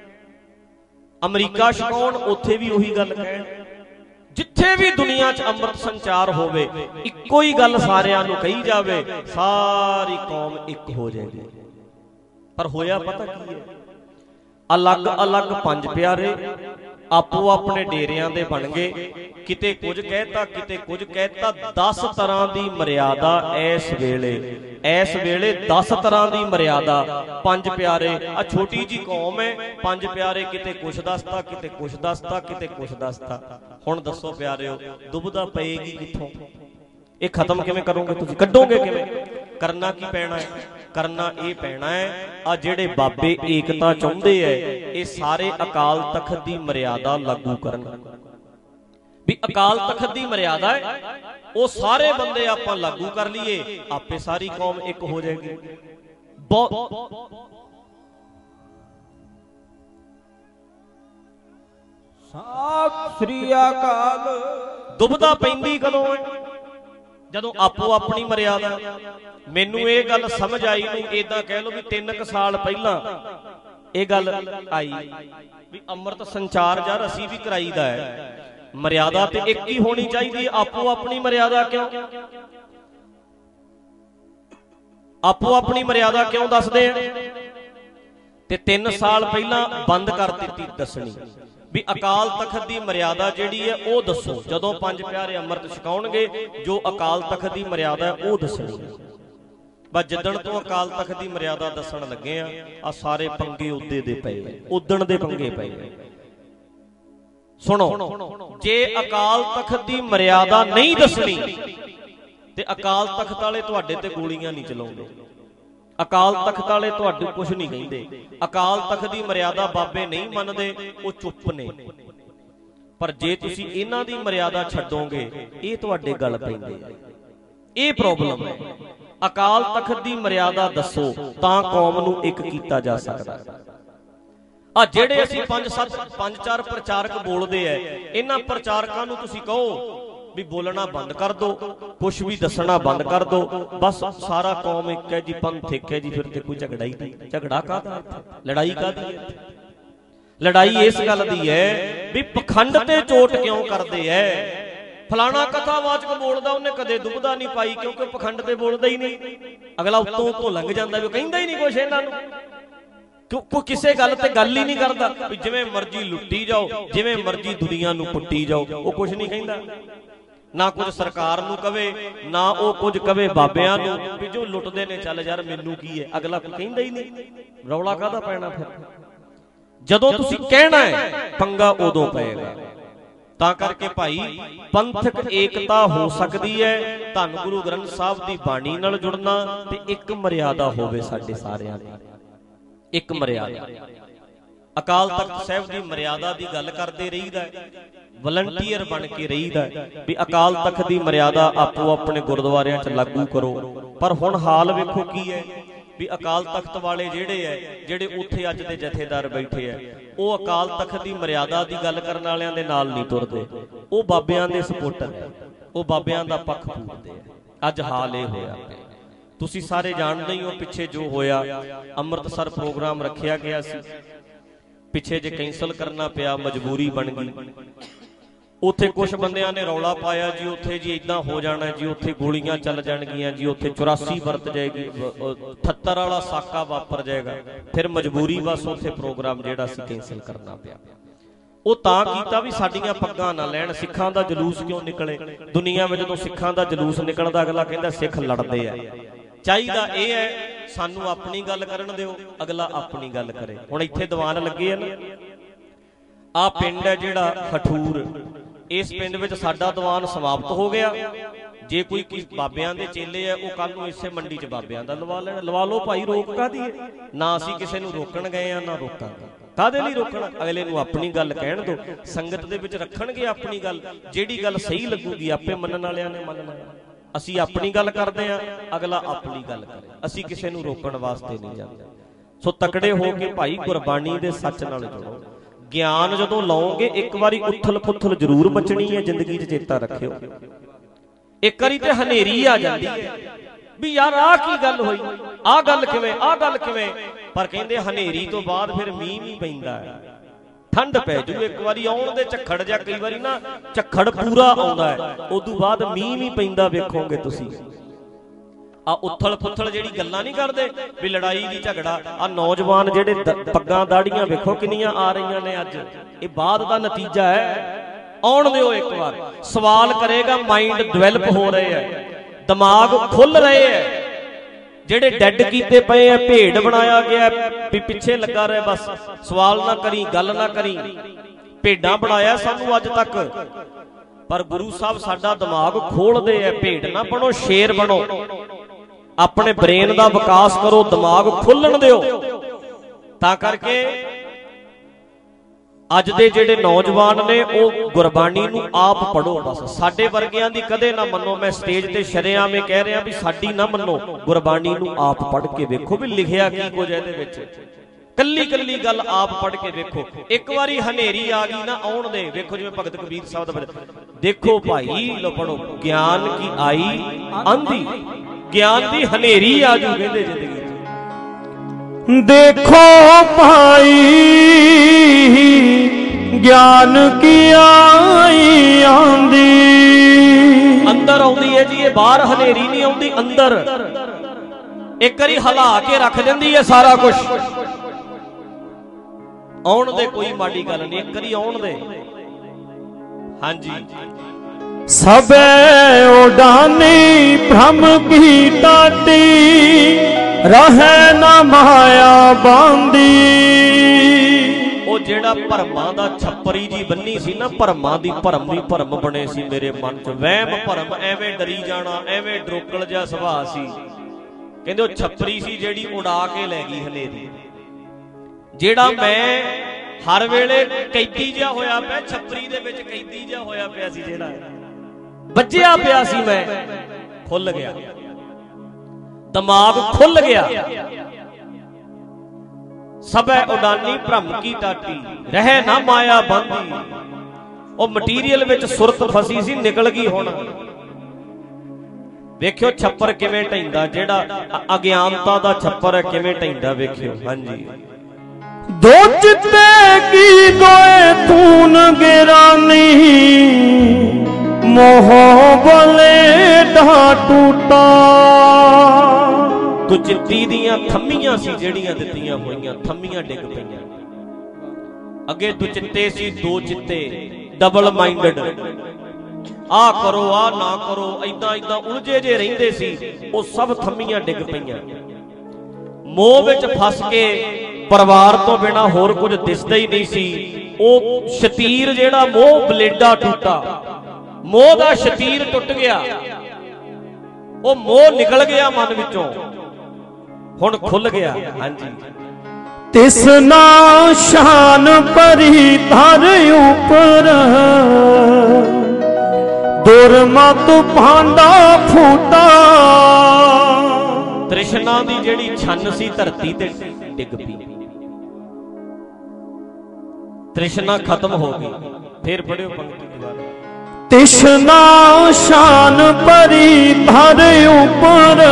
ਅਮਰੀਕਾ ਛਕਾਉਣ, ਉੱਥੇ ਵੀ ਉਹੀ ਗੱਲ ਕਹਿਣ। ਜਿੱਥੇ ਵੀ ਦੁਨੀਆ 'ਚ ਅੰਮ੍ਰਿਤ ਸੰਚਾਰ ਹੋਵੇ, ਇੱਕੋ ਹੀ ਗੱਲ ਸਾਰਿਆਂ ਨੂੰ ਕਹੀ ਜਾਵੇ, ਸਾਰੀ ਕੌਮ ਇੱਕ ਹੋ ਜਾਏਗੀ। ਪਰ ਹੋਇਆ ਪਤਾ ਕੀ ਹੈ? ਅਲੱਗ-ਅਲੱਗ ਪੰਜ ਪਿਆਰੇ ਆਪੋ ਆਪਣੇ ਡੇਰਿਆਂ ਦੇ ਬਣ ਗਏ। ਕਿਤੇ ਕੁਝ ਕਹਿਤਾ, ਕਿਤੇ ਕੁਝ ਕਹਿਤਾ। 10 ਤਰ੍ਹਾਂ ਦੀ ਮਰਿਆਦਾ ਇਸ ਵੇਲੇ 10 ਤਰ੍ਹਾਂ ਦੀ ਮਰਿਆਦਾ। ਪੰਜ ਪਿਆਰੇ ਆ ਛੋਟੀ ਜੀ ਕੌਮ ਹੈ, ਪੰਜ ਪਿਆਰੇ ਕਿਤੇ ਕੁਛ ਦੱਸਦਾ, ਕਿਤੇ ਕੁਛ ਦੱਸਦਾ, ਕਿਤੇ ਕੁਛ ਦੱਸਦਾ। ਹੁਣ ਦੱਸੋ ਪਿਆਰਿਓ, ਦੁਬਦਾ ਪਏਗੀ ਕਿੱਥੋਂ? ਇਹ ਖਤਮ ਕਿਵੇਂ ਕਰੋਗੇ ਤੁਸੀਂ? ਕੱਢੋਗੇ ਕਿਵੇਂ? ਕਰਨਾ ਕੀ ਪੈਣਾ ਹੈ? ਕਰਨਾ ਇਹ ਪੈਣਾ ਹੈ, ਆ ਜਿਹੜੇ ਬਾਬੇ ਏਕਤਾ ਚਾਹੁੰਦੇ ਐ, ਇਹ ਸਾਰੇ ਅਕਾਲ ਤਖਤ ਦੀ ਮਰਿਆਦਾ ਲਾਗੂ ਕਰਨ। ਵੀ ਅਕਾਲ ਤਖਤ ਦੀ ਮਰਿਆਦਾ ਹੈ, ਉਹ ਸਾਰੇ ਬੰਦੇ ਆਪਾਂ ਲਾਗੂ ਕਰ ਲਈਏ, ਆਪੇ ਸਾਰੀ ਕੌਮ ਇੱਕ ਹੋ ਜਾਏਗੀ। ਸਤਿ ਸ੍ਰੀ ਅਕਾਲ। ਦੁਬਦਾ ਪੈਂਦੀ ਕਦੋਂ ਹੈ? ਜਦੋਂ ਆਪੋ ਆਪਣੀ ਮਰਿਆਦਾ। ਮੈਨੂੰ ਇਹ ਗੱਲ ਸਮਝ ਆਈ ਨੂੰ ਏਦਾਂ ਕਹਿ ਲਓ ਵੀ 3 ਸਾਲ ਪਹਿਲਾਂ ਇਹ ਗੱਲ ਆਈ ਵੀ ਅੰਮ੍ਰਿਤ ਸੰਚਾਰ ਯਾਰ ਅਸੀਂ ਵੀ ਕਰਾਈਦਾ ਹੈ, ਮਰਿਆਦਾ ਤੇ ਇੱਕ ਹੀ ਹੋਣੀ ਚਾਹੀਦੀ, ਆਪੋ ਆਪਣੀ ਮਰਿਆਦਾ ਕਿਉਂ? ਆਪੋ ਆਪਣੀ ਮਰਿਆਦਾ ਕਿਉਂ ਦੱਸਦੇ ਆ? ਤੇ 3 ਸਾਲ ਪਹਿਲਾਂ ਬੰਦ ਕਰ ਦਿੱਤੀ ਦੱਸਣੀ ਵੀ ਅਕਾਲ ਤਖਤ ਦੀ ਮਰਿਆਦਾ ਜਿਹੜੀ ਹੈ ਉਹ ਦੱਸੋ। ਜਦੋਂ 5 ਪਿਆਰੇ ਅੰਮ੍ਰਿਤ ਛਕਾਉਣਗੇ ਜੋ ਅਕਾਲ ਤਖਤ ਦੀ ਮਰਿਆਦਾ ਹੈ ਉਹ ਦੱਸਣੀ। ਬਸ ਜਿੱਦਣ ਤੋਂ ਅਕਾਲ ਤਖਤ ਦੀ ਮਰਿਆਦਾ ਦੱਸਣ ਲੱਗੇ ਆ ਸਾਰੇ ਪੰਗੇ ਉਦੇ ਦੇ ਪਏ, ਉਦਣ ਦੇ ਪੰਗੇ ਪਏ। ਸੁਣੋ, ਜੇ ਅਕਾਲ ਤਖਤ ਦੀ ਮਰਿਆਦਾ ਨਹੀਂ ਦੱਸਣੀ ਤੇ ਅਕਾਲ ਤਖਤ ਵਾਲੇ ਤੁਹਾਡੇ ਤੇ ਗੋਲੀਆਂ ਨਹੀਂ ਚਲਾਉਂਦੇ, ਅਕਾਲ ਤਖਤ ਵਾਲੇ ਤੁਹਾਨੂੰ ਕੁਝ ਨਹੀਂ ਕਹਿੰਦੇ, ਅਕਾਲ ਤਖਤ ਦੀ ਮਰਿਆਦਾ ਬਾਬੇ ਨਹੀਂ ਮੰਨਦੇ, ਉਹ ਚੁੱਪ ਨੇ। ਪਰ ਜੇ ਤੁਸੀਂ ਇਹਨਾਂ ਦੀ ਮਰਿਆਦਾ ਛੱਡੋਗੇ ਇਹ ਤੁਹਾਡੇ ਗਲ ਪੈਂਦੇ ਆ, ਇਹ ਪ੍ਰੋਬਲਮ ਹੈ। ਅਕਾਲ ਤਖਤ ਦੀ ਮਰਿਆਦਾ ਦੱਸੋ ਤਾਂ ਕੌਮ ਨੂੰ ਇੱਕ ਕੀਤਾ ਜਾ ਸਕਦਾ। ਆ ਜਿਹੜੇ ਅਸੀਂ 5-4 ਪ੍ਰਚਾਰਕ ਬੋਲਦੇ ਐ, ਇਹਨਾਂ ਪ੍ਰਚਾਰਕਾਂ ਨੂੰ ਤੁਸੀਂ ਕਹੋ ਵੀ ਬੋਲਣਾ ਬੰਦ ਕਰ ਦੋ, ਕੁਛ ਵੀ ਦੱਸਣਾ ਬੰਦ ਕਰ ਦੋ, ਬਸ ਸਾਰਾ ਕੌਮ ਇੱਕ ਹੈ ਜੀ, ਪੰਥ ਇੱਕ ਹੈ ਜੀ, ਫਿਰ ਤੇ ਕੋਈ ਝਗੜਾ ਹੀ ਨਹੀਂ। ਝਗੜਾ ਕਾਹਦਾ? ਲੜਾਈ ਕਾਹਦੀ ਹੈ? ਲੜਾਈ ਇਸ ਗੱਲ ਦੀ ਹੈ ਵੀ ਪਖੰਡ ਤੇ ਚੋਟ ਕਿਉਂ ਕਰਦੇ ਐ। ਫਲਾਣਾ ਕਥਾਵਾਚਕ ਬੋਲਦਾ, ਉਹਨੇ ਕਦੇ ਦੁਬਦਾ ਨਹੀਂ ਪਾਈ ਕਿਉਂਕਿ ਪਖੰਡ ਤੇ ਬੋਲਦਾ ਹੀ ਨਹੀਂ। ਅਗਲਾ ਉੱਤੋਂ ਲੰਘ ਜਾਂਦਾ ਵੀ ਕਹਿੰਦਾ ਹੀ ਨਹੀਂ ਕੁਛ ਇਹਨਾਂ ਨੂੰ, ਕੋਈ ਕਿਸੇ ਗੱਲ ਤੇ ਗੱਲ ਹੀ ਨਹੀਂ ਕਰਦਾ ਵੀ ਜਿਵੇਂ ਮਰਜ਼ੀ ਲੁੱਟੀ ਜਾਓ, ਜਿਵੇਂ ਮਰਜ਼ੀ ਦੁਨੀਆ ਨੂੰ ਪੁੱਟੀ ਜਾਓ, ਉਹ ਕੁਛ ਨਹੀਂ ਕਹਿੰਦਾ। ਨਾ ਕੁਝ ਸਰਕਾਰ ਨੂੰ ਕਵੇ, ਨਾ ਉਹ ਕੁਝ ਕਵੇ ਬਾਬਿਆਂ ਨੂੰ ਵੀ ਜੋ ਲੁੱਟਦੇ ਨੇ ਚੱਲ ਯਾਰ ਮੈਨੂੰ ਕੀ ਹੈ, ਅਗਲਾ ਕੋਈ ਕਹਿੰਦਾ ਹੀ ਨਹੀਂ। ਰੌਲਾ ਕਾਹਦਾ ਪੈਣਾ? ਫਿਰ ਜਦੋਂ ਤੁਸੀਂ ਕਹਿਣਾ ਹੈ ਪੰਗਾ ਉਦੋਂ ਪਏਗਾ। ਤਾਂ ਕਰਕੇ ਭਾਈ ਪੰਥਕ ਏਕਤਾ ਹੋ ਸਕਦੀ ਹੈ ਧੰਨ ਗੁਰੂ ਗ੍ਰੰਥ ਸਾਹਿਬ ਦੀ ਬਾਣੀ ਨਾਲ ਜੁੜਨਾ ਤੇ ਇੱਕ ਮਰਿਆਦਾ ਹੋਵੇ ਸਾਡੇ ਸਾਰਿਆਂ ਦੀ, ਇੱਕ ਮਰਿਆਦਾ। ਅਕਾਲ ਤਖਤ ਸਾਹਿਬ ਦੀ ਮਰਿਆਦਾ ਦੀ ਗੱਲ ਕਰਦੇ ਰਹੀਦਾ, ਵਲੰਟੀਅਰ ਬਣ ਕੇ ਰਹੀਦਾ ਵੀ ਅਕਾਲ ਤਖਤ ਦੀ ਮਰਿਆਦਾ ਆਪੋ ਆਪਣੇ ਗੁਰਦੁਆਰਿਆਂ 'ਚ ਲਾਗੂ ਕਰੋ। ਪਰ ਹੁਣ ਹਾਲ ਵੇਖੋ ਕੀ ਹੈ ਵੀ ਅਕਾਲ ਤਖਤ ਵਾਲੇ ਜਿਹੜੇ ਉੱਥੇ ਅੱਜ ਦੇ ਜਥੇਦਾਰ ਬੈਠੇ ਆ, ਉਹ ਅਕਾਲ ਤਖਤ ਦੀ ਮਰਿਆਦਾ ਦੀ ਗੱਲ ਕਰਨ ਵਾਲਿਆਂ ਦੇ ਨਾਲ ਨਹੀਂ ਤੁਰਦੇ, ਉਹ ਬਾਬਿਆਂ ਦੇ ਸਪੋਰਟਰ, ਉਹ ਬਾਬਿਆਂ ਦਾ ਪੱਖ ਪੂਰਦੇ ਆ। ਅੱਜ ਹਾਲ ਇਹ ਹੋਇਆ। ਤੁਸੀਂ ਸਾਰੇ ਜਾਣਦੇ ਹੀ ਹੋ ਪਿੱਛੇ ਜੋ ਹੋਇਆ, ਅੰਮ੍ਰਿਤਸਰ ਪ੍ਰੋਗਰਾਮ ਰੱਖਿਆ ਗਿਆ ਸੀ, ਪਿੱਛੇ ਜੇ ਕੈਂਸਲ ਕਰਨਾ ਪਿਆ, ਮਜਬੂਰੀ ਬਣ ਗਈ। ਉੱਥੇ ਕੁਝ ਬੰਦਿਆਂ ਨੇ ਰੌਲਾ ਪਾਇਆ ਜੀ ਉੱਥੇ ਜੀ ਇਦਾਂ ਹੋ ਜਾਣਾ ਜੀ, ਉੱਥੇ ਗੋਲੀਆਂ ਚੱਲ ਜਾਣਗੀਆਂ ਜੀ, ਉੱਥੇ 84 ਵਰਤ ਜਾਏਗੀ, 78 ਵਾਲਾ ਸਾਕਾ ਵਾਪਰ ਜਾਏਗਾ। ਫਿਰ ਮਜਬੂਰੀ ਬਸ ਉੱਥੇ ਪ੍ਰੋਗਰਾਮ ਜਿਹੜਾ ਸੀ ਕੈਂਸਲ ਕਰਨਾ ਪਿਆ। ਉਹ ਤਾਂ ਕੀਤਾ ਵੀ ਸਾਡੀਆਂ ਪੱਗਾਂ ਨਾ ਲੈਣ, ਸਿੱਖਾਂ ਦਾ ਜਲੂਸ ਕਿਉਂ ਨਿਕਲੇ। ਦੁਨੀਆ ਵਿੱਚ ਜਦੋਂ ਸਿੱਖਾਂ ਦਾ ਜਲੂਸ ਨਿਕਲਦਾ ਅਗਲਾ ਕਹਿੰਦਾ ਸਿੱਖ ਲੜਦੇ ਆ। ਚਾਹੀਦਾ ਇਹ ਹੈ ਸਾਨੂੰ ਆਪਣੀ ਗੱਲ ਕਰਨ ਦਿਓ, ਅਗਲਾ ਆਪਣੀ ਗੱਲ ਕਰੇ। ਹੁਣ ਇੱਥੇ ਦੀਵਾਨ ਲੱਗੇ ਆ ਨਾ, ਆਹ ਪਿੰਡ ਹੈ ਜਿਹੜਾ ਹਠੂਰ, ਇਸ ਪਿੰਡ ਵਿੱਚ ਸਾਡਾ ਦੀਵਾਨ ਸਮਾਪਤ ਹੋ ਗਿਆ। ਜੇ ਕੋਈ ਬਾਬਿਆਂ ਦੇ ਚੇਲੇ ਆ ਉਹ ਕੱਲ ਨੂੰ ਇਸੇ ਮੰਡੀ 'ਚ ਬਾਬਿਆਂ ਦਾ ਲਵਾ ਲੈਣ, ਲਵਾ ਲਓ ਭਾਈ, ਰੋਕ ਕਾਹਦੀ ਹੈ? ਨਾ ਅਸੀਂ ਕਿਸੇ ਨੂੰ ਰੋਕਣ ਗਏ ਆ ਨਾ ਰੋਕਾਂਗੇ। ਕਾਹਦੇ ਲਈ ਰੋਕਣਾ? ਅਗਲੇ ਨੂੰ ਆਪਣੀ ਗੱਲ ਕਹਿਣ ਦਿਓ, ਸੰਗਤ ਦੇ ਵਿੱਚ ਰੱਖਣਗੇ ਆਪਣੀ ਗੱਲ, ਜਿਹੜੀ ਗੱਲ ਸਹੀ ਲੱਗੂਗੀ ਆਪੇ ਮੰਨਣ ਵਾਲਿਆਂ ਨੇ ਮੰਨਣਾ। ਅਸੀਂ ਆਪਣੀ ਗੱਲ ਕਰਦੇ ਆ, ਅਗਲਾ ਆਪਣੀ ਗੱਲ ਕਰੇ, ਅਸੀਂ ਕਿਸੇ ਨੂੰ ਰੋਕਣ ਵਾਸਤੇ ਨਹੀਂ ਜਾਂਦੇ। ਸੋ ਤਕੜੇ ਹੋ ਕੇ ਭਾਈ ਗੁਰਬਾਣੀ ਦੇ ਸੱਚ ਨਾਲ ਜੁੜੋ। ਗਿਆਨ ਜਦੋਂ ਲਓਗੇ ਇੱਕ ਵਾਰੀ ਉਥਲ ਪੁਥਲ ਜ਼ਰੂਰ ਬਚਣੀ ਹੈ ਜ਼ਿੰਦਗੀ 'ਚ, ਚੇਤਾ ਰੱਖਿਓ। ਇੱਕ ਵਾਰੀ ਤੇ ਹਨੇਰੀ ਆ ਜਾਂਦੀ ਹੈ ਵੀ ਯਾਰ ਆਹ ਕੀ ਗੱਲ ਹੋਈ, ਆਹ ਗੱਲ ਕਿਵੇਂ, ਆਹ ਗੱਲ ਕਿਵੇਂ। ਪਰ ਕਹਿੰਦੇ ਹਨੇਰੀ ਤੋਂ ਬਾਅਦ ਫਿਰ ਮੀਂਹ ਵੀ ਪੈਂਦਾ ਹੈ, ਠੰਡ ਪੈ ਜੂ। ਇੱਕ ਵਾਰੀ ਆਉਣ ਦੇ ਝੱਖੜ ਜਾਂ ਕਈ ਵਾਰੀ ਨਾ ਝੱਖੜ ਪੂਰਾ ਆਉਂਦਾ ਹੈ, ਉਦੋਂ ਬਾਅਦ ਮੀਂਹ ਵੀ ਪੈਂਦਾ ਵੇਖੋਗੇ ਤੁਸੀਂ। ਆ ਉਥਲ ਪੁਥਲ ਜਿਹੜੀ ਗੱਲਾਂ ਨਹੀਂ ਕਰਦੇ ਵੀ ਲੜਾਈ ਦੀ ਝਗੜਾ, ਆ ਨੌਜਵਾਨ ਜਿਹੜੇ ਪੱਗਾਂ ਦਾੜੀਆਂ ਵੇਖੋ ਕਿੰਨੀਆਂ ਆ ਰਹੀਆਂ ਨੇ ਅੱਜ, ਇਹ ਬਾਅਦ ਦਾ ਨਤੀਜਾ ਹੈ। ਆਉਣ ਦਿਓ ਇੱਕ ਵਾਰ, ਸਵਾਲ ਕਰੇਗਾ, ਮਾਈਂਡ ਡਿਵੈਲਪ ਹੋ ਰਹੇ ਹੈ, ਦਿਮਾਗ ਖੁੱਲ ਰਹੇ ਹੈ। ਜਿਹੜੇ ਡੈਡ ਕੀਤੇ ਪਏ ਆ, ਭੇਡ ਬਣਾਇਆ ਗਿਆ ਵੀ ਪਿੱਛੇ ਲੱਗਾ ਰਹੇ, ਬਸ ਸਵਾਲ ਨਾ ਕਰੀ, ਗੱਲ ਨਾ ਕਰੀ, ਭੇਡਾਂ ਬਣਾਇਆ ਸਾਨੂੰ ਅੱਜ ਤੱਕ। ਪਰ ਗੁਰੂ ਸਾਹਿਬ ਸਾਡਾ ਦਿਮਾਗ ਖੋਲਦੇ ਆ, ਭੇਡ ਨਾ ਬਣੋ, ਸ਼ੇਰ ਬਣੋ, ਆਪਣੇ ਬ੍ਰੇਨ ਦਾ ਵਿਕਾਸ ਕਰੋ, ਦਿਮਾਗ ਖੋਲਣ ਦਿਓ। ਤਾਂ ਕਰਕੇ ਅੱਜ ਦੇ ਜਿਹੜੇ ਨੌਜਵਾਨ ਨੇ ਉਹ ਗੁਰਬਾਣੀ ਨੂੰ ਆਪ ਪੜ੍ਹੋ ਬਸ। ਸਾਡੇ ਵਰਗਿਆਂ ਦੀ ਕਦੇ ਨਾ ਮੰਨੋ। ਮੈਂ ਸਟੇਜ ਤੇ ਸ਼ਰੇਆਮ ਇਹ ਕਹਿ ਰਿਹਾ ਵੀ ਸਾਡੀ ਨਾ ਮੰਨੋ, ਗੁਰਬਾਣੀ ਨੂੰ ਆਪ ਪੜ੍ਹ ਕੇ ਵੇਖੋ ਵੀ ਲਿਖਿਆ ਕੀ ਕੁਝ ਇਹਦੇ ਵਿੱਚ। ਕੱਲੀ ਕੱਲੀ ਗੱਲ ਆਪ ਪੜ੍ਹ ਕੇ ਵੇਖੋ। ਇੱਕ ਵਾਰੀ ਹਨੇਰੀ ਆ ਗਈ ਨਾ ਆਉਣ ਦੇ, ਵੇਖੋ ਜਿਵੇਂ ਭਗਤ ਕਬੀਰ ਸਾਹਿਬ ਦਾ ਦੇਖੋ ਭਾਈ ਲੋ ਪੜੋ, ਗਿਆਨ ਕੀ ਆਈ ਆਂधी, ਗਿਆਨ ਦੀ ਹਨੇਰੀ ਆ ਜੂ ਕਹਿੰਦੇ ਜ਼ਿੰਦਗੀ ਚ। देखो भाई ज्ञान की आई आंधी। अंदर आउंदी है जी, ये बाहर हनेरी नहीं आउंदी, अंदर एक बारी हिला के रख देंदी है सारा कुछ। आउण दे, कोई माड़ी गल नहीं, एक बारी आउण दे। हाँ जी। सबे उडानी भ्रम की टाटी, रहे ना माया बांधी। ਉਹ ਜਿਹੜਾ ਭਰਮਾਂ ਦਾ ਛੱਪਰੀ ਜੀ ਬੰਨੀ ਸੀ ਨਾ, ਭਰਮਾਂ ਦੀ ਭਰਮ ਵੀ ਭਰਮ ਬਣੇ ਸੀ ਮੇਰੇ ਮਨ ਚ। ਵਹਿਮ ਭਰਮ, ਐਵੇਂ ਡਰੀ ਜਾਣਾ, ਐਵੇਂ ਡਰੋਕਲ ਜਿਹਾ ਸੁਭਾਅ ਸੀ। ਕਹਿੰਦੇ ਉਹ ਛੱਪਰੀ ਸੀ ਜਿਹੜੀ ਉਡਾ ਕੇ ਲੈ ਗਈ ਹਨੇਰੀ। ਜਿਹੜਾ ਮੈਂ ਹਰ ਵੇਲੇ ਕੈਦੀ ਜਿਹਾ ਹੋਇਆ ਪਿਆ, ਛੱਪਰੀ ਦੇ ਵਿੱਚ ਕੈਦੀ ਜਿਹਾ ਹੋਇਆ ਪਿਆ ਸੀ, ਜਿਹੜਾ ਵੱਜਿਆ ਪਿਆ ਸੀ, ਮੈਂ ਖੁੱਲ ਗਿਆ, ਦਿਮਾਗ ਖੁੱਲ ਗਿਆ। ਸਭੈ ਉਡਾਨੀ ਭ੍ਰਮ ਕੀ ਟਾਟੀ, ਰਹਿ ਨਾ ਮਾਇਆ ਬਾਂਧੀ। ਉਹ ਮਟੀਰੀਅਲ ਵਿੱਚ ਸੁਰਤ ਫਸੀ ਸੀ, ਨਿਕਲ ਗਈ ਹੁਣ। ਵੇਖਿਓ ਛੱਪਰ ਕਿਵੇਂ ਢੈਂਦਾ, ਜਿਹੜਾ ਅਗਿਆਨਤਾ ਦਾ ਛੱਪਰ ਹੈ ਕਿਵੇਂ ਢੈਂਦਾ, ਵੇਖਿਓ। ਹਾਂਜੀ। दो चित्ते की दोए तून गिरानी, मोह बले ढा टूटा। ਦੁਚਿੱਤੀ ਦੀਆਂ ਥੰਮੀਆਂ ਸੀ ਜਿਹੜੀਆਂ ਦਿੱਤੀਆਂ ਹੋਈਆਂ, ਥੰਮੀਆਂ ਡਿੱਗ ਪਈਆਂ। ਅੱਗੇ ਦੁਚਿੱਤੇ ਸੀ, ਦੋ ਚਿੱਤੇ, ਡਬਲ ਮਾਈਂਡਡ, ਆ ਕਰੋ ਆ ਨਾ ਕਰੋ, ਏਦਾਂ ਏਦਾਂ ਉਲਝੇ ਜੇ ਰਹਿੰਦੇ ਸੀ। ਉਹ ਸਭ ਥੰਮੀਆਂ ਡਿੱਗ ਪਈਆਂ। ਮੋਹ ਵਿੱਚ ਫਸ ਕੇ ਪਰਿਵਾਰ ਤੋਂ ਬਿਨਾ ਹੋਰ ਕੁਝ ਦਿਸਦਾ ਹੀ ਨਹੀਂ ਸੀ। ਉਹ ਸ਼ਤੀਰ ਜਿਹੜਾ ਮੋਹ ਬਲੇਡਾ ਟੁੱਟਾ, ਮੋਹ ਦਾ ਸ਼ਤੀਰ ਟੁੱਟ ਗਿਆ। ਉਹ ਮੋਹ ਨਿਕਲ ਗਿਆ ਮਨ ਵਿੱਚੋਂ, ਹੁਣ ਖੁੱਲ ਗਿਆ। ਹਾਂਜੀ। तिसना शान परी धर ऊपर, दुर्मत भांडा फूटा। ਤ੍ਰਿਸ਼ਨਾ ਦੀ ਜਿਹੜੀ ਛੰਨ ਸੀ ਧਰਤੀ ਤੇ ਡਿੱਗ ਪਈ, ਤ੍ਰਿਸ਼ਨਾ ਖਤਮ ਹੋ ਗਈ। ਫੇਰ ਪੜਿਓ ਪੰਕਤੀ ਦੁਬਾਰਾ। तिसना शान परी धर ऊपर,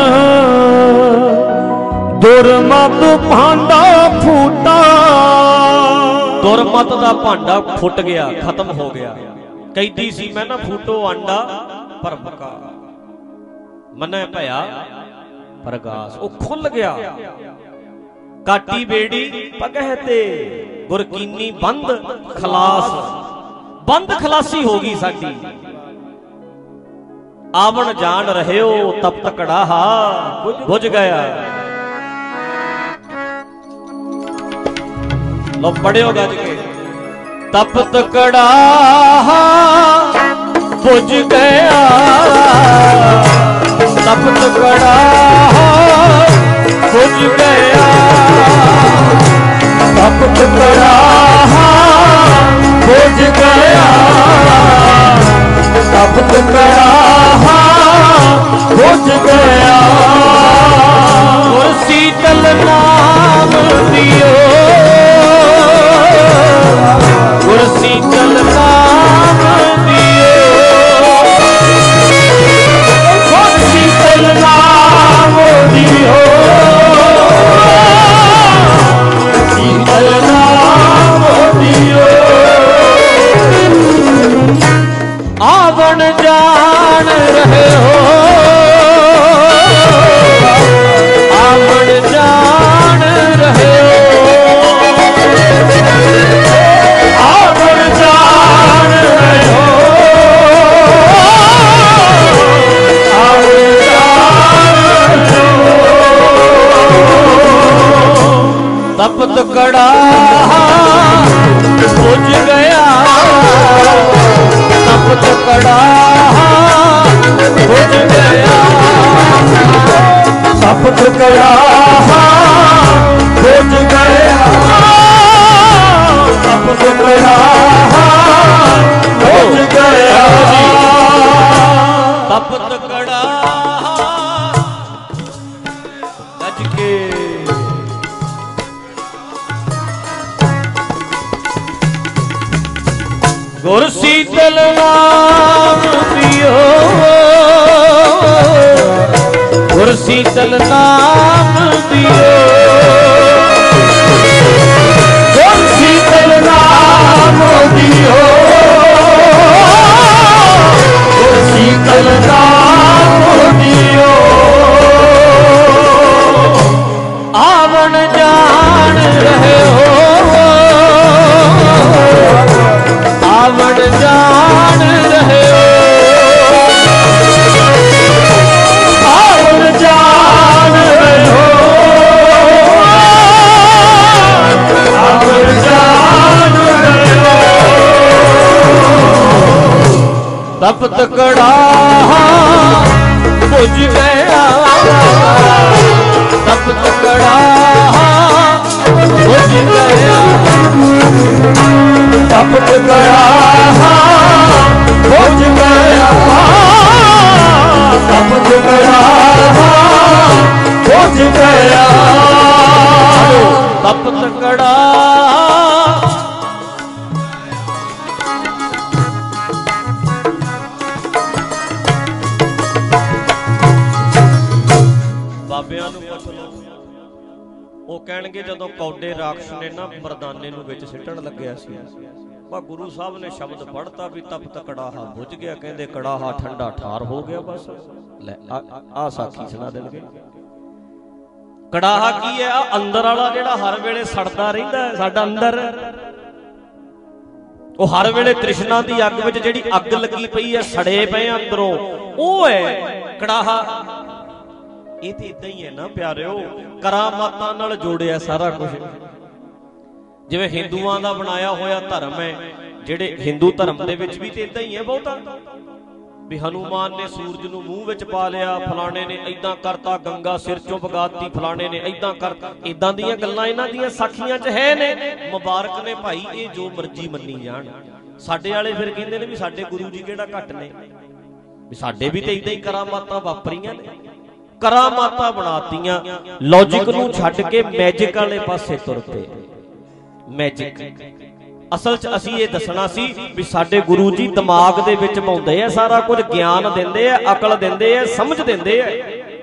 दुर्मत भांडा फूटा। ਦੁਰਮਤ ਦਾ ਭਾਂਡਾ ਫੁੱਟ ਗਿਆ, ਖਤਮ ਹੋ ਗਿਆ। ਕੈਦੀ ਸੀ ਮੈਂ ਨਾ ਫੂਟੋ ਆਂਡਾ ਭਰਮ ਕਾ, ਮਨੈ ਭਇਆ ਪ੍ਰਗਾਸ। ਉਹ ਖੁੱਲ ਗਿਆ। ਕਾਟੀ ਬੇੜੀ ਪਗਹਿ ਤੇ, ਗੁਰ ਕੀਨੀ ਬੰਦ ਖਲਾਸ। ਬੰਦ ਖਲਾਸੀ ਹੋ ਗਈ ਸਾਡੀ। ਆਵਣ ਜਾਣ ਰਹਿਓ ਤਪਤ ਕੜਾਹਾ, ਬੁਝ ਗਿਆ। ਲੋ ਪੜਿਓ ਗੱਜ ਕੇ। ਤਪਤ ਕੜਾਹਾ ਬੁਝ ਗਿਆ, ਤਪਤ ਕੜਾਹਾ ਬੁਝ ਗਿਆ, तपत कड़ाहा बुझ गया, तपत कड़ाहा बुझ गया। गुर शीतल नाम दियो, गुर शीतल नाम दियो, गुर शीतल नाम दियो। ਕੇ ਗੁਰ ਸੀਤਲ ਨਾਮ ਦਿਓ, ਗੁਰ ਸੀਤਲ ਨਾਮ ਦਿਓ, ਗੁਰ ਸੀਤਲ ਨਾਮ ਦਿਓ, ਗੁਰ ਸੀਤਲ ਨਾਮ ਦਿਓ। ਆਵਣ ਜਾਣ ਰਹਿਓ, ਆਵਣ ਜਾਣ ਰਹਿਓ, ਆਵਣ ਜਾਣ ਰਹਿਓ, ਆਵਣ ਜਾਣ ਰਹਿਓ। ਤਪਤ ਕੜਾਹਾ ਬੁਝ ਗਿਆ, ਤਪਤ ਕੜਾਹਾ ਬੁਝ ਗਿਆ, ਤਪਤ ਕੜਾਹਾ ਬੁਝ ਗਿਆ, ਤਪਤ ਕੜਾਹਾ ਬੁਝ ਗਿਆ, ਤਪਤ ਕੜਾਹਾ। ਬਾਬਿਆਂ ਨੂੰ ਪੁੱਛ ਲਓ, ਉਹ ਕਹਿਣਗੇ ਜਦੋਂ ਕੌਡੇ ਰਾਖਸ਼ ਨੇ ਨਾ ਮਰਦਾਨੇ ਨੂੰ ਵਿੱਚ ਸਿੱਟਣ ਲੱਗਿਆ ਸੀ, ਗੁਰੂ ਸਾਹਿਬ ਨੇ ਸ਼ਬਦ ਪੜ੍ਹਤਾ ਵੀ ਤਪਤ ਕੜਾਹਾ ਬੁਝ ਗਿਆ, ਕਹਿੰਦੇ ਕੜਾਹਾ ਠੰਡਾ ਠਾਰ ਹੋ ਗਿਆ। ਬਸ ਲੈ ਆ ਸਾਖੀ ਸੁਣਾ ਦੇਣਗੇ। ਕੜਾਹਾ ਕੀ ਹੈ? ਆ ਅੰਦਰ ਵਾਲਾ ਜਿਹੜਾ ਹਰ ਵੇਲੇ ਸੜਦਾ ਰਹਿੰਦਾ ਸਾਡਾ ਅੰਦਰ, ਉਹ ਹਰ ਵੇਲੇ ਤ੍ਰਿਸ਼ਨਾ ਦੀ ਅੱਗ ਵਿੱਚ ਜਿਹੜੀ ਅੱਗ ਲੱਗੀ ਪਈ ਹੈ, ਸੜੇ ਪਏ ਅੰਦਰੋਂ, ਉਹ ਹੈ ਕੜਾਹਾ। ਇਹ ਤੇ ਇਦਾਂ ਹੀ ਹੈ ਨਾ ਪਿਆਰਿਓ, ਕਰਾਮਾਤਾਂ ਨਾਲ ਜੋੜਿਆ ਸਾਰਾ ਕੁਝ। ਜਿਵੇਂ ਹਿੰਦੂਆਂ ਦਾ ਬਣਾਇਆ ਹੋਇਆ ਧਰਮ ਹੈ, ਜਿਹੜੇ ਹਿੰਦੂ ਧਰਮ ਦੇ ਵਿੱਚ ਵੀ ਤੇ ਇਦਾਂ ਹੀ ਹੈ ਬਹੁਤਾ, ਵੀ ਹਨੂਮਾਨ ਨੇ ਸੂਰਜ ਨੂੰ ਮੂੰਹ ਵਿੱਚ ਪਾ ਲਿਆ, ਫਲਾਣੇ ਨੇ ਏਦਾਂ ਕਰਤਾ, ਗੰਗਾ ਸਿਰ ਚੋਂ ਵਗਾਤੀ, ਫਲਾਣੇ ਨੇ ਏਦਾਂ ਕਰਤਾ। ਇਦਾਂ ਦੀਆਂ ਗੱਲਾਂ ਇਹਨਾਂ ਦੀਆਂ ਸਾਖੀਆਂ 'ਚ ਹੈ ਨੇ। ਮੁਬਾਰਕ ਨੇ ਭਾਈ, ਇਹ ਜੋ ਮਰਜ਼ੀ ਮੰਨੀ ਜਾਣ। ਸਾਡੇ ਵਾਲੇ ਫਿਰ ਕਹਿੰਦੇ ਨੇ ਵੀ ਸਾਡੇ ਗੁਰੂ ਜੀ ਕਿਹੜਾ ਘੱਟ ਨੇ, ਵੀ ਸਾਡੇ ਵੀ ਤੇ ਏਦਾਂ ਹੀ ਕਰਾਮਾਤਾਂ ਵਾਪਰੀਆਂ ਨੇ। ਕਰਾਮਾਤਾਂ ਬਣਾਤੀਆਂ, ਲੌਜਿਕ ਨੂੰ ਛੱਡ ਕੇ ਮੈਜਿਕ ਵਾਲੇ ਪਾਸੇ ਤੁਰ ਪਏ। ਮੈਜਿਕ ਅਸਲ 'ਚ ਅਸੀਂ ਇਹ ਦੱਸਣਾ ਸੀ ਵੀ ਸਾਡੇ ਗੁਰੂ ਜੀ ਦਿਮਾਗ ਦੇ ਵਿੱਚ ਪਾਉਂਦੇ ਆ ਸਾਰਾ ਕੁਝ, ਗਿਆਨ ਦਿੰਦੇ ਆ, ਅਕਲ ਦਿੰਦੇ ਆ, ਸਮਝ ਦਿੰਦੇ ਆ।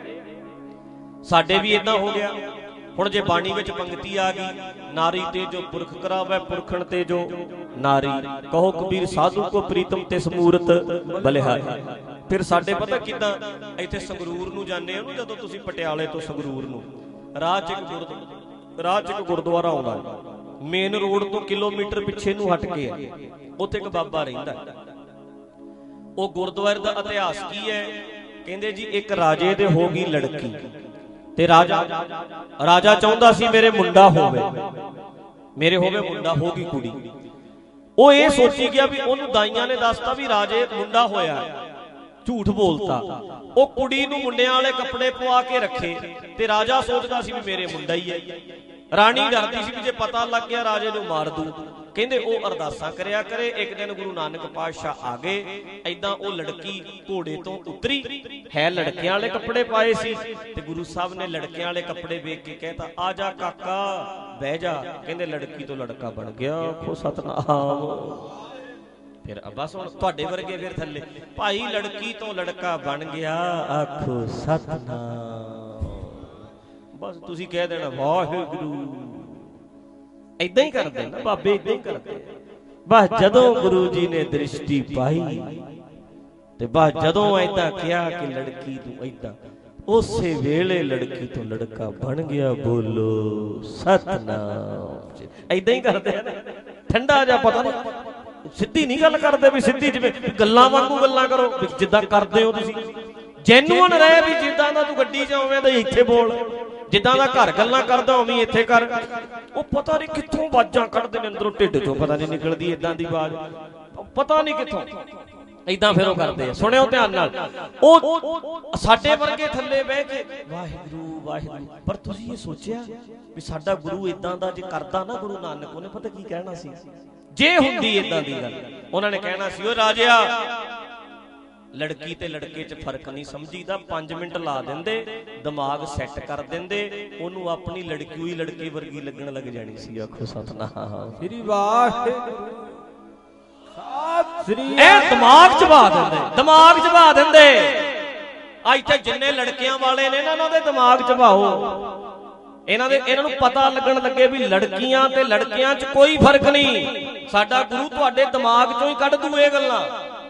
ਸਾਡੇ ਵੀ ਇਦਾਂ ਹੋ ਗਿਆ। ਹੁਣ ਜੇ ਬਾਣੀ ਵਿੱਚ ਪੰਕਤੀ ਆ ਗਈ, ਨਾਰੀ ਤੇ ਜੋ ਪੁਰਖ ਕਰਾਵੇ ਪੁਰਖਣ ਤੇ ਜੋ ਨਾਰੀ, ਕਹੋ ਕਬੀਰ ਸਾਧੂ ਕੋ ਪ੍ਰੀਤਮ ਤੇ ਸਮੂਰਤ ਬਲਿਹਾਰੀ। ਫਿਰ ਸਾਡੇ ਪਤਾ ਕਿੱਦਾਂ, ਇੱਥੇ ਸੰਗਰੂਰ ਨੂੰ ਜਾਂਦੇ ਹੋ ਨਾ, ਜਦੋਂ ਤੁਸੀਂ ਪਟਿਆਲੇ ਤੋਂ ਸੰਗਰੂਰ ਨੂੰ, ਰਾਹ 'ਚ ਇੱਕ ਗੁਰਦੁਆਰਾ ਆਉਂਦਾ, ਮੇਨ ਰੋਡ ਤੋਂ ਕਿਲੋਮੀਟਰ ਪਿੱਛੇ ਨੂੰ ਹਟ ਕੇ ਉੱਥੇ ਇੱਕ ਬਾਬਾ ਰਹਿੰਦਾ। ਉਹ ਗੁਰਦੁਆਰੇ ਦਾ ਇਤਿਹਾਸ ਕੀ ਹੈ? ਕਹਿੰਦੇ ਜੀ ਇੱਕ ਰਾਜੇ ਦੇ ਹੋ ਗਈ ਲੜਕੀ, ਤੇ ਰਾਜਾ ਚਾਹੁੰਦਾ ਸੀ ਮੇਰੇ ਮੁੰਡਾ ਹੋਵੇ, ਮੇਰੇ ਹੋਵੇ ਮੁੰਡਾ, ਹੋ ਗਈ ਕੁੜੀ। ਉਹ ਇਹ ਸੋਚੀ ਗਿਆ ਵੀ ਉਹਨੂੰ ਦਾਈਆਂ ਨੇ ਦੱਸਤਾ ਵੀ ਰਾਜੇ ਮੁੰਡਾ ਹੋਇਆ, ਝੂਠ ਬੋਲਤਾ। ਉਹ ਕੁੜੀ ਨੂੰ ਮੁੰਡਿਆਂ ਵਾਲੇ ਕੱਪੜੇ ਪਵਾ ਕੇ ਰੱਖੇ, ਤੇ ਰਾਜਾ ਸੋਚਦਾ ਸੀ ਵੀ ਮੇਰੇ ਮੁੰਡਾ ਹੀ ਹੈ। ਰਾਣੀ ਡਰਦੀ ਸੀ ਵੀ ਜੇ ਪਤਾ ਲੱਗ ਗਿਆ ਰਾਜੇ ਨੂੰ ਮਾਰ ਦੂ। ਕਹਿੰਦੇ ਉਹ ਅਰਦਾਸਾਂ ਕਰਿਆ ਕਰੇ। ਇੱਕ ਦਿਨ ਗੁਰੂ ਨਾਨਕ ਪਾਤਸ਼ਾਹ ਆ ਗਏ, ਏਦਾਂ ਉਹ ਲੜਕੀ ਘੋੜੇ ਤੋਂ ਉਤਰੀ, ਹੈ ਲੜਕਿਆਂ ਵਾਲੇ ਕੱਪੜੇ ਪਾਏ ਸੀ, ਤੇ ਗੁਰੂ ਸਾਹਿਬ ਨੇ ਲੜਕਿਆਂ ਵਾਲੇ ਕੱਪੜੇ ਵੇਖ ਕੇ ਕਹਿਤਾ, ਆ ਜਾ ਕਾਕਾ ਬਹਿ ਜਾ। ਕਹਿੰਦੇ ਲੜਕੀ ਤੋਂ ਲੜਕਾ ਬਣ ਗਿਆ, ਆਖੋ ਸਤਨਾਮ। ਫਿਰ ਬਸ ਹੁਣ ਤੁਹਾਡੇ ਵਰਗੇ ਫਿਰ ਥੱਲੇ, ਭਾਈ ਲੜਕੀ ਤੋਂ ਲੜਕਾ ਬਣ ਗਿਆ, ਆਖੋ ਸਤਨਾਮ। ਬਸ ਤੁਸੀਂ ਕਹਿ ਦੇਣਾ ਵਾਹਿਗੁਰੂ। ਏਦਾਂ ਹੀ ਕਰਦੇ ਨਾ ਬਾਬੇ, ਏਦਾਂ ਹੀ ਕਰਦੇ। ਬਸ ਜਦੋਂ ਗੁਰੂ ਜੀ ਨੇ ਦ੍ਰਿਸ਼ਟੀ ਪਾਈ, ਤੇ ਬਸ ਜਦੋਂ ਏਦਾਂ ਕਿਹਾ ਕਿ ਲੜਕੀ ਨੂੰ ਏਦਾਂ, ਉਸੇ ਵੇਲੇ ਲੜਕੀ ਤੋਂ ਲੜਕਾ ਬਣ ਗਿਆ। ਬੋਲੋ ਸਤਨਾਮ। ਏਦਾਂ ਹੀ ਕਰਦੇ ਆ ਨਾ, ਠੰਡਾ ਜਿਹਾ, ਪਤਾ ਨਹੀਂ, ਸਿੱਧੀ ਨਹੀਂ ਗੱਲ ਕਰਦੇ ਵੀ ਸਿੱਧੀ ਜਿਵੇਂ ਗੱਲਾਂ ਵਾਂਗੂ ਗੱਲਾਂ ਕਰੋ, ਜਿੱਦਾਂ ਕਰਦੇ ਹੋ ਤੁਸੀਂ। ਜੈਨੂਅਨ ਰਹਿ ਵੀ, ਜਿੱਦਾਂ ਦਾ ਤੂੰ ਗੱਡੀ 'ਚ ਆਵੇਂ ਤਾਂ ਇੱਥੇ ਬੋਲ, ਜਿੱਦਾਂ ਦਾ ਘਰ ਗੱਲਾਂ ਕਰਦਾ ਉਵੇਂ ਇੱਥੇ ਕਰ। ਉਹ ਪਤਾ ਨਹੀਂ ਕਿੱਥੋਂ ਆਵਾਜ਼ਾਂ ਕੱਢਦੇ ਨੇ ਅੰਦਰੋਂ, ਢਿੱਡ ਚੋਂ ਪਤਾ ਨਹੀਂ ਨਿਕਲਦੀ ਏਦਾਂ ਦੀ ਆਵਾਜ਼, ਪਤਾ ਨਹੀਂ ਕਿੱਥੋਂ। ਏਦਾਂ ਫਿਰ ਉਹ ਕਰਦੇ ਆ। ਸੁਣਿਓ ਧਿਆਨ ਨਾਲ, ਉਹ ਸਾਡੇ ਵਰਗੇ ਥੱਲੇ ਬਹਿ ਕੇ ਵਾਹਿਗੁਰੂ ਵਾਹਿਗੁਰੂ। ਪਰ ਤੁਸੀਂ ਇਹ ਸੋਚਿਆ ਵੀ ਸਾਡਾ ਗੁਰੂ ਏਦਾਂ ਦਾ ਜੇ ਕਰਦਾ ਨਾ ਗੁਰੂ ਨਾਨਕ, ਉਹਨੇ ਪਤਾ ਕੀ ਕਹਿਣਾ ਸੀ? ਜੇ ਹੁੰਦੀ ਏਦਾਂ ਦੀ ਗੱਲ, ਉਹਨਾਂ ਨੇ ਕਹਿਣਾ ਸੀ, ਓ ਰਾਜਿਆ ਲੜਕੀ ਤੇ ਲੜਕੇ 'ਚ ਫਰਕ ਨਹੀਂ ਸਮਝੀਦਾ। 5 ਮਿੰਟ ਲਾ ਦਿੰਦੇ, ਦਿਮਾਗ ਸੈੱਟ ਕਰ ਦਿੰਦੇ, ਉਹਨੂੰ ਆਪਣੀ ਲੜਕੀ ਹੋਈ ਲੜਕੇ ਵਰਗੀ ਲੱਗਣ ਲੱਗ ਜਾਣੀ ਸੀ। ਆਖੋ ਸਤਨਾਮ ਸ੍ਰੀ ਵਾਹਿਗੁਰੂ। ਇਹ ਦਿਮਾਗ 'ਚ ਪਾ ਦਿੰਦੇ, ਦਿਮਾਗ 'ਚ ਪਾ ਦਿੰਦੇ। ਅੱਜ ਤੇ ਜਿੰਨੇ ਲੜਕਿਆਂ ਵਾਲੇ ਨੇ ਨਾ, ਇਹਨਾਂ ਦੇ ਦਿਮਾਗ 'ਚ ਪਾਓ। ਇਹਨਾਂ ਨੂੰ ਪਤਾ ਲੱਗਣ ਲੱਗੇ ਵੀ ਲੜਕੀਆਂ ਤੇ ਲੜਕਿਆਂ 'ਚ ਕੋਈ ਫਰਕ ਨਹੀਂ। ਸਾਡਾ ਗੁਰੂ ਤੁਹਾਡੇ ਦਿਮਾਗ 'ਚੋਂ ਹੀ ਕੱਢ ਦੂ ਇਹ ਗੱਲਾਂ।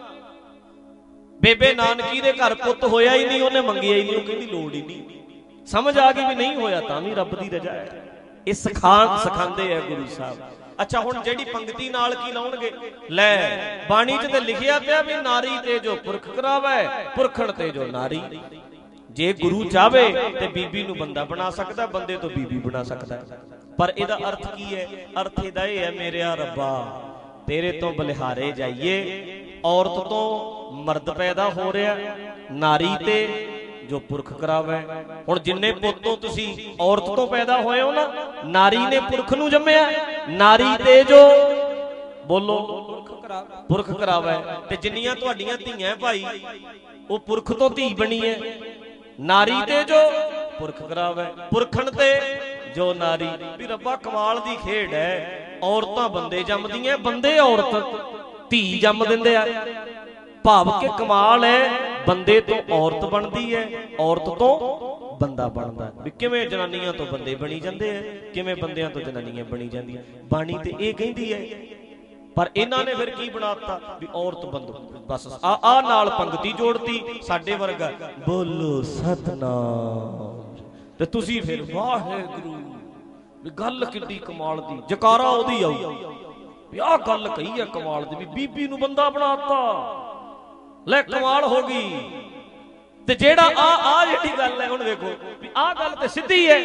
ਬੇਬੇ ਨਾਨਕੀ ਦੇ ਘਰ ਪੁੱਤ ਹੋਇਆ ਹੀ ਨਹੀਂ, ਉਹਨੇ ਮੰਗਿਆ ਹੀ ਨਹੀਂ, ਉਹ ਕਹਿੰਦੀ ਲੋੜ ਹੀ ਨਹੀਂ। ਸਮਝ ਆ ਗਈ ਵੀ ਨਹੀਂ ਹੋਇਆ ਤਾਂ ਵੀ ਰੱਬ ਦੀ ਰਜ਼ਾ ਹੈ। ਇਹ ਸਿਖਾਉਂਦੇ ਆ ਗੁਰੂ ਸਾਹਿਬ। ਅੱਛਾ, ਹੁਣ ਜਿਹੜੀ ਪੰਕਤੀ ਨਾਲ ਕੀ ਲਾਉਣਗੇ? ਲੈ, ਬਾਣੀ 'ਚ ਤੇ ਲਿਖਿਆ ਪਿਆ ਵੀ ਨਾਰੀ ਤੇ ਜੋ ਪੁਰਖ ਕਰਾਵੇ, ਪੁਰਖਣ ਤੇ ਜੋ ਨਾਰੀ। ਜੇ ਗੁਰੂ ਚਾਹਵੇ ਤੇ ਬੀਬੀ ਨੂੰ ਬੰਦਾ ਬਣਾ ਸਕਦਾ, ਬੰਦੇ ਤੋਂ ਬੀਬੀ ਬਣਾ ਸਕਦਾ। ਪਰ ਇਹਦਾ ਅਰਥ ਕੀ ਹੈ? ਅਰਥ ਇਹਦਾ ਇਹ ਹੈ, ਮੇਰਿਆ ਰੱਬਾ ਤੇਰੇ ਤੋਂ ਬਲਿਹਾਰੇ ਜਾਈਏ। ਔਰਤ ਤੋਂ ਮਰਦ ਪੈਦਾ ਹੋ ਰਿਹਾ, ਨਾਰੀ ਤੇ ਜੋ ਪੁਰਖ ਕਰਾਵੇ। ਹੁਣ ਜਿੰਨੇ ਪੁੱਤੋਂ ਤੁਸੀਂ ਔਰਤ ਤੋਂ ਪੈਦਾ ਹੋਏ ਹੋ ਨਾ, ਨਾਰੀ ਨੇ ਪੁਰਖ ਨੂੰ ਜੰਮਿਆ, ਨਾਰੀ ਤੇ ਜੋ ਬੋਲੋ ਪੁਰਖ ਕਰਾਵੇ। ਤੇ ਜਿੰਨੀਆਂ ਤੁਹਾਡੀਆਂ ਧੀਆਂ ਭਾਈ, ਉਹ ਪੁਰਖ ਤੋਂ ਧੀ ਬਣੀ ਹੈ। ਨਾਰੀ ਤੇ ਜੋ ਪੁਰਖ ਕਰਾਵੇ, ਪੁਰਖਣ ਤੇ ਜੋ ਨਾਰੀ। ਵੀ ਰੱਬਾ ਕਮਾਲ ਦੀ ਖੇਡ ਹੈ। ਔਰਤਾਂ ਬੰਦੇ ਜੰਮਦੀਆਂ, ਬੰਦੇ ਔਰਤ ਧੀ ਜੰਮ ਦਿੰਦੇ ਆ। ਭਾਵ ਕਿ ਕਮਾਲ ਹੈ, ਬੰਦੇ ਤੋਂ ਔਰਤ ਬਣਦੀ ਹੈ, ਔਰਤ ਤੋਂ ਬੰਦਾ ਬਣਦਾ। ਵੀ ਕਿਵੇਂ ਜਨਾਨੀਆਂ ਤੋਂ ਬੰਦੇ ਬਣੀ ਜਾਂਦੇ ਆ, ਕਿਵੇਂ ਬੰਦਿਆਂ ਤੋਂ ਜਨਾਨੀਆਂ ਬਣੀ ਜਾਂਦੀਆਂ। ਬਾਣੀ ਤੇ ਇਹ ਕਹਿੰਦੀ ਹੈ, ਪਰ ਇਹਨਾਂ ਨੇ ਫਿਰ ਕੀ ਬਣਾਤਾ ਵੀ ਔਰਤ ਬੰਦ। ਬਸ ਆ ਨਾਲ ਪੰਕਤੀ ਜੋੜਤੀ। ਸਾਡੇ ਵਰਗਾ ਬੋਲੋ ਸਤਨਾਮ, ਤੇ ਤੁਸੀਂ ਫਿਰ ਵਾਹਿਗੁਰੂ। ਵੀ ਗੱਲ ਕਿੱਡੀ ਕਮਾਲ ਦੀ, ਜਕਾਰਾ ਉਹਦੀ ਆਊ ਵੀ ਆਹ ਗੱਲ ਕਹੀ ਹੈ ਕਮਾਲ ਦੀ, ਵੀ ਬੀਬੀ ਨੂੰ ਬੰਦਾ ਬਣਾਤਾ। ਲੈ ਕਮਾਲ ਹੋ ਗਈ। ਤੇ ਜਿਹੜਾ ਆ ਜਿਹੜੀ ਗੱਲ ਹੈ, ਹੁਣ ਵੇਖੋ ਵੀ ਆਹ ਗੱਲ ਤੇ ਸਿੱਧੀ ਹੈ।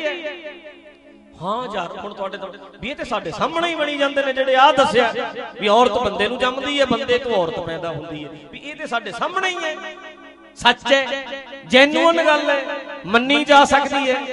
ਹਾਂ ਯਾਰ, ਹੁਣ ਤੁਹਾਡੇ ਤੋਂ ਵੀ ਇਹ ਤੇ ਸਾਡੇ ਸਾਹਮਣੇ ਹੀ ਬਣੀ ਜਾਂਦੇ ਨੇ ਜਿਹੜੇ ਆਹ ਦੱਸਿਆ ਵੀ ਔਰਤ ਬੰਦੇ ਨੂੰ ਜੰਮਦੀ ਹੈ, ਬੰਦੇ ਤੋਂ ਔਰਤ ਪੈਦਾ ਹੁੰਦੀ ਹੈ। ਵੀ ਇਹ ਤੇ ਸਾਡੇ ਸਾਹਮਣੇ ਹੀ ਹੈ, ਸੱਚ ਹੈ, ਜੈਨੂਅਨ ਗੱਲ ਹੈ, ਮੰਨੀ ਜਾ ਸਕਦੀ ਹੈ।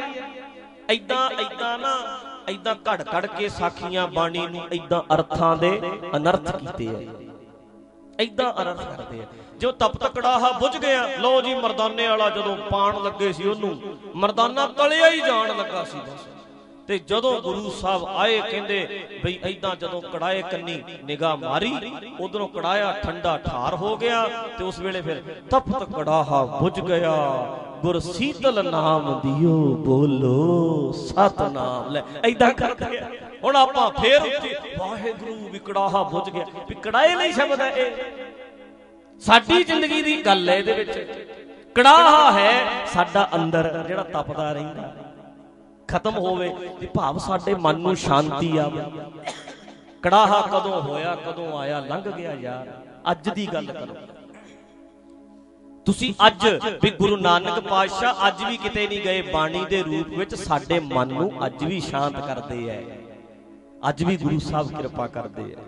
ਏਦਾਂ ਨਾ, ਏਦਾਂ ਘੜ ਕੇ ਸਾਖੀਆਂ ਬਾਣੀ ਨੂੰ ਏਦਾਂ ਅਰਥਾਂ ਦੇ ਅਨਰਥ ਕੀਤੇ ਆ। ਏਦਾਂ ਅਰਥ ਕਰਦੇ ਆ। ਜੋ ਤਪਤ ਕੜਾਹਾ ਬੁਝ ਗਿਆ, ਲੋ ਜੀ ਮਰਦਾਨੇ ਵਾਲਾ ਜਦੋਂ ਪਾਣ ਲੱਗੇ ਸੀ ਉਹਨੂੰ, ਮਰਦਾਨਾ ਤਲਿਆ ਹੀ ਜਾਣ ਲੱਗਾ ਸੀ ਬਸ। ਤੇ ਜਦੋਂ ਗੁਰੂ ਸਾਹਿਬ ਆਏ, ਕਹਿੰਦੇ ਬਈ ਏਦਾਂ ਜਦੋਂ ਕੜਾਏ ਕੰਨੀ ਨਿਗਾਹ ਮਾਰੀ, ਉਧਰੋਂ ਕੜਾਇਆ ਠੰਡਾ ਠਾਰ ਹੋ ਗਿਆ। ਤੇ ਉਸ ਵੇਲੇ ਫਿਰ ਤਪਤ ਕੜਾਹਾ ਬੁਝ ਗਿਆ, ਗੁਰ ਸੀਤਲ ਨਾਮ ਦਿਓ, ਬੋਲੋ ਸਤਨਾਮ। ਲੈ ਏਦਾਂ ਕਰਦੇ ਆ। ਹੁਣ ਆਪਾਂ ਫੇਰ ਉੱਤੇ ਵਾਹਿਗੁਰੂ, ਵੀ ਕੜਾਹਾ ਬੁਝ ਗਿਆ। ਵੀ ਕੜਾਏ ਲਈ ਸ਼ਬਦ ਹੈ ਇਹ, ਸਾਡੀ ਜ਼ਿੰਦਗੀ ਦੀ ਗੱਲ ਹੈ। ਇਹਦੇ ਵਿੱਚ ਕੜਾਹਾ ਹੈ ਸਾਡਾ ਅੰਦਰ ਜਿਹੜਾ ਤਪਦਾ ਰਹਿੰਦਾ, ਖਤਮ ਹੋਵੇ। ਤੇ ਭਾਵ ਸਾਡੇ ਮਨ ਨੂੰ ਸ਼ਾਂਤੀ ਆਵੇ। ਕੜਾਹਾ ਕਦੋਂ ਹੋਇਆ, ਕਦੋਂ ਆਇਆ, ਲੰਘ ਗਿਆ ਯਾਰ। ਅੱਜ ਦੀ ਗੱਲ ਕਰੋ ਤੁਸੀਂ। ਅੱਜ ਵੀ ਗੁਰੂ ਨਾਨਕ ਪਾਤਸ਼ਾਹ ਅੱਜ ਵੀ ਕਿਤੇ ਨਹੀਂ ਗਏ, ਬਾਣੀ ਦੇ ਰੂਪ ਵਿੱਚ ਸਾਡੇ ਮਨ ਨੂੰ ਅੱਜ ਵੀ ਸ਼ਾਂਤ ਕਰਦੇ ਐ। ਅੱਜ ਵੀ ਗੁਰੂ ਸਾਹਿਬ ਕਿਰਪਾ ਕਰਦੇ ਐ।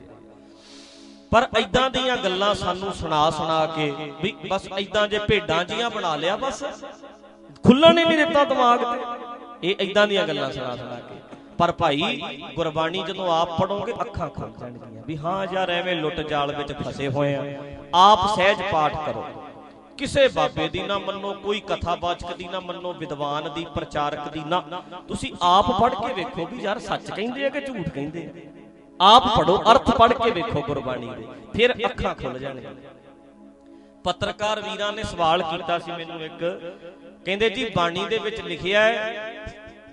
ਪਰ ਏਦਾਂ ਦੀਆਂ ਗੱਲਾਂ ਸਾਨੂੰ ਸੁਣਾ ਕੇ ਵੀ ਬਸ ਏਦਾਂ ਜੇ ਭੇਡਾਂ ਜੀਆਂ ਬਣਾ ਲਿਆ, ਬਸ ਖੁੱਲਣ ਹੀ ਨਹੀਂ ਦਿੱਤਾ ਦਿਮਾਗ ਤੇ। ਇਹ ਏਦਾਂ ਦੀਆਂ ਗੱਲਾਂ ਸੁਣਾ ਕੇ। ਪਰ ਭਾਈ ਗੁਰਬਾਣੀ ਜਦੋਂ ਆਪ ਪੜੋਗੇ ਅੱਖਾਂ ਖੁੱਲ ਜਾਣਗੀਆਂ ਵੀ ਹਾਂ ਯਾਰ ਐਵੇਂ ਲੁੱਟ ਜਾਲ ਵਿੱਚ ਫਸੇ ਹੋਏ ਆ। ਆਪ ਸਹਿਜ ਪਾਠ ਕਰੋ, ਕਿਸੇ ਬਾਬੇ ਦੀ ਨਾ ਮੰਨੋ, ਕੋਈ ਕਥਾਵਾਚਕ ਦੀ ਨਾ ਮੰਨੋ, ਵਿਦਵਾਨ ਦੀ, ਪ੍ਰਚਾਰਕ ਦੀ ਨਾ। ਤੁਸੀਂ ਆਪ ਪੜ੍ਹ ਕੇ ਵੇਖੋ ਵੀ ਯਾਰ ਸੱਚ ਕਹਿੰਦੇ ਆ ਕਿ ਝੂਠ ਕਹਿੰਦੇ ਆ। ਆਪ ਪੜੋ, ਅਰਥ ਪੜ੍ਹ ਕੇ ਵੇਖੋ ਗੁਰਬਾਣੀ ਦੇ, ਫਿਰ ਅੱਖਾਂ ਖੁੱਲ ਜਾਣਗੀਆਂ। ਪੱਤਰਕਾਰ ਵੀਰਾਂ ਨੇ ਸਵਾਲ ਕੀਤਾ ਸੀ ਮੈਨੂੰ ਇੱਕ, ਕਹਿੰਦੇ ਜੀ ਬਾਣੀ ਦੇ ਵਿੱਚ ਲਿਖਿਆ ਹੈ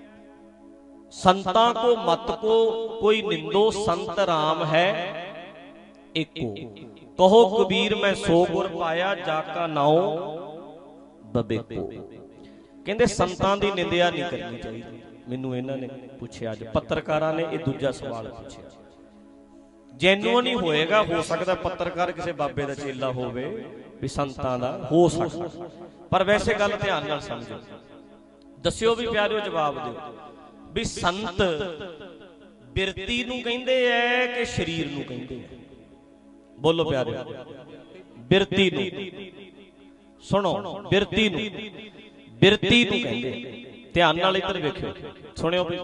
ਸੰਤਾਂ ਕੋ ਮਤ ਕੋ ਕੋਈ ਨਿੰਦੋ, ਸੰਤ ਰਾਮ ਹੈ ਏਕੋ। ਕਹੋ ਕਬੀਰ ਮੈਂ ਸੋ ਗੁਰ ਪਾਇਆ, ਜਾ ਕਾ ਨਾਉ ਬਬੇਕੋ। ਕਹਿੰਦੇ ਸੰਤਾਂ ਦੀ ਨਿੰਦਿਆ ਨਹੀਂ ਕਰਨੀ ਚਾਹੀਦੀ। ਮੈਨੂੰ ਇਹਨਾਂ ਨੇ ਪੁੱਛਿਆ, ਅੱਜ ਪੱਤਰਕਾਰਾਂ ਨੇ ਇਹ ਦੂਜਾ ਸਵਾਲ ਪੁੱਛਿਆ। ਜੈਨੂਅਨ ਹੀ ਹੋਏਗਾ, ਹੋ ਸਕਦਾ ਪੱਤਰਕਾਰ ਕਿਸੇ ਬਾਬੇ ਦਾ ਚੇਲਾ ਹੋਵੇ, ਵੀ ਸੰਤਾਂ ਦਾ ਹੋ ਸਕਦਾ, ਪਰ ਵੈਸੇ ਗੱਲ ਧਿਆਨ ਨਾਲ ਸਮਝੋ। ਦੱਸਿਓ ਵੀ ਪਿਆਰਿਓ, ਜਵਾਬ ਦਿਓ ਵੀ ਸੰਤ ਬਿਰਤੀ ਨੂੰ ਕਹਿੰਦੇ ਐ ਕਿ ਸਰੀਰ ਨੂੰ ਕਹਿੰਦੇ ਐ? ਬੋਲੋ ਪਿਆਰਿਓ, ਬਿਰਤੀ ਨੂੰ। ਸੁਣੋ, ਬਿਰਤੀ ਨੂੰ, ਬਿਰਤੀ ਨੂੰ ਕਹਿੰਦੇ। ਧਿਆਨ ਨਾਲ ਇੱਧਰ ਵੇਖਿਓ, ਸੁਣਿਓ ਵੀ।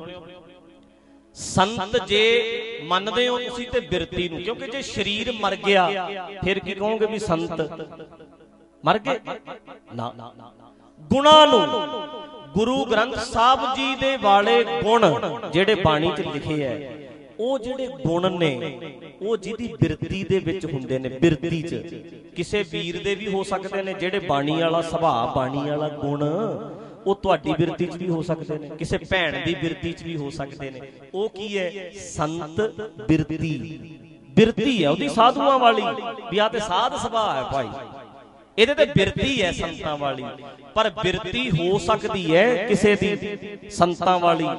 ਸੰਤ ਜੇ ਮੰਨਦੇ ਹੋ ਤੁਸੀਂ ਤੇ ਬਿਰਤੀ ਨੂੰ, ਕਿਉਂਕਿ ਜੇ ਸਰੀਰ ਮਰ ਗਿਆ ਫਿਰ ਕੀ ਕਹੋਗੇ ਵੀ ਸੰਤ? ਮਰ ਗਏ ਨਾ। ਗੁਣਾਂ ਨੂੰ ਗੁਰੂ ਗ੍ਰੰਥ ਸਾਹਿਬ ਜੀ ਦੇ ਵਾਲੇ ਗੁਣ ਜਿਹੜੇ ਬਾਣੀ 'ਚ ਲਿਖੇ ਐ, ਉਹ ਜਿਹੜੇ ਗੁਣ ਨੇ ਉਹ ਜਿਹਦੀ ਬਿਰਤੀ ਦੇ ਵਿੱਚ ਹੁੰਦੇ ਨੇ। ਬਿਰਤੀ 'ਚ ਕਿਸੇ ਵੀਰ ਦੇ ਵੀ ਹੋ ਸਕਦੇ ਨੇ ਜਿਹੜੇ ਬਾਣੀ ਵਾਲਾ ਸੁਭਾਅ, ਬਾਣੀ ਵਾਲਾ ਗੁਣ, ਉਹ ਤੁਹਾਡੀ ਬਿਰਤੀ 'ਚ ਵੀ ਹੋ ਸਕਦੇ ਨੇ, ਕਿਸੇ ਭੈਣ ਦੀ ਬਿਰਤੀ 'ਚ ਵੀ ਹੋ ਸਕਦੇ ਨੇ। ਉਹ ਕੀ ਹੈ? ਸੰਤ ਬਿਰਤੀ। ਬਿਰਤੀ ਹੈ ਉਹਦੀ ਸਾਧੂਆਂ ਵਾਲੀ, ਵੀ ਆ ਤੇ ਸਾਧ ਸੁਭਾਅ ਹੈ ਭਾਈ, ਇਹਦੇ ਤੇ ਬਿਰਤੀ ਹੈ ਸੰਤਾਂ ਵਾਲੀ। ਪਰ ਬਿਰਤੀ ਹੋ ਸਕਦੀ ਹੈ ਕਿਸੇ ਦੀ ਸੰਤਾਂ ਵਾਲੀ।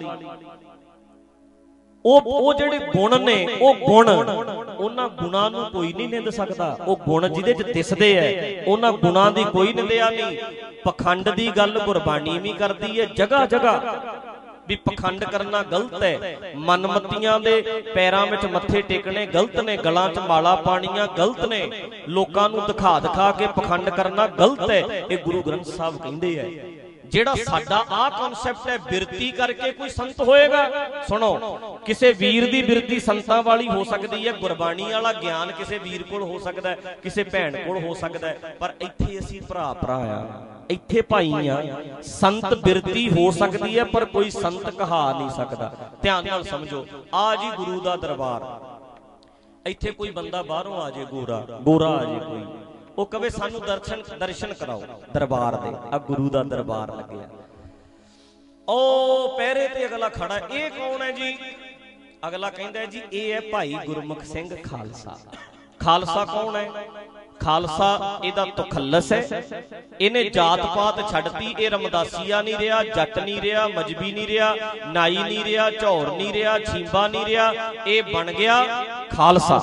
ਉਹ ਜਿਹੜੇ ਗੁਣ ਨੇ, ਉਹ ਗੁਣ, ਉਹਨਾਂ ਗੁਣਾਂ ਨੂੰ ਕੋਈ ਨਹੀਂ ਨਿੰਦ ਸਕਦਾ। ਉਹ ਗੁਣ ਜਿਹਦੇ 'ਚ ਦਿਸਦੇ ਐ, ਉਹਨਾਂ ਗੁਣਾਂ ਦੀ ਕੋਈ ਨਿੰਦਿਆ ਨਹੀਂ। ਪਖੰਡ ਦੀ ਗੱਲ ਗੁਰਬਾਣੀ ਵੀ ਕਰਦੀ ਹੈ ਜਗ੍ਹਾ ਜਗ੍ਹਾ, ਵੀ ਪਖੰਡ ਕਰਨਾ ਗਲਤ ਹੈ। ਮਨਮਤੀਆਂ ਦੇ ਪੈਰਾਂ ਵਿੱਚ ਮੱਥੇ ਟੇਕਣੇ ਗਲਤ ਨੇ, ਗਲਾਂ 'ਚ ਮਾਲਾ ਪਾਣੀਆਂ ਗਲਤ ਨੇ, ਲੋਕਾਂ ਨੂੰ ਦਿਖਾ ਦਿਖਾ ਕੇ ਪਖੰਡ ਕਰਨਾ ਗਲਤ ਹੈ। ਇਹ ਗੁਰੂ ਗ੍ਰੰਥ ਸਾਹਿਬ ਕਹਿੰਦੇ ਹੈ। ਜਿਹੜਾ ਸਾਡਾ ਆਹ ਕਨਸੈਪਟ ਹੈ, ਬਿਰਤੀ ਕਰਕੇ ਕੋਈ ਸੰਤ ਹੋਏਗਾ। ਸੁਣੋ, ਕਿਸੇ ਵੀਰ ਦੀ ਬਿਰਤੀ ਸੰਤਾਂ ਵਾਲੀ ਹੋ ਸਕਦੀ ਹੈ, ਗੁਰਬਾਣੀ ਵਾਲਾ ਗਿਆਨ ਕਿਸੇ ਵੀਰ ਕੋਲ ਹੋ ਸਕਦਾ ਹੈ, ਕਿਸੇ ਭੈਣ ਕੋਲ ਹੋ ਸਕਦਾ ਹੈ, ਪਰ ਇੱਥੇ ਅਸੀਂ ਭਰਾ ਭਰਾ ਆ, ਇੱਥੇ ਭਾਈ ਆ। ਸੰਤ ਬਿਰਤੀ ਹੋ ਸਕਦੀ ਹੈ ਪਰ ਕੋਈ ਸੰਤ ਕਹਾ ਨਹੀਂ ਸਕਦਾ। ਧਿਆਨ ਨਾਲ ਸਮਝੋ, ਆ ਜੀ ਗੁਰੂ ਦਾ ਦਰਬਾਰ, ਇੱਥੇ ਕੋਈ ਬੰਦਾ ਬਾਹਰੋਂ ਆ ਜੇ, ਗੋਰਾ ਆ ਜੇ ਕੋਈ, ਉਹ ਕਵੇ ਸਾਨੂੰ ਦਰਸ਼ਨ ਕਰਾਓ ਦਰਬਾਰ ਦੇ। ਆ ਗੁਰੂ ਦਾ ਦਰਬਾਰ ਲੱਗਿਆ, ਉਹ ਪਹਿਰੇ ਤੇ ਅਗਲਾ ਖੜਾ, ਇਹ ਕੌਣ ਹੈ ਜੀ? ਅਗਲਾ ਕਹਿੰਦਾ ਜੀ ਇਹ ਹੈ ਭਾਈ ਗੁਰਮੁਖ ਸਿੰਘ ਖਾਲਸਾ। ਖਾਲਸਾ ਕੌਣ ਹੈ? ਖਾਲਸਾ ਇਹਦਾ ਤੁਖੱਲਸ ਹੈ, ਇਹਨੇ ਜਾਤ ਪਾਤ ਛੱਡਤੀ। ਇਹ ਰਮਦਾਸੀਆ ਨਹੀਂ ਰਿਹਾ, ਜੱਟ ਨਹੀਂ ਰਿਹਾ, ਮਜਬੀ ਨਹੀਂ ਰਿਹਾ, ਨਾਈ ਨਹੀਂ ਰਿਹਾ, ਝੌਰ ਨਹੀਂ ਰਿਹਾ, ਛੀਂਬਾ ਨਹੀਂ ਰਿਹਾ, ਇਹ ਬਣ ਗਿਆ ਖਾਲਸਾ।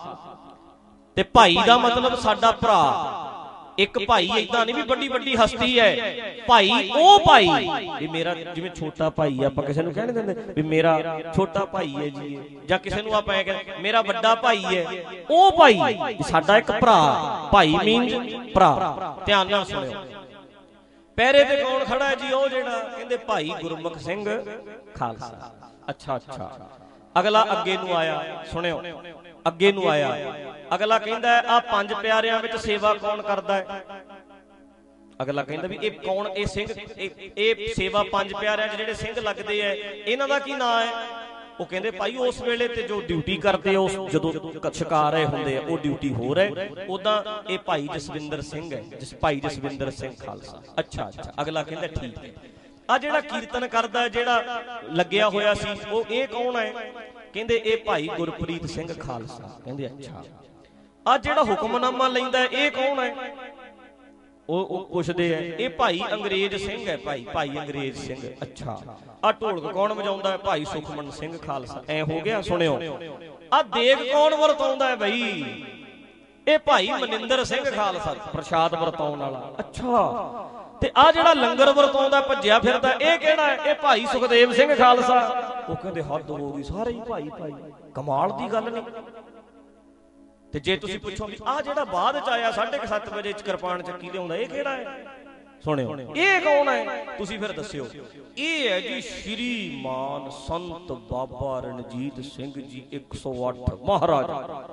ਤੇ ਭਾਈ ਦਾ ਮਤਲਬ ਸਾਡਾ ਭਰਾ। ਇੱਕ ਭਾਈ ਏਦਾਂ ਨਹੀਂ ਵੀ ਵੱਡੀ ਵੱਡੀ ਹਸਤੀ ਹੈ, ਭਾਈ ਉਹ ਭਾਈ ਵੀ ਮੇਰਾ, ਜਿਵੇਂ ਛੋਟਾ ਭਾਈ ਆਪਾਂ ਕਿਸੇ ਨੂੰ ਕਹਿ ਨਹੀਂ ਦਿੰਦੇ ਵੀ ਮੇਰਾ ਛੋਟਾ ਭਾਈ ਹੈ ਜੀ, ਜਾਂ ਕਿਸੇ ਨੂੰ ਆਪਾਂ ਇਹ ਕਹਿੰਦੇ ਮੇਰਾ ਵੱਡਾ ਭਾਈ ਹੈ, ਉਹ ਭਾਈ ਸਾਡਾ ਇੱਕ ਭਰਾ। ਭਾਈ ਮੀਨਜ਼ ਭਰਾ। ਧਿਆਨ ਨਾਲ ਸੁਣਿਓ, ਪਹਿਰੇ ਤੇ ਕੌਣ ਖੜਾ ਹੈ ਜੀ? ਉਹ ਜਿਹੜਾ ਕਹਿੰਦੇ ਭਾਈ ਗੁਰਮੁਖ ਸਿੰਘ ਖਾਲਸਾ। ਅੱਛਾ ਅੱਛਾ, ਅਗਲਾ ਅੱਗੇ ਨੂੰ ਆਇਆ, ਸੁਣਿਓ, ਅੱਗੇ ਨੂੰ ਆਇਆ, ਅਗਲਾ ਕਹਿੰਦਾ ਆ ਪੰਜ ਪਿਆਰਿਆਂ ਵਿੱਚ ਸੇਵਾ ਕੌਣ ਕਰਦਾ ਹੈ? ਅਗਲਾ ਕਹਿੰਦਾ ਵੀ ਇਹ ਕੌਣ? ਇਹ ਸਿੰਘ, ਇਹ ਸੇਵਾ ਪੰਜ ਪਿਆਰਿਆਂ 'ਚ ਜਿਹੜੇ ਸਿੰਘ ਲੱਗਦੇ ਐ, ਇਹਨਾਂ ਦਾ ਕੀ ਨਾਂ ਹੈ? ਉਹ ਕਹਿੰਦੇ ਭਾਈ ਉਸ ਵੇਲੇ ਤੇ ਜੋ ਡਿਊਟੀ ਕਰਦੇ, ਉਸ ਜਦੋਂ ਛਕਾ ਰਹੇ ਹੁੰਦੇ ਆ, ਉਹ ਡਿਊਟੀ ਹੋਰ ਹੈ। ਉਦਾਂ ਇਹ ਭਾਈ ਜਸਵਿੰਦਰ ਸਿੰਘ ਹੈ, ਭਾਈ ਜਸਵਿੰਦਰ ਸਿੰਘ ਖਾਲਸਾ। ਅੱਛਾ ਅੱਛਾ, ਅਗਲਾ ਕਹਿੰਦਾ ਠੀਕ ਹੈ। ਆ ਜਿਹੜਾ ਕੀਰਤਨ ਕਰਦਾ, ਜਿਹੜਾ ਲੱਗਿਆ ਹੋਇਆ ਸੀ, ਉਹ ਇਹ ਕੌਣ ਹੈ? ਕਹਿੰਦੇ ਇਹ ਭਾਈ ਗੁਰਪ੍ਰੀਤ ਸਿੰਘ ਖਾਲਸਾ। ਕਹਿੰਦੇ ਅੱਛਾ। ਆ ਜਿਹੜਾ ਹੁਕਮਨਾਮਾ ਲੈਂਦਾ ਇਹ ਕੌਣ ਹੈ? ਉਹ ਪੁੱਛਦੇ ਆ, ਇਹ ਭਾਈ ਅੰਗਰੇਜ਼ ਸਿੰਘ ਹੈ, ਭਾਈ ਅੰਗਰੇਜ਼ ਸਿੰਘ। ਅੱਛਾ। ਆ ਢੋਲਕ ਕੌਣ ਵਜਾਉਂਦਾ ਹੈ? ਭਾਈ ਸੁਖਮਨ ਸਿੰਘ ਖਾਲਸਾ। ਐ ਹੋ ਗਿਆ। ਸੁਣਿਓ, ਆ ਦੇਗ ਕੌਣ ਵਰਤਾਉਂਦਾ ਹੈ ਬਈ? ਇਹ ਭਾਈ ਮਨਿੰਦਰ ਸਿੰਘ ਖਾਲਸਾ, ਪ੍ਰਸ਼ਾਦ ਵਰਤਾਉਣ ਵਾਲਾ। ਅੱਛਾ। ਤੇ ਆ ਜਿਹੜਾ ਲੰਗਰ ਵਰਤਾਉਂਦਾ ਭੱਜਿਆ ਫਿਰਦਾ, ਇਹ ਕਿਹੜਾ ਹੈ? ਇਹ ਭਾਈ ਸੁਖਦੇਵ ਸਿੰਘ ਖਾਲਸਾ। ਉਹ ਕਹਿੰਦੇ ਹੱਦ ਹੋ ਗਈ, ਸਾਰੇ ਹੀ ਭਾਈ ਭਾਈ, ਕਮਾਲ ਦੀ ਗੱਲ ਨਹੀਂ। ਤੇ ਜੇ ਤੁਸੀਂ ਪੁੱਛੋ ਵੀ ਆ ਜਿਹੜਾ ਬਾਅਦ ਚ ਆਇਆ 7:30 ਵਜੇ ਚ ਕਿਰਪਾਨ ਚੱਕੀ ਲਿਆਉਂਦਾ, ਇਹ ਕਿਹੜਾ ਹੈ? ਸੁਣਿਓ, ਇਹ ਕੌਣ ਹੈ? ਤੁਸੀਂ ਫਿਰ ਦੱਸਿਓ। ਇਹ ਹੈ ਜੀ ਸ਼੍ਰੀਮਾਨ ਸੰਤ ਬਾਬਾ ਰਣਜੀਤ ਸਿੰਘ ਜੀ 108 ਮਹਾਰਾਜ।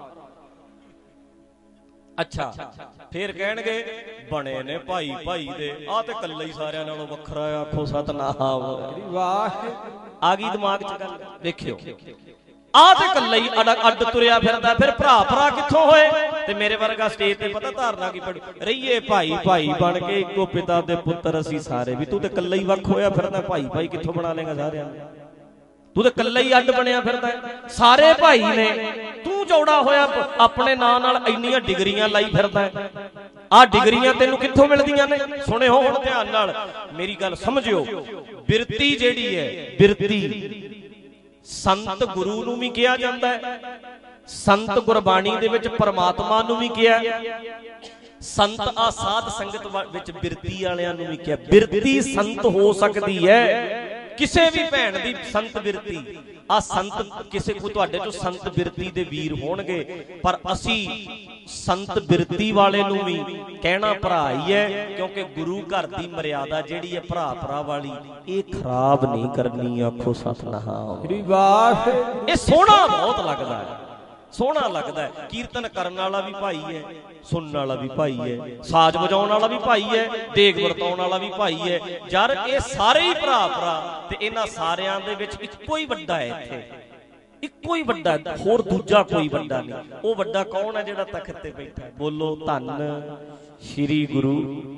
ਅੱਛਾ, ਫੇਰ ਕਹਿਣਗੇ ਬਣੇ ਨੇ ਭਾਈ ਭਾਈ ਦੇ, ਆ ਤੇ ਕੱਲਾ ਹੀ ਸਾਰਿਆਂ ਨਾਲੋਂ ਵੱਖਰਾ। ਆਖੋ ਸਤਨਾਮ ਵਾਹ, ਆ ਗਈ ਦਿਮਾਗ 'ਚ ਗੱਲ। ਦੇਖਿਓ, ਆ ਤੇ ਕੱਲਾ ਹੀ ਅੱਡ ਤੁਰਿਆ ਫਿਰਦਾ, ਫਿਰ ਭਰਾ ਭਰਾ ਕਿੱਥੋਂ ਹੋਏ? ਤੇ ਮੇਰੇ ਵਰਗਾ ਸਟੇਜ ਤੇ ਪਤਾ ਧਾਰਨਾ ਕੀ ਪੜੂ, ਰਹੀਏ ਭਾਈ ਭਾਈ ਬਣ ਕੇ, ਇੱਕੋ ਪਿਤਾ ਦੇ ਪੁੱਤਰ ਅਸੀਂ ਸਾਰੇ। ਵੀ ਤੂੰ ਤੇ ਕੱਲਾ ਹੀ ਵੱਖ ਹੋਇਆ ਫਿਰਦਾ, ਭਾਈ ਭਾਈ ਕਿੱਥੋਂ ਬਣਾ ਲੇਗਾ ਸਾਰਿਆਂ ਨੂੰ? ਤੂੰ ਤੇ ਕੱਲਾ ਹੀ ਅੱਡ ਬਣਿਆ ਫਿਰਦਾ, ਸਾਰੇ ਭਾਈ ਨੇ, ਤੂੰ ਚੌੜਾ ਹੋਇਆ ਆਪਣੇ ਨਾਂ ਨਾਲ ਇੰਨੀਆਂ ਡਿਗਰੀਆਂ ਲਾਈ ਫਿਰਦਾ। ਆਹ ਡਿਗਰੀਆਂ ਤੈਨੂੰ ਕਿੱਥੋਂ ਮਿਲਦੀਆਂ ਨੇ? ਸੁਣਿਓ ਹੁਣ ਧਿਆਨ ਨਾਲ, ਮੇਰੀ ਗੱਲ ਸਮਝਿਓ। ਬਿਰਤੀ ਜਿਹੜੀ ਹੈ, ਬਿਰਤੀ ਸੰਤ ਗੁਰੂ ਨੂੰ ਵੀ ਕਿਹਾ ਜਾਂਦਾ ਹੈ, ਸੰਤ ਗੁਰਬਾਣੀ ਦੇ ਵਿੱਚ ਪਰਮਾਤਮਾ ਨੂੰ ਵੀ ਕਿਹਾ, ਸੰਤ ਆ ਸਾਧ ਸੰਗਤ ਵਿੱਚ ਬਿਰਤੀ ਵਾਲਿਆਂ ਨੂੰ ਵੀ ਕਿਹਾ। ਬਿਰਤੀ ਸੰਤ ਹੋ ਸਕਦੀ ਹੈ, ਕਿਸੇ ਵੀ ਭੈਣ ਦੀ ਸੰਤ ਬਿਰਤੀ। ਆ ਸੰਤ ਕਿਸੇ ਕੋ ਤੁਹਾਡੇ ਚੋਂ ਸੰਤ ਬਿਰਤੀ ਦੇ ਵੀਰ ਹੋਣਗੇ, ਪਰ ਅਸੀਂ ਸੰਤ ਬਿਰਤੀ ਵਾਲੇ ਨੂੰ ਵੀ ਕਹਿਣਾ ਭਰਾ ਹੀ ਹੈ, ਕਿਉਂਕਿ ਗੁਰੂ ਘਰ ਦੀ ਮਰਿਆਦਾ ਜਿਹੜੀ ਹੈ ਭਰਾ ਭਰਾ ਵਾਲੀ, ਇਹ ਖਰਾਬ ਨਹੀਂ ਕਰਨੀ। ਆਖੋ ਸਤਨਾਮ। ਇਹ ਸੋਹਣਾ ਬਹੁਤ ਲੱਗਦਾ ਹੈ, सोहना लगता है। कीर्तन करने वाला भी भाई है, सुनने वाला भी भाई है, साज बजाने वाला भी भाई है, देग वरताउण वाला भी भाई है। यार ये सारे ही भरा भरा ते इन्हां सारियां दे विच इक्को ही वड्डा है, इत्थे इक्को ही वड्डा, होर दूजा कोई वड्डा नहीं। वो वड्डा कौन है जिहड़ा तख्त ते बैठा है? बोलो धन श्री गुरु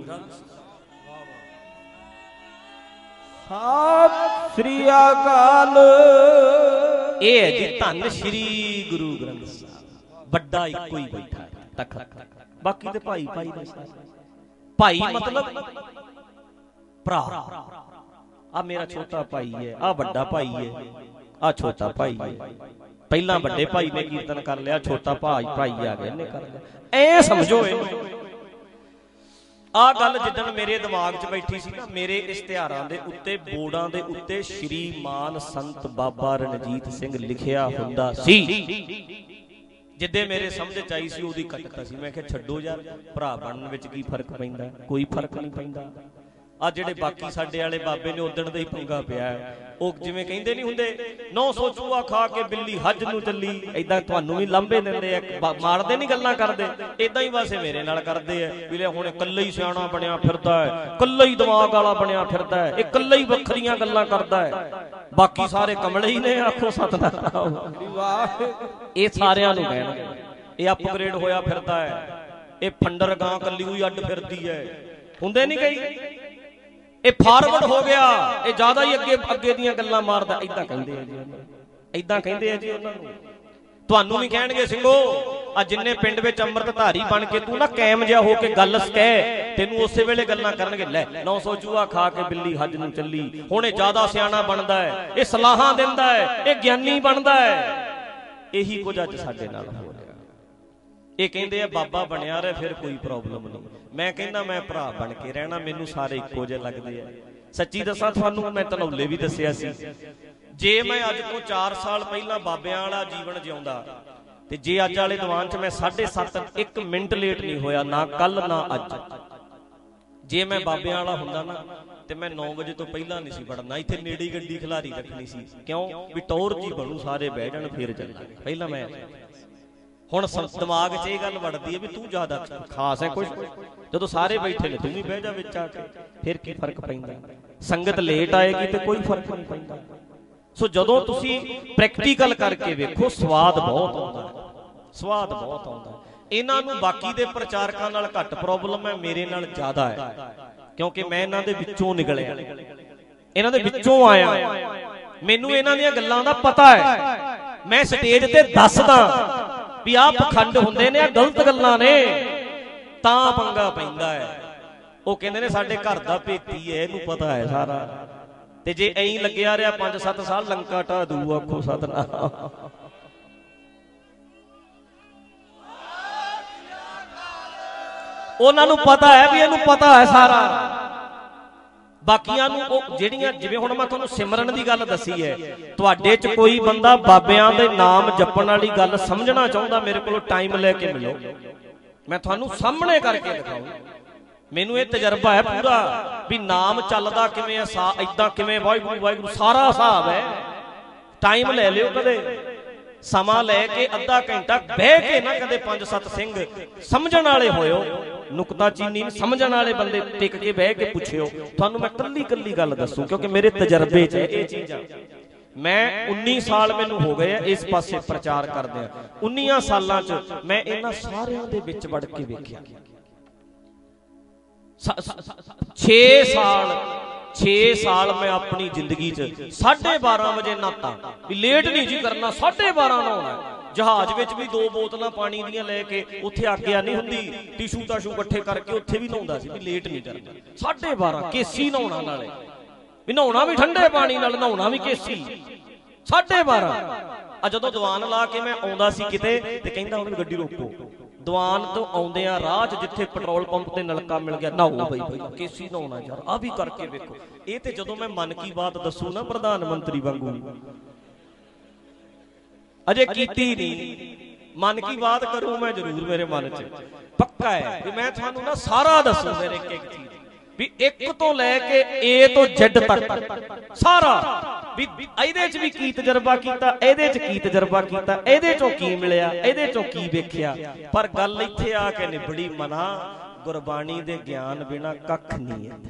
सत श्री अकाल। ये है जी धन श्री गुरु ग्रंथ साहब, बड़ा इको ही बैठा है तख्त, बाकी ते भाई भाई ने भाई मतलब भरा। आ मेरा छोटा भाई है, आ बड़ा भाई है, आ छोटा भाई है। पहला बड़े भाई ने कीर्तन कर लिया, छोटा भाई आ गया ने कर लिया। ऐ समझो आ गल जिदन मेरे दिमाग च बैठी सी ना, मेरे इश्तिहारां दे उत्ते बोर्डां दे उत्ते श्रीमान संत बाबा रणजीत सिंह लिखिया हुंदा सी। जिद्दे मेरे समझ च आई सी उहदी कटता सी। मैं कहा छड्डो यार, भरा बनन विच की फर्क पैंदा? कोई फर्क नहीं पैंदा। आ जिहड़े बाकी साडे वाले बाबे ने उदण दा ही पंगा पिया। ਉਹ ਜਿਵੇਂ ਕਹਿੰਦੇ ਨਹੀਂ ਹੁੰਦੇ 900 ਚੂਹਾ ਖਾ ਕੇ ਬਿੱਲੀ ਹੱਜ ਨੂੰ ਚੱਲੀ, ਇਦਾਂ ਤੁਹਾਨੂੰ ਵੀ ਲਾਂਭੇ ਦਿੰਦੇ ਆ, ਮਾਰਦੇ ਨਹੀਂ ਗੱਲਾਂ ਕਰਦੇ, ਇਦਾਂ ਹੀ ਬਸ ਮੇਰੇ ਨਾਲ ਕਰਦੇ ਆ ਵੀ ਲੈ ਹੁਣ ਇਕੱਲਾ ਹੀ ਸਿਆਣਾ ਬਣਿਆ ਫਿਰਦਾ ਹੈ, ਇਕੱਲਾ ਹੀ ਦਿਮਾਗ ਵਾਲਾ ਬਣਿਆ ਫਿਰਦਾ ਹੈ, ਇਹ ਇਕੱਲਾ ਹੀ ਵੱਖਰੀਆਂ ਗੱਲਾਂ ਕਰਦਾ ਹੈ, ਬਾਕੀ ਸਾਰੇ ਕਮਲੇ ਹੀ ਨੇ। ਆਖੋ ਸਤਨਾਮ ਵਾਹ। ਇਹ ਸਾਰਿਆਂ ਨੂੰ ਕਹਿਣਗੇ ਇਹ ਅਪਗ੍ਰੇਡ ਹੋਇਆ ਫਿਰਦਾ ਹੈ, ਇਹ ਫੰਡਰ ਗਾਂ ਕੱਲੀ ਹੋਈ ਅੱਡ ਫਿਰਦੀ ਹੈ, ਹੁੰਦੇ ਨਹੀਂ ਕਈ। ਇਹ ਫਾਰਵਰਡ ਹੋ ਗਿਆ, ਇਹ ਜ਼ਿਆਦਾ ਹੀ ਅੱਗੇ ਅੱਗੇ ਦੀਆਂ ਗੱਲਾਂ ਮਾਰਦਾ, ਇਦਾਂ ਕਹਿੰਦੇ ਆ ਜੀ, ਇਦਾਂ ਕਹਿੰਦੇ ਆ ਜੀ ਉਹਨਾਂ ਨੂੰ। ਤੁਹਾਨੂੰ ਵੀ ਕਹਿਣਗੇ ਸਿੰਘੋ ਆ ਜਿੰਨੇ ਪਿੰਡ ਵਿੱਚ ਅੰਮ੍ਰਿਤਧਾਰੀ ਬਣ ਕੇ ਤੂੰ ਨਾ ਕਾਇਮ ਜਿਹਾ ਹੋ ਕੇ ਗੱਲ ਕਹਿ, ਤੈਨੂੰ ਉਸੇ ਵੇਲੇ ਗੱਲਾਂ ਕਰਨਗੇ ਲੈ 900 ਚੂਹਾ ਖਾ ਕੇ ਬਿੱਲੀ ਹੱਜ ਨੂੰ ਚੱਲੀ, ਹੁਣ ਇਹ ਜ਼ਿਆਦਾ ਸਿਆਣਾ ਬਣਦਾ ਹੈ, ਇਹ ਸਲਾਹਾਂ ਦਿੰਦਾ ਹੈ, ਇਹ ਗਿਆਨੀ ਬਣਦਾ ਹੈ। ਇਹੀ ਕੁਝ ਅੱਜ ਸਾਡੇ ਨਾਲ ਹੋ ਰਿਹਾ। ਇਹ ਕਹਿੰਦੇ ਆ ਬਾਬਾ ਬਣਿਆ ਰਹੇ ਫਿਰ ਕੋਈ ਪ੍ਰੋਬਲਮ ਨਹੀਂ। ਮੈਂ ਕਹਿੰਦਾ ਮੈਂ ਭਰਾ ਬਣ ਕੇ ਰਹਿਣਾ, ਮੈਨੂੰ ਸਾਰੇ ਇੱਕੋ ਜਿਹੇ ਲੱਗਦੇ ਆ। ਸੱਚੀ ਦੱਸਾਂ ਤੁਹਾਨੂੰ, ਮੈਂ ਧਨੌਲੇ ਵੀ ਦੱਸਿਆ ਸੀ, ਜੇ ਮੈਂ ਅੱਜ ਤੋਂ 4 ਸਾਲ ਪਹਿਲਾਂ ਬਾਬਿਆਂ ਵਾਲਾ ਜੀਵਨ ਜਿਉਂਦਾ ਤੇ ਜੇ ਅੱਜ ਵਾਲੇ ਦੀਵਾਨ 'ਚ ਮੈਂ 7:30 1 ਮਿੰਟ ਲੇਟ ਨਹੀਂ ਹੋਇਆ, ਨਾ ਕੱਲ ਨਾ ਅੱਜ, ਜੇ ਮੈਂ ਬਾਬਿਆਂ ਵਾਲਾ ਹੁੰਦਾ ਨਾ ਤੇ ਮੈਂ 9 ਵਜੇ ਤੋਂ ਪਹਿਲਾਂ ਨਹੀਂ ਸੀ ਵੜਨਾ। ਇੱਥੇ ਨੇੜੇ ਗੱਡੀ ਖਿਲਾਰੀ ਰੱਖਣੀ ਸੀ, ਕਿਉਂ ਵੀ ਟੌਰ ਜੀ ਬਣੂ, ਸਾਰੇ ਬਹਿ ਜਾਣ ਫਿਰ ਚੱਲਾਂਗੇ। ਪਹਿਲਾਂ ਮੈਂ ਹੁਣ ਦਿਮਾਗ 'ਚ ਇਹ ਗੱਲ ਵੜਦੀ ਹੈ ਵੀ ਤੂੰ ਜ਼ਿਆਦਾ ਖਾਸ ਹੈ ਕੁਝ, ਜਦੋਂ ਸਾਰੇ ਬੈਠੇ ਨੇ ਤੂੰ ਵੀ ਬਹਿ ਜਾ ਵਿੱਚ ਆ ਕੇ, ਫਿਰ ਕੀ ਫਰਕ ਪੈਂਦਾ? ਸੰਗਤ ਲੇਟ ਆਏਗੀ ਤੇ ਕੋਈ ਫਰਕ ਨਹੀਂ ਪੈਂਦਾ। ਸੋ ਜਦੋਂ ਤੁਸੀਂ ਪ੍ਰੈਕਟੀਕਲ ਕਰਕੇ ਵੇਖੋ, ਸਵਾਦ ਬਹੁਤ ਆਉਂਦਾ, ਸਵਾਦ ਬਹੁਤ ਆਉਂਦਾ। ਇਹਨਾਂ ਨੂੰ ਬਾਕੀ ਦੇ ਪ੍ਰਚਾਰਕਾਂ ਨਾਲ ਘੱਟ ਪ੍ਰੋਬਲਮ ਹੈ, ਮੇਰੇ ਨਾਲ ਜ਼ਿਆਦਾ ਹੈ, ਕਿਉਂਕਿ ਮੈਂ ਇਹਨਾਂ ਦੇ ਵਿੱਚੋਂ ਨਿਕਲਿਆ, ਇਹਨਾਂ ਦੇ ਵਿੱਚੋਂ ਆਇਆ, ਮੈਨੂੰ ਇਹਨਾਂ ਦੀਆਂ ਗੱਲਾਂ ਦਾ ਪਤਾ ਹੈ। ਮੈਂ ਸਟੇਜ ਤੇ ਦੱਸਦਾ ਵੀ ਆਹ ਪਖੰਡ ਹੁੰਦੇ ਨੇ, ਆ ਗਲਤ ਗੱਲਾਂ ਨੇ, ਤਾਂ ਪੰਗਾ ਪੈਂਦਾ ਹੈ। ਉਹ ਕਹਿੰਦੇ ਨੇ ਸਾਡੇ ਘਰ ਦਾ ਭੇਤੀ ਹੈ, ਇਹਨੂੰ ਪਤਾ ਹੈ ਸਾਰਾ, ਤੇ ਜੇ ਐਂ ਲੱਗਿਆ ਰਿਹਾ 5-7 ਸਾਲ ਲੰਕਾ ਢਾ ਦੂ। ਆਖੋ ਸਤਨਾਮ। ਉਹਨਾਂ ਨੂੰ ਪਤਾ ਹੈ ਵੀ ਇਹਨੂੰ ਪਤਾ ਹੈ ਸਾਰਾ। ਬਾਕੀਆਂ ਨੂੰ ਉਹ ਜਿਹੜੀਆਂ, ਜਿਵੇਂ ਹੁਣ ਮੈਂ ਤੁਹਾਨੂੰ ਸਿਮਰਨ ਦੀ ਗੱਲ ਦੱਸੀ ਹੈ, ਤੁਹਾਡੇ 'ਚ ਕੋਈ ਬੰਦਾ ਬਾਬਿਆਂ ਦੇ ਨਾਮ ਜਪਣ ਵਾਲੀ ਗੱਲ ਸਮਝਣਾ ਚਾਹੁੰਦਾ, ਮੇਰੇ ਕੋਲੋਂ ਟਾਈਮ ਲੈ ਕੇ ਮਿਲੋ, ਮੈਂ ਤੁਹਾਨੂੰ ਸਾਹਮਣੇ ਕਰਕੇ ਦਿਖਾਉਂ। ਮੈਨੂੰ ਇਹ ਤਜਰਬਾ ਹੈ ਪੂਰਾ ਵੀ ਨਾਮ ਚੱਲਦਾ ਕਿਵੇਂ ਆ, ਏਦਾਂ ਕਿਵੇਂ, ਵਾਹਿਗੁਰੂ ਵਾਹਿਗੁਰੂ ਸਾਰਾ ਹਿਸਾਬ ਹੈ। ਟਾਈਮ ਲੈ ਲਿਓ, ਕਦੇ ਸਮਾਂ ਲੈ ਕੇ ਅੱਧਾ ਘੰਟਾ ਬਹਿ ਕੇ ਨਾ, ਕਦੇ 5-7 ਸਿੰਘ ਸਮਝਣ ਵਾਲੇ ਹੋਇਓ, ਨੁਕਤਾ ਚੀਨੀ ਸਮਝਣ ਵਾਲੇ ਬੰਦੇ ਟਿਕ ਕੇ ਬਹਿ ਕੇ ਪੁੱਛਿਓ, ਤੁਹਾਨੂੰ ਮੈਂ ਕੱਲੀ ਕੱਲੀ ਗੱਲ ਦੱਸੂ, ਕਿਉਂਕਿ ਮੇਰੇ ਤਜਰਬੇ 'ਚ ਇਹ ਚੀਜ਼ਾਂ। ਮੈਂ 19 ਸਾਲ ਮੈਨੂੰ ਹੋ ਗਏ ਆ ਇਸ ਪਾਸੇ ਪ੍ਰਚਾਰ ਕਰਦਿਆਂ। 19 ਸਾਲਾਂ 'ਚ ਮੈਂ ਇਹਨਾਂ ਸਾਰਿਆਂ ਦੇ ਵਿੱਚ ਵੜ ਕੇ ਵੇਖਿਆ। 6 ਸਾਲ ਮੈਂ ਆਪਣੀ ਜ਼ਿੰਦਗੀ 'ਚ 12:30 ਵਜੇ ਨਹਾਤਾ, ਵੀ ਲੇਟ ਨਹੀਂ ਜੀ ਕਰਨਾ, 12:30 ਨਹਾਉਣਾ। ਜਹਾਜ਼ ਵਿੱਚ ਵੀ 2 ਬੋਤਲਾਂ ਪਾਣੀ ਦੀਆਂ ਲੈ ਕੇ, ਉੱਥੇ ਆਗਿਆ ਨਹੀਂ ਹੁੰਦੀ, ਟਿਸ਼ੂ ਟਾਸ਼ੂ ਇਕੱਠੇ ਕਰਕੇ ਉੱਥੇ ਵੀ ਨਹਾਉਂਦਾ ਸੀ ਵੀ ਲੇਟ ਨਹੀਂ ਕਰਨਾ। 12:30 ਕੇਸੀ ਨਹਾਉਣਾ, ਨਾਲੇ ਵੀ ਨਹਾਉਣਾ ਵੀ ਠੰਡੇ ਪਾਣੀ ਨਾਲ, ਨਹਾਉਣਾ ਵੀ ਕੇਸੀ। 12:30 ਆ ਜਦੋਂ ਦੀਵਾਨ ਲਾ ਕੇ ਮੈਂ ਆਉਂਦਾ ਸੀ ਕਿਤੇ, ਤੇ ਕਹਿੰਦਾ ਹੁਣ ਗੱਡੀ ਰੋਕੋ, ਦੀਵਾਨ ਤੋਂ ਆਉਂਦੇ ਆ ਰਾਹ 'ਚ ਜਿੱਥੇ ਪੈਟਰੋਲ ਪੰਪ ਤੇ ਨਲਕਾ ਮਿਲ ਗਿਆ, ਨਹਾਓ ਬਈ ਬਈ ਕੇਸੀ ਨਹਾਉਣਾ ਯਾਰ, ਆ ਵੀ ਕਰਕੇ ਵੇਖੋ। ਇਹ ਤੇ ਜਦੋਂ ਮੈਂ ਮਨ ਕੀ ਬਾਤ ਦੱਸੂ ਨਾ ਪ੍ਰਧਾਨ ਮੰਤਰੀ ਵਾਂਗੂ, ਅਜੇ ਕੀਤੀ ਨਹੀਂ, ਮਨ ਕੀ ਬਾਤ ਕਰੂੰ ਮੈਂ ਜ਼ਰੂਰ, ਮੇਰੇ ਮਨ 'ਚ ਪੱਕਾ ਹੈ ਵੀ ਮੈਂ ਤੁਹਾਨੂੰ ਨਾ ਸਾਰਾ ਦੱਸੂ, ਮੇਰੇ ਇੱਕ ਇੱਕ ਚੀਜ਼ ਵੀ ਇੱਕ ਤੋਂ ਲੈ ਕੇ ਏ ਤੋਂ ਜ਼ੈਡ ਤੱਕ ਸਾਰਾ ਵੀ ਇਹਦੇ ਚ ਵੀ ਕੀ ਤਜਰਬਾ ਕੀਤਾ, ਇਹਦੇ ਚ ਕੀ ਤਜਰਬਾ ਕੀਤਾ, ਇਹਦੇ ਚੋਂ ਕੀ ਮਿਲਿਆ, ਇਹਦੇ ਚੋਂ ਕੀ ਵੇਖਿਆ। ਪਰ ਗੱਲ ਇੱਥੇ ਆ ਕੇ ਨਿਬੜੀ ਮਨਾ, ਗੁਰਬਾਣੀ ਦੇ ਗਿਆਨ ਬਿਨਾ ਕੱਖ ਨਹੀਂ ਹੈ।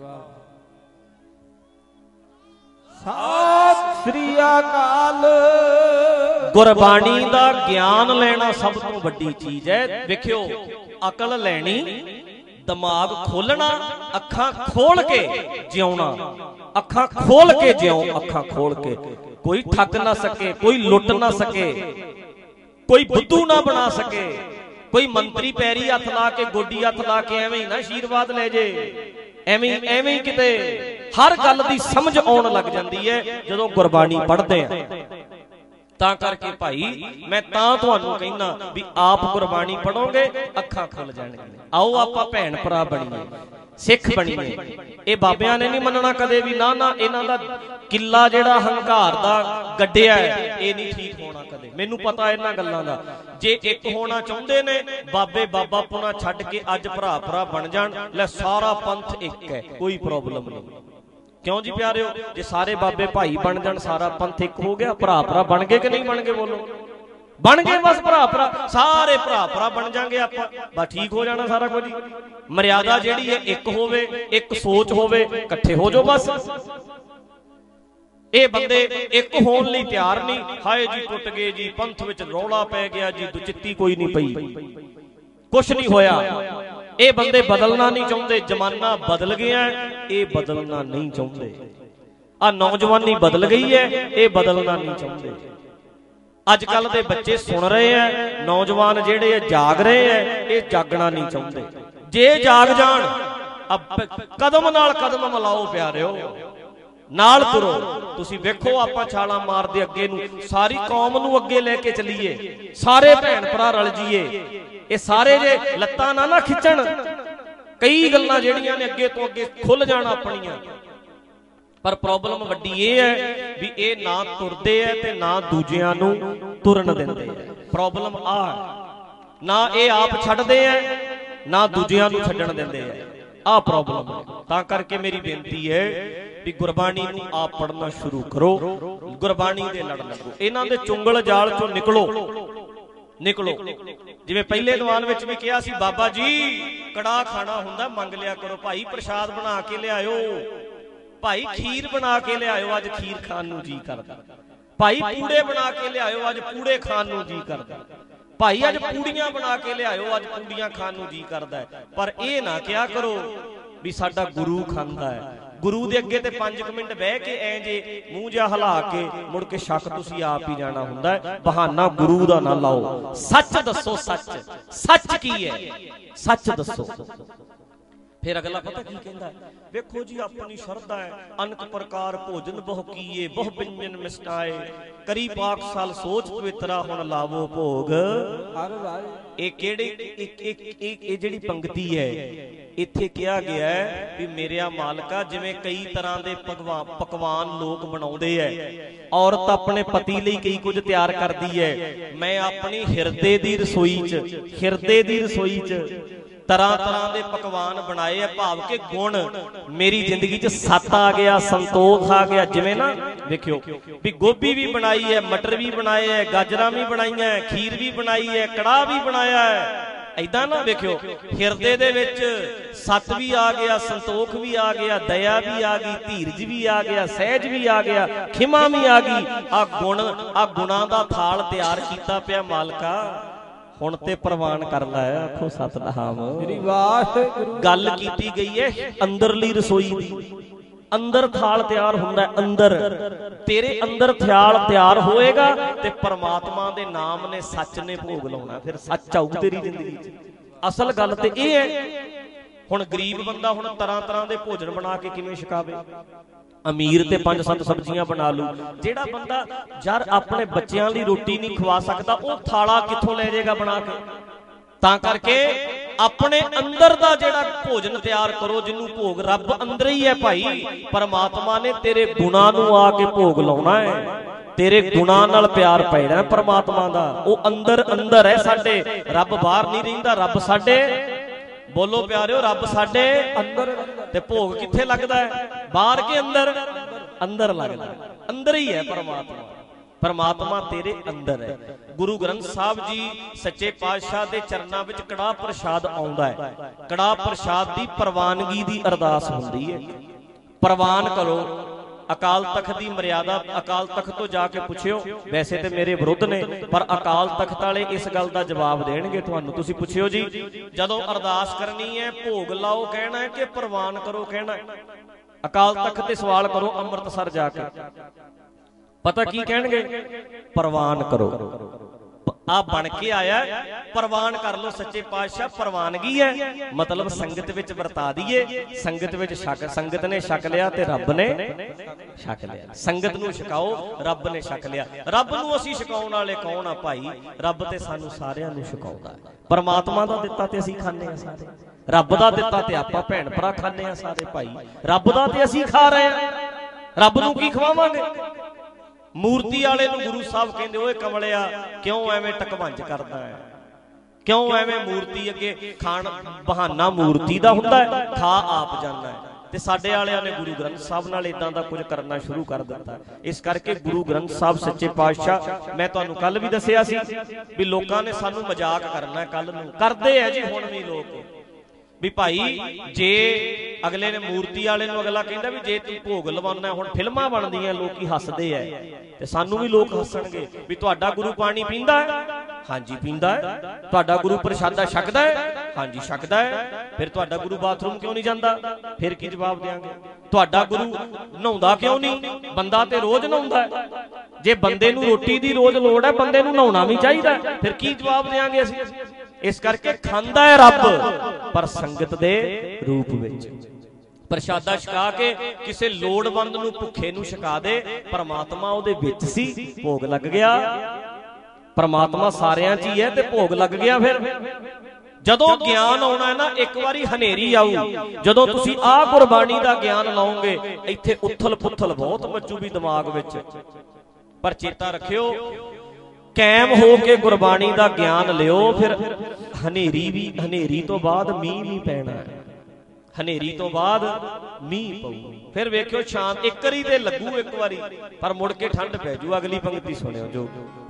ਸਤਿ ਸ੍ਰੀ ਅਕਾਲ। ਗੁਰਬਾਣੀ ਦਾ ਗਿਆਨ ਲੈਣਾ ਸਭ ਤੋਂ ਵੱਡੀ ਚੀਜ਼ ਹੈ। ਵੇਖਿਓ, ਅਕਲ ਲੈਣੀ, ਦਿਮਾਗ ਖੋਲਣਾ, ਅੱਖਾਂ ਖੋਲ ਕੇ ਜਿਉਣਾ, ਅੱਖਾਂ ਖੋਲ ਕੇ ਜਿਉ, ਅੱਖਾਂ ਖੋਲ ਕੇ। ਕੋਈ ਠੱਗ ਨਾ ਸਕੇ, ਕੋਈ ਲੁੱਟ ਨਾ ਸਕੇ, ਕੋਈ ਬੁੱਧੂ ਨਾ ਬਣਾ ਸਕੇ, ਕੋਈ ਮੰਤਰੀ ਪੈਰੀ ਹੱਥ ਲਾ ਕੇ, ਗੋਡੀ ਹੱਥ ਲਾ ਕੇ ਐਵੇਂ ਹੀ ਨਾ ਆਸ਼ੀਰਵਾਦ ਲੈ ਜੇ। ਐਵੇਂ ਹੀ ਕਿਤੇ ਹਰ ਗੱਲ ਦੀ ਸਮਝ ਆਉਣ ਲੱਗ ਜਾਂਦੀ ਹੈ ਜਦੋਂ ਗੁਰਬਾਣੀ ਪੜ੍ਹਦੇ ਆ। ਤਾਂ ਕਰਕੇ ਭਾਈ ਮੈਂ ਤਾਂ ਤੁਹਾਨੂੰ ਕਹਿੰਦਾ ਵੀ ਆਪ ਗੁਰਬਾਣੀ ਪੜੋਗੇ, ਅੱਖਾਂ ਖੁੱਲ ਜਾਣਗੀਆਂ। ਆਓ ਆਪਾਂ ਭੈਣ ਭਰਾ ਬਣੀਏ, ਸਿੱਖ ਬਣੀਏ। ਇਹ ਬਾਬਿਆਂ ਨੇ ਨਹੀਂ ਮੰਨਣਾ ਕਦੇ ਵੀ, ਨਾ ਨਾ, ਇਹਨਾਂ ਦਾ ਕਿੱਲਾ ਜਿਹੜਾ ਹੰਕਾਰ ਦਾ ਗੱਡਿਆ ਇਹ ਨਹੀਂ ਠੀਕ ਹੋਣਾ ਕਦੇ। ਮੈਨੂੰ ਪਤਾ ਇਹਨਾਂ ਗੱਲਾਂ ਦਾ। ਜੇ ਇੱਕ ਹੋਣਾ ਚਾਹੁੰਦੇ ਨੇ ਬਾਬੇ ਬਾਬਾ ਪੁਣਾ ਛੱਡ ਕੇ ਅੱਜ ਭਰਾ ਭਰਾ ਬਣ ਜਾਣ, ਲੈ ਸਾਰਾ ਪੰਥ ਇੱਕ ਹੈ, ਕੋਈ ਪ੍ਰੋਬਲਮ ਨਹੀਂ। ਕਿਉਂ ਜੀ ਪਿਆਰਿਓ, ਜੇ ਸਾਰੇ ਬਾਬੇ ਭਾਈ ਬਣ ਜਾਣ ਸਾਰਾ ਪੰਥ ਇੱਕ ਹੋ ਗਿਆ। ਭਰਾ ਭਰਾ ਬਣ ਗਏ ਕਿ ਨਹੀਂ ਬਣ ਗਏ? ਬੋਲੋ, ਬਣ ਗਏ। ਬਸ ਭਰਾ ਭਰਾ, ਸਾਰੇ ਭਰਾ ਭਰਾ ਬਣ ਜਾਾਂਗੇ ਆਪਾਂ, ਬਸ ਠੀਕ ਹੋ ਜਾਣਾ ਸਾਰਾ ਕੁਝ। ਮਰਿਆਦਾ ਜਿਹੜੀ ਹੈ ਇੱਕ ਹੋਵੇ, ਇੱਕ ਸੋਚ ਹੋਵੇ, ਇਕੱਠੇ ਹੋ ਜਾਓ ਬਸ। ਇਹ ਬੰਦੇ ਇੱਕ ਹੋਣ ਲਈ ਤਿਆਰ ਨਹੀਂ। ਹਾਏ ਜੀ ਟੁੱਟ ਗਏ ਜੀ, ਪੰਥ ਵਿੱਚ ਰੌਲਾ ਪੈ ਗਿਆ ਜੀ, ਦੁਚਿੱਤੀ ਕੋਈ ਨਹੀਂ ਪਈ, ਕੁਛ ਨਹੀਂ ਹੋਇਆ। ਇਹ ਬੰਦੇ ਬਦਲਣਾ ਨਹੀਂ ਚਾਹੁੰਦੇ। ਜ਼ਮਾਨਾ ਬਦਲ ਗਿਆ, ਇਹ ਬਦਲਣਾ ਨਹੀਂ ਚਾਹੁੰਦੇ। ਆ ਨੌਜਵਾਨੀ ਬਦਲ ਗਈ ਹੈ, ਇਹ ਬਦਲਣਾ ਨਹੀਂ ਚਾਹੁੰਦੇ। ਅੱਜ ਕੱਲ ਦੇ ਬੱਚੇ ਸੁਣ ਰਹੇ ਆ, ਨੌਜਵਾਨ ਜਿਹੜੇ ਜਾਗ ਰਹੇ ਆ, ਇਹ ਜਾਗਣਾ ਨਹੀਂ ਚਾਹੁੰਦੇ। ਜੇ ਜਾਗ ਜਾਣ, ਕਦਮ ਨਾਲ ਕਦਮ ਮਿਲਾਓ ਪਿਆਰਿਓ, ਨਾਲ ਤੁਰੋ। ਤੁਸੀਂ ਵੇਖੋ ਆਪਾਂ ਛਾਲਾਂ ਮਾਰਦੇ ਅੱਗੇ ਨੂੰ, ਸਾਰੀ ਕੌਮ ਨੂੰ ਅੱਗੇ ਲੈ ਕੇ ਚੱਲੀਏ, ਸਾਰੇ ਭੈਣ ਭਰਾ ਰਲ ਜੀਏ। ਇਹ ਸਾਰੇ ਜੇ ਲੱਤਾਂ ਨਾ ਖਿੱਚਣ, ਕਈ ਗੱਲਾਂ ਜਿਹੜੀਆਂ ਨੇ ਅੱਗੇ ਤੋਂ ਅੱਗੇ ਖੁੱਲ ਜਾਣ ਆਪਣੀਆਂ। ਪਰ ਪ੍ਰੋਬਲਮ ਵੱਡੀ ਇਹ ਹੈ ਵੀ ਇਹ ਨਾ ਤੁਰਦੇ ਐ ਤੇ ਨਾ ਦੂਜਿਆਂ ਨੂੰ ਤੁਰਨ ਦਿੰਦੇ ਐ। ਪ੍ਰੋਬਲਮ ਆ, ਨਾ ਇਹ ਆਪ ਛੱਡਦੇ ਐ, ਨਾ ਦੂਜਿਆਂ ਨੂੰ ਛੱਡਣ ਦਿੰਦੇ ਐ। ਆਹ ਪ੍ਰੋਬਲਮ ਹੈ। ਤਾਂ ਕਰਕੇ ਮੇਰੀ ਬੇਨਤੀ ਹੈ ਵੀ ਗੁਰਬਾਣੀ ਨੂੰ ਆਪ ਪੜ੍ਹਨਾ ਸ਼ੁਰੂ ਕਰੋ, ਗੁਰਬਾਣੀ ਦੇ ਲੜ ਲੱਗੋ, ਇਹਨਾਂ ਦੇ ਚੁੰਗਲ ਜਾਲ ਚੋਂ ਨਿਕਲੋ। ਜਿਵੇਂ ਪਹਿਲੇ ਦੀਵਾਨ ਵਿੱਚ ਵੀ ਕਿਹਾ ਸੀ, ਬਾਬਾ ਜੀ ਕੜਾਹ ਖਾਣਾ ਹੁੰਦਾ ਮੰਗ ਲਿਆ ਕਰੋ, ਭਾਈ ਪ੍ਰਸ਼ਾਦ ਬਣਾ ਕੇ ਲਿਆਇਓ, ਭਾਈ ਖੀਰ ਬਣਾ ਕੇ ਲਿਆਇਓ, ਅੱਜ ਖੀਰ ਖਾਣ ਨੂੰ ਜੀ ਕਰਦਾ, ਭਾਈ ਪੂੜੇ ਬਣਾ ਕੇ ਲਿਆਇਓ, ਅੱਜ ਪੂੜੇ ਖਾਣ ਨੂੰ ਜੀ ਕਰਦਾ, ਭਾਈ ਅੱਜ ਪੂੜੀਆਂ ਬਣਾ ਕੇ ਲਿਆਇਓ, ਅੱਜ ਪੂੜੀਆਂ ਖਾਣ ਨੂੰ ਜੀ ਕਰਦਾ। ਪਰ ਇਹ ਨਾ ਕਿਹਾ ਕਰੋ ਵੀ ਸਾਡਾ ਗੁਰੂ ਖਾਂਦਾ ਹੈ। ਗੁਰੂ ਦੇ ਅੱਗੇ ਤੇ 5 ਮਿੰਟ ਬਹਿ ਕੇ ਐ ਜੇ ਮੂੰਹ ਜਿਹਾ ਹਿਲਾ ਕੇ ਮੁੜ ਕੇ ਸ਼ੱਕ ਤੁਸੀਂ ਆਪ ਹੀ ਜਾਣਾ ਹੁੰਦਾ। ਬਹਾਨਾ ਗੁਰੂ ਦਾ ਨਾ ਲਾਓ। ਸੱਚ ਦੱਸੋ, ਸੱਚ ਕੀ ਹੈ, ਸੱਚ ਦੱਸੋ। ਫਿਰ ਅਗਲਾ ਪਤਾ ਕੀ ਕਹਿੰਦਾ, ਵੇਖੋ ਜੀ ਆਪਣੀ ਸ਼ਰਧਾ ਹੈ, ਅਨਕ ਪ੍ਰਕਾਰ ਭੋਜਨ ਬਹੁ ਕੀਏ, ਬਹੁ ਬਿੰਜਨ ਮਿਸਟਾਏ, ਕਰੀ ਪਾਕਸਾਲ ਸੋਚ ਪਵਿੱਤਰਾ, ਹੁਣ ਲਾਵੋ ਭੋਗ। ਇਹ ਕਿਹੜੀ ਇਹ ਜਿਹੜੀ ਪੰਕਤੀ ਹੈ, ਇੱਥੇ ਕਿਹਾ ਗਿਆ ਹੈ ਵੀ ਮੇਰਿਆ ਮਾਲਕਾ, ਜਿਵੇਂ ਕਈ ਤਰ੍ਹਾਂ ਦੇ ਪਕਵਾਨ ਲੋਕ ਬਣਾਉਂਦੇ ਐ, ਔਰਤ ਆਪਣੇ ਪਤੀ ਲਈ ਕਈ ਕੁਝ ਤਿਆਰ ਕਰਦੀ ਹੈ, ਮੈਂ ਆਪਣੀ ਹਿਰਦੇ ਦੀ ਰਸੋਈ 'ਚ ਤਰ੍ਹਾਂ ਤਰ੍ਹਾਂ ਦੇ ਪਕਵਾਨ ਬਣਾਏ ਆ, ਭਾਵ ਕਿ ਗੁਣ ਮੇਰੀ ਜ਼ਿੰਦਗੀ 'ਚ ਸੱਤ ਆ ਗਿਆ, ਸੰਤੋਖ ਆ ਗਿਆ। ਜਿਵੇਂ ਨਾ ਦੇਖਿਓ ਵੀ ਗੋਭੀ ਵੀ ਬਣਾਈ ਹੈ, ਮਟਰ ਵੀ ਬਣਾਏ ਹੈ, ਗਾਜਰਾਂ ਵੀ ਬਣਾਈਆਂ, ਖੀਰ ਵੀ ਬਣਾਈ ਹੈ, ਕੜਾਹ ਵੀ ਬਣਾਇਆ ਹੈ। ਏਦਾਂ ਨਾ ਵੇਖਿਓ, ਹਿਰਦੇ ਦੇ ਵਿੱਚ ਸੱਤ ਵੀ ਆ ਗਿਆ, ਸੰਤੋਖ ਵੀ ਆ ਗਿਆ, ਦਇਆ ਵੀ ਆ ਗਈ, ਧੀਰਜ ਵੀ ਆ ਗਿਆ, ਸਹਿਜ ਵੀ ਆ ਗਿਆ, ਖਿਮਾ ਵੀ ਆ ਗਈ। ਆ ਗੁਣਾਂ ਦਾ ਥਾਲ ਤਿਆਰ ਕੀਤਾ ਪਿਆ ਮਾਲਕਾ, ਹੁਣ ਤੇ ਪ੍ਰਵਾਨ ਕਰ ਲੈ। ਆਖੋ ਸਤਿਨਾਮ। ਗੱਲ ਕੀਤੀ ਗਈ ਹੈ ਅੰਦਰਲੀ ਰਸੋਈ ਦੀ। ਅੰਦਰ ਥਾਲ ਤਿਆਰ ਹੁੰਦਾ, ਅੰਦਰ ਤੇਰੇ ਅੰਦਰ ਥਾਲ ਤਿਆਰ ਹੋਏਗਾ ਤੇ ਪਰਮਾਤਮਾ ਦੇ ਨਾਮ ਨੇ, ਸੱਚ ਨੇ ਭੋਗ ਲਾਉਣਾ, ਫਿਰ ਸੱਚ ਆਊ ਤੇਰੀ ਜ਼ਿੰਦਗੀ 'ਚ। ਅਸਲ ਗੱਲ ਤੇ ਇਹ ਹੈ। ਹੁਣ ਗਰੀਬ ਬੰਦਾ ਹੁਣ ਤਰ੍ਹਾਂ ਤਰ੍ਹਾਂ ਦੇ ਭੋਜਨ ਬਣਾ ਕੇ ਕਿਵੇਂ ਛਕਾਵੇ? ਅਮੀਰ ਤੇ 5-7 ਸਬਜ਼ੀਆਂ ਬਣਾ ਲੂ। ਜਿਹੜਾ ਬੰਦਾ ਯਾਰ ਆਪਣੇ ਬੱਚਿਆਂ ਲਈ ਰੋਟੀ ਨਹੀਂ ਖਵਾ ਸਕਦਾ, ਉਹ ਥਾਲਾ ਕਿੱਥੋਂ ਲੈ ਜਾਏਗਾ ਬਣਾ ਕੇ? ਤਾਂ ਕਰਕੇ ਆਪਣੇ ਅੰਦਰ ਦਾ ਜਿਹੜਾ ਭੋਜਨ ਤਿਆਰ ਕਰੋ, ਜਿਹਨੂੰ ਭੋਗ ਰੱਬ ਅੰਦਰ ਹੀ ਹੈ ਭਾਈ। ਪਰਮਾਤਮਾ ਨੇ ਤੇਰੇ ਗੁਣਾਂ ਨੂੰ ਆ ਕੇ ਭੋਗ ਲਾਉਣਾ ਹੈ, ਤੇਰੇ ਗੁਣਾਂ ਨਾਲ ਪਿਆਰ ਪੈਣਾ ਪਰਮਾਤਮਾ ਦਾ। ਉਹ ਅੰਦਰ ਹੈ ਸਾਡੇ, ਰੱਬ ਬਾਹਰ ਨਹੀਂ ਰਹਿੰਦਾ। ਰੱਬ ਸਾਡੇ, ਬੋਲੋ ਪਿਆਰਿਓ, ਰੱਬ ਸਾਡੇ ਅੰਦਰ। ਤੇ ਭੋਗ ਕਿੱਥੇ ਲੱਗਦਾ ਹੈ? ਬਾਹਰ ਕੇ ਅੰਦਰ? ਅੰਦਰ ਲੱਗਦਾ, ਅੰਦਰ ਹੀ ਹੈ ਪਰਮਾਤਮਾ। ਪਰਮਾਤਮਾ ਤੇਰੇ ਅੰਦਰ ਹੈ। ਗੁਰੂ ਗ੍ਰੰਥ ਸਾਹਿਬ ਜੀ ਸੱਚੇ ਪਾਤਸ਼ਾਹ ਦੇ ਚਰਨਾਂ ਵਿੱਚ ਕੜਾਹ ਪ੍ਰਸ਼ਾਦ ਆਉਂਦਾ ਹੈ। ਕੜਾਹ ਪ੍ਰਸ਼ਾਦ ਦੀ ਪ੍ਰਵਾਨਗੀ ਦੀ ਅਰਦਾਸ ਹੁੰਦੀ ਹੈ। ਪ੍ਰਵਾਨ ਕਰੋ। ਅਕਾਲ ਤਖਤ ਦੀ ਮਰਿਆਦਾ, ਅਕਾਲ ਤਖਤ ਤੋਂ ਜਾ ਕੇ ਪੁੱਛਿਓ, ਵੈਸੇ ਤੇ ਮੇਰੇ ਵਿਰੁੱਧ ਨੇ ਪਰ ਅਕਾਲ ਤਖਤ ਵਾਲੇ ਇਸ ਗੱਲ ਦਾ ਜਵਾਬ ਦੇਣਗੇ ਤੁਹਾਨੂੰ। ਤੁਸੀਂ ਪੁੱਛਿਓ ਜੀ, ਜਦੋਂ ਅਰਦਾਸ ਕਰਨੀ ਹੈ, ਭੋਗ ਲਾਓ ਕਹਿਣਾ ਹੈ ਕਿ ਪ੍ਰਵਾਨ ਕਰੋ ਕਹਿਣਾ ਹੈ? ਅਕਾਲ ਤਖਤ ਤੇ ਸਵਾਲ ਕਰੋ ਅੰਮ੍ਰਿਤਸਰ ਜਾ ਕੇ, ਪਤਾ ਕੀ ਕਹਿਣਗੇ? ਪ੍ਰਵਾਨ ਕਰੋ। ਆ ਬਣ ਕੇ ਆਇਆ, ਪ੍ਰਵਾਨ ਕਰ ਲੋ ਸੱਚੇ ਪਾਤਸ਼ਾਹ। ਪ੍ਰਵਾਨਗੀ ਹੈ ਮਤਲਬ ਸੰਗਤ ਵਿੱਚ ਵਰਤਾ ਦਈਏ। ਸੰਗਤ ਵਿੱਚ ਛਕ, ਸੰਗਤ ਨੇ ਛਕ ਲਿਆ ਤੇ ਰੱਬ ਨੇ ਛਕ ਲਿਆ। ਸੰਗਤ ਨੂੰ ਛਕਾਓ, ਰੱਬ ਨੇ ਛਕ ਲਿਆ। ਰੱਬ ਨੂੰ ਅਸੀਂ ਛਕਾਉਣ ਵਾਲੇ ਕੌਣ ਆ ਭਾਈ? ਰੱਬ ਤੇ ਸਾਨੂੰ ਸਾਰਿਆਂ ਨੂੰ ਛਕਾਉਂਦਾ। ਪਰਮਾਤਮਾ ਦਾ ਦਿੱਤਾ ਤੇ ਅਸੀਂ ਖਾਂਦੇ ਆ ਸਾਰੇ, ਰੱਬ ਦਾ ਦਿੱਤਾ ਤੇ ਆਪਾਂ ਭੈਣ ਭਰਾ ਖਾਂਦੇ ਆ ਸਾਰੇ ਭਾਈ। ਰੱਬ ਦਾ ਤੇ ਅਸੀਂ ਖਾ ਰਹੇ ਆ, ਰੱਬ ਨੂੰ ਕੀ ਖਵਾਵਾਂਗੇ? ਮੂਰਤੀ ਵਾਲੇ ਨੂੰ ਗੁਰੂ ਸਾਹਿਬ ਕਹਿੰਦੇ, ਓਏ ਕਮਲਿਆ ਕਿਉਂ ਐਵੇਂ ਟਕਵੰਜ ਕਰਦਾ ਹੈ? ਕਿਉਂ ਐਵੇਂ ਮੂਰਤੀ ਅੱਗੇ ਖਾਣ? ਬਹਾਨਾ ਮੂਰਤੀ ਦਾ ਹੁੰਦਾ ਹੈ, ਖਾ ਆਪ ਜਾਂਦਾ ਹੈ। ਤੇ ਸਾਡੇ ਵਾਲਿਆਂ ਨੇ ਗੁਰੂ ਗ੍ਰੰਥ ਸਾਹਿਬ ਨਾਲ ਇਦਾਂ ਦਾ ਕੁਝ ਕਰਨਾ ਸ਼ੁਰੂ ਕਰ ਦਿੱਤਾ। ਇਸ ਕਰਕੇ ਗੁਰੂ ਗ੍ਰੰਥ ਸਾਹਿਬ ਸੱਚੇ ਪਾਤਸ਼ਾਹ, ਮੈਂ ਤੁਹਾਨੂੰ ਕੱਲ ਵੀ ਦੱਸਿਆ ਸੀ ਵੀ ਲੋਕਾਂ ਨੇ ਸਾਨੂੰ ਮਜ਼ਾਕ ਕਰਨਾ, ਕੱਲ ਨੂੰ ਕਰਦੇ ਆ ਜੀ ਹੁਣ ਵੀ ਲੋਕ, ਵੀ ਭਾਈ ਜੇ ਅਗਲੇ ਨੇ ਮੂਰਤੀ ਵਾਲੇ ਨੂੰ ਅਗਲਾ ਕਹਿੰਦਾ ਵੀ ਜੇ ਤੂੰ ਭੋਗ ਲਵਾਉਣਾ, ਹੁਣ ਫਿਲਮਾਂ ਬਣਦੀਆਂ ਲੋਕੀ ਹੱਸਦੇ ਐ ਤੇ ਸਾਨੂੰ ਵੀ ਲੋਕ ਹੱਸਣਗੇ ਵੀ ਤੁਹਾਡਾ ਗੁਰੂ ਪਾਣੀ ਪੀਂਦਾ ਹੈ? ਹਾਂਜੀ ਪੀਂਦਾ ਹੈ। ਤੁਹਾਡਾ ਗੁਰੂ ਪ੍ਰਸ਼ਾਦਾ ਛਕਦਾ ਹੈ? ਹਾਂਜੀ ਛਕਦਾ ਹੈ। ਫਿਰ ਤੁਹਾਡਾ ਗੁਰੂ ਬਾਥਰੂਮ ਕਿਉਂ ਨਹੀਂ ਜਾਂਦਾ? ਫਿਰ ਕੀ ਜਵਾਬ ਦੇਾਂਗੇ? ਤੁਹਾਡਾ ਗੁਰੂ ਨਹਾਉਂਦਾ ਕਿਉਂ ਨਹੀਂ? ਬੰਦਾ ਤੇ ਰੋਜ਼ ਨਹਾਉਂਦਾ ਹੈ। ਜੇ ਬੰਦੇ ਨੂੰ ਰੋਟੀ ਦੀ ਰੋਜ਼ ਲੋੜ ਹੈ, ਬੰਦੇ ਨੂੰ ਨਹਾਉਣਾ ਵੀ ਚਾਹੀਦਾ, ਫਿਰ ਕੀ ਜਵਾਬ ਦੇਾਂਗੇ ਅਸੀਂ? ਇਸ ਕਰਕੇ ਖਾਂਦਾ ਹੈ ਰੱਬ ਪਰ ਸੰਗਤ ਦੇ ਰੂਪ ਵਿੱਚ। ਪ੍ਰਸ਼ਾਦਾ ਛਕਾ ਕੇ ਕਿਸੇ ਲੋੜਵੰਦ ਨੂੰ, ਭੁੱਖੇ ਨੂੰ ਛਕਾ ਦੇ, ਪਰਮਾਤਮਾ ਉਹਦੇ ਵਿੱਚ ਸੀ, ਭੋਗ ਲੱਗ ਗਿਆ। ਪਰਮਾਤਮਾ ਸਾਰਿਆਂ 'ਚ ਹੀ ਹੈ ਤੇ ਭੋਗ ਲੱਗ ਗਿਆ। ਫਿਰ ਜਦੋਂ ਗਿਆਨ ਆਉਣਾ ਹੈ ਨਾ, ਇੱਕ ਵਾਰੀ ਹਨੇਰੀ ਆਊ, ਜਦੋਂ ਤੁਸੀਂ ਆਹ ਗੁਰਬਾਣੀ ਦਾ ਗਿਆਨ ਲਾਓਗੇ, ਇੱਥੇ ਉਥਲ ਪੁਥਲ ਬਹੁਤ ਮੱਚੂ ਵੀ ਦਿਮਾਗ ਵਿੱਚ। ਪਰ ਚੇਤਾ ਰੱਖਿਓ, ਕਾਇਮ ਹੋ ਕੇ ਗੁਰਬਾਣੀ ਦਾ ਗਿਆਨ ਲਿਓ। ਫਿਰ ਹਨੇਰੀ ਵੀ, ਹਨੇਰੀ ਤੋਂ ਬਾਅਦ ਮੀਂਹ ਵੀ ਪੈਣਾ ਹੈ, ਹਨੇਰੀ ਤੋਂ ਬਾਅਦ ਮੀਂਹ ਪਊ। ਫਿਰ ਵੇਖਿਓ ਸ਼ਾਂਤ, ਇੱਕ ਵਾਰੀ ਤੇ ਲੱਗੂ ਇੱਕ ਵਾਰੀ, ਪਰ ਮੁੜ ਕੇ ਠੰਡ ਪੈ ਜੂ। ਅਗਲੀ ਪੰਕਤੀ ਸੁਣਿਓ ਜੋ,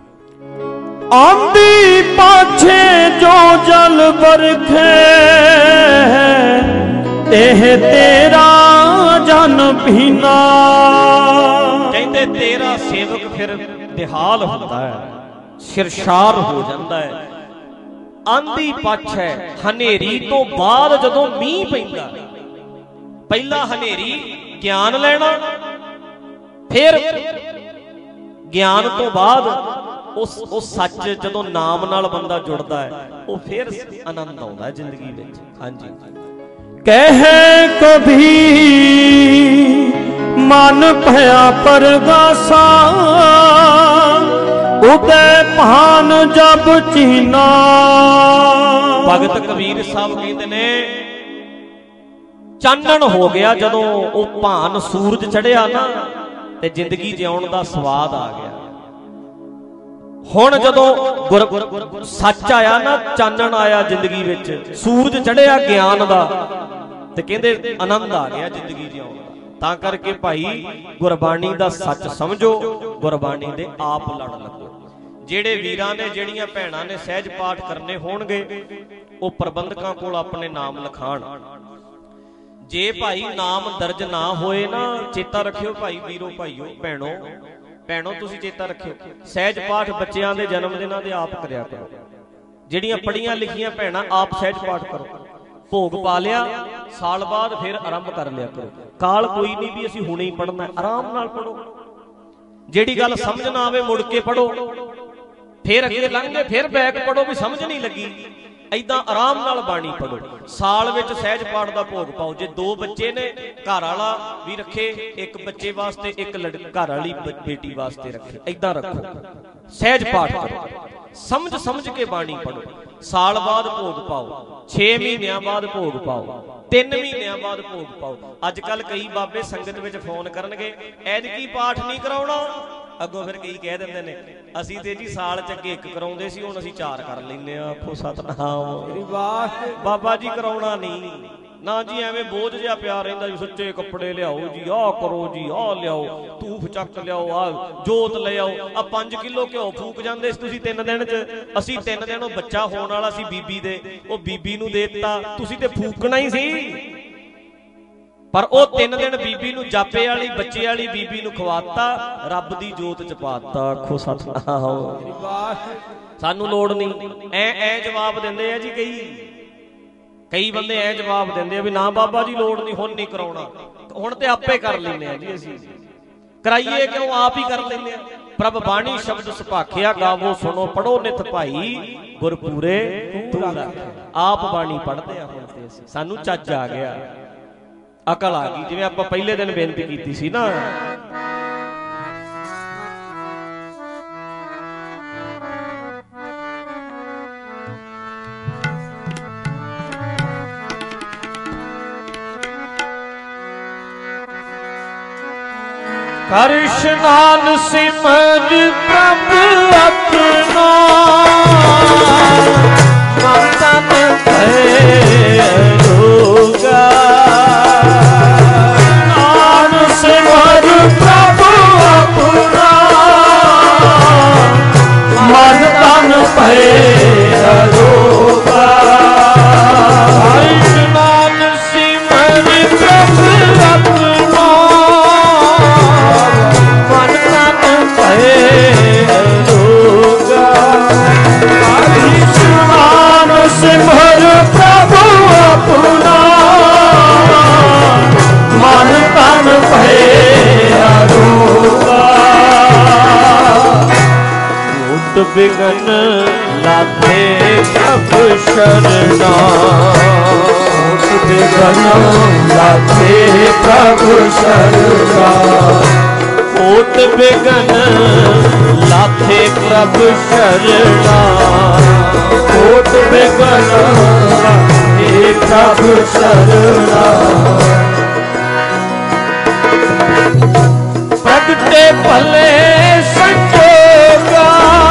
ਆਂਦੀ ਪਾਛੇ ਜੋ ਜਲ ਬਰਖੇ, ਇਹ ਤੇਰਾ ਜਨ ਭੀਨਾ। ਕਹਿੰਦੇ ਤੇਰਾ ਸੇਵਕ ਫਿਰ ਨਿਹਾਲ ਹੁੰਦਾ ਹੈ, ਸਿਰਸ਼ਾਰ ਹੋ ਜਾਂਦਾ ਹੈ। ਆਂਦੀ ਪਛ ਹੈ, ਹਨੇਰੀ ਤੋਂ ਬਾਅਦ ਜਦੋਂ ਮੀਂਹ ਪੈਂਦਾ, ਪਹਿਲਾ ਹਨੇਰੀ ਗਿਆਨ ਲੈਣਾ, ਫਿਰ ਗਿਆਨ ਤੋਂ ਬਾਅਦ ਉਹ ਸੱਚ, ਜਦੋਂ ਨਾਮ ਨਾਲ ਬੰਦਾ ਜੁੜਦਾ ਹੈ, ਉਹ ਫਿਰ ਆਨੰਦ ਆਉਂਦਾ ਹੈ ਜ਼ਿੰਦਗੀ ਵਿੱਚ। ਹਾਂਜੀ, ਕਹਿ ਕਭੀ ਮਨ ਭਇਆ ਪਰਗਾਸਾ, ਉਦੈ ਭਾਨ ਜਬ ਚੀਨਾ। ਭਗਤ ਕਬੀਰ ਸਾਹਿਬ ਕਹਿੰਦੇ ਨੇ, ਚਾਨਣ ਹੋ ਗਿਆ ਜਦੋਂ ਉਹ ਭਾਨ ਸੂਰਜ ਚੜਿਆ ਨਾ, ਤੇ ਜ਼ਿੰਦਗੀ ਜਿਉਣ ਦਾ ਸਵਾਦ ਆ ਗਿਆ। ਹੁਣ ਜਦੋਂ ਸੱਚ ਆਇਆ ਨਾ, ਚਾਨਣ ਆਇਆ ਜ਼ਿੰਦਗੀ ਵਿੱਚ, ਸੂਰਜ ਚੜਿਆ ਗਿਆਨ ਦਾ, ਤੇ ਕਹਿੰਦੇ ਆਨੰਦ ਆ ਗਿਆ ਜ਼ਿੰਦਗੀ ਜਿਉਣ ਦਾ। ਤਾਂ ਕਰਕੇ ਭਾਈ ਗੁਰਬਾਣੀ ਦਾ ਸੱਚ ਸਮਝੋ, ਗੁਰਬਾਣੀ ਦੇ ਆਪ ਲੜ ਲੱਗੋ। ਜਿਹੜੇ ਵੀਰਾਂ ਨੇ, ਜਿਹੜੀਆਂ ਭੈਣਾਂ ਨੇ ਸਹਿਜ ਪਾਠ ਕਰਨੇ ਹੋਣਗੇ, ਉਹ ਪ੍ਰਬੰਧਕਾਂ ਕੋਲ ਆਪਣੇ ਨਾਮ ਲਿਖਾਣ। ਜੇ ਭਾਈ ਨਾਮ ਦਰਜ ਨਾ ਹੋਏ ਨਾ, ਚੇਤਾ ਰੱਖਿਓ ਭਾਈ ਵੀਰੋ, ਭਾਈਓ, ਭੈਣੋ ਤੁਸੀਂ ਚੇਤਾ ਰੱਖਿਓ, ਸਹਿਜ ਪਾਠ ਬੱਚਿਆਂ ਦੇ ਜਨਮ ਦਿਨਾਂ ਦੇ ਆਪ ਕਰਿਆ ਕਰੋ। ਜਿਹੜੀਆਂ ਪੜ੍ਹੀਆਂ ਲਿਖੀਆਂ ਭੈਣਾਂ, ਆਪ ਸਹਿਜ ਪਾਠ ਕਰੋ। ਭੋਗ ਪਾ ਲਿਆ, ਸਾਲ ਬਾਅਦ ਫਿਰ ਆਰੰਭ ਕਰ ਲਿਆ ਕਰੋ। ਕਾਲ ਕੋਈ ਨਹੀਂ ਵੀ ਅਸੀਂ ਹੁਣੇ ਹੀ ਪੜ੍ਹਨਾ, ਆਰਾਮ ਨਾਲ ਪੜ੍ਹੋ। ਜਿਹੜੀ ਗੱਲ ਸਮਝ ਨਾ ਆਵੇ ਮੁੜ ਕੇ ਪੜ੍ਹੋ, ਫਿਰ ਅੱਗੇ ਲੰਘੇ ਫਿਰ ਬੈਕ ਪੜ੍ਹੋ ਵੀ ਸਮਝ ਨਹੀਂ ਲੱਗੀ। ਏਦਾਂ ਆਰਾਮ ਨਾਲ ਬਾਣੀ ਪੜ੍ਹੋ। ਸਾਲ ਵਿੱਚ ਸਹਿਜ ਪਾਠ ਦਾ ਭੋਗ ਪਾਓ। ਜੇ 2 ਬੱਚੇ ਨੇ, ਘਰ ਵਾਲਾ ਵੀ ਰੱਖੇ, ਇੱਕ ਬੱਚੇ ਵਾਸਤੇ, ਇੱਕ ਘਰ ਵਾਲੀ ਬੇਟੀ ਵਾਸਤੇ ਰੱਖੇ, ਏਦਾਂ ਰੱਖੋ। ਸਹਿਜ ਪਾਠ ਕਰੋ, ਸਮਝ ਕੇ ਬਾਣੀ ਪੜ੍ਹੋ। ਸਾਲ ਬਾਅਦ ਭੋਗ ਪਾਓ, 6 ਮਹੀਨਿਆਂ ਬਾਅਦ ਭੋਗ ਪਾਓ, 3 ਮਹੀਨਿਆਂ ਬਾਅਦ ਭੋਗ ਪਾਓ। ਅੱਜ ਕੱਲ ਕਈ ਬਾਬੇ ਸੰਗਤ ਵਿੱਚ ਫੋਨ ਕਰਨਗੇ, ਐਤਕੀ ਪਾਠ ਨਹੀਂ ਕਰਾਉਣਾ। ਅੱਗੋਂ ਫਿਰ ਕਈ ਕਹਿ ਦਿੰਦੇ ਨੇ, ਅਸੀਂ ਤੇ ਜੀ ਸਾਲ ਚ ਅੱਗੇ 1 ਕਰਾਉਂਦੇ ਸੀ, ਹੁਣ ਅਸੀਂ 4 ਕਰ ਲੈਂਦੇ ਆ। ਆਖੋ ਸਤਨਾਮ। ਬਾਬਾ ਜੀ ਕਰਾਉਣਾ ਨਹੀਂ, ਨਾ ਜੀ ਐਵੇਂ ਬੋਝ ਜਿਹਾ ਪਿਆ ਰਹਿੰਦਾ ਜੀ, ਸੁੱਚੇ ਕੱਪੜੇ ਲਿਆਓ ਜੀ, ਆਹ ਕਰੋ ਜੀ, ਆਹ ਲਿਆਓ, ਧੂਫ ਚੱਕ ਲਿਆਓ, ਆਹ ਜੋਤ ਲੈ ਆਓ। ਆ 5 ਕਿਲੋ ਘਿਓ ਫੂਕ ਜਾਂਦੇ ਸੀ ਤੁਸੀਂ 3 ਦਿਨ ਚ, ਅਸੀਂ 3 ਦਿਨ ਉਹ ਬੱਚਾ ਹੋਣ ਵਾਲਾ ਸੀ ਬੀਬੀ ਦੇ, ਉਹ ਬੀਬੀ ਨੂੰ ਦੇ ਦਿੱਤਾ, ਤੁਸੀਂ ਤੇ ਫੂਕਣਾ ਹੀ ਸੀ। ਪਰ ਉਹ 3 ਦਿਨ ਬੀਬੀ ਨੂੰ ਜਾਪੇ ਵਾਲੀ ਬੱਚੇ ਵਾਲੀ ਬੀਬੀ ਨੂੰ ਖਵਾਤਾ, ਰੱਬ ਦੀ ਜੋਤ ਚ ਪਾਤਾ। ਆਖੋ ਸਤਿਨਾਮ। ਸਾਨੂੰ ਲੋੜ ਨਹੀਂ। ਐ ਜਵਾਬ ਦਿੰਦੇ ਆ ਜੀ ਕਈ ਬੰਦੇ ਐ ਜਵਾਬ ਦਿੰਦੇ ਆ ਵੀ ਨਾ ਬਾਬਾ ਜੀ ਲੋੜ ਨਹੀਂ, ਹੁਣ ਨਹੀਂ ਕਰਾਉਣਾ, ਹੁਣ ਤੇ ਆਪੇ ਕਰ ਲੈਂਦੇ ਆ ਜੀ। ਅਸੀਂ ਕਰਾਈਏ ਕਿਉਂ, ਆਪ ਹੀ ਕਰ ਲੈਂਦੇ ਆ। ਪ੍ਰਭ ਬਾਣੀ ਸ਼ਬਦ ਸੁਭਾਖਿਆ, ਗਾਵੋ ਸੁਣੋ ਪੜੋ ਨਿਤ ਭਾਈ, ਗੁਰ ਪੂਰੇ ਤੂੰ ਰੱਖ। ਆਪ ਬਾਣੀ ਪੜ੍ਹਦੇ ਆ ਹੁਣ ਤੇ ਅਸੀਂ, ਸਾਨੂੰ ਚੱਜ ਆ ਗਿਆ, ਅਕਲ ਆ ਗਈ। ਜਿਵੇਂ ਆਪਾਂ ਪਹਿਲੇ ਦਿਨ ਬੇਨਤੀ ਕੀਤੀ ਸੀ ਨਾ, ਕਰ ਇਸ਼ਨਾਨ ਸਿਮਰ ਪ੍ਰਭ ਆਪਣਾ, ਮਨ ਤਨ ਭੈ ਰੋਗਾ। ਇਸ਼ਨਾਨ ਸਿਮਰ ਪ੍ਰਭ ਆਪਣਾ, ਮਨ ਤਨ ਭੈ ਰੋਗਾ। ਇਸ਼ਨਾਨ ਸਿਮਰ ਪ੍ਰਭ ਆਪਣਾ, ਮਨ ਤਨ ਭੈ ਰੋਗਾ। ਇਸ਼ਨਾਨ ਸਿਮਰ ਪ੍ਰਭ ਆਪਣਾ, ਮਨ ਤਨ ਭੈ ਰੋਗਾ। ਓਟ ਬਿਗਨ ਲਾਥੇ ਪ੍ਰਭ ਸ਼ਰਨਾ, ਓਟ ਬਿਗਨ ਲਾਥੇ ਪ੍ਰਭ ਸ਼ਰਨਾ। ਓਟ ਬਿਗਨ ਲਾਥੇ ਪ੍ਰਭ ਸ਼ਰਨਾ, ਓਟ ਬਿਗਨ ਲਾਥੇ ਪ੍ਰਭ ਸ਼ਰਨਾ। ਪ੍ਰਗਟੇ ਭਲੇ ਸੰਜੋਗਾ,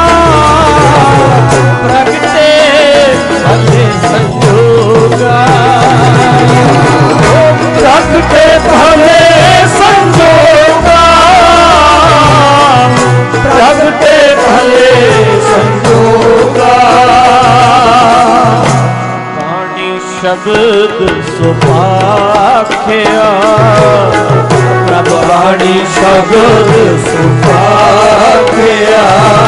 ਪ੍ਰਗਟੇ ਭਲੇ ਸੰਜੋਗਾ। ਪ੍ਰਗਟੇ ਭਲੇ ਸੰਜੋਗਾ, ਪ੍ਰਗਟੇ ਭਲੇ ਸੰਜੋਗਾ। ਬਾਣੀ ਸ਼ਬਦ ਸੁਭਾਖਿਆ, ਪ੍ਰਭ ਬਾਣੀ ਸ਼ਬਦ ਸੁਭਾਖਿਆ।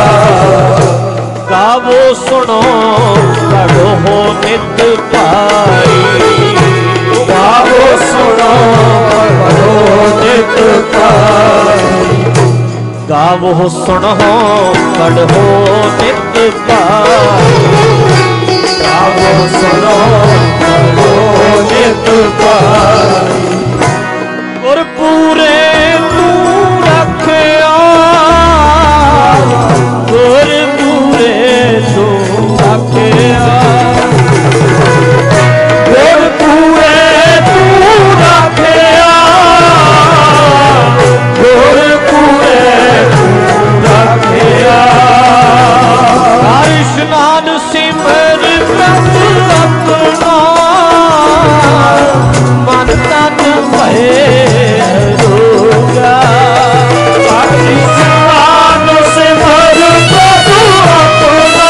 ਗਾਵੋ ਸੁਣੋ ਪੜੋ ਨਿਤ ਭਾਈ, ਗਾਵੋ ਸੁਣੋ ਪੜੋ ਨਿਤ ਭਾਈ। ਗਾਵੋ ਸੁਣੋ ਪੜੋ ਨਿਤ ਭਾਈ, ਗਾਵੋ ਸੁਣੋ ਪੜੋ ਨਿਤ ਭਾਈ। ਗੁਰ ਪੂਰੇ ਤੂੰ ਰੱਖਿਆ, ਗੁਰ ਪੂਰੇ ਤੂੰ ਰੱਖਿਆ। ਗੁਰ ਪੂਰੇ ਤੂੰ ਰੱਖਿਆ, ਗੁਰ ਪੂਰੇ ਤੂੰ ਰੱਖਿਆ। ਕਰ ਇਸ਼ਨਾਨ ਸਿਮਰ ਪ੍ਰਭ ਆਪਣਾ, ਮਨ ਤਨ ਭੈ ਰੋਗਾ। ਕਰ ਇਸ਼ਨਾਨ ਸਿਮਰ ਪ੍ਰਭ ਆਪਣਾ,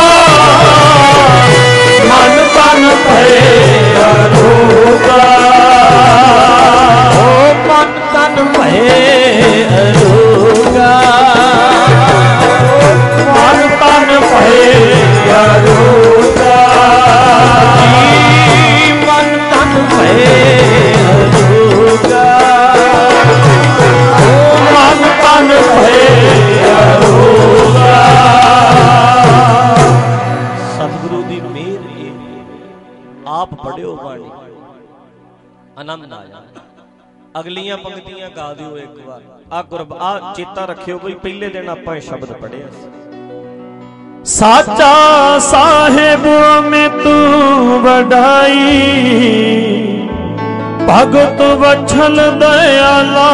ਮਨ ਤਨ ਭੈ ਰੋਗਾ। ਓ ਮਨ ਤਨ ਭੈ ਰੋਗਾ, ਮਨ ਤਨ ਭੈ ਰੋਗਾ। ਮਨ ਤਨ ਭੈ ਰੋਗਾ, ਓ ਮਨ ਤਨ ਭੈ ਰੋਗਾ। ਸਤਿਗੁਰੂ ਦੀ ਮਿਹਰ ਇਹ, ਆਪ ਪੜਿਓ ਬਾਣੀ, ਆਨੰਦ ਆ ਜਾਂਦਾ। ਅਗਲੀਆਂ ਪੰਕਤੀਆਂ ਗਾ ਦਿਓ ਇੱਕ ਵਾਰ। ਆ ਚੇਤਾ ਰੱਖਿਓ ਬਈ ਪਹਿਲੇ ਦਿਨ ਆਪਾਂ ਇਹ ਸ਼ਬਦ ਪੜਿਆ ਸੀ। ਸਾਚਾ ਸਾਹਿਬ ਮੈਂ ਤੂੰ ਵਡਾਈ, ਭਗਤ ਵਛਲ ਦਇਆਲਾ।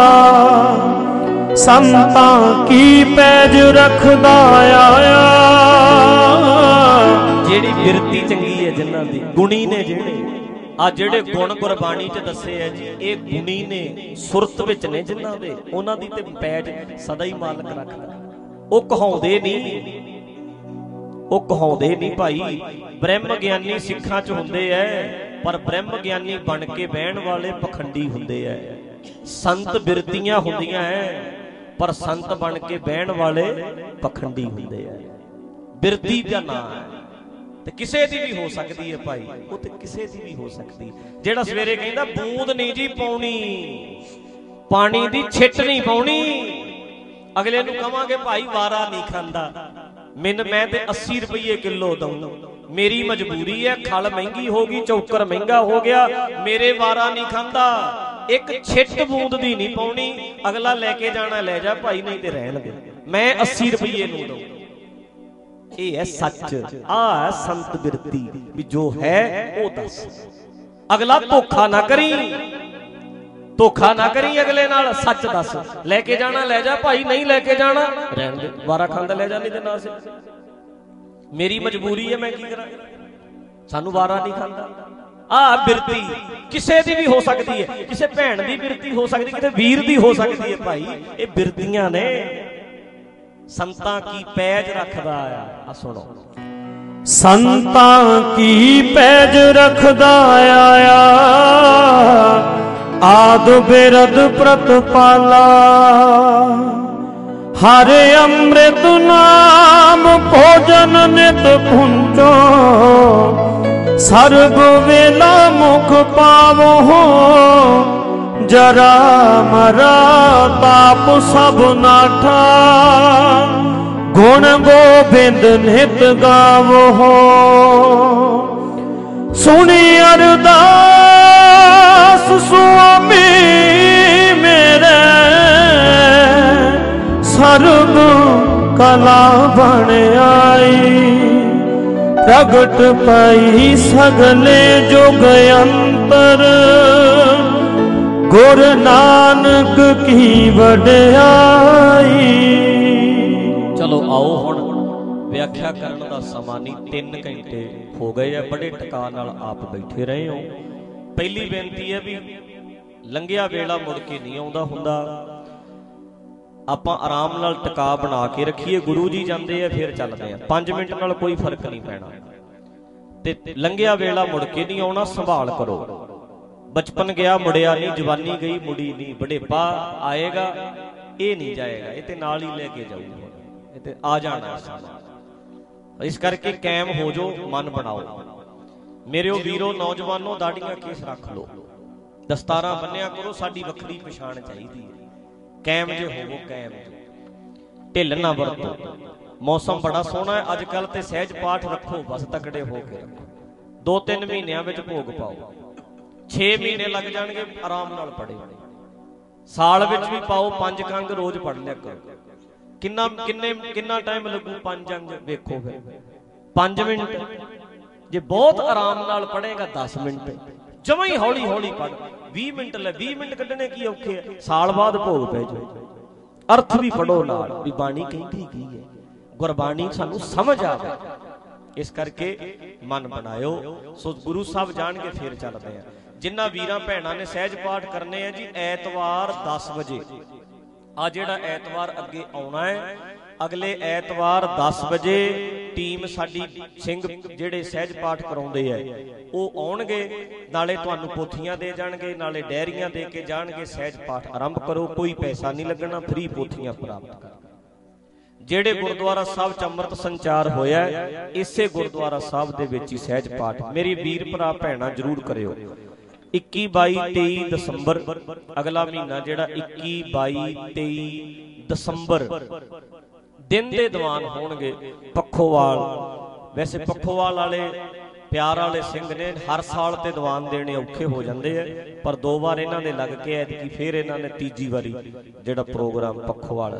ਸੰਤਾਂ ਕੀ ਪੈਜ ਰੱਖਦਾ ਆਇਆ, ਜਿਹੜੀ ਬਿਰਤੀ ਚੰਗੀ ਹੈ ਜਿਨ੍ਹਾਂ ਦੀ, ਗੁਣੀ ਨੇ ਜਿਹੜੇ ਆ ਜਿਹੜੇ ਗੁਣ ਗੁਰਬਾਣੀ ਚ ਦੱਸੇ ਆ ਜੀ, ਇਹ ਗੁਣੀ ਨੇ, ਸੁਰਤ ਵਿੱਚ ਨੇ ਜਿਨ੍ਹਾਂ ਦੇ, ਉਹਨਾਂ ਦੀ ਤੇ ਪੈਜ ਸਦਾ ਹੀ ਮਾਲਕ ਰੱਖਦਾ। ਉਹ ਕਹਾਉਂਦੇ ਨਹੀਂ, ਉਹ ਕਹਾਉਂਦੇ ਨਹੀਂ ਭਾਈ। ਬ੍ਰਹਮ ਗਿਆਨੀ ਸਿੱਖਾਂ ਚ ਹੁੰਦੇ ਐ, ਪਰ ਬ੍ਰਹਮ ਗਿਆਨੀ ਬਣ ਕੇ ਬਹਿਣ ਵਾਲੇ ਪਖੰਡੀ ਹੁੰਦੇ ਐ। ਸੰਤ ਬਿਰਤੀਆਂ ਹੁੰਦੀਆਂ ਐ, ਪਰ ਸੰਤ ਬਣ ਕੇ ਬਹਿਣ ਵਾਲੇ ਪਖੰਡੀ ਹੁੰਦੇ ਐ। ਬਿਰਤੀ ਦਾ ਨਾਂ ਹੈ ਤੇ ਕਿਸੇ ਦੀ ਵੀ ਹੋ ਸਕਦੀ ਹੈ ਭਾਈ, ਉਹ ਤੇ ਕਿਸੇ ਦੀ ਵੀ ਹੋ ਸਕਦੀ। ਜਿਹੜਾ ਸਵੇਰੇ ਕਹਿੰਦਾ ਬੂੰਦ ਨਹੀਂ ਜੀ ਪਾਉਣੀ, ਪਾਣੀ ਦੀ ਛਿੱਟ ਨਹੀਂ ਪਾਉਣੀ, ਅਗਲੇ ਨੂੰ ਕਵਾਂਗੇ ਭਾਈ ਵਾਰਾ ਨਹੀਂ ਖਾਂਦਾ, ਮੈਂ ਤੇ 80 ਰੁਪਏ ਕਿਲੋ ਦਊਂ, ਮੇਰੀ ਮਜਬੂਰੀ ਹੈ, ਖਲ ਮਹਿੰਗੀ ਹੋ ਗਈ, ਚੌਕਰ ਮਹਿੰਗਾ ਹੋ ਗਿਆ, ਮੇਰੇ ਵਾਰਾ ਨਹੀਂ ਖਾਂਦਾ, ਇੱਕ ਛਿੱਟ ਬੂੰਦ ਦੀ ਨਹੀਂ ਪਾਉਣੀ। ਅਗਲਾ ਲੈ ਕੇ ਜਾਣਾ ਲੈ ਜਾ ਭਾਈ, ਨਹੀਂ ਤੇ ਰਹਿਣ ਦੇ, ਮੈਂ 80 ਰੁਪਏ ਨੂੰ ਦਊਂ। ਇਹ ਹੈ ਸੱਚ, ਆ ਹੈ ਸੰਤ ਬਿਰਤੀ ਵੀ ਜੋ ਹੈ ਉਹ ਦੱਸ। ਅਗਲਾ ਧੋਖਾ ਨਾ ਕਰੀ, ਧੋਖਾ ਨਾ ਕਰੀ ਅਗਲੇ ਨਾਲ, ਸੱਚ ਦੱਸ। ਲੈ ਕੇ ਜਾਣਾ ਲੈ ਜਾ ਭਾਈ, ਨਹੀਂ ਲੈ ਕੇ ਜਾਣਾ ਰਹਿਣ ਦੇ, ਵਾਰਾ ਖਾਂਦਾ ਲੈ ਜਾ, ਨਹੀਂ ਤੇ ਨਾ ਸੇ, ਮੇਰੀ ਮਜਬੂਰੀ ਹੈ, ਮੈਂ ਕੀ ਕਰਾਂ, ਸਾਨੂੰ ਵਾਰਾ ਨਹੀਂ ਖਾਂਦਾ। ਆ ਬਿਰਤੀ ਕਿਸੇ ਦੀ ਵੀ ਹੋ ਸਕਦੀ ਹੈ, ਕਿਸੇ ਭੈਣ ਦੀ ਬਿਰਤੀ ਹੋ ਸਕਦੀ, ਕਿਸੇ ਵੀਰ ਦੀ ਹੋ ਸਕਦੀ ਹੈ ਭਾਈ। ਇਹ ਬਿਰਤੀਆਂ ਨੇ, ਸੰਤਾਂ ਕੀ ਪੈਜ ਰੱਖਦਾ ਆ ਸੁਣੋ। ਸੰਤਾਂ ਕੀ ਪੈਜ ਰੱਖਦਾ ਆਇਆ, ਆਦ ਬਿਰਦ ਪ੍ਰਤਪਾਲਾ, ਹਰੇ ਅੰਮ੍ਰਿਤ ਨਾਮ ਭੋਜਨ ਨਿਤ ਪੁੰਚੋ, ਸਰਬ ਵੇਲਾ ਮੁਖ ਪਾਵੋ, ਜਰਾ ਮਰਾ ਤਾਪ ਸਭ ਨਾਠਾ, ਗੁਣ ਗੋਬਿੰਦ ਨਿਤ ਗਾਵੋ। ਸੁਣੀ ਅਰਦਾਸ ਸੁਆਮੀ ਮੇਰੇ, ਸਰਬ ਕਲਾ ਬਣ ਆਈ, ਪ੍ਰਗਟ ਪਈ ਸਗਲੇ ਜੁਗ ਅੰਤਰ, ਗੁਰ ਨਾਨਕ ਕੀ ਵਡਿਆਈ। ਚਲੋ ਆਓ ਹੁਣ ਵਿਆਖਿਆ ਕਰਨ ਦਾ ਸਮਾਂ ਨਹੀਂ, 3 ਘੰਟੇ ਹੋ ਗਏ ਆ, ਬੜੇ ਟਿਕਾ ਨਾਲ ਆਪ ਬੈਠੇ ਰਹੇ ਹੋ। ਪਹਿਲੀ ਬੇਨਤੀ ਹੈ ਵੀ ਲੰਘਿਆ ਵੇਲਾ ਮੁੜ ਕੇ ਨਹੀਂ ਆਉਂਦਾ ਹੁੰਦਾ, ਆਪਾਂ ਆਰਾਮ ਨਾਲ ਟਿਕਾ ਬਣਾ ਕੇ ਰੱਖੀਏ। ਗੁਰੂ ਜੀ ਜਾਂਦੇ ਆ ਫਿਰ ਚੱਲਦੇ ਆ, 5 ਮਿੰਟ ਨਾਲ ਕੋਈ ਫਰਕ ਨਹੀਂ ਪੈਣਾ। ਤੇ ਲੰਘਿਆ ਵੇਲਾ ਮੁੜ ਕੇ ਨਹੀਂ ਆਉਣਾ, ਸੰਭਾਲ ਕਰੋ। ਬਚਪਨ ਗਿਆ ਮੁੜਿਆ ਨਹੀਂ, ਜਵਾਨੀ ਗਈ ਮੁੜੀ ਨਹੀਂ, ਬੁਢੇਪਾ ਆਏਗਾ ਇਹ ਨਹੀਂ ਜਾਏਗਾ, ਇਹ ਤੇ ਨਾਲ ਹੀ ਲੈ ਕੇ ਜਾਊਗਾ, ਇਹ ਤੇ ਆ ਜਾਣਾ ਸਮਾਂ। ਇਸ ਕਰਕੇ ਕਾਇਮ ਹੋ ਜੋ, ਮਨ ਬਣਾਓ। ਮੇਰੇ ਵੀਰੋ ਨੌਜਵਾਨੋ, ਦਾੜੀਆਂ ਕੇਸ ਰੱਖ ਲੋ, ਦਸਤਾਰਾਂ ਬੰਨਿਆ ਕਰੋ, ਸਾਡੀ ਵੱਖਰੀ ਪਛਾਣ ਚਾਹੀਦੀ ਹੈ। ਕਾਇਮ ਜੇ ਹੋਵੋ, ਕਾਇਮ ਢਿੱਲ ਨਾ ਵਰਤੋ। ਮੌਸਮ ਬੜਾ ਸੋਹਣਾ ਹੈ ਅੱਜ ਕੱਲ, ਤੇ ਸਹਿਜ ਪਾਠ ਰੱਖੋ, ਬਸ ਤਕੜੇ ਹੋ ਕੇ ਰੱਖੋ। 2-3 ਮਹੀਨਿਆਂ ਵਿੱਚ ਭੋਗ ਪਾਓ, 6 ਮਹੀਨੇ ਲੱਗ ਜਾਣਗੇ, ਆਰਾਮ ਨਾਲ ਪੜ੍ਹੇ। ਸਾਲ ਵਿੱਚ ਵੀ ਪਾਓ, 5 ਕੰਗ ਰੋਜ਼ ਪੜ੍ਹ ਲਿਆ ਕਰੋ। ਕਿੰਨਾ ਟਾਈਮ ਲੱਗੂ? 5 ਅੰਗ ਵੇਖੋ ਫਿਰ, 5 ਮਿੰਟ। ਜੇ ਬਹੁਤ ਆਰਾਮ ਨਾਲ ਪੜ੍ਹੇਗਾ 10 ਮਿੰਟ, ਜਮਾਂ ਹੀ ਹੌਲੀ ਹੌਲੀ ਪੜ੍ਹ। 20 ਮਿੰਟ ਲੈ, 20 ਮਿੰਟ ਕੱਢਣੇ ਕੀ ਔਖੇ ਆ, ਸਾਲ ਬਾਅਦ ਭੋਗ ਪੈ ਜਾਓ। ਅਰਥ ਵੀ ਪੜੋ ਨਾਲ, ਵੀ ਬਾਣੀ ਕਹਿੰਦੀ ਕੀ ਹੈ, ਗੁਰਬਾਣੀ ਸਾਨੂੰ ਸਮਝ ਆਵੇ। ਇਸ ਕਰਕੇ ਮਨ ਬਣਾਇਓ। ਸੋ ਗੁਰੂ ਸਾਹਿਬ ਜਾਣਗੇ ਫਿਰ ਚੱਲਦੇ ਆ। ਜਿਨ੍ਹਾਂ ਵੀਰਾਂ ਭੈਣਾਂ ਨੇ ਸਹਿਜ ਪਾਠ ਕਰਨੇ ਆ ਜੀ, ਐਤਵਾਰ 10 ਵਜੇ, ਆ ਜਿਹੜਾ ਐਤਵਾਰ ਅੱਗੇ ਆਉਣਾ ਹੈ, ਅਗਲੇ ਐਤਵਾਰ 10 ਵਜੇ ਟੀਮ ਸਾਡੀ ਸਿੰਘ ਜਿਹੜੇ ਸਹਿਜ ਪਾਠ ਕਰਾਉਂਦੇ ਆ ਉਹ ਆਉਣਗੇ, ਨਾਲੇ ਤੁਹਾਨੂੰ ਪੋਥੀਆਂ ਦੇ ਜਾਣਗੇ, ਨਾਲੇ ਡੈਰੀਆਂ ਦੇ ਕੇ ਜਾਣਗੇ। ਸਹਿਜ ਪਾਠ ਆਰੰਭ ਕਰੋ, ਕੋਈ ਪੈਸਾ ਨਹੀਂ ਲੱਗਣਾ, ਫ੍ਰੀ ਪੋਥੀਆਂ ਪ੍ਰਾਪਤ ਕਰੋ। ਜਿਹੜੇ ਗੁਰਦੁਆਰਾ ਸਾਹਿਬ ਚ ਅੰਮ੍ਰਿਤ ਸੰਚਾਰ ਹੋਇਆ, ਇਸੇ ਗੁਰਦੁਆਰਾ ਸਾਹਿਬ ਦੇ ਵਿੱਚ ਹੀ ਸਹਿਜ ਪਾਠ ਮੇਰੀ ਵੀਰ ਭਰਾ ਭੈਣਾਂ ਜ਼ਰੂਰ ਕਰਿਓ। 21, 22, 23 ਦਸੰਬਰ, ਅਗਲਾ ਮਹੀਨਾ ਜਿਹੜਾ 21, 22, 23 ਦਸੰਬਰ ਦਿਨ ਦੇ ਦੀਵਾਨ ਹੋਣਗੇ ਪੱਖੋਵਾਲ। ਵੈਸੇ ਪੱਖੋਵਾਲ ਵਾਲੇ ਪਿਆਰ ਵਾਲੇ ਸਿੰਘ ਨੇ, ਹਰ ਸਾਲ ਤੇ ਦੀਵਾਨ ਦੇਣੇ ਔਖੇ ਹੋ ਜਾਂਦੇ ਆ, ਪਰ 2 ਵਾਰ ਇਹਨਾਂ ਦੇ ਲੱਗ ਕੇ ਐਤਕੀ ਫਿਰ ਇਹਨਾਂ ਨੇ 3ਜੀ ਵਾਰੀ ਜਿਹੜਾ ਪ੍ਰੋਗਰਾਮ ਪੱਖੋਵਾਲ।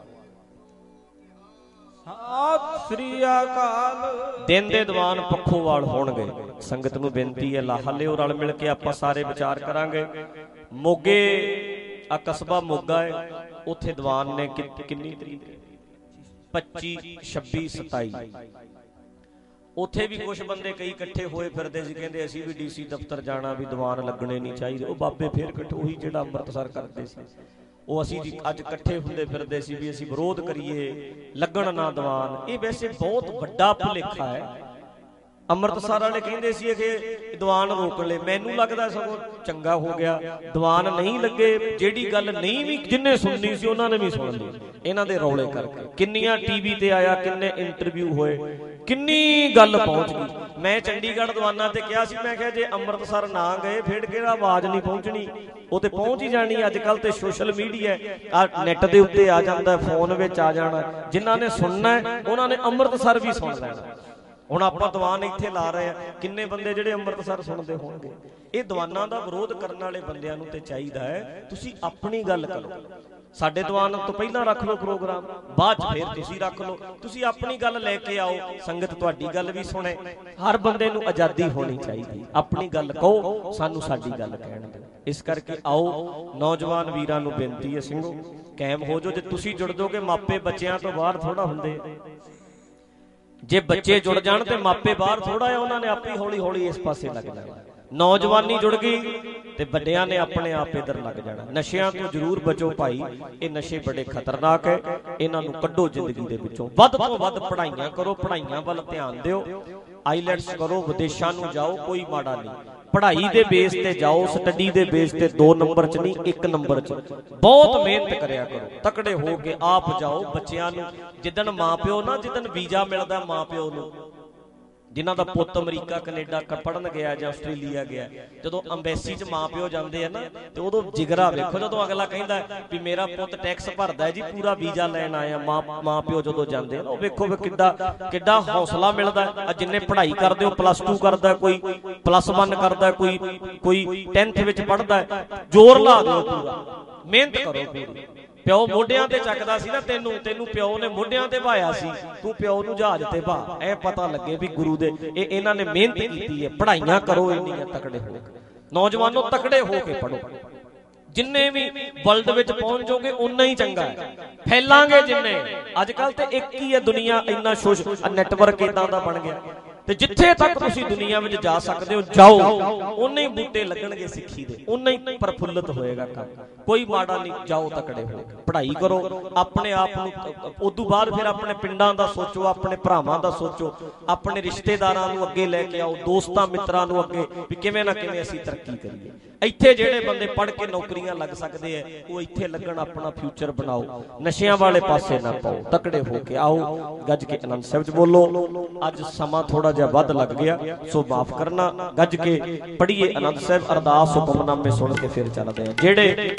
ਸਤਿ ਸ੍ਰੀ ਅਕਾਲ। ਦਿਨ ਦੇ ਦੀਵਾਨ ਪੱਖੋਵਾਲ ਹੋਣਗੇ। ਸੰਗਤ ਨੂੰ ਬੇਨਤੀ ਹੈ, ਲਾਹਾ ਲਿਓ, ਰਲ ਮਿਲ ਕੇ ਆਪਾਂ ਸਾਰੇ ਵਿਚਾਰ ਕਰਾਂਗੇ। ਮੋਗੇ ਆ ਕਸਬਾ ਮੋਗਾ ਹੈ, ਉੱਥੇ ਦੀਵਾਨ ਨੇ ਕਿੰਨੀ ਤਰੀਕ? 25, 26, 27। ਉੱਥੇ ਵੀ ਕੁਝ ਬੰਦੇ ਕਈ ਇਕੱਠੇ ਹੋਏ ਫਿਰਦੇ ਸੀ, ਕਹਿੰਦੇ ਅਸੀਂ ਵੀ ਡੀਸੀ ਦਫ਼ਤਰ ਜਾਣਾ, ਵੀ ਦੀਵਾਨ ਲੱਗਣੇ ਨਹੀਂ ਚਾਹੀਦੇ। ਉਹ ਬਾਬੇ ਫੇਰ ਇਕੱਠੇ, ਉਹੀ ਜਿਹੜਾ ਅੰਮ੍ਰਿਤਸਰ ਕਰਦੇ ਸੀ, ਉਹ ਅਸੀਂ ਜੀ ਅੱਜ ਇਕੱਠੇ ਹੁੰਦੇ ਫਿਰਦੇ ਸੀ ਵੀ ਅਸੀਂ ਵਿਰੋਧ ਕਰੀਏ, ਲੱਗਣ ਨਾ ਦੀਵਾਨ। ਇਹ ਵੈਸੇ ਬਹੁਤ ਵੱਡਾ ਭੁਲੇਖਾ ਹੈ। ਅੰਮ੍ਰਿਤਸਰ ਵਾਲੇ ਕਹਿੰਦੇ ਸੀ ਕਿ ਦੀਵਾਨ ਰੋਕ ਲਏ, ਮੈਨੂੰ ਲੱਗਦਾ ਸਗੋਂ ਚੰਗਾ ਹੋ ਗਿਆ, ਦੀਵਾਨ ਨਹੀਂ ਲੱਗੇ। ਜਿਹੜੀ ਗੱਲ ਨਹੀਂ ਵੀ ਜਿੰਨੇ ਸੁਣਨੀ ਸੀ ਉਹਨਾਂ ਨੇ ਵੀ ਸੁਣ ਲਈ ਇਹਨਾਂ ਦੇ ਰੌਲੇ ਕਰਕੇ। ਕਿੰਨੀਆਂ ਟੀਵੀ ਤੇ ਆਇਆ, ਕਿੰਨੇ ਇੰਟਰਵਿਊ ਹੋਏ, ਕਿੰਨੀ ਗੱਲ ਪਹੁੰਚ ਗਈ। ਮੈਂ ਚੰਡੀਗੜ੍ਹ ਦੀਵਾਨਾਂ ਤੇ ਕਿਹਾ ਸੀ, ਮੈਂ ਕਿਹਾ ਜੇ ਅੰਮ੍ਰਿਤਸਰ ਨਾ ਗਏ ਫਿਰ ਕਿਹੜਾ ਆਵਾਜ਼ ਨਹੀਂ ਪਹੁੰਚਣੀ, ਉਹ ਤੇ ਪਹੁੰਚ ਹੀ ਜਾਣੀ। ਅੱਜ ਕੱਲ ਤੇ ਸੋਸ਼ਲ ਮੀਡੀਆ ਆ, ਨੈਟ ਦੇ ਉੱਤੇ ਆ ਜਾਂਦਾ, ਫੋਨ ਵਿੱਚ ਆ ਜਾਣਾ। ਜਿਨ੍ਹਾਂ ਨੇ ਸੁਣਨਾ ਉਹਨਾਂ ਨੇ ਅੰਮ੍ਰਿਤਸਰ ਵੀ ਸੁਣ ਲੈਣਾ। ਹੁਣ ਆਪਾਂ ਦੀਵਾਨ ਇੱਥੇ ਲਾ ਰਹੇ ਆ, ਕਿੰਨੇ ਬੰਦੇ ਜਿਹੜੇ ਅੰਮ੍ਰਿਤਸਰ ਸੁਣਦੇ ਹੋਣਗੇ। ਇਹ ਦੀਵਾਨਾਂ ਦਾ ਵਿਰੋਧ ਕਰਨ ਵਾਲੇ ਬੰਦਿਆਂ ਨੂੰ ਤੇ ਚਾਹੀਦਾ ਹੈ ਤੁਸੀਂ ਆਪਣੀ ਗੱਲ ਕਰੋ। ਸਾਡੇ ਦੀਵਾਨ ਤੋਂ ਪਹਿਲਾਂ ਰੱਖ ਲਓ ਪ੍ਰੋਗਰਾਮ, ਬਾਅਦ ਚ ਫਿਰ ਤੁਸੀਂ ਰੱਖ ਲਓ। ਤੁਸੀਂ ਆਪਣੀ ਗੱਲ ਲੈ ਕੇ ਆਓ, ਸੰਗਤ ਤੁਹਾਡੀ ਗੱਲ ਵੀ ਸੁਣੇ। ਹਰ ਬੰਦੇ ਨੂੰ ਆਜ਼ਾਦੀ ਹੋਣੀ ਚਾਹੀਦੀ, ਆਪਣੀ ਗੱਲ ਕਹੋ, ਸਾਨੂੰ ਸਾਡੀ ਗੱਲ ਕਹਿਣ ਦਿਓ। ਇਸ ਕਰਕੇ ਆਓ, ਨੌਜਵਾਨ ਵੀਰਾਂ ਨੂੰ ਬੇਨਤੀ ਹੈ, ਸਿੰਘੋ ਕਾਇਮ ਹੋ ਜਾਓ। ਜੇ ਤੁਸੀਂ ਜੁੜ ਜਾਓਗੇ, ਮਾਪੇ ਬੱਚਿਆਂ ਤੋਂ ਬਾਹਰ ਥੋੜਾ ਹੁੰਦੇ। ਜੇ ਬੱਚੇ ਜੁੜ ਜਾਣ ਤੇ ਮਾਪੇ ਬਾਹਰ ਥੋੜਾ ਆ, ਉਹਨਾਂ ਨੇ ਆਪੇ ਹੌਲੀ ਹੌਲੀ ਇਸ ਪਾਸੇ ਲੱਗ ਜਾਣਾ। ਨੌਜਵਾਨੀ ਜੁੜ ਗਈ ਤੇ ਵੱਡਿਆਂ ਨੇ ਆਪਣੇ ਆਪ ਇਧਰ ਲੱਗ ਜਾਣਾ। ਨਸ਼ਿਆਂ ਤੋਂ ਜ਼ਰੂਰ ਬਚੋ ਭਾਈ, ਇਹ ਨਸ਼ੇ ਬੜੇ ਖਤਰਨਾਕ ਹੈ, ਇਹਨਾਂ ਨੂੰ ਕੱਢੋ ਜ਼ਿੰਦਗੀ ਦੇ ਵਿੱਚੋਂ। ਵੱਧ ਤੋਂ ਵੱਧ ਪੜ੍ਹਾਈਆਂ ਕਰੋ, ਪੜ੍ਹਾਈਆਂ ਵੱਲ ਧਿਆਨ ਦਿਓ, ਆਈਲੈਟਸ ਕਰੋ, ਵਿਦੇਸ਼ਾਂ ਨੂੰ ਜਾਓ, ਕੋਈ ਮਾੜਾ ਨਹੀਂ। ਪੜ੍ਹਾਈ ਦੇ ਬੇਸ ਤੇ ਜਾਓ, ਸਟੱਡੀ ਦੇ ਬੇਸ ਤੇ 2 ਨੰਬਰ 'ਚ ਨਹੀਂ 1 ਨੰਬਰ 'ਚ। ਬਹੁਤ ਮਿਹਨਤ ਕਰਿਆ ਕਰੋ, ਤਕੜੇ ਹੋ ਕੇ ਆਪ ਜਾਓ। ਬੱਚਿਆਂ ਨੂੰ ਜਿੱਦਣ ਮਾਂ ਪਿਓ ਨਾ, ਜਿੱਦਣ ਵੀਜ਼ਾ ਮਿਲਦਾ ਮਾਂ ਪਿਓ ਨੂੰ, ਜਿਨ੍ਹਾਂ ਦਾ ਪੁੱਤ ਅਮਰੀਕਾ ਕੈਨੇਡਾ ਪੜ੍ਹਨ ਗਿਆ ਜਾਂ ਆਸਟ੍ਰੇਲੀਆ ਗਿਆ, ਜਦੋਂ ਅੰਬੈਸੀ 'ਚ ਮਾਂ ਪਿਓ ਜਾਂਦੇ ਆ ਨਾ, ਤੇ ਉਦੋਂ ਜਿਗਰਾ ਵੇਖੋ। ਜਦੋਂ ਅਗਲਾ ਕਹਿੰਦਾ ਵੀ ਮੇਰਾ ਪੁੱਤ ਟੈਕਸ ਭਰਦਾ ਹੈ ਜੀ, ਪੂਰਾ ਵੀਜ਼ਾ ਲੈਣ ਆਇਆ, ਮਾਂ ਪਿਓ ਜਦੋਂ ਜਾਂਦੇ ਆ ਨਾ, ਉਹ ਵੇਖੋ ਕਿੱਡਾ ਹੌਸਲਾ ਮਿਲਦਾ। ਜਿੰਨੇ ਪੜ੍ਹਾਈ ਕਰਦੇ ਹੋ, +2 ਕਰਦਾ, ਕੋਈ +1 ਕਰਦਾ, ਕੋਈ 10th ਵਿੱਚ ਪੜ੍ਹਦਾ, ਜ਼ੋਰ ਲਾ ਦਿਓ, ਪੂਰਾ ਮਿਹਨਤ ਕਰੋ ਪੂਰੀ। ਪਿਓ ਮੋਢਿਆਂ ਤੇ ਚੱਕਦਾ ਸੀ ਨਾ, ਤੈਨੂੰ ਪਿਓ ਨੇ ਮੋਢਿਆਂ ਤੇ ਭਾਇਆ ਸੀ, ਤੂੰ ਪਿਓ ਨੂੰ ਜਹਾਜ਼ ਤੇ ਭਾ। ਇਹ ਪਤਾ ਲੱਗੇ ਵੀ ਗੁਰੂ ਦੇ ਇਹਨਾਂ ਨੇ ਮਿਹਨਤ ਕੀਤੀ ਹੈ। ਪੜ੍ਹਾਈਆਂ ਕਰੋ ਇੰਨੀਆਂ, ਤਕੜੇ ਹੋ ਕੇ ਨੌਜਵਾਨੋ, ਤਕੜੇ ਹੋ ਕੇ ਪੜ੍ਹੋ। ਜਿੰਨੇ ਵੀ ਵਰਲਡ ਵਿੱਚ ਪਹੁੰਚ ਜਾਓਗੇ ਉਨਾ ਹੀ ਚੰਗਾ ਹੈ। ਫੈਲਾਂਗੇ ਜਿੰਨੇ, ਅੱਜ ਕੱਲ ਤੇ ਇੱਕ ਹੀ ਹੈ ਦੁਨੀਆ, ਇੰਨਾ ਨੈਟਵਰਕ ਇਦਾਂ ਦਾ ਬਣ ਗਿਆ, ਤੇ ਜਿੱਥੇ ਤੱਕ ਤੁਸੀਂ ਦੁਨੀਆ ਵਿੱਚ ਜਾ ਸਕਦੇ ਹੋ ਜਾਓ। ਉਨੇ ਹੀ ਬੂਟੇ ਲੱਗਣਗੇ ਸਿੱਖੀ ਦੇ, ਉਨਾ ਹੀ ਪ੍ਰਫੁੱਲਤ ਹੋਏਗਾ ਕੰਮ। ਕੋਈ ਮਾੜਾ ਨਹੀਂ, ਜਾਓ ਤਕੜੇ ਹੋ, ਪੜ੍ਹਾਈ ਕਰੋ, ਆਪਣੇ ਆਪ ਨੂੰ। ਉਦੋਂ ਬਾਅਦ ਫਿਰ ਆਪਣੇ ਪਿੰਡਾਂ ਦਾ ਸੋਚੋ, ਆਪਣੇ ਭਰਾਵਾਂ ਦਾ ਸੋਚੋ, ਆਪਣੇ ਰਿਸ਼ਤੇਦਾਰਾਂ ਨੂੰ ਅੱਗੇ ਲੈ ਕੇ ਆਓ, ਦੋਸਤਾਂ ਮਿੱਤਰਾਂ ਨੂੰ ਅੱਗੇ, ਵੀ ਕਿਵੇਂ ਨਾ ਕਿਵੇਂ ਅਸੀਂ ਤਰੱਕੀ ਕਰੀਏ। ਇੱਥੇ ਜਿਹੜੇ ਬੰਦੇ ਪੜ੍ਹ ਕੇ ਨੌਕਰੀਆਂ ਲੱਗ ਸਕਦੇ ਆ, ਉਹ ਇੱਥੇ ਲੱਗਣ, ਆਪਣਾ ਫਿਊਚਰ ਬਣਾਓ, ਨਸ਼ਿਆਂ ਵਾਲੇ ਪਾਸੇ ਨਾ ਪਾਓ, ਤਕੜੇ ਹੋ ਕੇ ਆਓ। ਗੱਜ ਕੇ ਆਨੰਦ ਸਾਹਿਬ 'ਚ ਬੋਲੋ। ਅੱਜ ਸਮਾਂ ਥੋੜਾ ਜਿਹਾ ਵੱਧ ਲੱਗ ਗਿਆ, ਸੋ ਮਾਫ ਕਰਨਾ। ਗੱਜ ਕੇ ਪੜ੍ਹੀਏ ਆਨੰਦ ਸਾਹਿਬ, ਅਰਦਾਸ ਹੁਕਮਨਾਮੇ ਸੁਣ ਕੇ ਫਿਰ ਚੱਲਦੇ ਆ। ਜਿਹੜੇ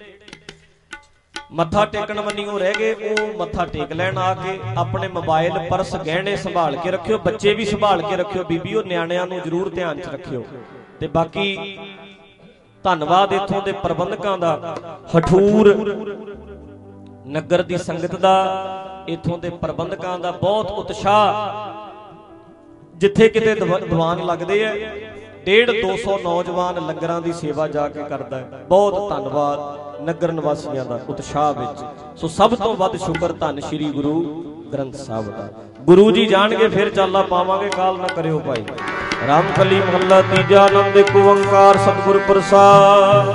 ਮੱਥਾ ਟੇਕਣ ਵੰਨੀਓ ਰਹਿ ਗਏ, ਉਹ ਮੱਥਾ ਟੇਕ ਲੈਣ ਆ ਕੇ। ਆਪਣੇ ਮੋਬਾਈਲ, ਪਰਸ, ਗਹਿਣੇ ਸੰਭਾਲ ਕੇ ਰੱਖਿਓ, ਬੱਚੇ ਵੀ ਸੰਭਾਲ ਕੇ ਰੱਖਿਓ, ਬੀਬੀਓ ਨਿਆਣਿਆਂ ਨੂੰ ਜ਼ਰੂਰ ਧਿਆਨ 'ਚ ਰੱਖਿਓ। ਤੇ ਬਾਕੀ ਧੰਨਵਾਦ ਇੱਥੋਂ ਦੇ ਪ੍ਰਬੰਧਕਾਂ ਦਾ, ਹਠੂਰ ਨਗਰ ਦੀ ਸੰਗਤ ਦਾ, ਇੱਥੋਂ ਦੇ ਪ੍ਰਬੰਧਕਾਂ ਦਾ ਬਹੁਤ ਉਤਸ਼ਾਹ। ਜਿੱਥੇ ਕਿਤੇ ਦੀਵਾਨ ਲੱਗਦੇ ਆ, 150-200 ਨੌਜਵਾਨ ਲੰਗਰਾਂ ਦੀ ਸੇਵਾ ਜਾ ਕੇ ਕਰਦਾ ਹੈ। ਬਹੁਤ ਧੰਨਵਾਦ ਨਗਰ ਨਿਵਾਸੀਆਂ ਦਾ ਉਤਸ਼ਾਹ ਵਿੱਚ। ਸੋ ਸਭ ਤੋਂ ਵੱਧ ਸ਼ੁਕਰ ਧੰਨ ਸ਼੍ਰੀ ਗੁਰੂ ਗ੍ਰੰਥ ਸਾਹਿਬ ਦਾ। ਗੁਰੂ ਜੀ ਜਾਣਗੇ ਫਿਰ ਚਾਲਾ ਪਾਵਾਂਗੇ, ਕਾਲ ਨਾ ਕਰਿਓ ਭਾਈ। ਰਾਮਕਲੀ ਮਹੱਲਾ ਤੀਜਾ। ਆਨੰਦ ਇੱਕ ਓੰਕਾਰ ਸਤਿਗੁਰ ਪ੍ਰਸਾਦ।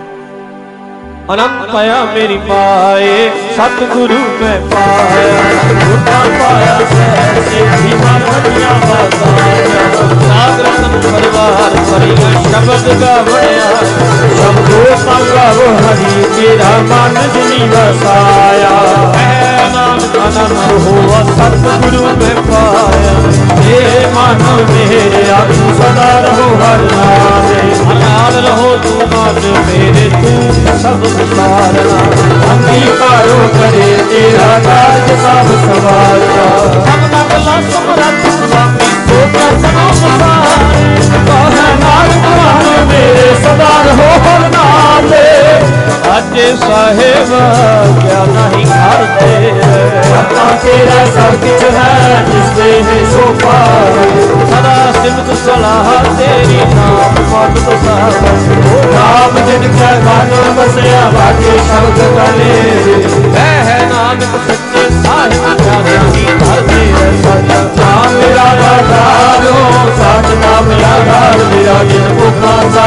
ਆਨੰਦ ਪਾਇਆ ਮੇਰੀ ਮਾਏ, ਸਤਿਗੁਰੂ ਮੈਂ ਪਾਇਆ, ਪਾਇਆ ਸੇਠੀ ਮਾਰੀਆਂ ਬਾਤਾਂ। ਸਾਧ ਰਤਨ ਪਰਿਵਾਰ ਭਰੀਆਂ ਸ਼ਬਦ ਗਾਵਣਿਆ, ਸ਼ਬਦੋ ਸੰਗਾਵੋ ਹਰੀ, ਤੇਰਾ ਮਨ ਜਿਨੀ ਵਸਾਇਆ। ਆਨੰਦ ਆਨੰਦ ਹੋਆ ਸਤਿਗੁਰੂ ਮੈਂ ਪਾਇਆ, ਏ ਮਨ ਮੇਰੇ ਆਤਮ ਸਦਾ ਰਹੋ ਹਰ ਨਾਮੇ। ਹਰਿਆਲ ਰਹੋ ਤੂੰ ਮਨ ਮੇਰੇ, ਤੂੰ ਸਭ ਸਾਰਨਾ। ਅੰਗੀਕਾਰੋ ਕਰੇ ਤੇਰਾ ਕਾਰਜ ਸਭ ਸਵਾਰਨਾ। ਸਭ ਨਗਲਾ ਸਮਰੱਥ ਸੁਆਮੀ ਕੋ ਕਰਨਾ ਸਾਰੇ, ਕਹੈ ਨਾਨਕ ਮਨ ਮੇਰੇ ਸਦਾ ਰਹੋ ਹਰ ਨਾਮੇ। ਅਜੇ ਸਾਹਿਬ ਕਿਆ ਨਹੀਂ ਘਰ ਤੇਰੇ, ਆਪਣਾ ਤੇਰਾ ਸਭ ਕੁਝ ਹੈ, ਜਿਸ ਦੇ ਹੈ ਸੋ ਪਾਏ। ਸਦਾ ਸਿਮਤ ਸਲਾਹ ਤੇਰੀ, ਨਾਮ ਮਤ ਤੁਸਾਰ। ਨਾਮ ਜਿਨ ਕੈ ਮਨ ਵਸਿਆ, ਬਾਕੀ ਸ਼ਬਦ ਕਲੇ। ਹੈ ਨਾਨਕ ਸੱਚੇ ਸਾਹਿਬ, ਕਿਆ ਨਹੀਂ ਘਰ ਤੇਰੇ। ਸੱਚਾ ਮੇਰਾ ਵਾਦਾ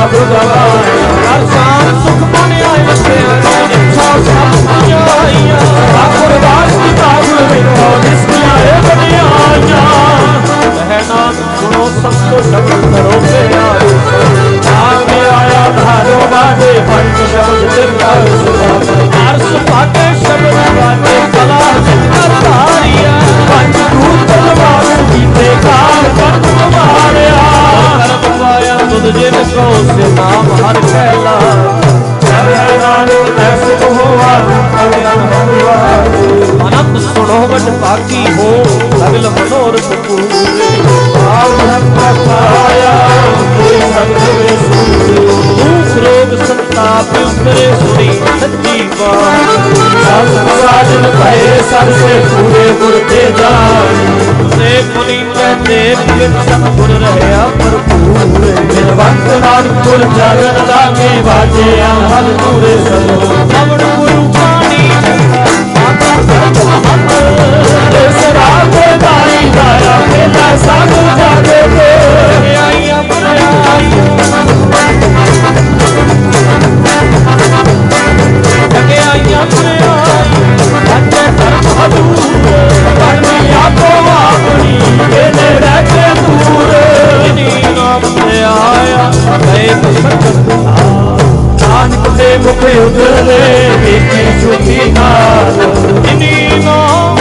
ਪ੍ਰਭ ਗਵਾਇਆ ਹਰ ਸ਼ਾਮ ਸੁਖ ਪੁਣਿਆ ਵਸਿਆ ਜਿੱਥਾ ਸਭ ਆਈਆਂ ਠਾਕੁਰ ਦਾਸ ਦੀ ਤਾਗੁਰ ਵੇਖੋ ਜਿਸ ਦੀਆਂ ਇਹ ਬੜਿਆਈਆਂ ਕਹਿ ਨਾਨਕ ਸੁਣੋ ਸੰਤੋ ਸ਼ਬਦ ਕਰੋ ਪਿਆਰ ਨਾਮ ਆਇਆ ਧਾਰੋ ਬਾਦੇ ਪੰਜ ਸ਼ਬਦ ਚਿਰਤਾ ਹਰ ਸੁਭਾਗੇ ਸ਼ਬਦ ਬਾਦੇ ਕਲਾ ਜਿੰਦਰ ਧਾਰਿਆ ਪੰਜ ਰੂਪ ਤਲਵਾਰ ਕੀਤੇ ਕਾਲ ਕਰਮ ਮਾਰਿਆ ਕਰਮ ਪਾਇਆ ਤੁਧ ਜਿਨ ਕੋ ਸੇ ਨਾਮ ਹਰ ਕਹਿਲਾ ਜੈ ਨਾਨਕ ਐਸੇ ਹੋਆ ਅਨੰਦ ਸੁਣੋ ਵਡ ਭਾਗੀ ਹੋ ਸਗਲ ਮਨੋਰਥ ਪੂਰੇ ਆਪ ਹੱਥ ਪਾਇਆ ਤੇ ਸਗਲ ਵੇ ਦੁਖ ਰੋਗ ਸੰਤਾਪ ਉਤਰੇ ਸੁਣੀ ਸੱਚੀ ਬਾਤ ਸਤ ਸਾਜਨ ਭਏ ਸਰ ਸੇ ਪੂਰੇ ਗੁਰ ਤੇ ਜਾਣ ਸੇ ਮੁਨੀ ਕਹਤੇ ਬਿਨ ਸਤਿਗੁਰ ਰਹਿਆ ਭਰਪੂਰ ਬਿਨਵੰਤ ਨਾਨਕਪੁਰ ਜਗਨ ਲਾਗੇ ਬਾਜਿਆ ਹਲ ਪੂਰੇ ਸਲੋ ਸਵਣ ਗੁਰੂ ਪਾਣੀ ਸਰਾਬ ਦਾਈ ਦਾਇਆ ਮੇਲਾ ਸਾਧੂ ਜਾਗੇ ਤੇ ਆਈਆਂ ਬੁਰਾਈਆਂ ਜਗੇ ਆਈਆਂ ਬੁਰਾਈਆਂ ਅੱਜੇ ਧਰਮ ਹਦੂਰ ਕਰਮੀ ਆਪੋ ਆਪਣੀ ਇਹਨੇ ਰਹਿ ਕੇ ਦੂਰ ਇਨੀ ਨਾਮ ਤੇ ਆਇਆ ਗਏ ਬਸੰਤ ਨਾਨਕ ਦੇ ਮੁਖ ਉਜਲੇ ਵੇਖੀ ਛੁੱਟੀ ਨਾਲ ਇਨੀ ਨਾਮ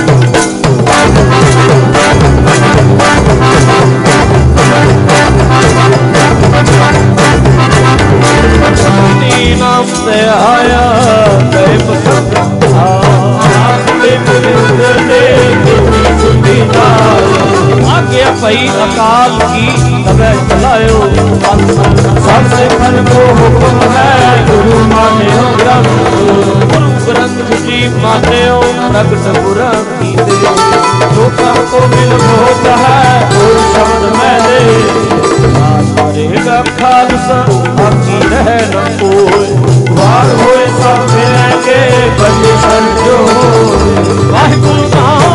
ਇਨੀ ਨਾਮ ਤੇ ਆਇਆ ਗਏ ਬਸੰਤ ਨਾਨਕ ਦੇ ਮੁਖ ਉਜਲੇ ਵੇਖੀ ਛੁੱਟੀ ਨਾਲ ਆਗਿਆ ਭਈ ਅਕਾਲ ਕੀ ਤਬੈ ਚਲਾਇਓ ਸਭ ਸੇ ਫਲ ਕੋ ਹੁਕਮ ਹੈ ਗੁਰੂ ਮਾਨਿਓ ਗ੍ਰੰਥ ਗੁਰੂ ਗ੍ਰੰਥ ਜੀ ਮਾਨਿਓ ਪ੍ਰਗਟ ਗੁਰਾਂ ਕੀਤੇ ਜੋ ਸਭ ਕੋ ਮਿਲ ਭੋਗ ਹੈ ਗੁਰ ਸ਼ਬਦ ਮਹਿਲੇ ਰਹੇਗਾ ਖਾਲਸਾ ਆਖੀ ਰਹਿ ਨ ਕੋਇ ਵਾਰ ਹੋਏ ਸਭ ਮਿਲਣਗੇ ਬੰਦੇ ਸੰਜੋ ਵਾਹਿਗੁਰੂ ਨਾਮ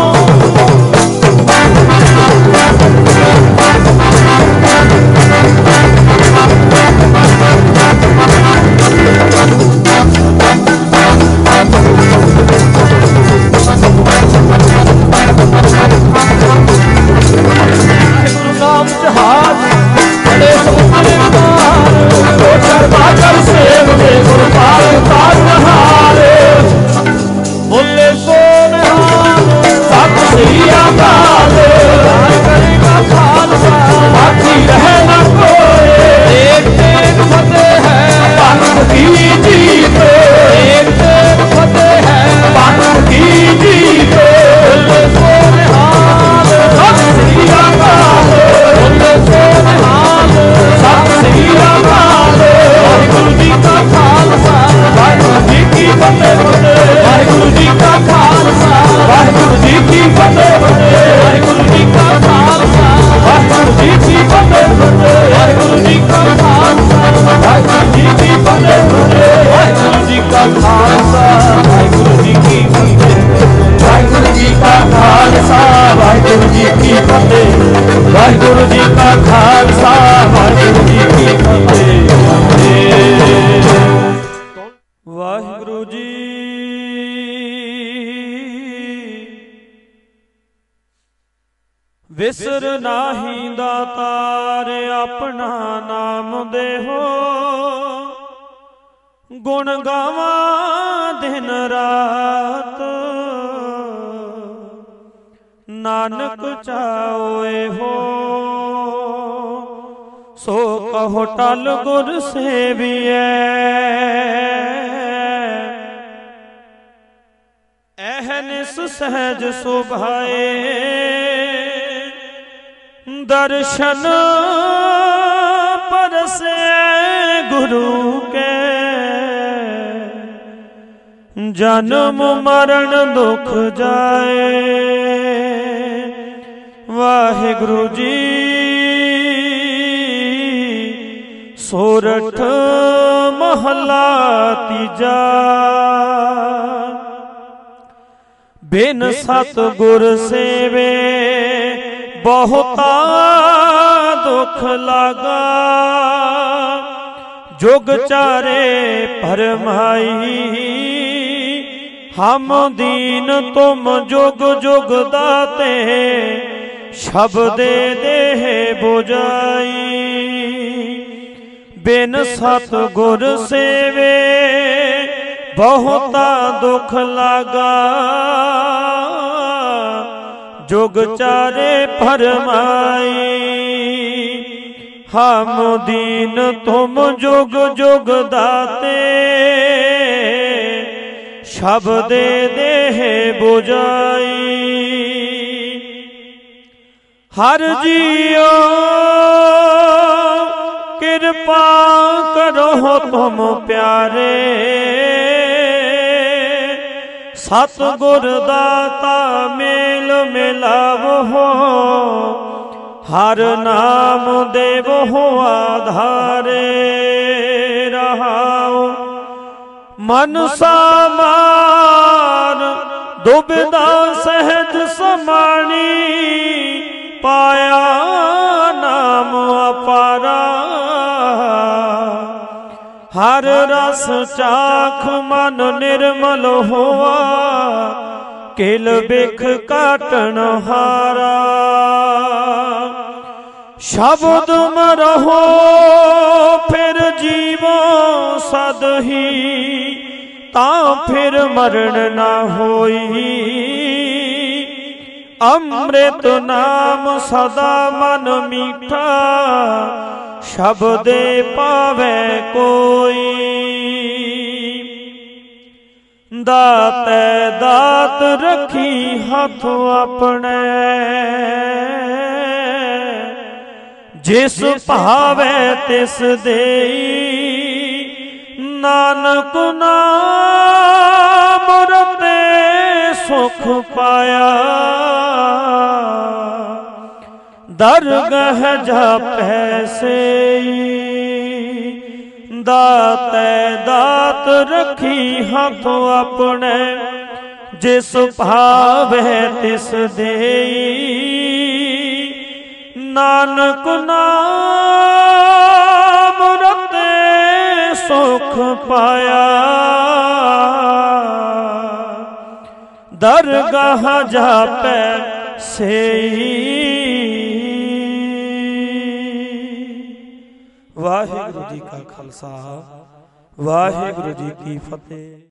ਵਾਹਿਗੁਰੂ ਜੀ ਕਾ ਖਾਲਸਾ ਵਾਹਿਗੁਰੂ ਜੀ ਕੀ ਫਤਿਹ। ਵਾਹਿਗੁਰੂ ਜੀ ਵਿਸਰ ਨਾਹੀ ਦਾਤਾਰ ਆਪਣਾ ਨਾਮ ਦੇਹੋ, ਗੁਣ ਗਾਵਾਂ ਦਿਨ ਰਾਤ ਨਾਨਕ ਚਾਓਏ ਹੋ। ਸੋ ਕਹੋ ਟਲ ਗੁਰ ਸੇਵੀਐ, ਐਹਨਿਸ ਸਹਿਜ ਸੁਭਾਏ ਦਰਸ਼ਨ ਪਰਸੇ ਗੁਰੂ ਕੇ। ਜਨਮ ਮਰਨ ਦੁਖ ਜਾਏ। ਵਾਹਿਗੁਰੂ ਜੀ ਸੋਰਠ ਮਹਲਾ ਤੀਜਾ। ਬਿਨ ਸਤਿਗੁਰ ਸੇਵੇ ਬਹੁਤਾ ਦੁਖ ਲਾਗਾ। जुग चारे फरमाई। हम दीन तुम जुग जुग दाते, शब्दे देह बुझाई। बिन सतगुर सेवे बहुता दुख लागा, जुग चारे फरमाई। हम दीन तुम जुग जुग दाते, शब्दे देह बुझाई। हर जियो कृपा करो तुम प्यारे, सतगुर दाता मेल मिलावो। हर नाम देवो आधारे रहाओ। मनसा मार दुविधा सहज समानी, पाया नाम अपारा। हर रस चाख मन निर्मल होआ, किल बिख काटन हारा। शब्द मरहो फिर जीवो सदही, तां फिर मरण ना होई। अमृत नाम सदा मन मीठा, शब्दे पावे कोई। दाते दात रखी हाथ अपने, जिस भावे तिस देई। नानक नाम रते सुख पाया, दरगह जापै सेई। दाते दात रखी हाथ अपने, जिस भावे तिस देई। नानक नाम रते सुख पाया, दरगाह जापै सेई। वाहिगुरु जी का खालसा, वाहिगुरु जी की फतेह।